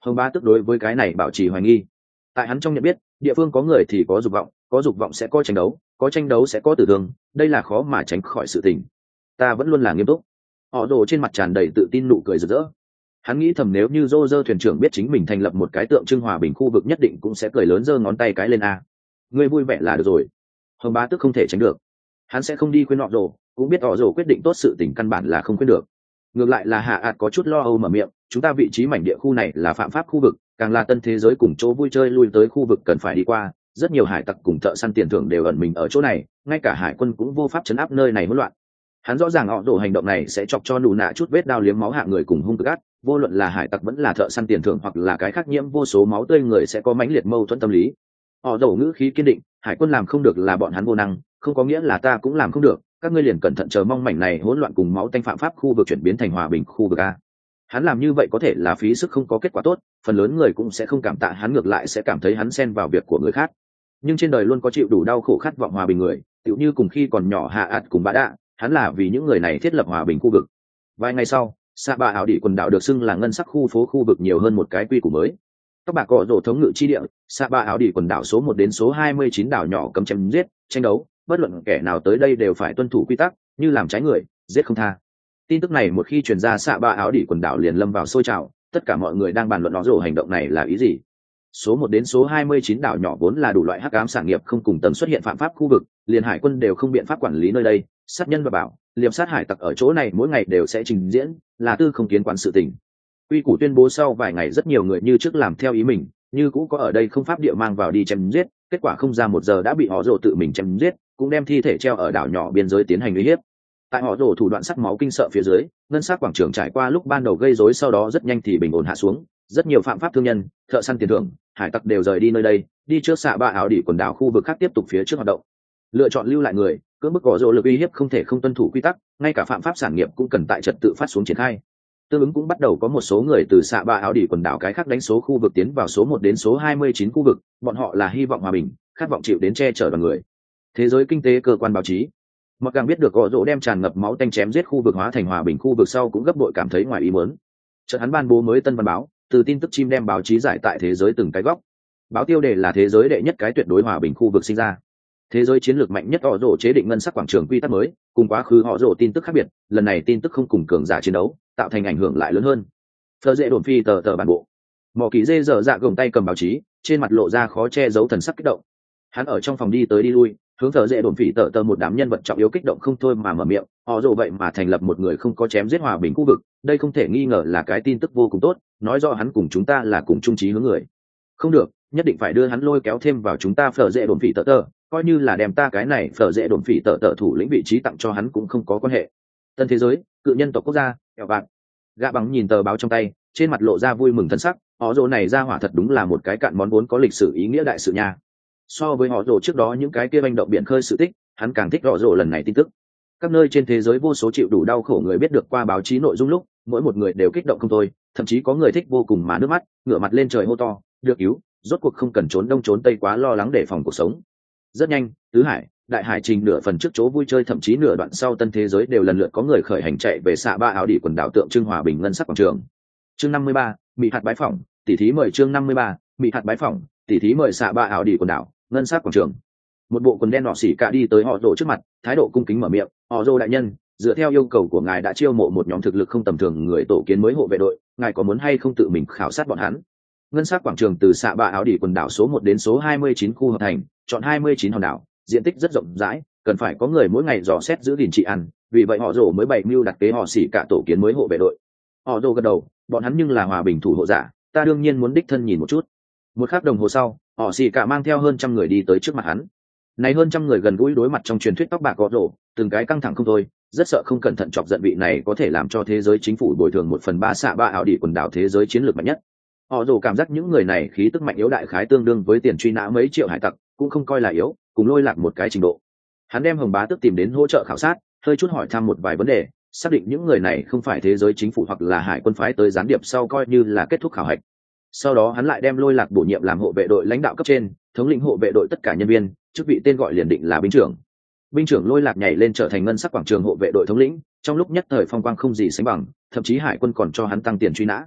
Hồng Bá Tước đối với cái này bảo trì hoài nghi. Tại hắn trong nhận biết, địa phương có người thì có dục vọng, có dục vọng sẽ có tranh đấu, có tranh đấu sẽ có tử thương, đây là khó mà tránh khỏi sự tình. Ta vẫn luôn là nghiêm túc. Họ Rồ trên mặt tràn đầy tự tin nụ cười rực rỡ. Hắn nghĩ thầm nếu như Roger thuyền trưởng biết chính mình thành lập một cái tượng trưng hòa bình khu vực nhất định cũng sẽ cười lớn giơ ngón tay cái lên a. Ngươi vui vẻ là được rồi. Hồng Bá Tước không thể tránh được. Hắn sẽ không đi khuyên họ Rồ, cũng biết họ Rồ quyết định tốt sự tình căn bản là không khuyên được. Ngược lại là Hạ ạt có chút lo âu mở miệng, chúng ta vị trí mảnh địa khu này là phạm pháp khu vực, càng là tân thế giới cùng chỗ vui chơi lui tới khu vực cần phải đi qua, rất nhiều hải tặc cùng thợ săn tiền thưởng đều ẩn mình ở chỗ này, ngay cả hải quân cũng vô pháp chấn áp nơi này hỗn loạn. Hắn rõ ràng họ Rồ hành động này sẽ chọc cho nụ nạ chút vết đao liếm máu hạ người cùng hung cực ác, vô luận là hải tặc vẫn là thợ săn tiền thưởng hoặc là cái khác nhiễm vô số máu tươi người sẽ có mãnh liệt mâu thuẫn tâm lý. Họ Rồ ngữ khí kiên định, hải quân làm không được là bọn hắn vô năng, không có nghĩa là ta cũng làm không được, các ngươi liền cẩn thận chờ mong mảnh này hỗn loạn cùng máu tanh phạm pháp khu vực chuyển biến thành hòa bình khu vực a. Hắn làm như vậy có thể là phí sức không có kết quả tốt, phần lớn người cũng sẽ không cảm tạ hắn, ngược lại sẽ cảm thấy hắn xen vào việc của người khác. Nhưng trên đời luôn có chịu đủ đau khổ khát vọng hòa bình người, tựu như cùng khi còn nhỏ Hạ ạt cùng Bá Đạ, hắn là vì những người này thiết lập hòa bình khu vực. Vài ngày sau, Sa Bạ ảo đỉ quần đảo được xưng là ngân sắc khu phố khu vực nhiều hơn một cái quy củ mới. Các bạc cọ rổ thống ngự chi địa, Sa Bạ ảo đỉ quần đảo số một đến số hai mươi chín đảo nhỏ cấm chém giết, tranh đấu, bất luận kẻ nào tới đây đều phải tuân thủ quy tắc, như làm trái người, giết không tha. Tin tức này một khi truyền ra, Sa Bạ ảo đỉ quần đảo liền lâm vào sôi trào, tất cả mọi người đang bàn luận nó rổ hành động này là ý gì. Số một đến số hai mươi chín đảo nhỏ vốn là đủ loại hắc ám sản nghiệp không cùng tần xuất hiện phạm pháp khu vực, liền hải quân đều không biện pháp quản lý nơi đây, sát nhân và bảo, liệp sát hải tặc ở chỗ này mỗi ngày đều sẽ trình diễn, là tư không kiến quán sự tình. Quy củ tuyên bố sau vài ngày rất nhiều người như trước làm theo ý mình, như cũ có ở đây không pháp địa mang vào đi chém giết, kết quả không ra một giờ đã bị họ rồ tự mình chém giết, cũng đem thi thể treo ở đảo nhỏ biên giới tiến hành uy hiếp. Tại họ rồ thủ đoạn sắc máu kinh sợ phía dưới, ngân sắc quảng trường trải qua lúc ban đầu gây rối sau đó rất nhanh thì bình ổn hạ xuống, rất nhiều phạm pháp thương nhân, thợ săn tiền thưởng, hải tặc đều rời đi nơi đây, đi trước Sa Bạ ảo đỉ quần đảo khu vực khác tiếp tục phía trước hoạt động. Lựa chọn lưu lại người, cưỡng bức gõ rồ lực uy hiếp không thể không tuân thủ quy tắc, ngay cả phạm pháp sản nghiệp cũng cần tại trật tự phát xuống triển khai. Tương ứng cũng bắt đầu có một số người từ Sa Bạ ảo đỉ quần đảo cái khác đánh số khu vực tiến vào số một đến số hai mươi chín khu vực, bọn họ là hy vọng hòa bình, khát vọng chịu đến che chở đoàn người. Thế giới kinh tế cơ quan báo chí, mặc càng biết được gõ rồ đem tràn ngập máu tanh chém giết khu vực hóa thành hòa bình khu vực sau cũng gấp bội cảm thấy ngoài ý muốn. Chợt hắn ban bố mới tân văn báo, từ tin tức chim đem báo chí giải tại thế giới từng cái góc. Báo tiêu đề là thế giới đệ nhất cái tuyệt đối hòa bình khu vực sinh ra. Thế giới chiến lược mạnh nhất họ rồ chế định ngân sắc quảng trường quy tắc mới, cùng quá khứ họ rồ tin tức khác biệt, lần này tin tức không cùng cường giả chiến đấu, tạo thành ảnh hưởng lại lớn hơn. Thơ dễ đồn phi tờ tờ bản bộ. Mỏ kỳ dê dở dạ gồng tay cầm báo chí, trên mặt lộ ra khó che giấu thần sắc kích động. Hắn ở trong phòng đi tới đi lui, hướng thờ dễ đồn phỉ tờ tờ một đám nhân vật trọng yếu kích động không thôi mà mở miệng, họ rồ vậy mà thành lập một người không có chém giết hòa bình khu vực, đây không thể nghi ngờ là cái tin tức vô cùng tốt, nói rõ hắn cùng chúng ta là cùng chung chí hướng người. Không được, nhất định phải đưa hắn lôi kéo thêm vào chúng ta phở dễ đồn phỉ tờ tờ, coi như là đem ta cái này phở dễ đồn phỉ tờ tờ thủ lĩnh vị trí tặng cho hắn cũng không có quan hệ. Tân thế giới, cự nhân tộc quốc gia, kẹo bạc. Gã bằng nhìn tờ báo trong tay, trên mặt lộ ra vui mừng thân sắc, họ rồ này ra hỏa thật đúng là một cái cạn món vốn có lịch sử ý nghĩa đại sự nha. So với họ rồ trước đó những cái kia manh động biển khơi sự tích, hắn càng thích họ rồ lần này tin tức. Các nơi trên thế giới vô số chịu đủ đau khổ người biết được qua báo chí nội dung lúc, mỗi một người đều kích động không thôi, thậm chí có người thích vô cùng mà nước mắt, ngửa mặt lên trời hô to, được cứu, rốt cuộc không cần trốn đông trốn tây quá lo lắng để phòng cuộc sống. Rất nhanh, tứ hải, đại hải trình nửa phần trước chỗ vui chơi thậm chí nửa đoạn sau tân thế giới đều lần lượt có người khởi hành chạy về Sa Bạ ảo đỉ quần đảo tượng trưng hòa bình ngân sắc quảng trường. Chương năm mươi ba, mỹ hạt bái phỏng, tỷ thí mời chương năm mươi ba, mỹ hạt bái phỏng, tỷ thí mời Sa Bạ ảo đỉ quần đảo, ngân sắc quảng trường. Một bộ quần đen nọ xỉ cả đi tới họ rồ trước mặt, thái độ cung kính mở miệng, họ rồ đại nhân, dựa theo yêu cầu của ngài đã chiêu mộ một nhóm thực lực không tầm thường người tổ kiến mới hộ vệ đội, ngài có muốn hay không tự mình khảo sát bọn hắn? Ngân sắc quảng trường từ Sa Bạ ảo đỉ quần đảo số một đến số hai mươi chín khu hợp thành, chọn hai mươi chín hòn đảo, diện tích rất rộng rãi, cần phải có người mỗi ngày dò xét giữ gìn trị ăn, vì vậy họ rồ mới bày mưu đặt kế họ xỉ cả tổ kiến mới hộ vệ đội. Họ rồ gật đầu, bọn hắn nhưng là hòa bình thủ hộ giả, ta đương nhiên muốn đích thân nhìn một chút. Một khắc đồng hồ sau, họ xỉ cả mang theo hơn trăm người đi tới trước mặt hắn. Này hơn trăm người gần gũi đối mặt trong truyền thuyết tóc bạc họ rồ, từng cái căng thẳng không thôi, rất sợ không cẩn thận chọc giận vị này có thể làm cho thế giới chính phủ bồi thường một phần ba Sa Bạ ảo đỉ quần đảo thế giới chiến lược mạnh nhất. Họ rồ cảm giác những người này khí tức mạnh yếu đại khái tương đương với tiền truy nã mấy triệu hải tặc, cũng không coi là yếu, cùng lôi lạc một cái trình độ. Hắn đem Hồng Bá Tước tìm đến hỗ trợ khảo sát, hơi chút hỏi thăm một vài vấn đề, xác định những người này không phải thế giới chính phủ hoặc là hải quân phái tới gián điệp sau coi như là kết thúc khảo hạch. Sau đó hắn lại đem lôi lạc bổ nhiệm làm hộ vệ đội lãnh đạo cấp trên, thống lĩnh hộ vệ đội tất cả nhân viên, chức vị tên gọi liền định là binh trưởng. Binh trưởng lôi lạc nhảy lên trở thành ngân sắc quảng trường hộ vệ đội thống lĩnh, trong lúc nhất thời phong quang không gì sánh bằng, thậm chí hải quân còn cho hắn tăng tiền truy nã.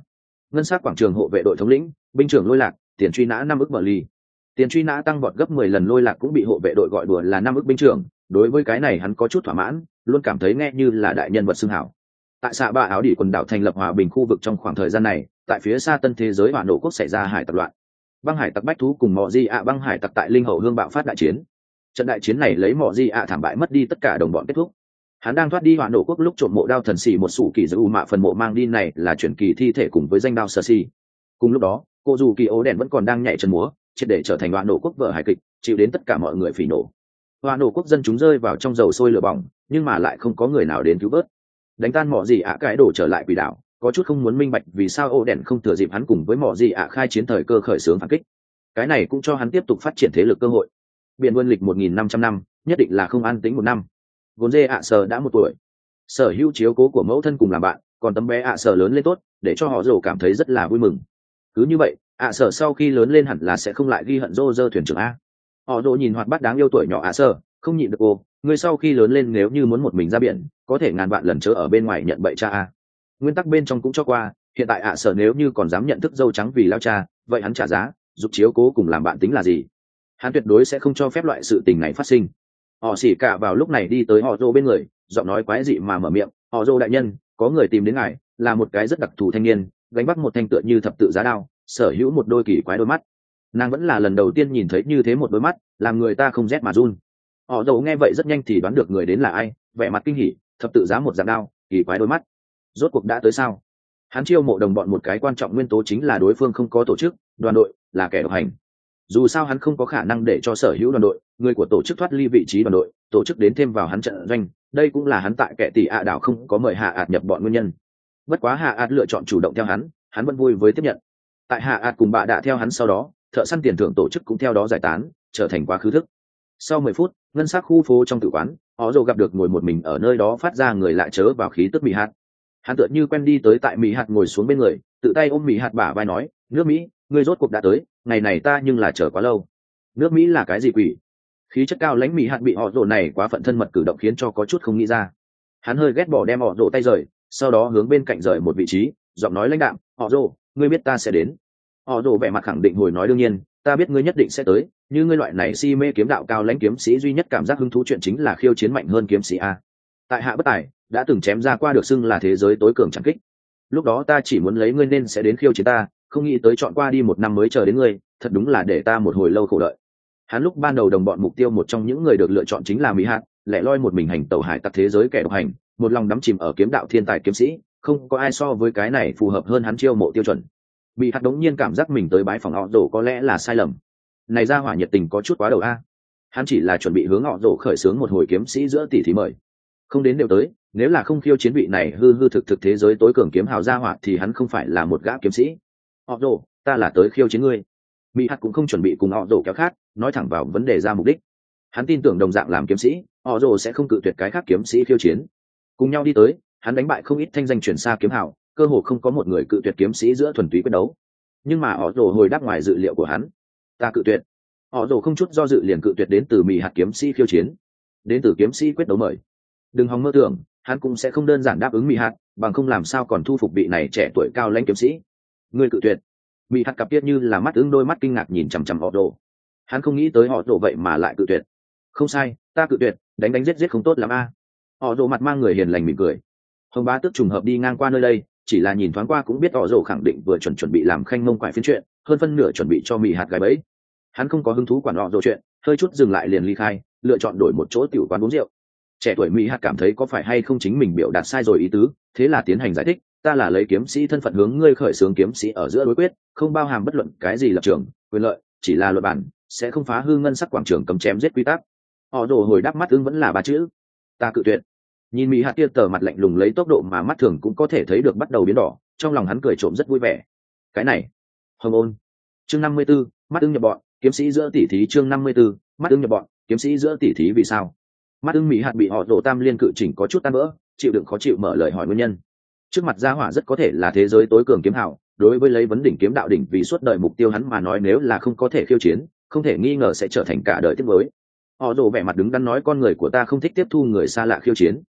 Ngân sắc quảng trường hộ vệ đội thống lĩnh binh trưởng Lôi Lạc, tiền truy nã năm ức bờ ly. Tiền truy nã tăng vọt gấp mười lần, Lôi Lạc cũng bị hộ vệ đội gọi đùa là năm ức binh trưởng. Đối với cái này hắn có chút thỏa mãn, luôn cảm thấy nghe như là đại nhân vật xưng hảo. Tại xạ ba áo đỉ quần đảo thành lập hòa bình khu vực trong khoảng thời gian này, tại phía xa tân thế giới hỏa nổ quốc xảy ra hải tặc loạn. Băng hải tặc bách thú cùng mọ di ạ băng hải tặc tại linh hậu hương bạo phát đại chiến. Trận đại chiến này lấy mọ di ạ thảm bại mất đi tất cả đồng bọn kết thúc. Hắn đang thoát đi hỏa nổ quốc lúc trộm mộ đao thần xỉ một sủ kỳ giữ u mạ phần mộ mang đi này là chuyển kỳ thi thể cùng với danh đao sơ xỉ. Cùng lúc đó cô dù kỳ ố đèn vẫn còn đang nhảy chân múa, triệt để trở thành hỏa nổ quốc vợ hài kịch, chịu đến tất cả mọi người phỉ nổ. Hỏa nổ quốc dân chúng rơi vào trong dầu sôi lửa bỏng, nhưng mà lại không có người nào đến cứu vớt. Đánh tan mọ gì ạ cái đổ trở lại quỷ đảo, có chút không muốn minh bạch vì sao ố đèn không thừa dịp hắn cùng với mọ gì ạ khai chiến thời cơ khởi xướng phản kích. Cái này cũng cho hắn tiếp tục phát triển thế lực cơ hội. Biển Vân lịch một nghìn năm trăm năm, nhất định là không an tĩnh một năm. Vốn dê ạ sở đã một tuổi, sở hữu chiếu cố của mẫu thân cùng làm bạn, còn tấm bé ạ sở lớn lên tốt, để cho họ rồ cảm thấy rất là vui mừng. Cứ như vậy, ạ sở sau khi lớn lên hẳn là sẽ không lại ghi hận rô rơ thuyền trưởng a. Họ rồ nhìn hoạt bát đáng yêu tuổi nhỏ ạ sở, không nhịn được cô, người sau khi lớn lên nếu như muốn một mình ra biển, có thể ngàn vạn lần chớ ở bên ngoài nhận bậy cha a. Nguyên tắc bên trong cũng cho qua, hiện tại ạ sở nếu như còn dám nhận thức dâu trắng vì lao cha, vậy hắn trả giá, giúp chiếu cố cùng làm bạn tính là gì? Hắn tuyệt đối sẽ không cho phép loại sự tình này phát sinh. Họ xỉ cả vào lúc này đi tới họ rồ bên người, giọng nói quái dị mà mở miệng, họ rồ đại nhân, có người tìm đến ngài, là một cái rất đặc thù thanh niên, gánh vác một thanh tựa như thập tự giá đao, sở hữu một đôi kỳ quái đôi mắt. Nàng vẫn là lần đầu tiên nhìn thấy như thế một đôi mắt, làm người ta không rét mà run. Họ rồ nghe vậy rất nhanh thì đoán được người đến là ai, vẻ mặt kinh hỉ, thập tự giá một dạng đao, kỳ quái đôi mắt, rốt cuộc đã tới sao? Hắn chiêu mộ đồng bọn một cái quan trọng nguyên tố chính là đối phương không có tổ chức, đoàn đội, là kẻ độc hành. Dù sao hắn không có khả năng để cho sở hữu đoàn đội, người của tổ chức thoát ly vị trí đoàn đội, tổ chức đến thêm vào hắn trận doanh, đây cũng là hắn tại kẻ tỷ ạ đảo không có mời hạ ạt nhập bọn nguyên nhân. Bất quá hạ ạt lựa chọn chủ động theo hắn, hắn vẫn vui với tiếp nhận. Tại hạ ạt cùng bà đã theo hắn sau đó, thợ săn tiền thưởng tổ chức cũng theo đó giải tán, trở thành quá khứ thức. Sau mười phút, ngân sắc khu phố trong tử quán, họ dồ gặp được ngồi một mình ở nơi đó phát ra người lạ chớ vào khí tức mì hạt. Hắn tựa như quen đi tới tại mì hạt ngồi xuống bên người, tự tay ôm mì hạt bả vai nói, nước Mỹ, ngươi rốt cuộc đã tới, ngày này ta nhưng là chờ quá lâu. Nước Mỹ là cái gì quỷ? Khí chất cao lãnh mì hạt bị họ dồ này quá phận thân mật cử động khiến cho có chút không nghĩ ra. Hắn hơi ghét bỏ đem họ dồ tay rời, sau đó hướng bên cạnh rời một vị trí, giọng nói lãnh đạm, họ dồ, ngươi biết ta sẽ đến. Họ dồ vẻ mặt khẳng định hồi nói đương nhiên, ta biết ngươi nhất định sẽ tới, như ngươi loại này si mê kiếm đạo cao lãnh kiếm sĩ duy nhất cảm giác hứng thú chuyện chính là khiêu chiến mạnh hơn kiếm sĩ a. Tại hạ bất tài, đã từng chém ra qua được xưng là thế giới tối cường chẳng kích. Lúc đó ta chỉ muốn lấy ngươi nên sẽ đến khiêu chiến ta, không nghĩ tới chọn qua đi một năm mới chờ đến ngươi, thật đúng là để ta một hồi lâu khổ đợi. Hắn lúc ban đầu đồng bọn mục tiêu một trong những người được lựa chọn chính là Mỹ Hạt, lẻ loi một mình hành tẩu hải tặc thế giới kẻ độc hành, một lòng đắm chìm ở kiếm đạo thiên tài kiếm sĩ, không có ai so với cái này phù hợp hơn hắn chiêu mộ tiêu chuẩn. Mỹ Hạt đống nhiên cảm giác mình tới bái phòng họ rổ có lẽ là sai lầm. Này ra hỏa nhiệt tình có chút quá đầu a. Hắn chỉ là chuẩn bị hướng họ rổ khởi xướng một hồi kiếm sĩ giữa tỷ thí mời. Không đến đều tới, nếu là không khiêu chiến vị này hư hư thực thực thế giới tối cường kiếm hào gia hỏa thì hắn không phải là một gã kiếm sĩ. Họ rổ, ta là tới khiêu chiến ngươi. Mỹ Hạt cũng không chuẩn bị cùng họ rổ kéo khác, nói thẳng vào vấn đề ra mục đích. Hắn tin tưởng đồng dạng làm kiếm sĩ, họ rổ sẽ không cự tuyệt cái khác kiếm sĩ khiêu chiến. Cùng nhau đi tới, hắn đánh bại không ít thanh danh chuyển xa kiếm hào, cơ hồ không có một người cự tuyệt kiếm sĩ giữa thuần túy quyết đấu. Nhưng mà họ rổ hồi đáp ngoài dự liệu của hắn. Ta cự tuyệt. Họ rổ không chút do dự liền cự tuyệt đến từ Mỹ Hạt kiếm sĩ khiêu chiến, đến từ kiếm sĩ quyết đấu mời. Đừng hòng mơ tưởng, hắn cũng sẽ không đơn giản đáp ứng Mỹ Hạt, bằng không làm sao còn thu phục vị này trẻ tuổi cao lãnh kiếm sĩ. Ngươi cự tuyệt? Mỹ Hạt cặp tiết như là mắt ứng đôi mắt kinh ngạc nhìn chằm chằm họ rổ. Hắn không nghĩ tới họ rổ vậy mà lại cự tuyệt. Không sai, ta cự tuyệt, đánh đánh giết giết không tốt lắm a. Họ rổ mặt mang người hiền lành mỉm cười. Hồng Bá Tước trùng hợp đi ngang qua nơi đây, chỉ là nhìn thoáng qua cũng biết họ rổ khẳng định vừa chuẩn chuẩn bị làm khanh mông quải phiên chuyện, hơn phân nửa chuẩn bị cho Mỹ Hạt gái bẫy. Hắn không có hứng thú quản họ rổ chuyện, hơi chút dừng lại liền ly khai, lựa chọn đổi một chỗ tiểu quán uống rượu. Trẻ tuổi Mỹ Hạt cảm thấy có phải hay không chính mình biểu đạt sai rồi ý tứ, thế là tiến hành giải thích, ta là lấy kiếm sĩ thân phận hướng ngươi khởi xướng kiếm sĩ ở giữa đối quyết, không bao hàm bất luận cái gì lập trường, quyền lợi, chỉ là luật bản, sẽ không phá hư ngân sắc quảng trường cầm chém giết quy tắc. Họ rồ hồi đáp mắt ưng vẫn là ba chữ, ta cự tuyệt. Nhìn Mỹ Hạt kia tờ mặt lạnh lùng lấy tốc độ mà mắt thường cũng có thể thấy được bắt đầu biến đỏ, trong lòng hắn cười trộm rất vui vẻ. Cái này, Hồng Ôn. Chương năm mươi 54, mắt ưng nhập bọn, kiếm sĩ giữa tỷ thí chương năm mươi 54, mắt ưng nhập bọn, kiếm sĩ giữa tỷ thí vì sao? Mắt ưng Mỹ Hạt bị họ rồ tam liên cự chỉnh có chút tan vỡ, chịu đựng khó chịu mở lời hỏi nguyên nhân. Trước mặt gia hỏa rất có thể là thế giới tối cường kiếm hào, đối với lấy vấn đỉnh kiếm đạo đỉnh vì suốt đời mục tiêu hắn mà nói nếu là không có thể khiêu chiến, không thể nghi ngờ sẽ trở thành cả đời tiếc nuối. Họ rồ vẻ mặt đứng đắn nói con người của ta không thích tiếp thu người xa lạ khiêu chiến.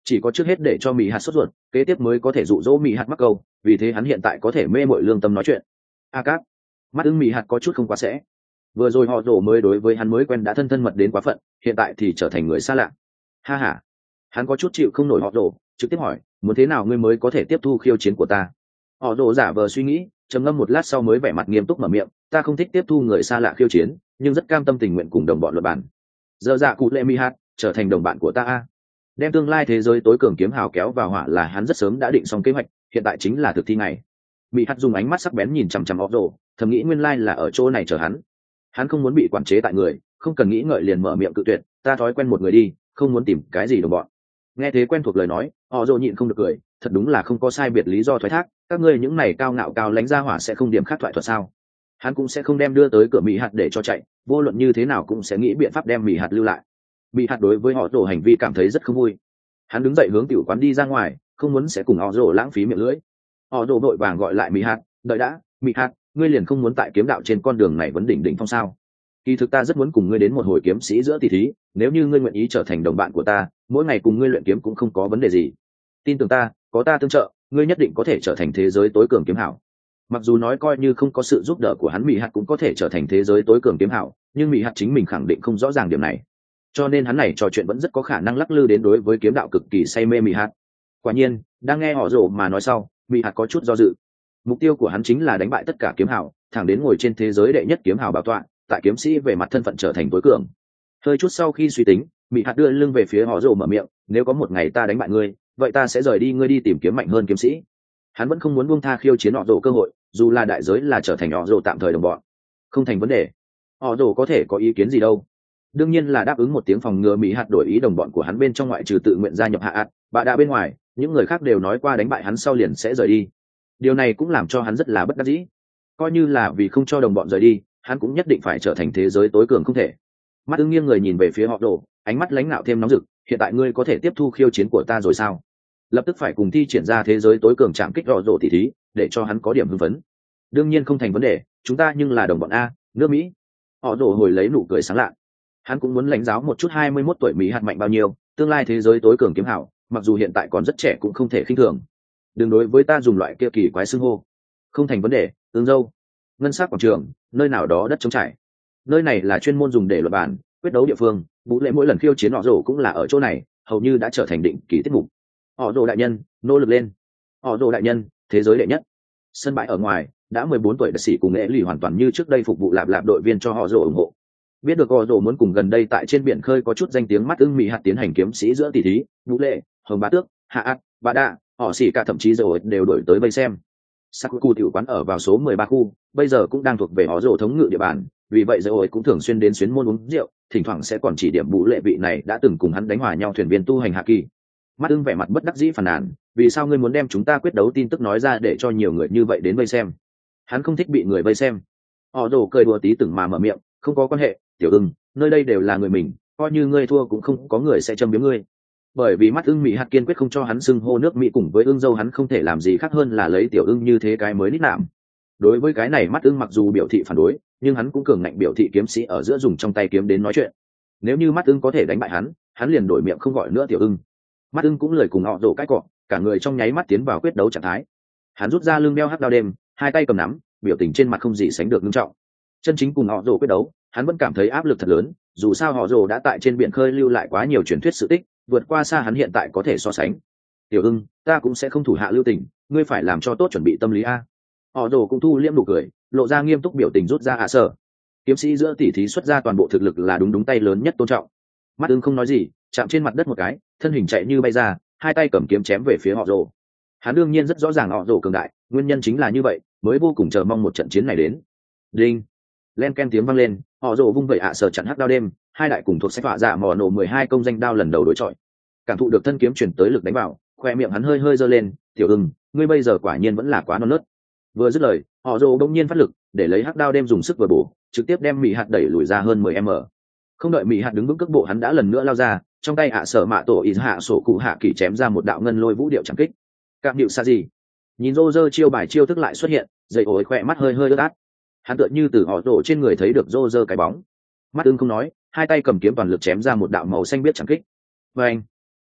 chỉ có trước hết để cho mỹ hạt sốt ruột, kế tiếp mới có thể dụ dỗ mỹ hạt mắc câu, vì thế hắn hiện tại có thể mê mội lương tâm nói chuyện. A Cát, mắt ứng mỹ hạt có chút không quá sẽ. Vừa rồi họ rổ mới đối với hắn mới quen đã thân thân mật đến quá phận, hiện tại thì trở thành người xa lạ. Ha ha, hắn có chút chịu không nổi họ rổ, trực tiếp hỏi, muốn thế nào ngươi mới có thể tiếp thu khiêu chiến của ta? Họ rổ giả vờ suy nghĩ, trầm ngâm một lát sau mới vẻ mặt nghiêm túc mở miệng, ta không thích tiếp thu người xa lạ khiêu chiến, nhưng rất cam tâm tình nguyện cùng đồng bọn luật bản. Giờ dạ cụ lệ mi hạt trở thành đồng bạn của ta a. Đem tương lai thế giới tối cường kiếm hào kéo vào hỏa là hắn rất sớm đã định xong kế hoạch, hiện tại chính là thực thi ngày. Mỹ hạt dùng ánh mắt sắc bén nhìn chằm chằm họ rổ, thầm nghĩ nguyên lai là ở chỗ này chờ hắn. Hắn không muốn bị quản chế tại người, không cần nghĩ ngợi liền mở miệng cự tuyệt, ta thói quen một người đi, không muốn tìm cái gì đồng bọn. Nghe thế quen thuộc lời nói, họ rổ nhịn không được cười, thật đúng là không có sai biệt lý do thoái thác, các ngươi những này cao ngạo cao lãnh ra hỏa sẽ không điểm khác thoại thuật sao? Hắn cũng sẽ không đem đưa tới cửa Mỹ hạt để cho chạy, vô luận như thế nào cũng sẽ nghĩ biện pháp đem Mỹ hạt lưu lại. Mỹ hạt đối với họ rổ hành vi cảm thấy rất không vui. Hắn đứng dậy hướng tiểu quán đi ra ngoài, không muốn sẽ cùng họ rổ lãng phí miệng lưỡi. Họ rổ vội vàng gọi lại Mỹ hạt, đợi đã, Mỹ hạt, ngươi liền không muốn tại kiếm đạo trên con đường này vấn đỉnh đỉnh phong sao? Kỳ thực ta rất muốn cùng ngươi đến một hồi kiếm sĩ giữa tỷ thí, nếu như ngươi nguyện ý trở thành đồng bạn của ta, mỗi ngày cùng ngươi luyện kiếm cũng không có vấn đề gì. Tin tưởng ta, có ta tương trợ, ngươi nhất định có thể trở thành thế giới tối cường kiếm hảo. Mặc dù nói coi như không có sự giúp đỡ của hắn, Mỹ hạt cũng có thể trở thành thế giới tối cường kiếm hảo, nhưng Mỹ hạt chính mình khẳng định không rõ ràng điểm này, cho nên hắn này trò chuyện vẫn rất có khả năng lắc lư đến đối với kiếm đạo cực kỳ say mê Mỹ hạt. Quả nhiên, đang nghe họ rổ mà nói sau, Mỹ hạt có chút do dự. Mục tiêu của hắn chính là đánh bại tất cả kiếm hảo, thẳng đến ngồi trên thế giới đệ nhất kiếm hảo bảo tọa, tại kiếm sĩ về mặt thân phận trở thành tối cường. Hơi chút sau khi suy tính, Mỹ hạt đưa lưng về phía họ rổ mở miệng, nếu có một ngày ta đánh bại ngươi, vậy ta sẽ rời đi ngươi đi tìm kiếm mạnh hơn kiếm sĩ. Hắn vẫn không muốn buông tha khiêu chiến họ rổ cơ hội, dù là đại giới là trở thành họ rổ tạm thời đồng bọn. Không thành vấn đề. Họ rổ có thể có ý kiến gì đâu? Đương nhiên là đáp ứng một tiếng, phòng ngừa Mỹ hạt đổi ý đồng bọn của hắn bên trong ngoại trừ tự nguyện gia nhập hạ ạt, bà đã bên ngoài, những người khác đều nói qua đánh bại hắn sau liền sẽ rời đi. Điều này cũng làm cho hắn rất là bất đắc dĩ. Coi như là vì không cho đồng bọn rời đi, hắn cũng nhất định phải trở thành thế giới tối cường không thể. Mắt ưng nghiêng người nhìn về phía họ rổ, ánh mắt lãnh ngạo thêm nóng rực, hiện tại ngươi có thể tiếp thu khiêu chiến của ta rồi sao? Lập tức phải cùng thi triển ra thế giới tối cường chạm kích họ rổ tỉ thí, để cho hắn có điểm hưng phấn. Đương nhiên không thành vấn đề, chúng ta nhưng là đồng bọn a, nước Mỹ. Họ rổ hồi lấy nụ cười sáng lạ. Hắn cũng muốn lãnh giáo một chút hai mươi mốt tuổi Mỹ hạt mạnh bao nhiêu, tương lai thế giới tối cường kiếm hảo, mặc dù hiện tại còn rất trẻ cũng không thể khinh thường. Đừng đối với ta dùng loại kia kỳ quái xưng hô. Không thành vấn đề, tương dâu. Ngân sắc quảng trường, nơi nào đó đất trống trải. Nơi này là chuyên môn dùng để luận bàn, quyết đấu địa phương, vũ lệ mỗi lần khiêu chiến họ rổ cũng là ở chỗ này, hầu như đã trở thành định kỳ tiết mục. Họ rổ đại nhân, nỗ lực lên. Họ rổ đại nhân, thế giới đệ nhất. Sân bãi ở ngoài, đã mười bốn tuổi đại sĩ cùng nghệ lì hoàn toàn như trước đây phục vụ lạp lạp đội viên cho họ rổ ủng hộ. Biết được họ rổ muốn cùng gần đây tại trên biển khơi có chút danh tiếng, mắt ưng Mỹ hạt tiến hành kiếm sĩ giữa tỷ thí, vũ lệ, hồng bá tước, hạ ạt, bà đạ, họ xỉ cả thậm chí rồi đều đổi tới vây xem. Sakuku tiểu quán ở vào số mười ba khu, bây giờ cũng đang thuộc về họ rổ thống ngự địa bàn, vì vậy rồi cũng thường xuyên đến xuyến môn uống rượu, thỉnh thoảng sẽ còn chỉ điểm vũ lệ vị này đã từng cùng hắn đánh hòa nhau thuyền viên tu hành hạ kỳ. Mắt ưng vẻ mặt bất đắc dĩ phàn nàn, vì sao ngươi muốn đem chúng ta quyết đấu tin tức nói ra để cho nhiều người như vậy đến vây xem? Hắn không thích bị người vây xem. Họ rổ cười đùa tí từng mà mở miệng, không có quan hệ, tiểu ưng, nơi đây đều là người mình, coi như ngươi thua cũng không có người sẽ châm biếm ngươi. Bởi vì mắt ưng Mỹ hạt kiên quyết không cho hắn xưng hô nước Mỹ cùng với ưng dâu, hắn không thể làm gì khác hơn là lấy tiểu ưng như thế cái mới nít nạm. Đối với cái này mắt ưng mặc dù biểu thị phản đối, nhưng hắn cũng cường ngạnh biểu thị kiếm sĩ ở giữa dùng trong tay kiếm đến nói chuyện. Nếu như mắt ưng có thể đánh bại hắn, hắn liền đổi miệng không gọi nữa tiểu ưng. Mắt ưng cũng lời cùng họ rổ cái cọ, cả người trong nháy mắt tiến vào quyết đấu trạng thái. Hắn rút ra lưng đeo hắc đao đêm, hai tay cầm nắm, biểu tình trên mặt không gì sánh được nghiêm trọng. Chân chính cùng họ rổ quyết đấu, hắn vẫn cảm thấy áp lực thật lớn, dù sao họ rổ đã tại trên biển khơi lưu lại quá nhiều truyền thuyết sự tích, vượt qua xa hắn hiện tại có thể so sánh. Tiểu ưng, ta cũng sẽ không thủ hạ lưu tình, ngươi phải làm cho tốt chuẩn bị tâm lý a. Họ rổ cũng thu liễm nụ cười, lộ ra nghiêm túc biểu tình, rút ra hạ sở. Kiếm sĩ giữa tỷ thí xuất ra toàn bộ thực lực là đúng đúng tay lớn nhất tôn trọng. Mắt ưng không nói gì, chạm trên mặt đất một cái, thân hình chạy như bay ra, hai tay cầm kiếm chém về phía họ rổ. Hắn đương nhiên rất rõ ràng họ rổ cường đại, nguyên nhân chính là như vậy, mới vô cùng chờ mong một trận chiến này đến. Đinh, len ken tiếng vang lên, họ rổ vung vẩy ạ sở chặn hắc đao đêm, hai đại cùng thuộc sách họa dạ mò nổ mười hai công danh đao lần đầu đối chọi. Cảm thụ được thân kiếm chuyển tới lực đánh vào, khoe miệng hắn hơi hơi giơ lên, tiểu ưng, ngươi bây giờ quả nhiên vẫn là quá non nớt. Vừa dứt lời, họ rổ bỗng nhiên phát lực, để lấy hắc đao đêm dùng sức vừa bổ, trực tiếp đem Mỹ hạt đẩy lùi ra hơn mười mét. Không đợi Mỹ hạt đứng vững cước bộ, hắn đã lần nữa lao ra, trong tay ạ sở mạ tổ ý hạ sổ cụ hạ kỳ chém ra một đạo ngân lôi vũ điệu chẳng kích. Cạm điệu xa gì? Nhìn rô rơ chiêu bài chiêu thức lại xuất hiện, dậy ối khoe mắt hơi hơi ướt át. Hắn tựa như từ họ rổ trên người thấy được rô rơ cái bóng. Mắt ưng không nói, hai tay cầm kiếm toàn lực chém ra một đạo màu xanh biết chẳng kích. Và anh,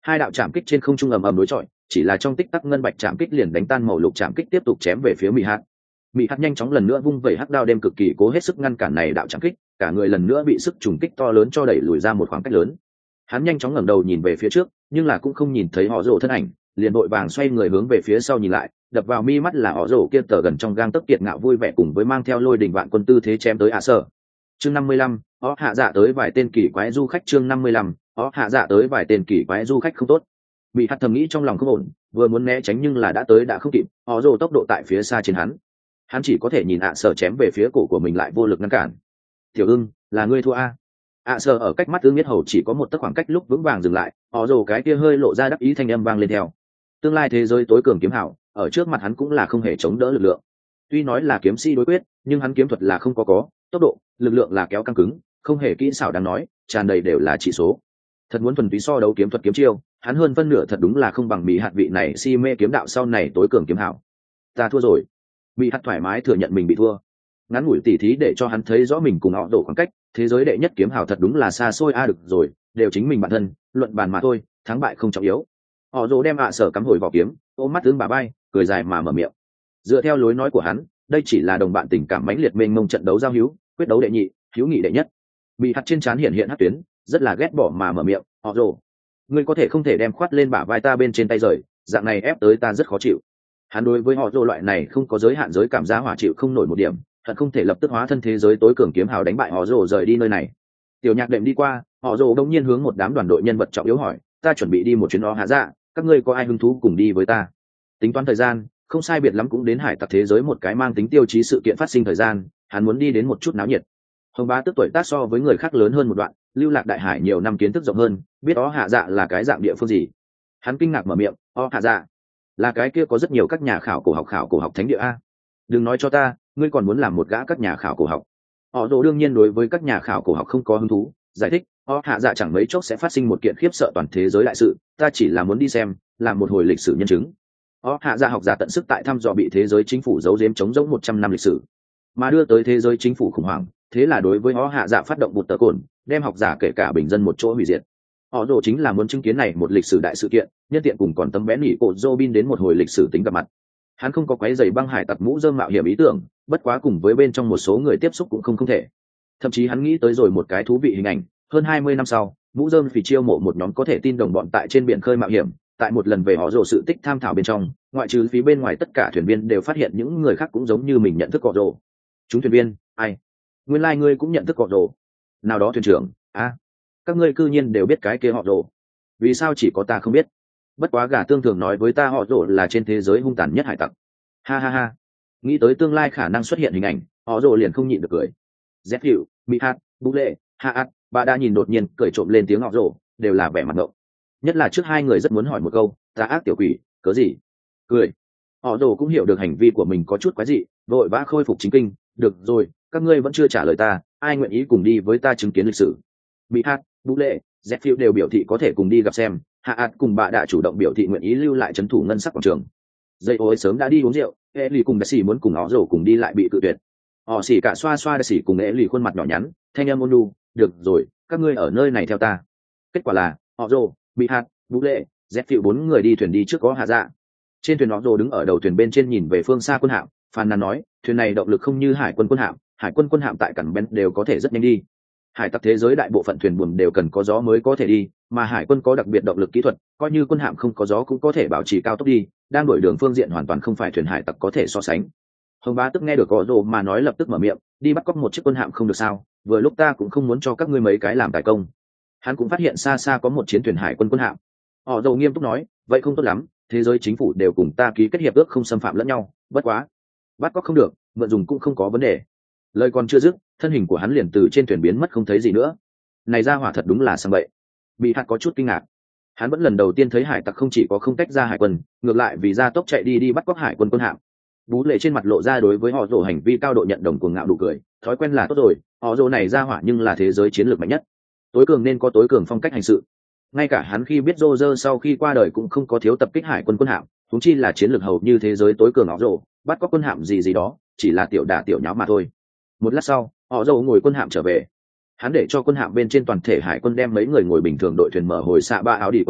Hai đạo chạm kích trên không trung ầm ầm đối chọi, chỉ là trong tích tắc ngân bạch chạm kích liền đánh tan màu lục chạm kích tiếp tục chém về phía Mỹ Hạt. Mỹ Hạt nhanh chóng lần nữa vung vẩy hắc đao đem cực kỳ cố hết sức ngăn cản này đạo chạm kích, cả người lần nữa bị sức trùng kích to lớn cho đẩy lùi ra một khoảng cách lớn. Hắn nhanh chóng ngẩng đầu nhìn về phía trước, nhưng là cũng không nhìn thấy họ rồ thân ảnh, liền vội vàng xoay người hướng về phía sau nhìn lại, đập vào mi mắt là họ rồ kia tờ gần trong gang tấc kiệt ngạo vui vẻ cùng với mang theo lôi đình vạn quân tư thế chém tới ạ sở. Chương năm mươi lăm, ó hạ dạ tới vài tên kỳ quái du khách. Chương năm mươi lăm, ó hạ dạ tới vài tên kỳ quái du khách không tốt. Bị hắt thầm nghĩ trong lòng không ổn, vừa muốn né tránh nhưng là đã tới đã không kịp, họ rồ tốc độ tại phía xa trên hắn. Hắn chỉ có thể nhìn ạ sở chém về phía cổ của mình lại vô lực ngăn cản. Tiểu ưng, là ngươi thua a. ạ sở ở cách mắt ưng biết hầu chỉ có một tấc khoảng cách lúc vững vàng dừng lại, họ rồ cái kia hơi lộ ra đắc ý thanh âm vang lên theo. Tương lai thế giới tối cường kiếm hảo, ở trước mặt hắn cũng là không hề chống đỡ lực lượng. Tuy nói là kiếm sĩ đối quyết, nhưng hắn kiếm thuật là không có có, tốc độ, lực lượng là kéo căng cứng, không hề kỹ xảo đáng nói, tràn đầy đều là chỉ số. Thật muốn thuần túy so đấu kiếm thuật kiếm chiêu, hắn hơn phân nửa thật đúng là không bằng Mỹ hạt vị này si mê kiếm đạo sau này tối cường kiếm hảo. Ta thua rồi. Mỹ hạt thoải mái thừa nhận mình bị thua. Ngắn ngủi tỉ thí để cho hắn thấy rõ mình cùng họ đổ khoảng cách, thế giới đệ nhất kiếm hảo thật đúng là xa xôi a. Được rồi, đều chính mình bản thân, luận bàn mà thôi, thắng bại không trọng yếu. Họ dỗ đem ạ sở cắm hồi vỏ kiếm, ôm mắt tướng bà bay, cười dài mà mở miệng. Dựa theo lối nói của hắn, đây chỉ là đồng bạn tình cảm mãnh liệt mênh mông trận đấu giao hữu, quyết đấu đệ nhị, hữu nghị đệ nhất. Bị hạt trên trán hiện hiện hắc tuyến, rất là ghét bỏ mà mở miệng. Họ dỗ, ngươi có thể không thể đem khoát lên bả vai ta bên trên tay rời, dạng này ép tới ta rất khó chịu. Hắn đối với họ dỗ loại này không có giới hạn giới cảm giác hỏa chịu không nổi một điểm, thật không thể lập tức hóa thân thế giới tối cường kiếm hào đánh bại họ dỗ rời đi nơi này. Tiểu nhạc đệm đi qua, họ dỗ đông nhiên hướng một đám đoàn đội nhân vật trọng yếu hỏi, ta chuẩn bị đi một chuyến đó hạ dạ, các ngươi có ai hứng thú cùng đi với ta? Tính toán thời gian, không sai biệt lắm cũng đến hải tặc thế giới một cái mang tính tiêu chí sự kiện phát sinh thời gian, hắn muốn đi đến một chút náo nhiệt. Hồng Bá tức tuổi tác so với người khác lớn hơn một đoạn, lưu lạc đại hải nhiều năm kiến thức rộng hơn, biết ó hạ dạ là cái dạng địa phương gì. Hắn kinh ngạc mở miệng, ó hạ dạ là cái kia có rất nhiều các nhà khảo cổ học khảo cổ học thánh địa a. Đừng nói cho ta, ngươi còn muốn làm một gã các nhà khảo cổ học. Họ đồ đương nhiên đối với các nhà khảo cổ học không có hứng thú, giải thích, ó hạ dạ chẳng mấy chốc sẽ phát sinh một kiện khiếp sợ toàn thế giới đại sự, ta chỉ là muốn đi xem, làm một hồi lịch sử nhân chứng. Ó hạ dạ học giả tận sức tại thăm dò bị thế giới chính phủ giấu giếm chống giống một trăm năm lịch sử, mà đưa tới thế giới chính phủ khủng hoảng, thế là đối với ó hạ dạ phát động bụt tờ cồn, đem học giả kể cả bình dân một chỗ hủy diệt. Họ đồ chính là muốn chứng kiến này một lịch sử đại sự kiện, nhân tiện cùng còn tấm bé nỉ cổ Robin đến một hồi lịch sử tính gặp mặt. Hắn không có quấy giày băng hải tặc mũ dơm mạo hiểm ý tưởng, bất quá cùng với bên trong một số người tiếp xúc cũng không không thể. Thậm chí hắn nghĩ tới rồi một cái thú vị hình ảnh, hơn hai mươi năm sau, mũ dơm vì chiêu mộ một nhóm có thể tin đồng bọn tại trên biển khơi mạo hiểm, tại một lần về họ rồ sự tích tham thảo bên trong, ngoại trừ phía bên ngoài tất cả thuyền viên đều phát hiện những người khác cũng giống như mình nhận thức họ rồ. Chúng thuyền viên, ai? Nguyên lai like ngươi cũng nhận thức họ rồ. Nào đó thuyền trưởng, a, à, các ngươi cư nhiên đều biết cái kia họ rồ. Vì sao chỉ có ta không biết? Bất quá gà tương thường nói với ta họ rồ là trên thế giới hung tàn nhất hải tặc. Ha ha ha. Nghĩ tới tương lai khả năng xuất hiện hình ảnh, họ rồ liền không nhịn được cười. Dép hiệu, mỹ hát, bú lệ, hạ át, bà đã nhìn đột nhiên cười trộm lên tiếng họ rồ, đều là vẻ mặt ngộng. Nhất là trước hai người rất muốn hỏi một câu, ta ác tiểu quỷ, cớ gì? Cười. Họ rồ cũng hiểu được hành vi của mình có chút quái dị, vội vã khôi phục chính kinh. Được rồi, các ngươi vẫn chưa trả lời ta, ai nguyện ý cùng đi với ta chứng kiến lịch sử? Mỹ hát, bú lệ, dép phiêu đều biểu thị có thể cùng đi gặp xem, hạ ạt cùng bà đã chủ động biểu thị nguyện ý lưu lại trấn thủ ngân sắc quảng trường. Dây ối sớm đã đi uống rượu, e lì cùng đại sĩ muốn cùng họ rồ cùng đi lại bị cự tuyệt. Họ xỉ cả xoa xoa đại sĩ cùng e lì khuôn mặt nhỏ nhắn, thanh âm ôn nhu, được rồi, các ngươi ở nơi này theo ta. Kết quả là họ rồ, Mỹ hát, bú lệ, dép phiêu bốn người đi thuyền đi trước có hạ dạ. Trên thuyền họ rồ đứng ở đầu thuyền bên trên nhìn về phương xa quân hạm, phàn nàn nói, thuyền này động lực không như hải quân quân hạm, hải quân quân hạm tại cảng Ben đều có thể rất nhanh đi. Hải tặc thế giới đại bộ phận thuyền buồm đều cần có gió mới có thể đi, mà hải quân có đặc biệt động lực kỹ thuật, coi như quân hạm không có gió cũng có thể bảo trì cao tốc đi, đang đổi đường phương diện hoàn toàn không phải thuyền hải tặc có thể so sánh. Hồng Bá tức nghe được gõ rồ mà nói lập tức mở miệng, đi bắt cóc một chiếc quân hạm không được sao? Vừa lúc ta cũng không muốn cho các ngươi mấy cái làm tài công. Hắn cũng phát hiện xa xa có một chiến thuyền hải quân quân hạm. Họ dầu nghiêm túc nói, vậy không tốt lắm, thế giới chính phủ đều cùng ta ký kết hiệp ước không xâm phạm lẫn nhau, bất quá, bắt cóc không được, mượn dùng cũng không có vấn đề. Lời còn chưa dứt, thân hình của hắn liền từ trên thuyền biến mất không thấy gì nữa. Này ra hỏa thật đúng là sang bậy. Bị hạt có chút kinh ngạc. Hắn vẫn lần đầu tiên thấy hải tặc không chỉ có không tách ra hải quân, ngược lại vì ra tốc chạy đi đi bắt cóc hải quân quân hạm. Bú lệ trên mặt lộ ra đối với họ rồ hành vi cao độ nhận đồng cuồng ngạo đủ cười, thói quen là tốt rồi, họ rồ này ra hỏa nhưng là thế giới chiến lược mạnh nhất, tối cường nên có tối cường phong cách hành sự. Ngay cả hắn khi biết Roger sau khi qua đời cũng không có thiếu tập kích hải quân quân hạm, huống chi là chiến lược hầu như thế giới tối cường họ rồ, bắt cóc quân hạm gì gì đó, chỉ là tiểu đả tiểu nháo mà thôi. Một lát sau, họ rồ ngồi quân hạm trở về. Hắn để cho quân hạm bên trên toàn thể hải quân đem mấy người ngồi bình thường đội thuyền mở hồi xạ ba áo đi quần đảo,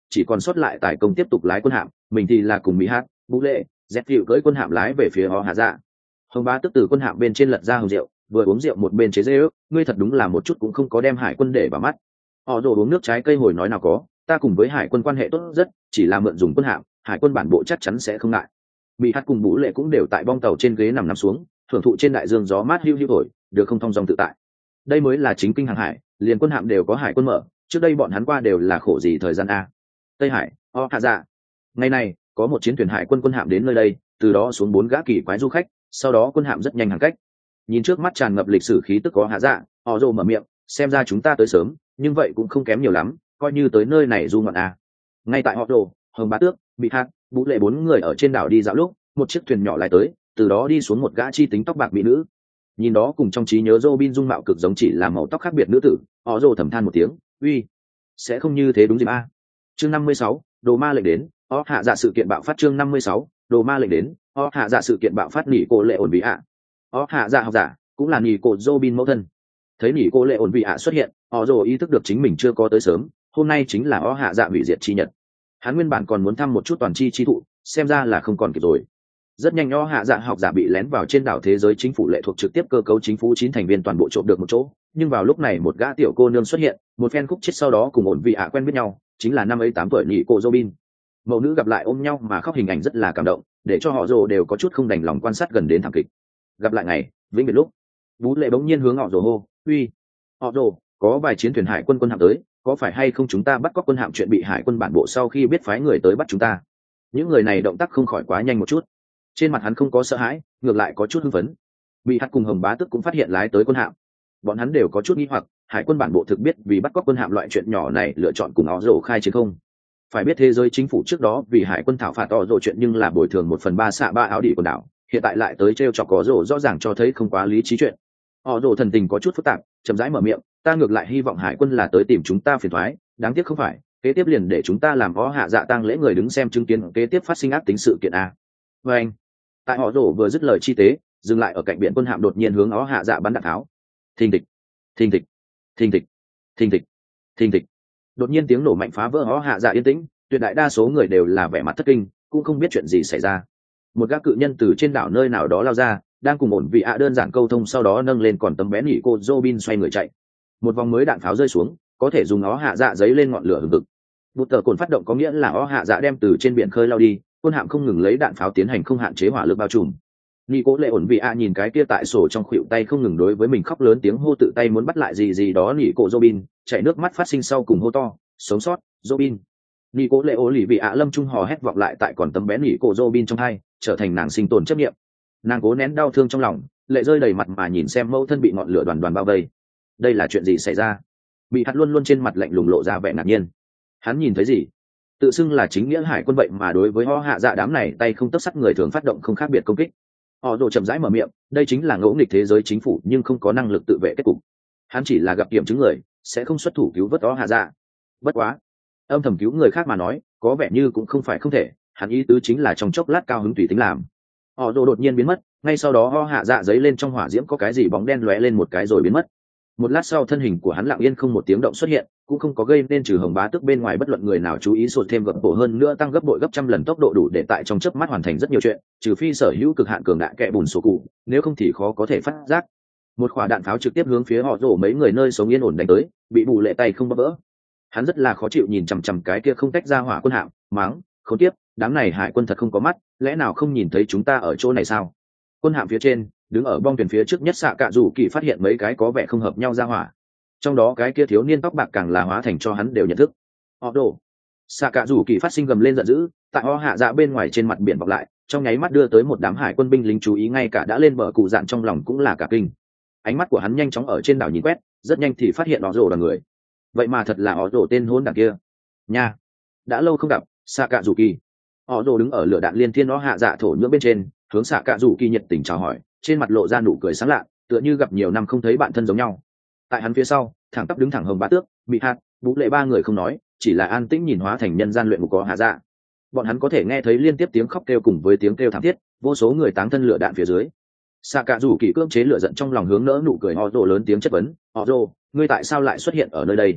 chỉ còn sót lại tài công tiếp tục lái quân hạm, mình thì là cùng mỹ hát vũ lệ dép hiệu cưỡi quân hạm lái về phía họ hạ dạ. Hồng Bá Tước từ quân hạm bên trên lật ra hồng rượu, vừa uống rượu một bên chế dê ước, ngươi thật đúng là một chút cũng không có đem hải quân để vào mắt. Họ đổ uống nước trái cây hồi nói nào có, ta cùng với hải quân quan hệ tốt rất, chỉ là mượn dùng quân hạm, hải quân bản bộ chắc chắn sẽ không ngại. Mỹ hát cùng vũ lệ cũng đều tại bong tàu trên ghế nằm nằm xuống, thưởng thụ trên đại dương gió mát hiu hiu thổi, được không thong dong tự tại. Đây mới là chính kinh hàng hải, liền quân hạm đều có hải quân mở, trước đây bọn hắn qua đều là khổ gì thời gian a. Tây Hải, o hạ dạ. Ngày này, có một chiến thuyền hải quân quân hạm đến nơi đây, từ đó xuống bốn gã kỳ quái du khách, sau đó quân hạm rất nhanh hàng cách. Nhìn trước mắt tràn ngập lịch sử khí tức có hạ dạ, họ rồ mở miệng, xem ra chúng ta tới sớm, nhưng vậy cũng không kém nhiều lắm, coi như tới nơi này du ngoạn a. Ngay tại họ rồ, Hồng Bá Tước, Bị Hạt, Vũ Lệ bốn người ở trên đảo đi dạo lúc, một chiếc thuyền nhỏ lại tới, từ đó đi xuống một gã chi tính tóc bạc mỹ nữ. Nhìn đó cùng trong trí nhớ Robin dung mạo cực giống, chỉ là màu tóc khác biệt nữ tử, họ rồ thầm than một tiếng, uy, sẽ không như thế đúng dịp a. Chương năm mươi sáu, đồ ma lệnh đến, ó hạ dạ sự kiện bạo phát. Chương năm mươi sáu, đồ ma lệnh đến, ó hạ dạ sự kiện bạo phát. Nỉ cô lệ ổn vị ạ. Ó hạ dạ học giả, cũng là nỉ cô Robin mẫu thân. Thấy nỉ cô lệ ổn vị ạ xuất hiện, họ rồ ý thức được chính mình chưa có tới sớm, hôm nay chính là ó hạ dạ hủy diệt chi nhật. Hắn nguyên bản còn muốn thăm một chút toàn chi chi thụ, xem ra là không còn kịp rồi. Rất nhanh ó hạ dạ học giả bị lén vào trên đảo thế giới chính phủ lệ thuộc trực tiếp cơ cấu chính phủ chín thành viên toàn bộ trộm được một chỗ, nhưng vào lúc này một gã tiểu cô nương xuất hiện, một phen khúc chết sau đó cùng ổn vị ạ quen biết nhau, chính là năm ấy tám tuổi nỉ cô Robin. Mẫu nữ gặp lại ôm nhau mà khóc, hình ảnh rất là cảm động, để cho họ rồ đều có chút không đành lòng quan sát gần đến thảm kịch. Gặp lại ngày vĩnh biệt lúc, Vũ Lệ bỗng nhiên hướng họ rồ hô, uy, họ rồ, có vài chiến thuyền hải quân quân hạm tới, có phải hay không chúng ta bắt cóc quân hạm chuyện bị hải quân bản bộ sau khi biết phái người tới bắt chúng ta. Những người này động tác không khỏi quá nhanh một chút. Trên mặt hắn không có sợ hãi, ngược lại có chút hưng phấn. Bị Hạt cùng Hồng Bá Tước cũng phát hiện lái tới quân hạm, bọn hắn đều có chút nghi hoặc, hải quân bản bộ thực biết vì bắt cóc quân hạm loại chuyện nhỏ này lựa chọn cùng họ rồ khai chiến không? Phải biết thế giới chính phủ trước đó vì hải quân thảo phạt họ rồ chuyện nhưng là bồi thường một phần ba xạ ba áo đỉ quần đảo, hiện tại lại tới trêu chọc có rồ, rõ ràng cho thấy không quá lý trí chuyện. Họ rồ thần tình có chút phức tạp, chậm rãi mở miệng, ta ngược lại hy vọng hải quân là tới tìm chúng ta phiền toái, đáng tiếc không phải, kế tiếp liền để chúng ta làm ó hạ dạ tang lễ người đứng xem chứng kiến kế tiếp phát sinh ác tính sự kiện a. Và anh, tại họ rồ vừa dứt lời chi tế, dừng lại ở cạnh biển quân hạm đột nhiên hướng ó hạ dạ bắn đạn tháo. Thình thịch, thình thịch, thình thịch, thình thịch, thình thịch. Đột nhiên tiếng nổ mạnh phá vỡ ó hạ dạ yên tĩnh, tuyệt đại đa số người đều là vẻ mặt thất kinh, cũng không biết chuyện gì xảy ra. Một gã cự nhân từ trên đảo nơi nào đó lao ra, đang cùng ổn vị ạ đơn giản câu thông, sau đó nâng lên còn tấm bé nỉ cô Robin xoay người chạy. Một vòng mới đạn pháo rơi xuống, có thể dùng ó hạ dạ giấy lên ngọn lửa hừng hực. Một tờ cồn phát động có nghĩa là ó hạ dạ đem từ trên biển khơi lao đi, quân hạm không ngừng lấy đạn pháo tiến hành không hạn chế hỏa lực bao trùm. Nỉ cô lệ ổn vị ạ nhìn cái kia tại sổ trong khuỷu tay không ngừng đối với mình khóc lớn tiếng hô tự tay muốn bắt lại gì gì đó nỉ cô Robin, chảy nước mắt phát sinh sau cùng hô to, sống sót, Robin. Nỉ cô lệ ổn lì vị ạ lâm trung hò hét vọng lại tại còn tấm bé nỉ cô Robin trong hai, trở thành nàng sinh tồn chấp nghiệm. Nàng cố nén đau thương trong lòng, lệ rơi đầy mặt mà nhìn xem mẫu thân bị ngọn lửa đoàn đoàn bao vây. Đây là chuyện gì xảy ra? Bị Hạt luôn luôn trên mặt lạnh lùng lộ ra vẻ ngạc nhiên. Hắn nhìn thấy gì? Tự xưng là chính nghĩa hải quân vậy mà đối với họ hạ dạ đám này tay không tấc sắt người thường phát động không khác biệt công kích. Họ rồi chậm rãi mở miệng, đây chính là ngẫu nghịch thế giới chính phủ nhưng không có năng lực tự vệ kết cục. Hắn chỉ là gặp kiểm chứng người, sẽ không xuất thủ cứu vớt họ hạ dạ. Bất quá, âm thầm cứu người khác mà nói, có vẻ như cũng không phải không thể. Hắn ý tứ chính là trong chốc lát cao hứng tùy tính làm. Họ rồi đột nhiên biến mất, ngay sau đó ho hạ dạ giấy lên trong hỏa diễm có cái gì bóng đen lóe lên một cái rồi biến mất. Một lát sau thân hình của hắn lặng yên không một tiếng động xuất hiện, cũng không có gây nên trừ Hồng Bá Tước bên ngoài bất luận người nào chú ý, sụt thêm gấp bộ hơn nữa tăng gấp bội gấp trăm lần tốc độ đủ để tại trong chớp mắt hoàn thành rất nhiều chuyện, trừ phi sở hữu cực hạn cường đại kẹ bùn sổ cụ, nếu không thì khó có thể phát giác. Một quả đạn pháo trực tiếp hướng phía họ rổ mấy người nơi sống yên ổn đánh tới, bị bù lệ tay không bóp vỡ. Hắn rất là khó chịu nhìn chằm chằm cái kia không tách ra hỏa quân hạm, mắng, không tiếp, đám này hải quân thật không có mắt, lẽ nào không nhìn thấy chúng ta ở chỗ này sao? Quân hạm phía trên, đứng ở bong thuyền phía trước nhất xạ cạ rủ kỳ phát hiện mấy cái có vẻ không hợp nhau ra hỏa, trong đó cái kia thiếu niên tóc bạc càng là hóa thành cho hắn đều nhận thức. Họ đổ. Xạ cạ rủ kỳ phát sinh gầm lên giận dữ, tại ho hạ dạ bên ngoài trên mặt biển vọng lại, trong nháy mắt đưa tới một đám hải quân binh lính chú ý, ngay cả đã lên bờ cụ dạn trong lòng cũng là cả kinh. Ánh mắt của hắn nhanh chóng ở trên đảo nhìn quét, rất nhanh thì phát hiện họ rổ là người. Vậy mà thật là họ rổ tên hỗn đản kia. Nha, đã lâu không gặp, xạ cạ rủ kỳ. Họ rổ đứng ở lửa đạn liên thiên nó hạ dạ thổ nhưỡng bên trên, hướng xạ cạ rủ kỳ nhiệt tình chào hỏi, trên mặt lộ ra nụ cười sáng lạ, tựa như gặp nhiều năm không thấy bạn thân giống nhau. Tại hắn phía sau, thẳng tắp đứng thẳng Hồng Bá Tước, Bị Hạt, Vũ Lệ ba người không nói, chỉ là an tĩnh nhìn hóa thành nhân gian luyện ngục có hạ dạ. Bọn hắn có thể nghe thấy liên tiếp tiếng khóc kêu cùng với tiếng kêu thảm thiết, vô số người táng thân lửa đạn phía dưới. Xạ cạ rủ kỳ cưỡng chế lửa giận trong lòng, hướng nỡ nụ cười họ rồ lớn tiếng chất vấn, họ rồ, ngươi tại sao lại xuất hiện ở nơi đây?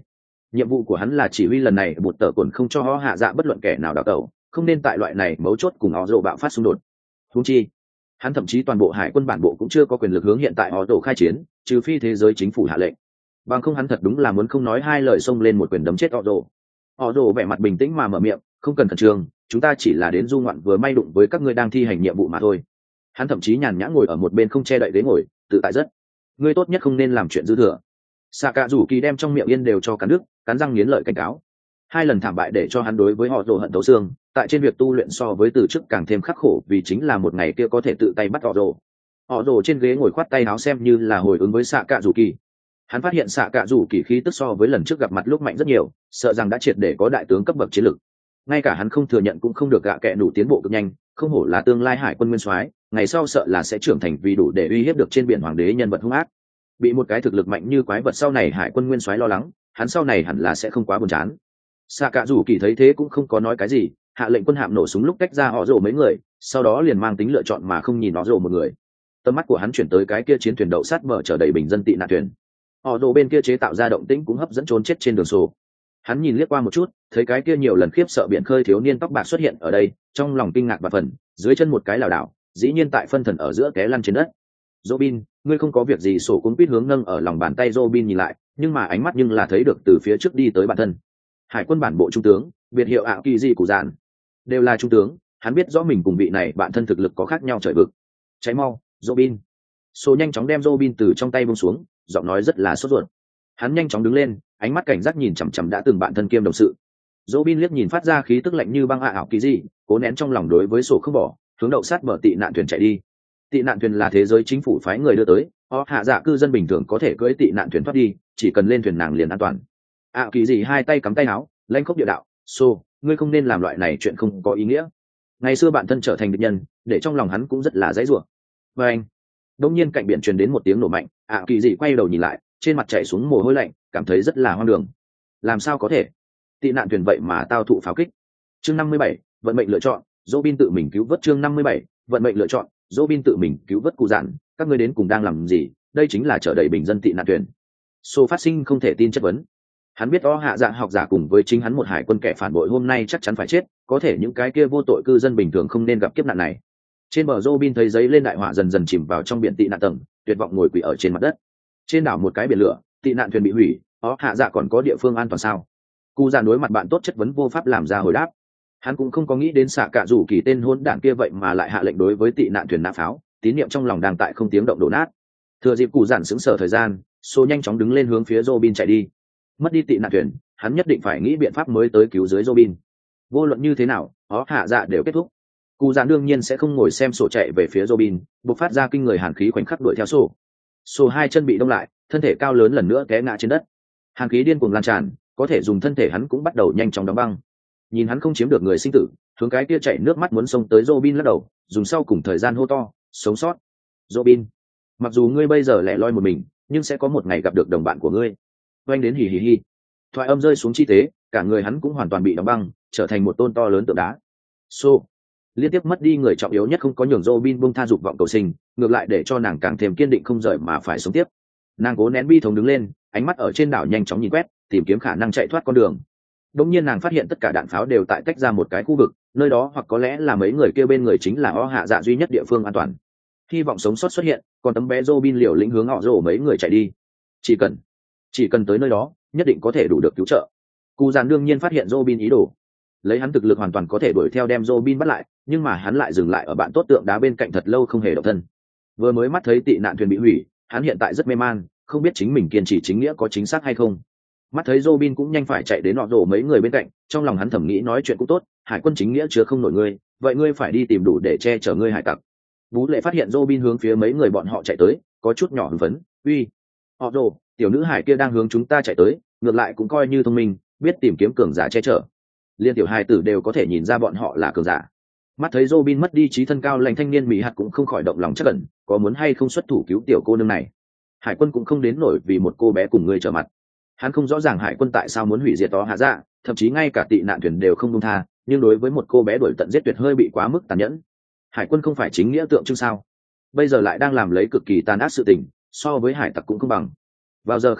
Nhiệm vụ của hắn là chỉ huy lần này bột tờ cồn không cho họ hạ dạ bất luận kẻ nào đào tẩu, không nên tại loại này mấu chốt cùng họ rồ bạo phát xung đột. Huống chi hắn thậm chí toàn bộ hải quân bản bộ cũng chưa có quyền lực hướng hiện tại họ tổ khai chiến, trừ phi thế giới chính phủ hạ lệnh, bằng không hắn thật đúng là muốn không nói hai lời xông lên một quyền đấm chết họ rồ. Họ rồ vẻ mặt bình tĩnh mà mở miệng, không cần khẩn trương, chúng ta chỉ là đến du ngoạn vừa may đụng với các ngươi đang thi hành nhiệm vụ mà thôi. Hắn thậm chí nhàn nhã ngồi ở một bên không che đậy ghế ngồi, tự tại rất. Ngươi tốt nhất không nên làm chuyện dư thừa. Xạ Cạ Rủ Kỳ đem trong miệng yên đều cho cắn đứt, cắn răng nghiến lợi cảnh cáo. Hai lần thảm bại để cho hắn đối với họ rồ hận thấu xương, tại trên việc tu luyện so với từ trước càng thêm khắc khổ, vì chính là một ngày kia có thể tự tay bắt họ rồ. Họ rồ trên ghế ngồi khoát tay áo xem như là hồi ứng với Xạ Cạ Rủ Kỳ. Hắn phát hiện Xạ Cạ Rủ Kỳ khí tức so với lần trước gặp mặt lúc mạnh rất nhiều, sợ rằng đã triệt để có đại tướng cấp bậc chiến lực. Ngay cả hắn không thừa nhận cũng không được gạ kệ đủ tiến bộ cực nhanh, không hổ là tương lai hải quân nguyên soái, ngày sau sợ là sẽ trưởng thành vì đủ để uy hiếp được trên biển hoàng đế nhân vật hung ác. Bị một cái thực lực mạnh như quái vật sau này hải quân nguyên soái lo lắng, hắn sau này hẳn là sẽ không quá buồn chán. Xạ Cạ Rủ Kỳ thấy thế cũng không có nói cái gì, hạ lệnh quân hạm nổ súng lúc tách ra họ rồ mấy người, sau đó liền mang tính lựa chọn mà không nhìn họ rồ một người. Tầm mắt của hắn chuyển tới cái kia chiến thuyền đậu sát mở chở đầy bình dân tị nạn thuyền. Họ rồ bên kia chế tạo ra động tĩnh cũng hấp dẫn trốn chết trên đường sổ. Hắn nhìn liếc qua một chút, thấy cái kia nhiều lần khiếp sợ biển khơi thiếu niên tóc bạc xuất hiện ở đây, trong lòng kinh ngạc và phần, dưới chân một cái lảo đảo, dĩ nhiên tại phân thần ở giữa té lăn trên đất. Robin, ngươi không có việc gì, sổ cũng biết hướng nâng ở lòng bàn tay Robin nhìn lại, nhưng mà ánh mắt nhưng là thấy được từ phía trước đi tới bản thân. Hải quân bản bộ trung tướng, biệt hiệu ảo kỳ gì của dàn, đều là trung tướng, hắn biết rõ mình cùng vị này bạn thân thực lực có khác nhau trời vực. Cháy mau, Robin. Sổ nhanh chóng đem Robin từ trong tay buông xuống, giọng nói rất là sốt ruột. Hắn nhanh chóng đứng lên, ánh mắt cảnh giác nhìn chằm chằm đã từng bạn thân kiêm đồng sự. Robin liếc nhìn phát ra khí tức lạnh như băng ảo kỳ gì, cố nén trong lòng đối với sổ không bỏ, hướng đậu sát bờ tị nạn thuyền chạy đi. Tị nạn thuyền là thế giới chính phủ phái người đưa tới, họ hạ dạ cư dân bình thường có thể cưỡi tị nạn thuyền thoát đi, chỉ cần lên thuyền nàng liền an toàn. ảo kỳ gì hai tay cắm tay áo, lãnh khốc địa đạo, "Sô, ngươi không nên làm loại này chuyện không có ý nghĩa." Ngày xưa bạn thân trở thành địch nhân, để trong lòng hắn cũng rất là dãy rủa. Và anh, đột nhiên cạnh biển truyền đến một tiếng nổ mạnh, ảo kỳ gì quay đầu nhìn lại, trên mặt chảy xuống mồ hôi lạnh, cảm thấy rất là hoang đường. Làm sao có thể? Tị nạn thuyền vậy mà tao thụ pháo kích. Chương năm mươi bảy, vận mệnh lựa chọn, Robin tự mình cứu vớt. Chương năm mươi bảy, vận mệnh lựa chọn, Robin tự mình cứu vớt cụ dạn, các ngươi đến cùng đang làm gì? Đây chính là chở đầy bình dân tị nạn thuyền. Sô phát sinh không thể tin chất vấn. Hắn biết o hạ dạ học giả cùng với chính hắn một hải quân kẻ phản bội hôm nay chắc chắn phải chết, có thể những cái kia vô tội cư dân bình thường không nên gặp kiếp nạn này. Trên bờ Robin thấy giấy lên đại hỏa dần dần chìm vào trong biển tị nạn tầng, tuyệt vọng ngồi quỳ ở trên mặt đất. Trên đảo một cái biển lửa, tị nạn thuyền bị hủy, o hạ dạ còn có địa phương an toàn sao? Cụ già đối mặt bạn tốt chất vấn vô pháp làm ra hồi đáp. Hắn cũng không có nghĩ đến Xạ Cạ Rủ Kỳ tên hỗn đản kia vậy mà lại hạ lệnh đối với tị nạn thuyền nã pháo, tín niệm trong lòng đang tại không tiếng động đổ nát. Thừa dịp cụ giản sững sờ thời gian, Sô nhanh chóng đứng lên hướng phía Robin chạy đi. Mất đi tị nạn thuyền, hắn nhất định phải nghĩ biện pháp mới tới cứu dưới Robin. Vô luận như thế nào, ó hạ dạ đều kết thúc. Cụ giản đương nhiên sẽ không ngồi xem sổ chạy về phía Robin, bộc phát ra kinh người hàn khí khoảnh khắc đuổi theo sổ. Sổ hai chân bị đông lại, thân thể cao lớn lần nữa té ngã trên đất. Hàn khí điên cuồng lan tràn, có thể dùng thân thể hắn cũng bắt đầu nhanh chóng đóng băng. Nhìn hắn không chiếm được người sinh tử, hướng cái kia chảy nước mắt muốn xông tới Robin lắc đầu, dùng sau cùng thời gian hô to, sống sót. Robin, mặc dù ngươi bây giờ lẻ loi một mình, nhưng sẽ có một ngày gặp được đồng bạn của ngươi. Oanh đến hì hì hì. Thoại âm rơi xuống chi tế, cả người hắn cũng hoàn toàn bị đóng băng, trở thành một tôn to lớn tượng đá. Xô, liên tiếp mất đi người trọng yếu nhất không có nhường Robin buông tha dục vọng cầu sinh, ngược lại để cho nàng càng thêm kiên định không rời mà phải sống tiếp. Nàng cố nén bi thống đứng lên, ánh mắt ở trên đảo nhanh chóng nhìn quét, tìm kiếm khả năng chạy thoát con đường. Đống nhiên nàng phát hiện tất cả đạn pháo đều tại tách ra một cái khu vực, nơi đó hoặc có lẽ là mấy người kia bên người chính là o hạ dạ duy nhất địa phương an toàn. Hy vọng sống sót xuất hiện, còn tấm bé Robin liều lĩnh hướng họ rồ mấy người chạy đi. Chỉ cần, chỉ cần tới nơi đó, nhất định có thể đủ được cứu trợ. Cú giàn đương nhiên phát hiện Robin ý đồ, lấy hắn thực lực hoàn toàn có thể đuổi theo đem Robin bắt lại, nhưng mà hắn lại dừng lại ở bạn tốt tượng đá bên cạnh thật lâu không hề động thân. Vừa mới mắt thấy tị nạn thuyền bị hủy, hắn hiện tại rất mê man, không biết chính mình kiên trì chính nghĩa có chính xác hay không. Mắt thấy Robin cũng nhanh phải chạy đến họ rồ mấy người bên cạnh, trong lòng hắn thầm nghĩ nói chuyện cũng tốt, hải quân chính nghĩa chứa không nổi ngươi, vậy ngươi phải đi tìm đủ để che chở ngươi hải tặc. Vũ Lệ phát hiện Robin hướng phía mấy người bọn họ chạy tới, có chút nhỏ hưng phấn, uy, họ rồ, tiểu nữ hải kia đang hướng chúng ta chạy tới, ngược lại cũng coi như thông minh, biết tìm kiếm cường giả che chở. Liên tiểu hài tử đều có thể nhìn ra bọn họ là cường giả. Mắt thấy Robin mất đi trí thân cao lành thanh niên mỹ hạt cũng không khỏi động lòng chắc ẩn, có muốn hay không xuất thủ cứu tiểu cô nương này. Hải quân cũng không đến nổi vì một cô bé cùng ngươi trở mặt. Hắn không rõ ràng hải quân tại sao muốn hủy diệt đó hạ dạ, thậm chí ngay cả tị nạn thuyền đều không buông tha, nhưng đối với một cô bé đuổi tận giết tuyệt hơi bị quá mức tàn nhẫn. Hải quân không phải chính nghĩa tượng trưng sao? Bây giờ lại đang làm lấy cực kỳ tàn ác sự tình, so với hải tặc cũng không bằng. Vào giờ khắc này,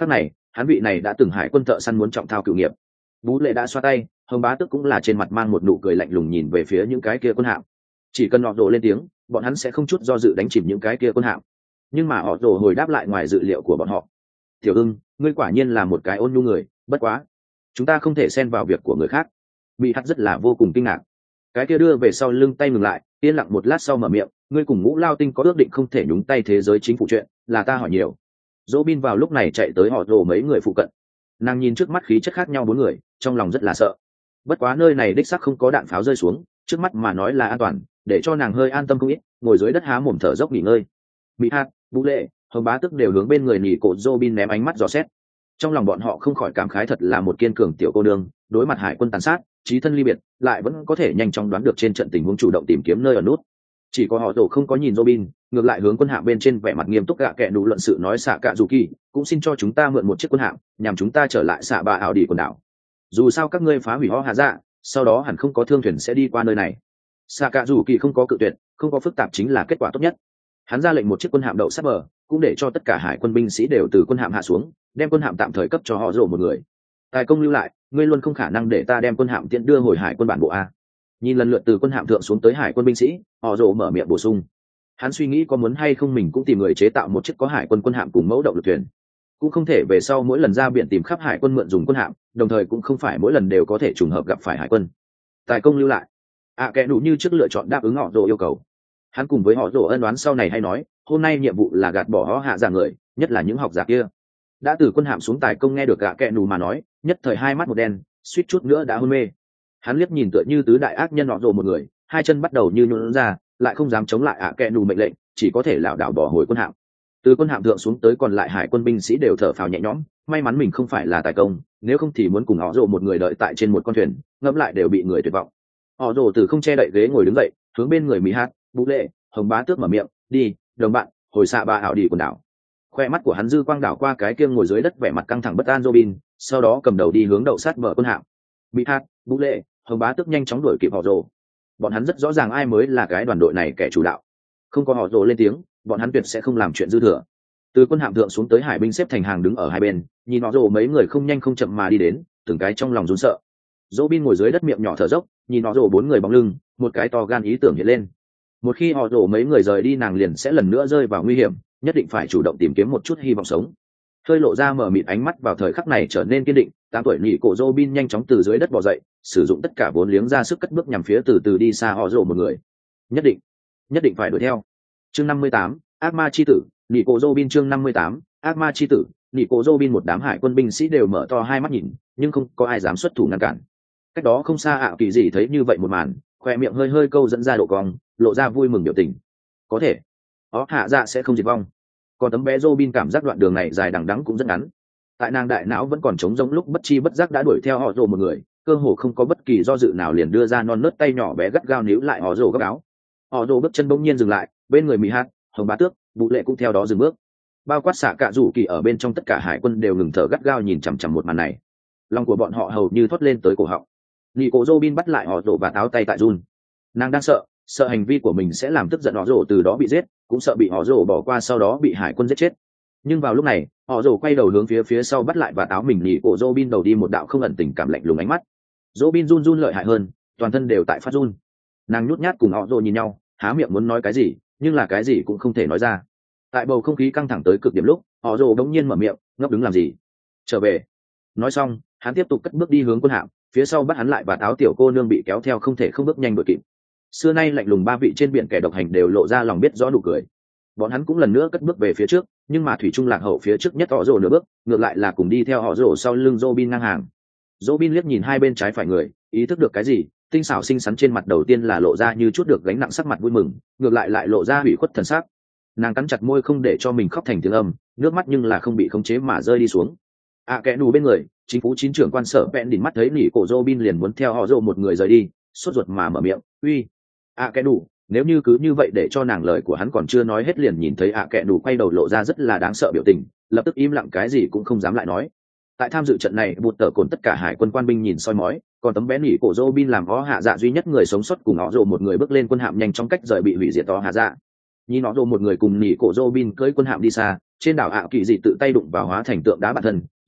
hắn vị này đã từng hải quân thợ săn muốn trọng thao cựu nghiệp. Bú lệ đã xoa tay, hồng bá tức cũng là trên mặt mang một nụ cười lạnh lùng nhìn về phía những cái kia quân hạm. Chỉ cần họ rồ lên tiếng, bọn hắn sẽ không chút do dự đánh chìm những cái kia quân hạm. Nhưng mà họ rồ hồi đáp lại ngoài dự liệu của bọn họ. Tiểu ưng, ngươi quả nhiên là một cái ôn nhu người, bất quá chúng ta không thể xen vào việc của người khác. Bị hắt rất là vô cùng kinh ngạc. Cái kia đưa về sau lưng tay ngừng lại, yên lặng một lát sau mở miệng, ngươi cùng Ngũ Lao Tinh có ước định không thể nhúng tay thế giới chính phủ chuyện, là ta hỏi nhiều. Robin vào lúc này chạy tới họ rồ mấy người phụ cận. Nàng nhìn trước mắt khí chất khác nhau bốn người, trong lòng rất là sợ. Bất quá nơi này đích xác không có đạn pháo rơi xuống, trước mắt mà nói là an toàn, để cho nàng hơi an tâm không ít, ngồi dưới đất há mồm thở dốc nghỉ ngơi. Mỹ Hạt, Vũ Lệ, Hồng Bá Tức đều hướng bên người nhỉ cổ Robin ném ánh mắt dò xét. Trong lòng bọn họ không khỏi cảm khái thật là một kiên cường tiểu cô nương, đối mặt hải quân tàn sát, chí thân ly biệt, lại vẫn có thể nhanh chóng đoán được trên trận tình huống chủ động tìm kiếm nơi ở nút. Chỉ có họ rồ không có nhìn Robin, ngược lại hướng quân hạm bên trên vẻ mặt nghiêm túc gạ kệ đủ luận sự nói xạ cạ dù kỳ, cũng xin cho chúng ta mượn một chiếc quân hạm, nhằm chúng ta trở lại xạ bà ảo đi quần đảo. Dù sao các ngươi phá hủy ho hạ dạ, sau đó hẳn không có thương thuyền sẽ đi qua nơi này. Xạ cạ dù kỳ không có cự tuyệt, không có phức tạp chính là kết quả tốt nhất. Hắn ra lệnh một chiếc quân hạm đậu sát bờ, cũng để cho tất cả hải quân binh sĩ đều từ quân hạm hạ xuống, đem quân hạm tạm thời cấp cho họ rồ một người. Tài công lưu lại, ngươi luôn không khả năng để ta đem quân hạm tiện đưa hồi hải quân bản bộ a. Nhìn lần lượt từ quân hạm thượng xuống tới hải quân binh sĩ, họ rồ mở miệng bổ sung. Hắn suy nghĩ có muốn hay không mình cũng tìm người chế tạo một chiếc có hải quân quân hạm cùng mẫu động lực thuyền, cũng không thể về sau mỗi lần ra biển tìm khắp hải quân mượn dùng quân hạm, đồng thời cũng không phải mỗi lần đều có thể trùng hợp gặp phải hải quân. Tài công lưu lại, ạ à, kẻ đủ như trước lựa chọn đáp ứng họ rồ yêu cầu. Hắn cùng với họ rồ ân đoán sau này hay nói, hôm nay nhiệm vụ là gạt bỏ họ hạ giả người, nhất là những học giả kia. Đã từ quân hạm xuống tài công nghe được gạ kẹ nù mà nói, nhất thời hai mắt một đen, suýt chút nữa đã hôn mê. Hắn liếc nhìn tựa như tứ đại ác nhân họ rồ một người, hai chân bắt đầu như nhũn ra, lại không dám chống lại ạ kẹ nù mệnh lệnh, chỉ có thể lảo đảo bỏ hồi quân hạm. Từ quân hạm thượng xuống tới còn lại hải quân binh sĩ đều thở phào nhẹ nhõm, may mắn mình không phải là tài công, nếu không thì muốn cùng họ rồ một người đợi tại trên một con thuyền, ngẫm lại đều bị người tuyệt vọng. Họ rồ từ không che đậy ghế ngồi đứng dậy, hướng bên người Mỹ Hát, Vũ Lệ, Hồng Bá Tước mở miệng, đi, đồng bạn, hồi xạ ba ảo đi quần đảo. Khoe mắt của hắn dư quang đảo qua cái kia ngồi dưới đất vẻ mặt căng thẳng bất an Robin, sau đó cầm đầu đi hướng đậu sát bờ quân hạm. Mỹ Hát, Vũ Lệ, Hồng Bá Tước nhanh chóng đuổi kịp họ rồ. Bọn hắn rất rõ ràng ai mới là cái đoàn đội này kẻ chủ đạo. Không có họ rồ lên tiếng, bọn hắn tuyệt sẽ không làm chuyện dư thừa. Từ quân hạm thượng xuống tới hải binh xếp thành hàng đứng ở hai bên, nhìn họ rồ mấy người không nhanh không chậm mà đi đến, từng cái trong lòng run sợ. Robin ngồi dưới đất miệng nhỏ thở dốc, nhìn họ rồ bốn người bóng lưng, một cái to gan ý tưởng hiện lên. Một khi họ rồ mấy người rời đi, nàng liền sẽ lần nữa rơi vào nguy hiểm, nhất định phải chủ động tìm kiếm một chút hy vọng sống. Hơi lộ ra mở mịt ánh mắt vào thời khắc này trở nên kiên định, tám tuổi nhị cổ Robin nhanh chóng từ dưới đất bò dậy, sử dụng tất cả vốn liếng ra sức cất bước nhằm phía từ từ đi xa họ rồ một người. Nhất định, nhất định phải đuổi theo. Chương năm mươi tám, ác ma chi tử, nhị cổ Robin. Chương năm mươi tám, ác ma chi tử, nhị cổ Robin. Một đám hải quân binh sĩ đều mở to hai mắt nhìn, nhưng không có ai dám xuất thủ ngăn cản. Cách đó không xa ạ kỳ gì thấy như vậy một màn, khoe miệng hơi hơi câu dẫn ra độ cong, lộ ra vui mừng biểu tình. Có thể, ó hạ dạ sẽ không diệt vong. Còn tấm bé Robin cảm giác đoạn đường này dài đằng đẵng cũng rất ngắn. Tại nàng đại não vẫn còn trống rỗng lúc bất chi bất giác đã đuổi theo họ rồ một người, cơ hồ không có bất kỳ do dự nào liền đưa ra non nớt tay nhỏ bé gắt gao níu lại họ rồ gấp áo. Họ rồ bước chân bỗng nhiên dừng lại, bên người Mỹ Hát, Hồng Bá Tước, Vũ Lệ cũng theo đó dừng bước. Bao quát xạ cạ rủ kỳ ở bên trong tất cả hải quân đều ngừng thở gắt gao nhìn chằm chằm một màn này. Lòng của bọn họ hầu như thoát lên tới cổ họng. Nị cổ Robin bắt lại họ rồ và táo tay tại run. Nàng đang sợ, sợ hành vi của mình sẽ làm tức giận họ rồ từ đó bị giết, cũng sợ bị họ rồ bỏ qua sau đó bị hải quân giết chết. Nhưng vào lúc này, họ rồ quay đầu hướng phía phía sau bắt lại và táo mình. Nị cổ Robin đầu đi một đạo không ẩn tình cảm lạnh lùng ánh mắt. Robin run run lợi hại hơn, toàn thân đều tại phát run. Nàng nhút nhát cùng họ rồ nhìn nhau, há miệng muốn nói cái gì, nhưng là cái gì cũng không thể nói ra. Tại bầu không khí căng thẳng tới cực điểm lúc, họ rồ đống nhiên mở miệng, ngốc đứng làm gì? Trở về. Nói xong, hắn tiếp tục cất bước đi hướng quân hạm, phía sau bắt hắn lại và táo tiểu cô nương bị kéo theo không thể không bước nhanh đuổi kịp. Xưa nay lạnh lùng ba vị trên biển kẻ độc hành đều lộ ra lòng biết rõ nụ cười. Bọn hắn cũng lần nữa cất bước về phía trước, nhưng mà thủy trung lạc hậu phía trước nhất họ rồ nửa bước, ngược lại là cùng đi theo họ rồ sau lưng Robin ngang hàng. Robin liếc nhìn hai bên trái phải người, ý thức được cái gì, tinh xảo xinh xắn trên mặt đầu tiên là lộ ra như chút được gánh nặng sắc mặt vui mừng, ngược lại lại lộ ra hủy khuất thần sắc. Nàng cắn chặt môi không để cho mình khóc thành tiếng âm, nước mắt nhưng là không bị khống chế mà rơi đi xuống. À kẻ nù bên người, chính phủ chín trưởng quan sở vẹn đỉnh mắt thấy nỉ cổ Robin liền muốn theo họ rồ một người rời đi, sốt ruột mà mở miệng, uy, à kẻ nù. Nếu như cứ như vậy để cho nàng lời của hắn còn chưa nói hết liền nhìn thấy ạ à kẹ đủ quay đầu lộ ra rất là đáng sợ biểu tình, lập tức im lặng cái gì cũng không dám lại nói. Tại tham dự trận này, bụt tờ cồn tất cả hải quân quan binh nhìn soi mói, còn tấm bé nỉ cổ Robin làm ó hạ dạ duy nhất người sống sót cùng họ rồ một người bước lên quân hạm nhanh trong cách rời bị hủy diệt ó hạ dạ. Nhìn họ rồ một người cùng nỉ cổ Robin cưỡi quân hạm đi xa, trên đảo ạ kỳ dị tự tay đụng vào hóa thành tượng đá bản thân,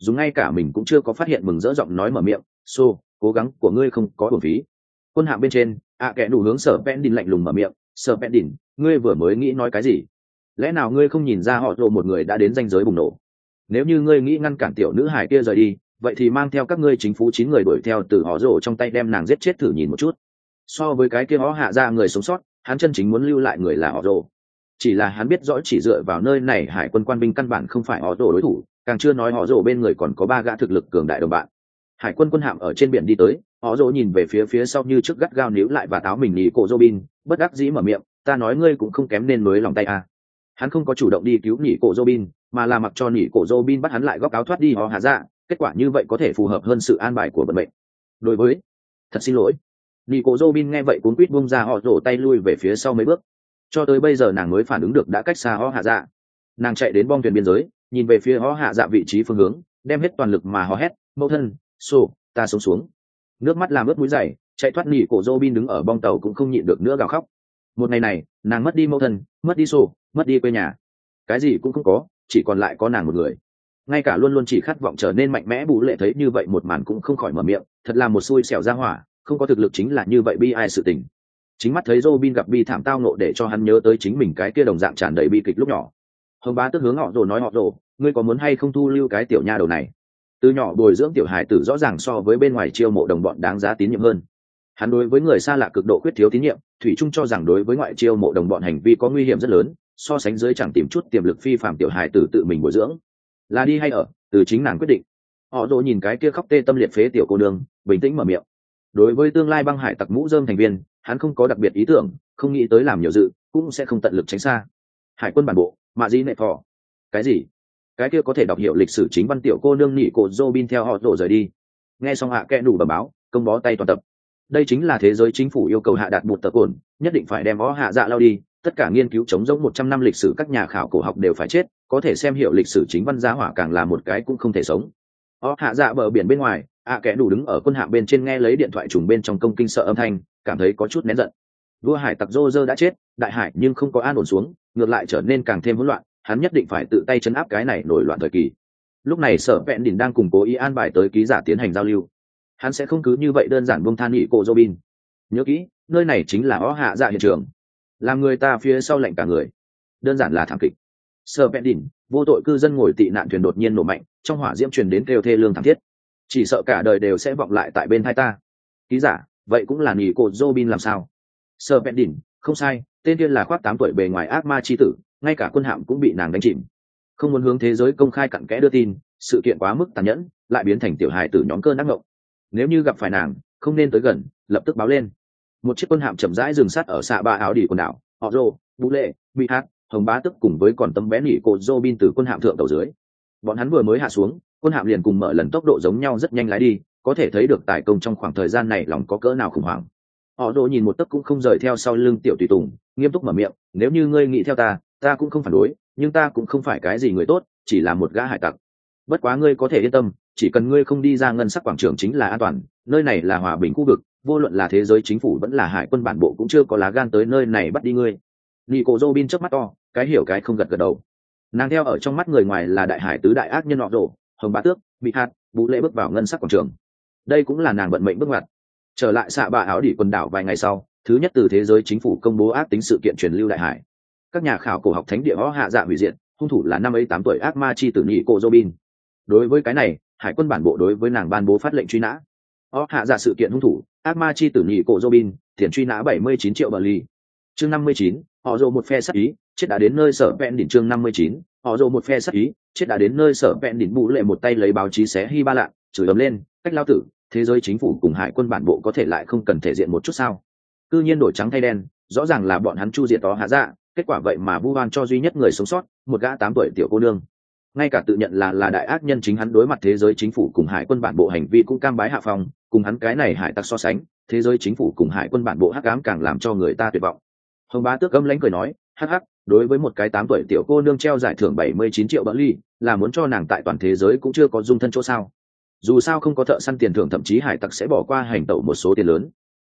dùng ngay cả mình cũng chưa có phát hiện mừng rỡ giọng nói mở miệng, xô cố gắng của ngươi không có uổng phí. Quân hạm bên trên ạ kẽ đủ hướng sở pen đỉnh lạnh lùng mở miệng, sở pen đỉnh, ngươi vừa mới nghĩ nói cái gì? Lẽ nào ngươi không nhìn ra họ rồ một người đã đến ranh giới bùng nổ? Nếu như ngươi nghĩ ngăn cản tiểu nữ hài kia rời đi, vậy thì mang theo các ngươi chính phủ chín người đuổi theo từ họ rồ trong tay đem nàng giết chết thử nhìn một chút. So với cái kia họ hạ ra người sống sót, hắn chân chính muốn lưu lại người là họ rồ. Chỉ là hắn biết rõ chỉ dựa vào nơi này hải quân quan binh căn bản không phải họ rồ đối thủ, càng chưa nói họ rồ bên người còn có ba gã thực lực cường đại đồng bạn. Hải quân quân hạm ở trên biển đi tới, họ rồ nhìn về phía phía sau như trước gắt gao níu lại và táo mình nhì cổ Robin, bất đắc dĩ mở miệng, ta nói ngươi cũng không kém nên mới lòng tay à. Hắn không có chủ động đi cứu nhị cổ Robin, mà là mặc cho nhị cổ Robin bắt hắn lại góc áo thoát đi họ hạ dạ, kết quả như vậy có thể phù hợp hơn sự an bài của vận mệnh. Đối với, thật xin lỗi. Nhị cổ Robin nghe vậy cuống quýt buông ra họ rồ tay lui về phía sau mấy bước. Cho tới bây giờ nàng mới phản ứng được đã cách xa họ hạ dạ. Nàng chạy đến bong thuyền biên giới, nhìn về phía họ hạ dạ vị trí phương hướng, đem hết toàn lực mà hò hét, mẫu thân, xô, ta sống xuống. Nước mắt làm ướt mũi dày, chạy thoát nhị cổ Robin đứng ở bong tàu cũng không nhịn được nữa gào khóc. Một ngày này, nàng mất đi mẫu thân, mất đi xô, mất đi quê nhà, cái gì cũng không có, chỉ còn lại có nàng một người. Ngay cả luôn luôn chỉ khát vọng trở nên mạnh mẽ Bú Lệ thấy như vậy một màn cũng không khỏi mở miệng, thật là một xui xẻo ra hỏa, không có thực lực chính là như vậy bi ai sự tình. Chính mắt thấy Robin gặp bi thảm tao nộ để cho hắn nhớ tới chính mình cái kia đồng dạng tràn đầy bi kịch lúc nhỏ. Hồng Bá tức hướng họ rồi nói họ rồi, ngươi có muốn hay không thu lưu cái tiểu nha đầu này? Từ nhỏ bồi dưỡng tiểu hài tử rõ ràng so với bên ngoài chiêu mộ đồng bọn đáng giá tín nhiệm hơn. Hắn đối với người xa lạ cực độ khuyết thiếu tín nhiệm, thủy chung cho rằng đối với ngoại chiêu mộ đồng bọn hành vi có nguy hiểm rất lớn, so sánh dưới chẳng tìm chút tiềm lực phi phàm tiểu hài tử tự mình bồi dưỡng, là đi hay ở, từ chính nàng quyết định. Họ rồi nhìn cái kia khóc tê tâm liệt phế tiểu cô nương, bình tĩnh mở miệng. Đối với tương lai băng hải tặc mũ rơm thành viên, hắn không có đặc biệt ý tưởng, không nghĩ tới làm nhiều dự, cũng sẽ không tận lực tránh xa. Hải quân bản bộ, mạ di nệ thọ. Cái gì? Cái kia có thể đọc hiểu lịch sử chính văn tiểu cô nương nhị cổ Robin theo họ rồi rời đi. Nghe xong hạ kẽ đủ bẩm báo, công bó tay toàn tập. Đây chính là thế giới chính phủ yêu cầu hạ đạt một tờ cồn, nhất định phải đem ó hạ dạ lao đi, tất cả nghiên cứu chống giống một trăm năm lịch sử các nhà khảo cổ học đều phải chết, có thể xem hiểu lịch sử chính văn giá hỏa càng là một cái cũng không thể sống. Ó hạ dạ bờ biển bên ngoài, ạ kẽ đủ đứng ở quân hạm bên trên nghe lấy điện thoại trùng bên trong công kinh sợ âm thanh, cảm thấy có chút nén giận. Vua hải tặc Roger đã chết, đại hải nhưng không có an ổn xuống, ngược lại trở nên càng thêm hỗn loạn, hắn nhất định phải tự tay chấn áp cái này nổi loạn thời kỳ. Lúc này Sở Vẹn Đỉnh đang cùng cố ý an bài tới ký giả tiến hành giao lưu. Hắn sẽ không cứ như vậy đơn giản buông tha nhị cổ Robin. Nhớ kỹ, nơi này chính là ó hạ dạ hiện trường, làm người ta phía sau lạnh cả người, đơn giản là thảm kịch. Sở Vẹn Đỉnh, vô tội cư dân ngồi tị nạn thuyền đột nhiên nổ mạnh, trong hỏa diễm truyền đến kêu thê lương thảm thiết, chỉ sợ cả đời đều sẽ vọng lại tại bên tai ta. Ký giả, vậy cũng là nhị cổ Robin làm sao? Sở Vẹn Đỉnh, không sai, tên kia là khoác tám tuổi bề ngoài ác ma chi tử, ngay cả quân hạm cũng bị nàng đánh chìm. Không muốn hướng thế giới công khai cặn kẽ đưa tin, sự kiện quá mức tàn nhẫn, lại biến thành tiểu hài tử nhóm cơn ác ngộng. Nếu như gặp phải nàng, không nên tới gần, lập tức báo lên. Một chiếc quân hạm chậm rãi dừng sát ở xạ ba áo đỉ quần đảo, họ rô, Bú Lệ, Bị Hát, Hồng Bá tức cùng với còn tấm bé nỉ cô Robin từ quân hạm thượng tàu dưới. Bọn hắn vừa mới hạ xuống, quân hạm liền cùng mở lần tốc độ giống nhau rất nhanh lái đi, có thể thấy được tài công trong khoảng thời gian này lòng có cỡ nào khủng hoảng. Họ rô nhìn một tấc cũng không rời theo sau lưng tiểu tùy tùng, nghiêm túc mở miệng, nếu như ngươi nghĩ theo ta, ta cũng không phản đối, nhưng ta cũng không phải cái gì người tốt, chỉ là một gã hải tặc. Bất quá ngươi có thể yên tâm, chỉ cần ngươi không đi ra ngân sắc quảng trường chính là an toàn, nơi này là hòa bình khu vực, vô luận là thế giới chính phủ vẫn là hải quân bản bộ cũng chưa có lá gan tới nơi này bắt đi ngươi. Nico Robin chớp mắt to, cái hiểu cái không gật gật đầu. Nàng theo ở trong mắt người ngoài là đại hải tứ đại ác nhân họ rồ, Hồng Bá Tước, Bị Hạt, Bú Lệ bước vào ngân sắc quảng trường. Đây cũng là nàng vận mệnh bước ngoặt. Trở lại xạ bạ áo đỉ quần đảo vài ngày sau, thứ nhất từ thế giới chính phủ công bố ác tính sự kiện truyền lưu đại hải. Các nhà khảo cổ học thánh địa ó hạ dạ hủy diệt, hung thủ là năm ấy tám tuổi ác ma chi tử Nico Robin. Đối với cái này, hải quân bản bộ đối với nàng ban bố phát lệnh truy nã. Ó hạ dạ sự kiện hung thủ, ác ma chi tử Nico Robin, tiền truy nã bảy mươi chín triệu bờ ly. Chương năm mươi chín, họ rồ một phe sát ý, chết đã đến nơi Sở Vẹn Đỉnh. Chương năm mươi chín, họ rồ một phe sát ý, chết đã đến nơi Sở Vẹn Đỉnh. Bú Lệ một tay lấy báo chí xé hi ba lạ, chửi ầm lên, cách lao tử, thế giới chính phủ cùng hải quân bản bộ có thể lại không cần thể diện một chút sao? Cư nhiên đổi trắng thay đen, rõ ràng là bọn hắn chu diệt ó hạ dạ, kết quả vậy mà vu oan cho duy nhất người sống sót, một gã tám tuổi tiểu cô nương. Ngay cả tự nhận là là đại ác nhân chính hắn đối mặt thế giới chính phủ cùng hải quân bản bộ hành vi cũng cam bái hạ phong, cùng hắn cái này hải tặc so sánh, thế giới chính phủ cùng hải quân bản bộ hắc ám càng làm cho người ta tuyệt vọng. Hồng Bá Tước âm lãnh cười nói, hắc hắc, đối với một cái tám tuổi tiểu cô nương treo giải thưởng bảy mươi chín triệu bờ ly, là muốn cho nàng tại toàn thế giới cũng chưa có dung thân chỗ sao? Dù sao không có thợ săn tiền thưởng, thậm chí hải tặc sẽ bỏ qua hành tẩu một số tiền lớn.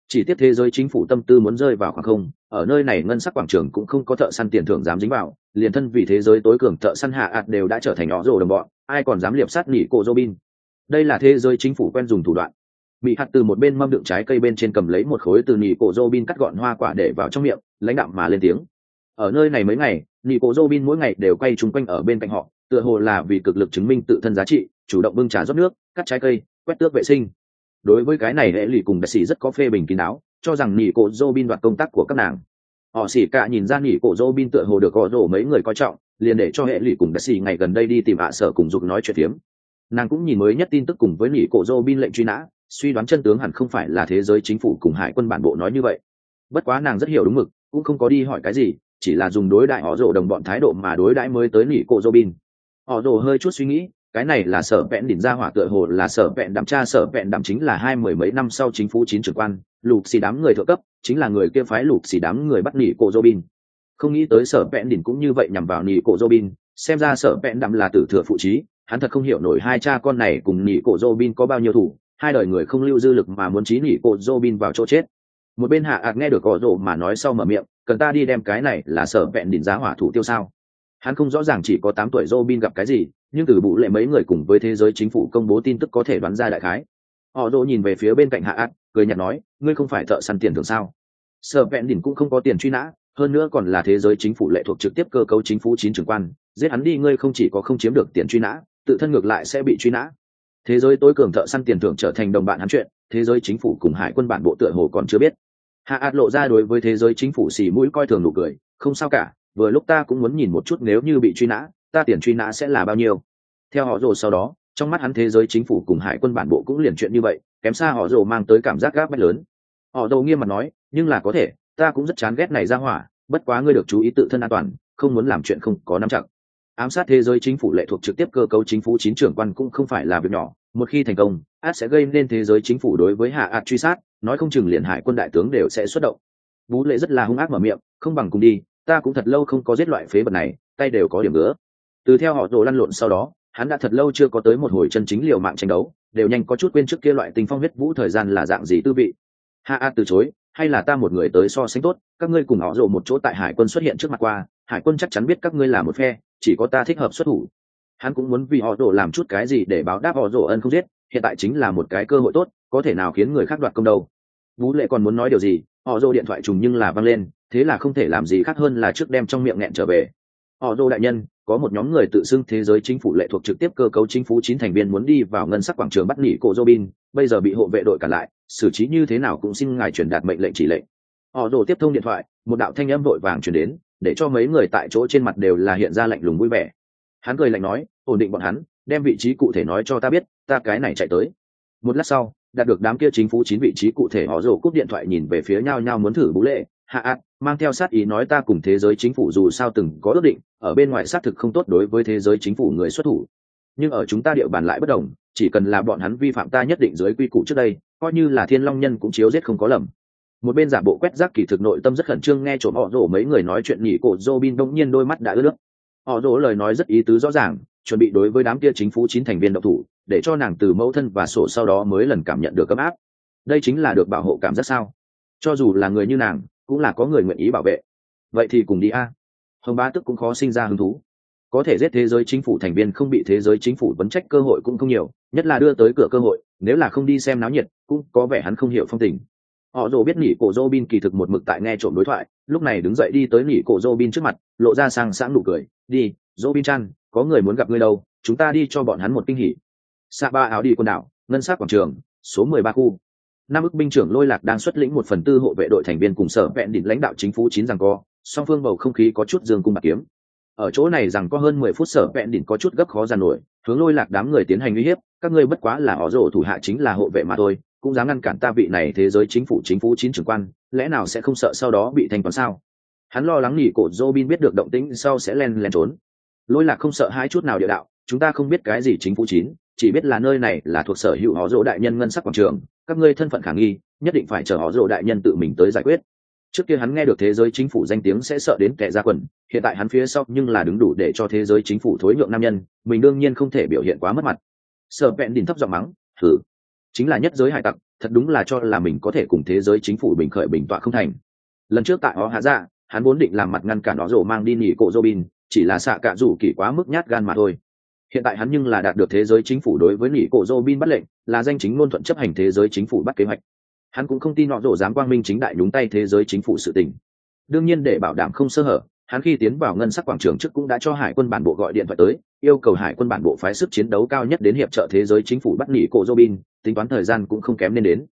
Chỉ tiếc thế giới chính phủ tâm tư muốn rơi vào khoảng không, ở nơi này ngân sắc quảng trường cũng không có thợ săn tiền thưởng dám dính vào, liền thân vì thế giới tối cường thợ săn hạ ạt đều đã trở thành nhỏ rồ đồng bọn, ai còn dám liệp sát nỉ cổ Robin. Đây là thế giới chính phủ quen dùng thủ đoạn. Bị hạt từ một bên mâm đựng trái cây bên trên cầm lấy một khối từ nỉ cổ Robin cắt gọn hoa quả để vào trong miệng, lãnh đạm mà lên tiếng. Ở nơi này mấy ngày, nỉ cổ Robin mỗi ngày đều quay chung quanh ở bên cạnh họ, tựa hồ là vì cực lực chứng minh tự thân giá trị, chủ động bưng trà rót nước, cắt trái cây, quét tước vệ sinh. Đối với cái này hệ lụy cùng đại sĩ rất có phê bình kín đáo, cho rằng nỉ cổ Robin đoạt công tác của các nàng. Họ xỉ cả nhìn ra nỉ cổ Robin tựa hồ được gõ rổ mấy người coi trọng, liền để cho hệ lụy cùng đại sĩ ngày gần đây đi tìm ạ sở cùng dục nói chuyện tiếm. Nàng cũng nhìn mới nhất tin tức cùng với nỉ cổ Robin lệnh truy nã, suy đoán chân tướng hẳn không phải là thế giới chính phủ cùng hải quân bản bộ nói như vậy. Bất quá nàng rất hiểu đúng mực, cũng không có đi hỏi cái gì, chỉ là dùng đối đại họ rổ đồng bọn thái độ mà đối đãi mới tới nỉ cổ Robin. Họ rổ hơi chút suy nghĩ, cái này là sở vẹn đỉnh ra hỏa tựa hồ là sở vẹn đạm cha sở vẹn đạm chính là hai mười mấy năm sau chính phủ chín trưởng quan, lục xì đám người thượng cấp chính là người kia phái lục xì đám người bắt nỉ cổ Robin. Không nghĩ tới sở vẹn đỉnh cũng như vậy nhằm vào nỉ cổ Robin, xem ra sở vẹn đạm là tử thừa phụ trí, hắn thật không hiểu nổi hai cha con này cùng nỉ cổ Robin có bao nhiêu thủ, hai đời người không lưu dư lực mà muốn trí nỉ cổ Robin vào chỗ chết. Một bên hạ ạt nghe được gõ rổ mà nói sau mở miệng, cần ta đi đem cái này là sở vẹn đỉnh giá hỏa thủ tiêu sao? Hắn không rõ ràng chỉ có tám tuổi Robin gặp cái gì, nhưng từ bụ lệ mấy người cùng với thế giới chính phủ công bố tin tức có thể đoán ra đại khái. Họ dỗ nhìn về phía bên cạnh hạ ạt, cười nhạt nói, ngươi không phải thợ săn tiền thưởng sao? Sở vẹn đỉnh cũng không có tiền truy nã, hơn nữa còn là thế giới chính phủ lệ thuộc trực tiếp cơ cấu chính phủ chín trưởng quan, giết hắn đi ngươi không chỉ có không chiếm được tiền truy nã, tự thân ngược lại sẽ bị truy nã. Thế giới tối cường thợ săn tiền thưởng trở thành đồng bạn hắn chuyện, thế giới chính phủ cùng hải quân bản bộ tựa hồ còn chưa biết. Hạ ạt lộ ra đối với thế giới chính phủ xì mũi coi thường nụ cười, không sao cả, vừa lúc ta cũng muốn nhìn một chút nếu như bị truy nã, ta tiền truy nã sẽ là bao nhiêu. Theo họ rồ sau đó, trong mắt hắn thế giới chính phủ cùng hải quân bản bộ cũng liền chuyện như vậy, kém xa họ rồ mang tới cảm giác gáp bách lớn. Họ rồ nghiêm mặt nói, nhưng là có thể, ta cũng rất chán ghét này ra hỏa, bất quá ngươi được chú ý tự thân an toàn, không muốn làm chuyện không có nắm chặt. Ám sát thế giới chính phủ lệ thuộc trực tiếp cơ cấu chính phủ chín trưởng quan cũng không phải là việc nhỏ, một khi thành công, át sẽ gây nên thế giới chính phủ đối với hạ ạt truy sát, nói không chừng liền hải quân đại tướng đều sẽ xuất động. Vũ lệ rất là hung ác mở miệng, không bằng cùng đi, ta cũng thật lâu không có giết loại phế vật này, tay đều có điểm ngứa. Từ theo họ rồ lăn lộn sau đó, hắn đã thật lâu chưa có tới một hồi chân chính liều mạng tranh đấu, đều nhanh có chút quên trước kia loại tình phong huyết vũ thời gian là dạng gì tư vị. Hạ ạt từ chối, hay là ta một người tới so sánh tốt, các ngươi cùng họ rồ một chỗ tại hải quân xuất hiện trước mặt qua, hải quân chắc chắn biết các ngươi là một phe, chỉ có ta thích hợp xuất thủ. Hắn cũng muốn vì họ rồ làm chút cái gì để báo đáp họ rồ ân không giết, hiện tại chính là một cái cơ hội tốt, có thể nào khiến người khác đoạt công đâu. Vũ lệ còn muốn nói điều gì, họ rồ điện thoại trùng nhưng là văng lên, thế là không thể làm gì khác hơn là trước đem trong miệng nghẹn trở về. Họ rồ đại nhân, có một nhóm người tự xưng thế giới chính phủ lệ thuộc trực tiếp cơ cấu chính phủ chín thành viên muốn đi vào ngân sắc quảng trường bắt nỉ cổ Robin, bây giờ bị hộ vệ đội cản lại, xử trí như thế nào cũng xin ngài truyền đạt mệnh lệnh chỉ lệnh. Họ rồ tiếp thông điện thoại, một đạo thanh âm vội vàng truyền đến, để cho mấy người tại chỗ trên mặt đều là hiện ra lạnh lùng vui vẻ. Hắn cười lạnh nói, ổn định bọn hắn, đem vị trí cụ thể nói cho ta biết, ta cái này chạy tới. Một lát sau, đạt được đám kia chính phủ chín vị trí cụ thể, họ rồ cúp điện thoại nhìn về phía nhau nhau muốn thử bú lệ, hạ ạt, mang theo sát ý nói ta cùng thế giới chính phủ dù sao từng có ước định, ở bên ngoài xác thực không tốt đối với thế giới chính phủ người xuất thủ, nhưng ở chúng ta địa bàn lại bất đồng, chỉ cần là bọn hắn vi phạm ta nhất định dưới quy củ trước đây, coi như là thiên long nhân cũng chiếu giết không có lầm. Một bên giả bộ quét rác kỳ thực nội tâm rất khẩn trương nghe trộm họ rồ mấy người nói chuyện nhỉ cổ Robin đông nhiên đôi mắt đã ướt nước. Họ rồ lời nói rất ý tứ rõ ràng, chuẩn bị đối với đám kia chính phủ chín thành viên độc thủ, để cho nàng từ mẫu thân và sổ sau đó mới lần cảm nhận được ấm áp. Đây chính là được bảo hộ cảm giác sao? Cho dù là người như nàng, cũng là có người nguyện ý bảo vệ. Vậy thì cùng đi a. Hồng Bá Tức cũng khó sinh ra hứng thú. Có thể giết thế giới chính phủ thành viên không bị thế giới chính phủ vấn trách cơ hội cũng không nhiều, nhất là đưa tới cửa cơ hội, nếu là không đi xem náo nhiệt, cũng có vẻ hắn không hiểu phong tình. Họ rồ biết nỉ cổ Robin kỳ thực một mực tại nghe trộm đối thoại, lúc này đứng dậy đi tới nỉ cổ Robin trước mặt, lộ ra sang sáng nụ cười, đi, Robin chan, có người muốn gặp ngươi đâu, chúng ta đi cho bọn hắn một kinh hỉ. Sa ba áo đi quần đảo, ngân sắc quảng trường, số mười ba khu. Nam ức binh trưởng Lôi Lạc đang xuất lĩnh một phần tư hộ vệ đội thành viên cùng sở vẹn đỉnh lãnh đạo chính phủ chín rằng co, song phương bầu không khí có chút dương cung bạc kiếm. Ở chỗ này rằng có hơn mười phút sở vẹn đỉnh có chút gấp khó giàn nổi, hướng Lôi Lạc đám người tiến hành uy hiếp, các ngươi bất quá là họ rồ thủ hạ chính là hộ vệ mà thôi, cũng dám ngăn cản ta vị này thế giới chính phủ chính phủ chín trưởng quan, lẽ nào sẽ không sợ sau đó bị thanh toán sao? Hắn lo lắng nỉ cổ Robin biết được động tĩnh sau sẽ len lén trốn. Lôi Lạc không sợ hãi chút nào địa đạo, chúng ta không biết cái gì chính phủ chín, chỉ biết là nơi này là thuộc sở hữu họ rồ đại nhân ngân sắc quảng trường, các ngươi thân phận khả nghi, nhất định phải chờ họ rồ đại nhân tự mình tới giải quyết. Trước kia hắn nghe được thế giới chính phủ danh tiếng sẽ sợ đến kẻ ra quần, hiện tại hắn phía sau nhưng là đứng đủ để cho thế giới chính phủ thối nhượng nam nhân, mình đương nhiên không thể biểu hiện quá mất mặt. Sở Vẹn Đỉnh thấp giọng mắng, thử, chính là nhất giới hải tặc, thật đúng là cho là mình có thể cùng thế giới chính phủ bình khởi bình tọa không thành. Lần trước tại họ hạ dạ, hắn vốn định làm mặt ngăn cản nó rồ mang đi nghỉ cổ Robin, chỉ là xạ cạ rủ kỳ quá mức nhát gan mà thôi. Hiện tại hắn nhưng là đạt được thế giới chính phủ đối với nghỉ cổ Robin bắt lệnh, là danh chính ngôn thuận chấp hành thế giới chính phủ bắt kế hoạch. Hắn cũng không tin nọ rồ dám quang minh chính đại nhúng tay thế giới chính phủ sự tình. Đương nhiên để bảo đảm không sơ hở, hắn khi tiến vào ngân sắc quảng trường trước cũng đã cho hải quân bản bộ gọi điện thoại tới, yêu cầu hải quân bản bộ phái sức chiến đấu cao nhất đến hiệp trợ thế giới chính phủ bắt nghỉ cổ Robin, tính toán thời gian cũng không kém nên đến.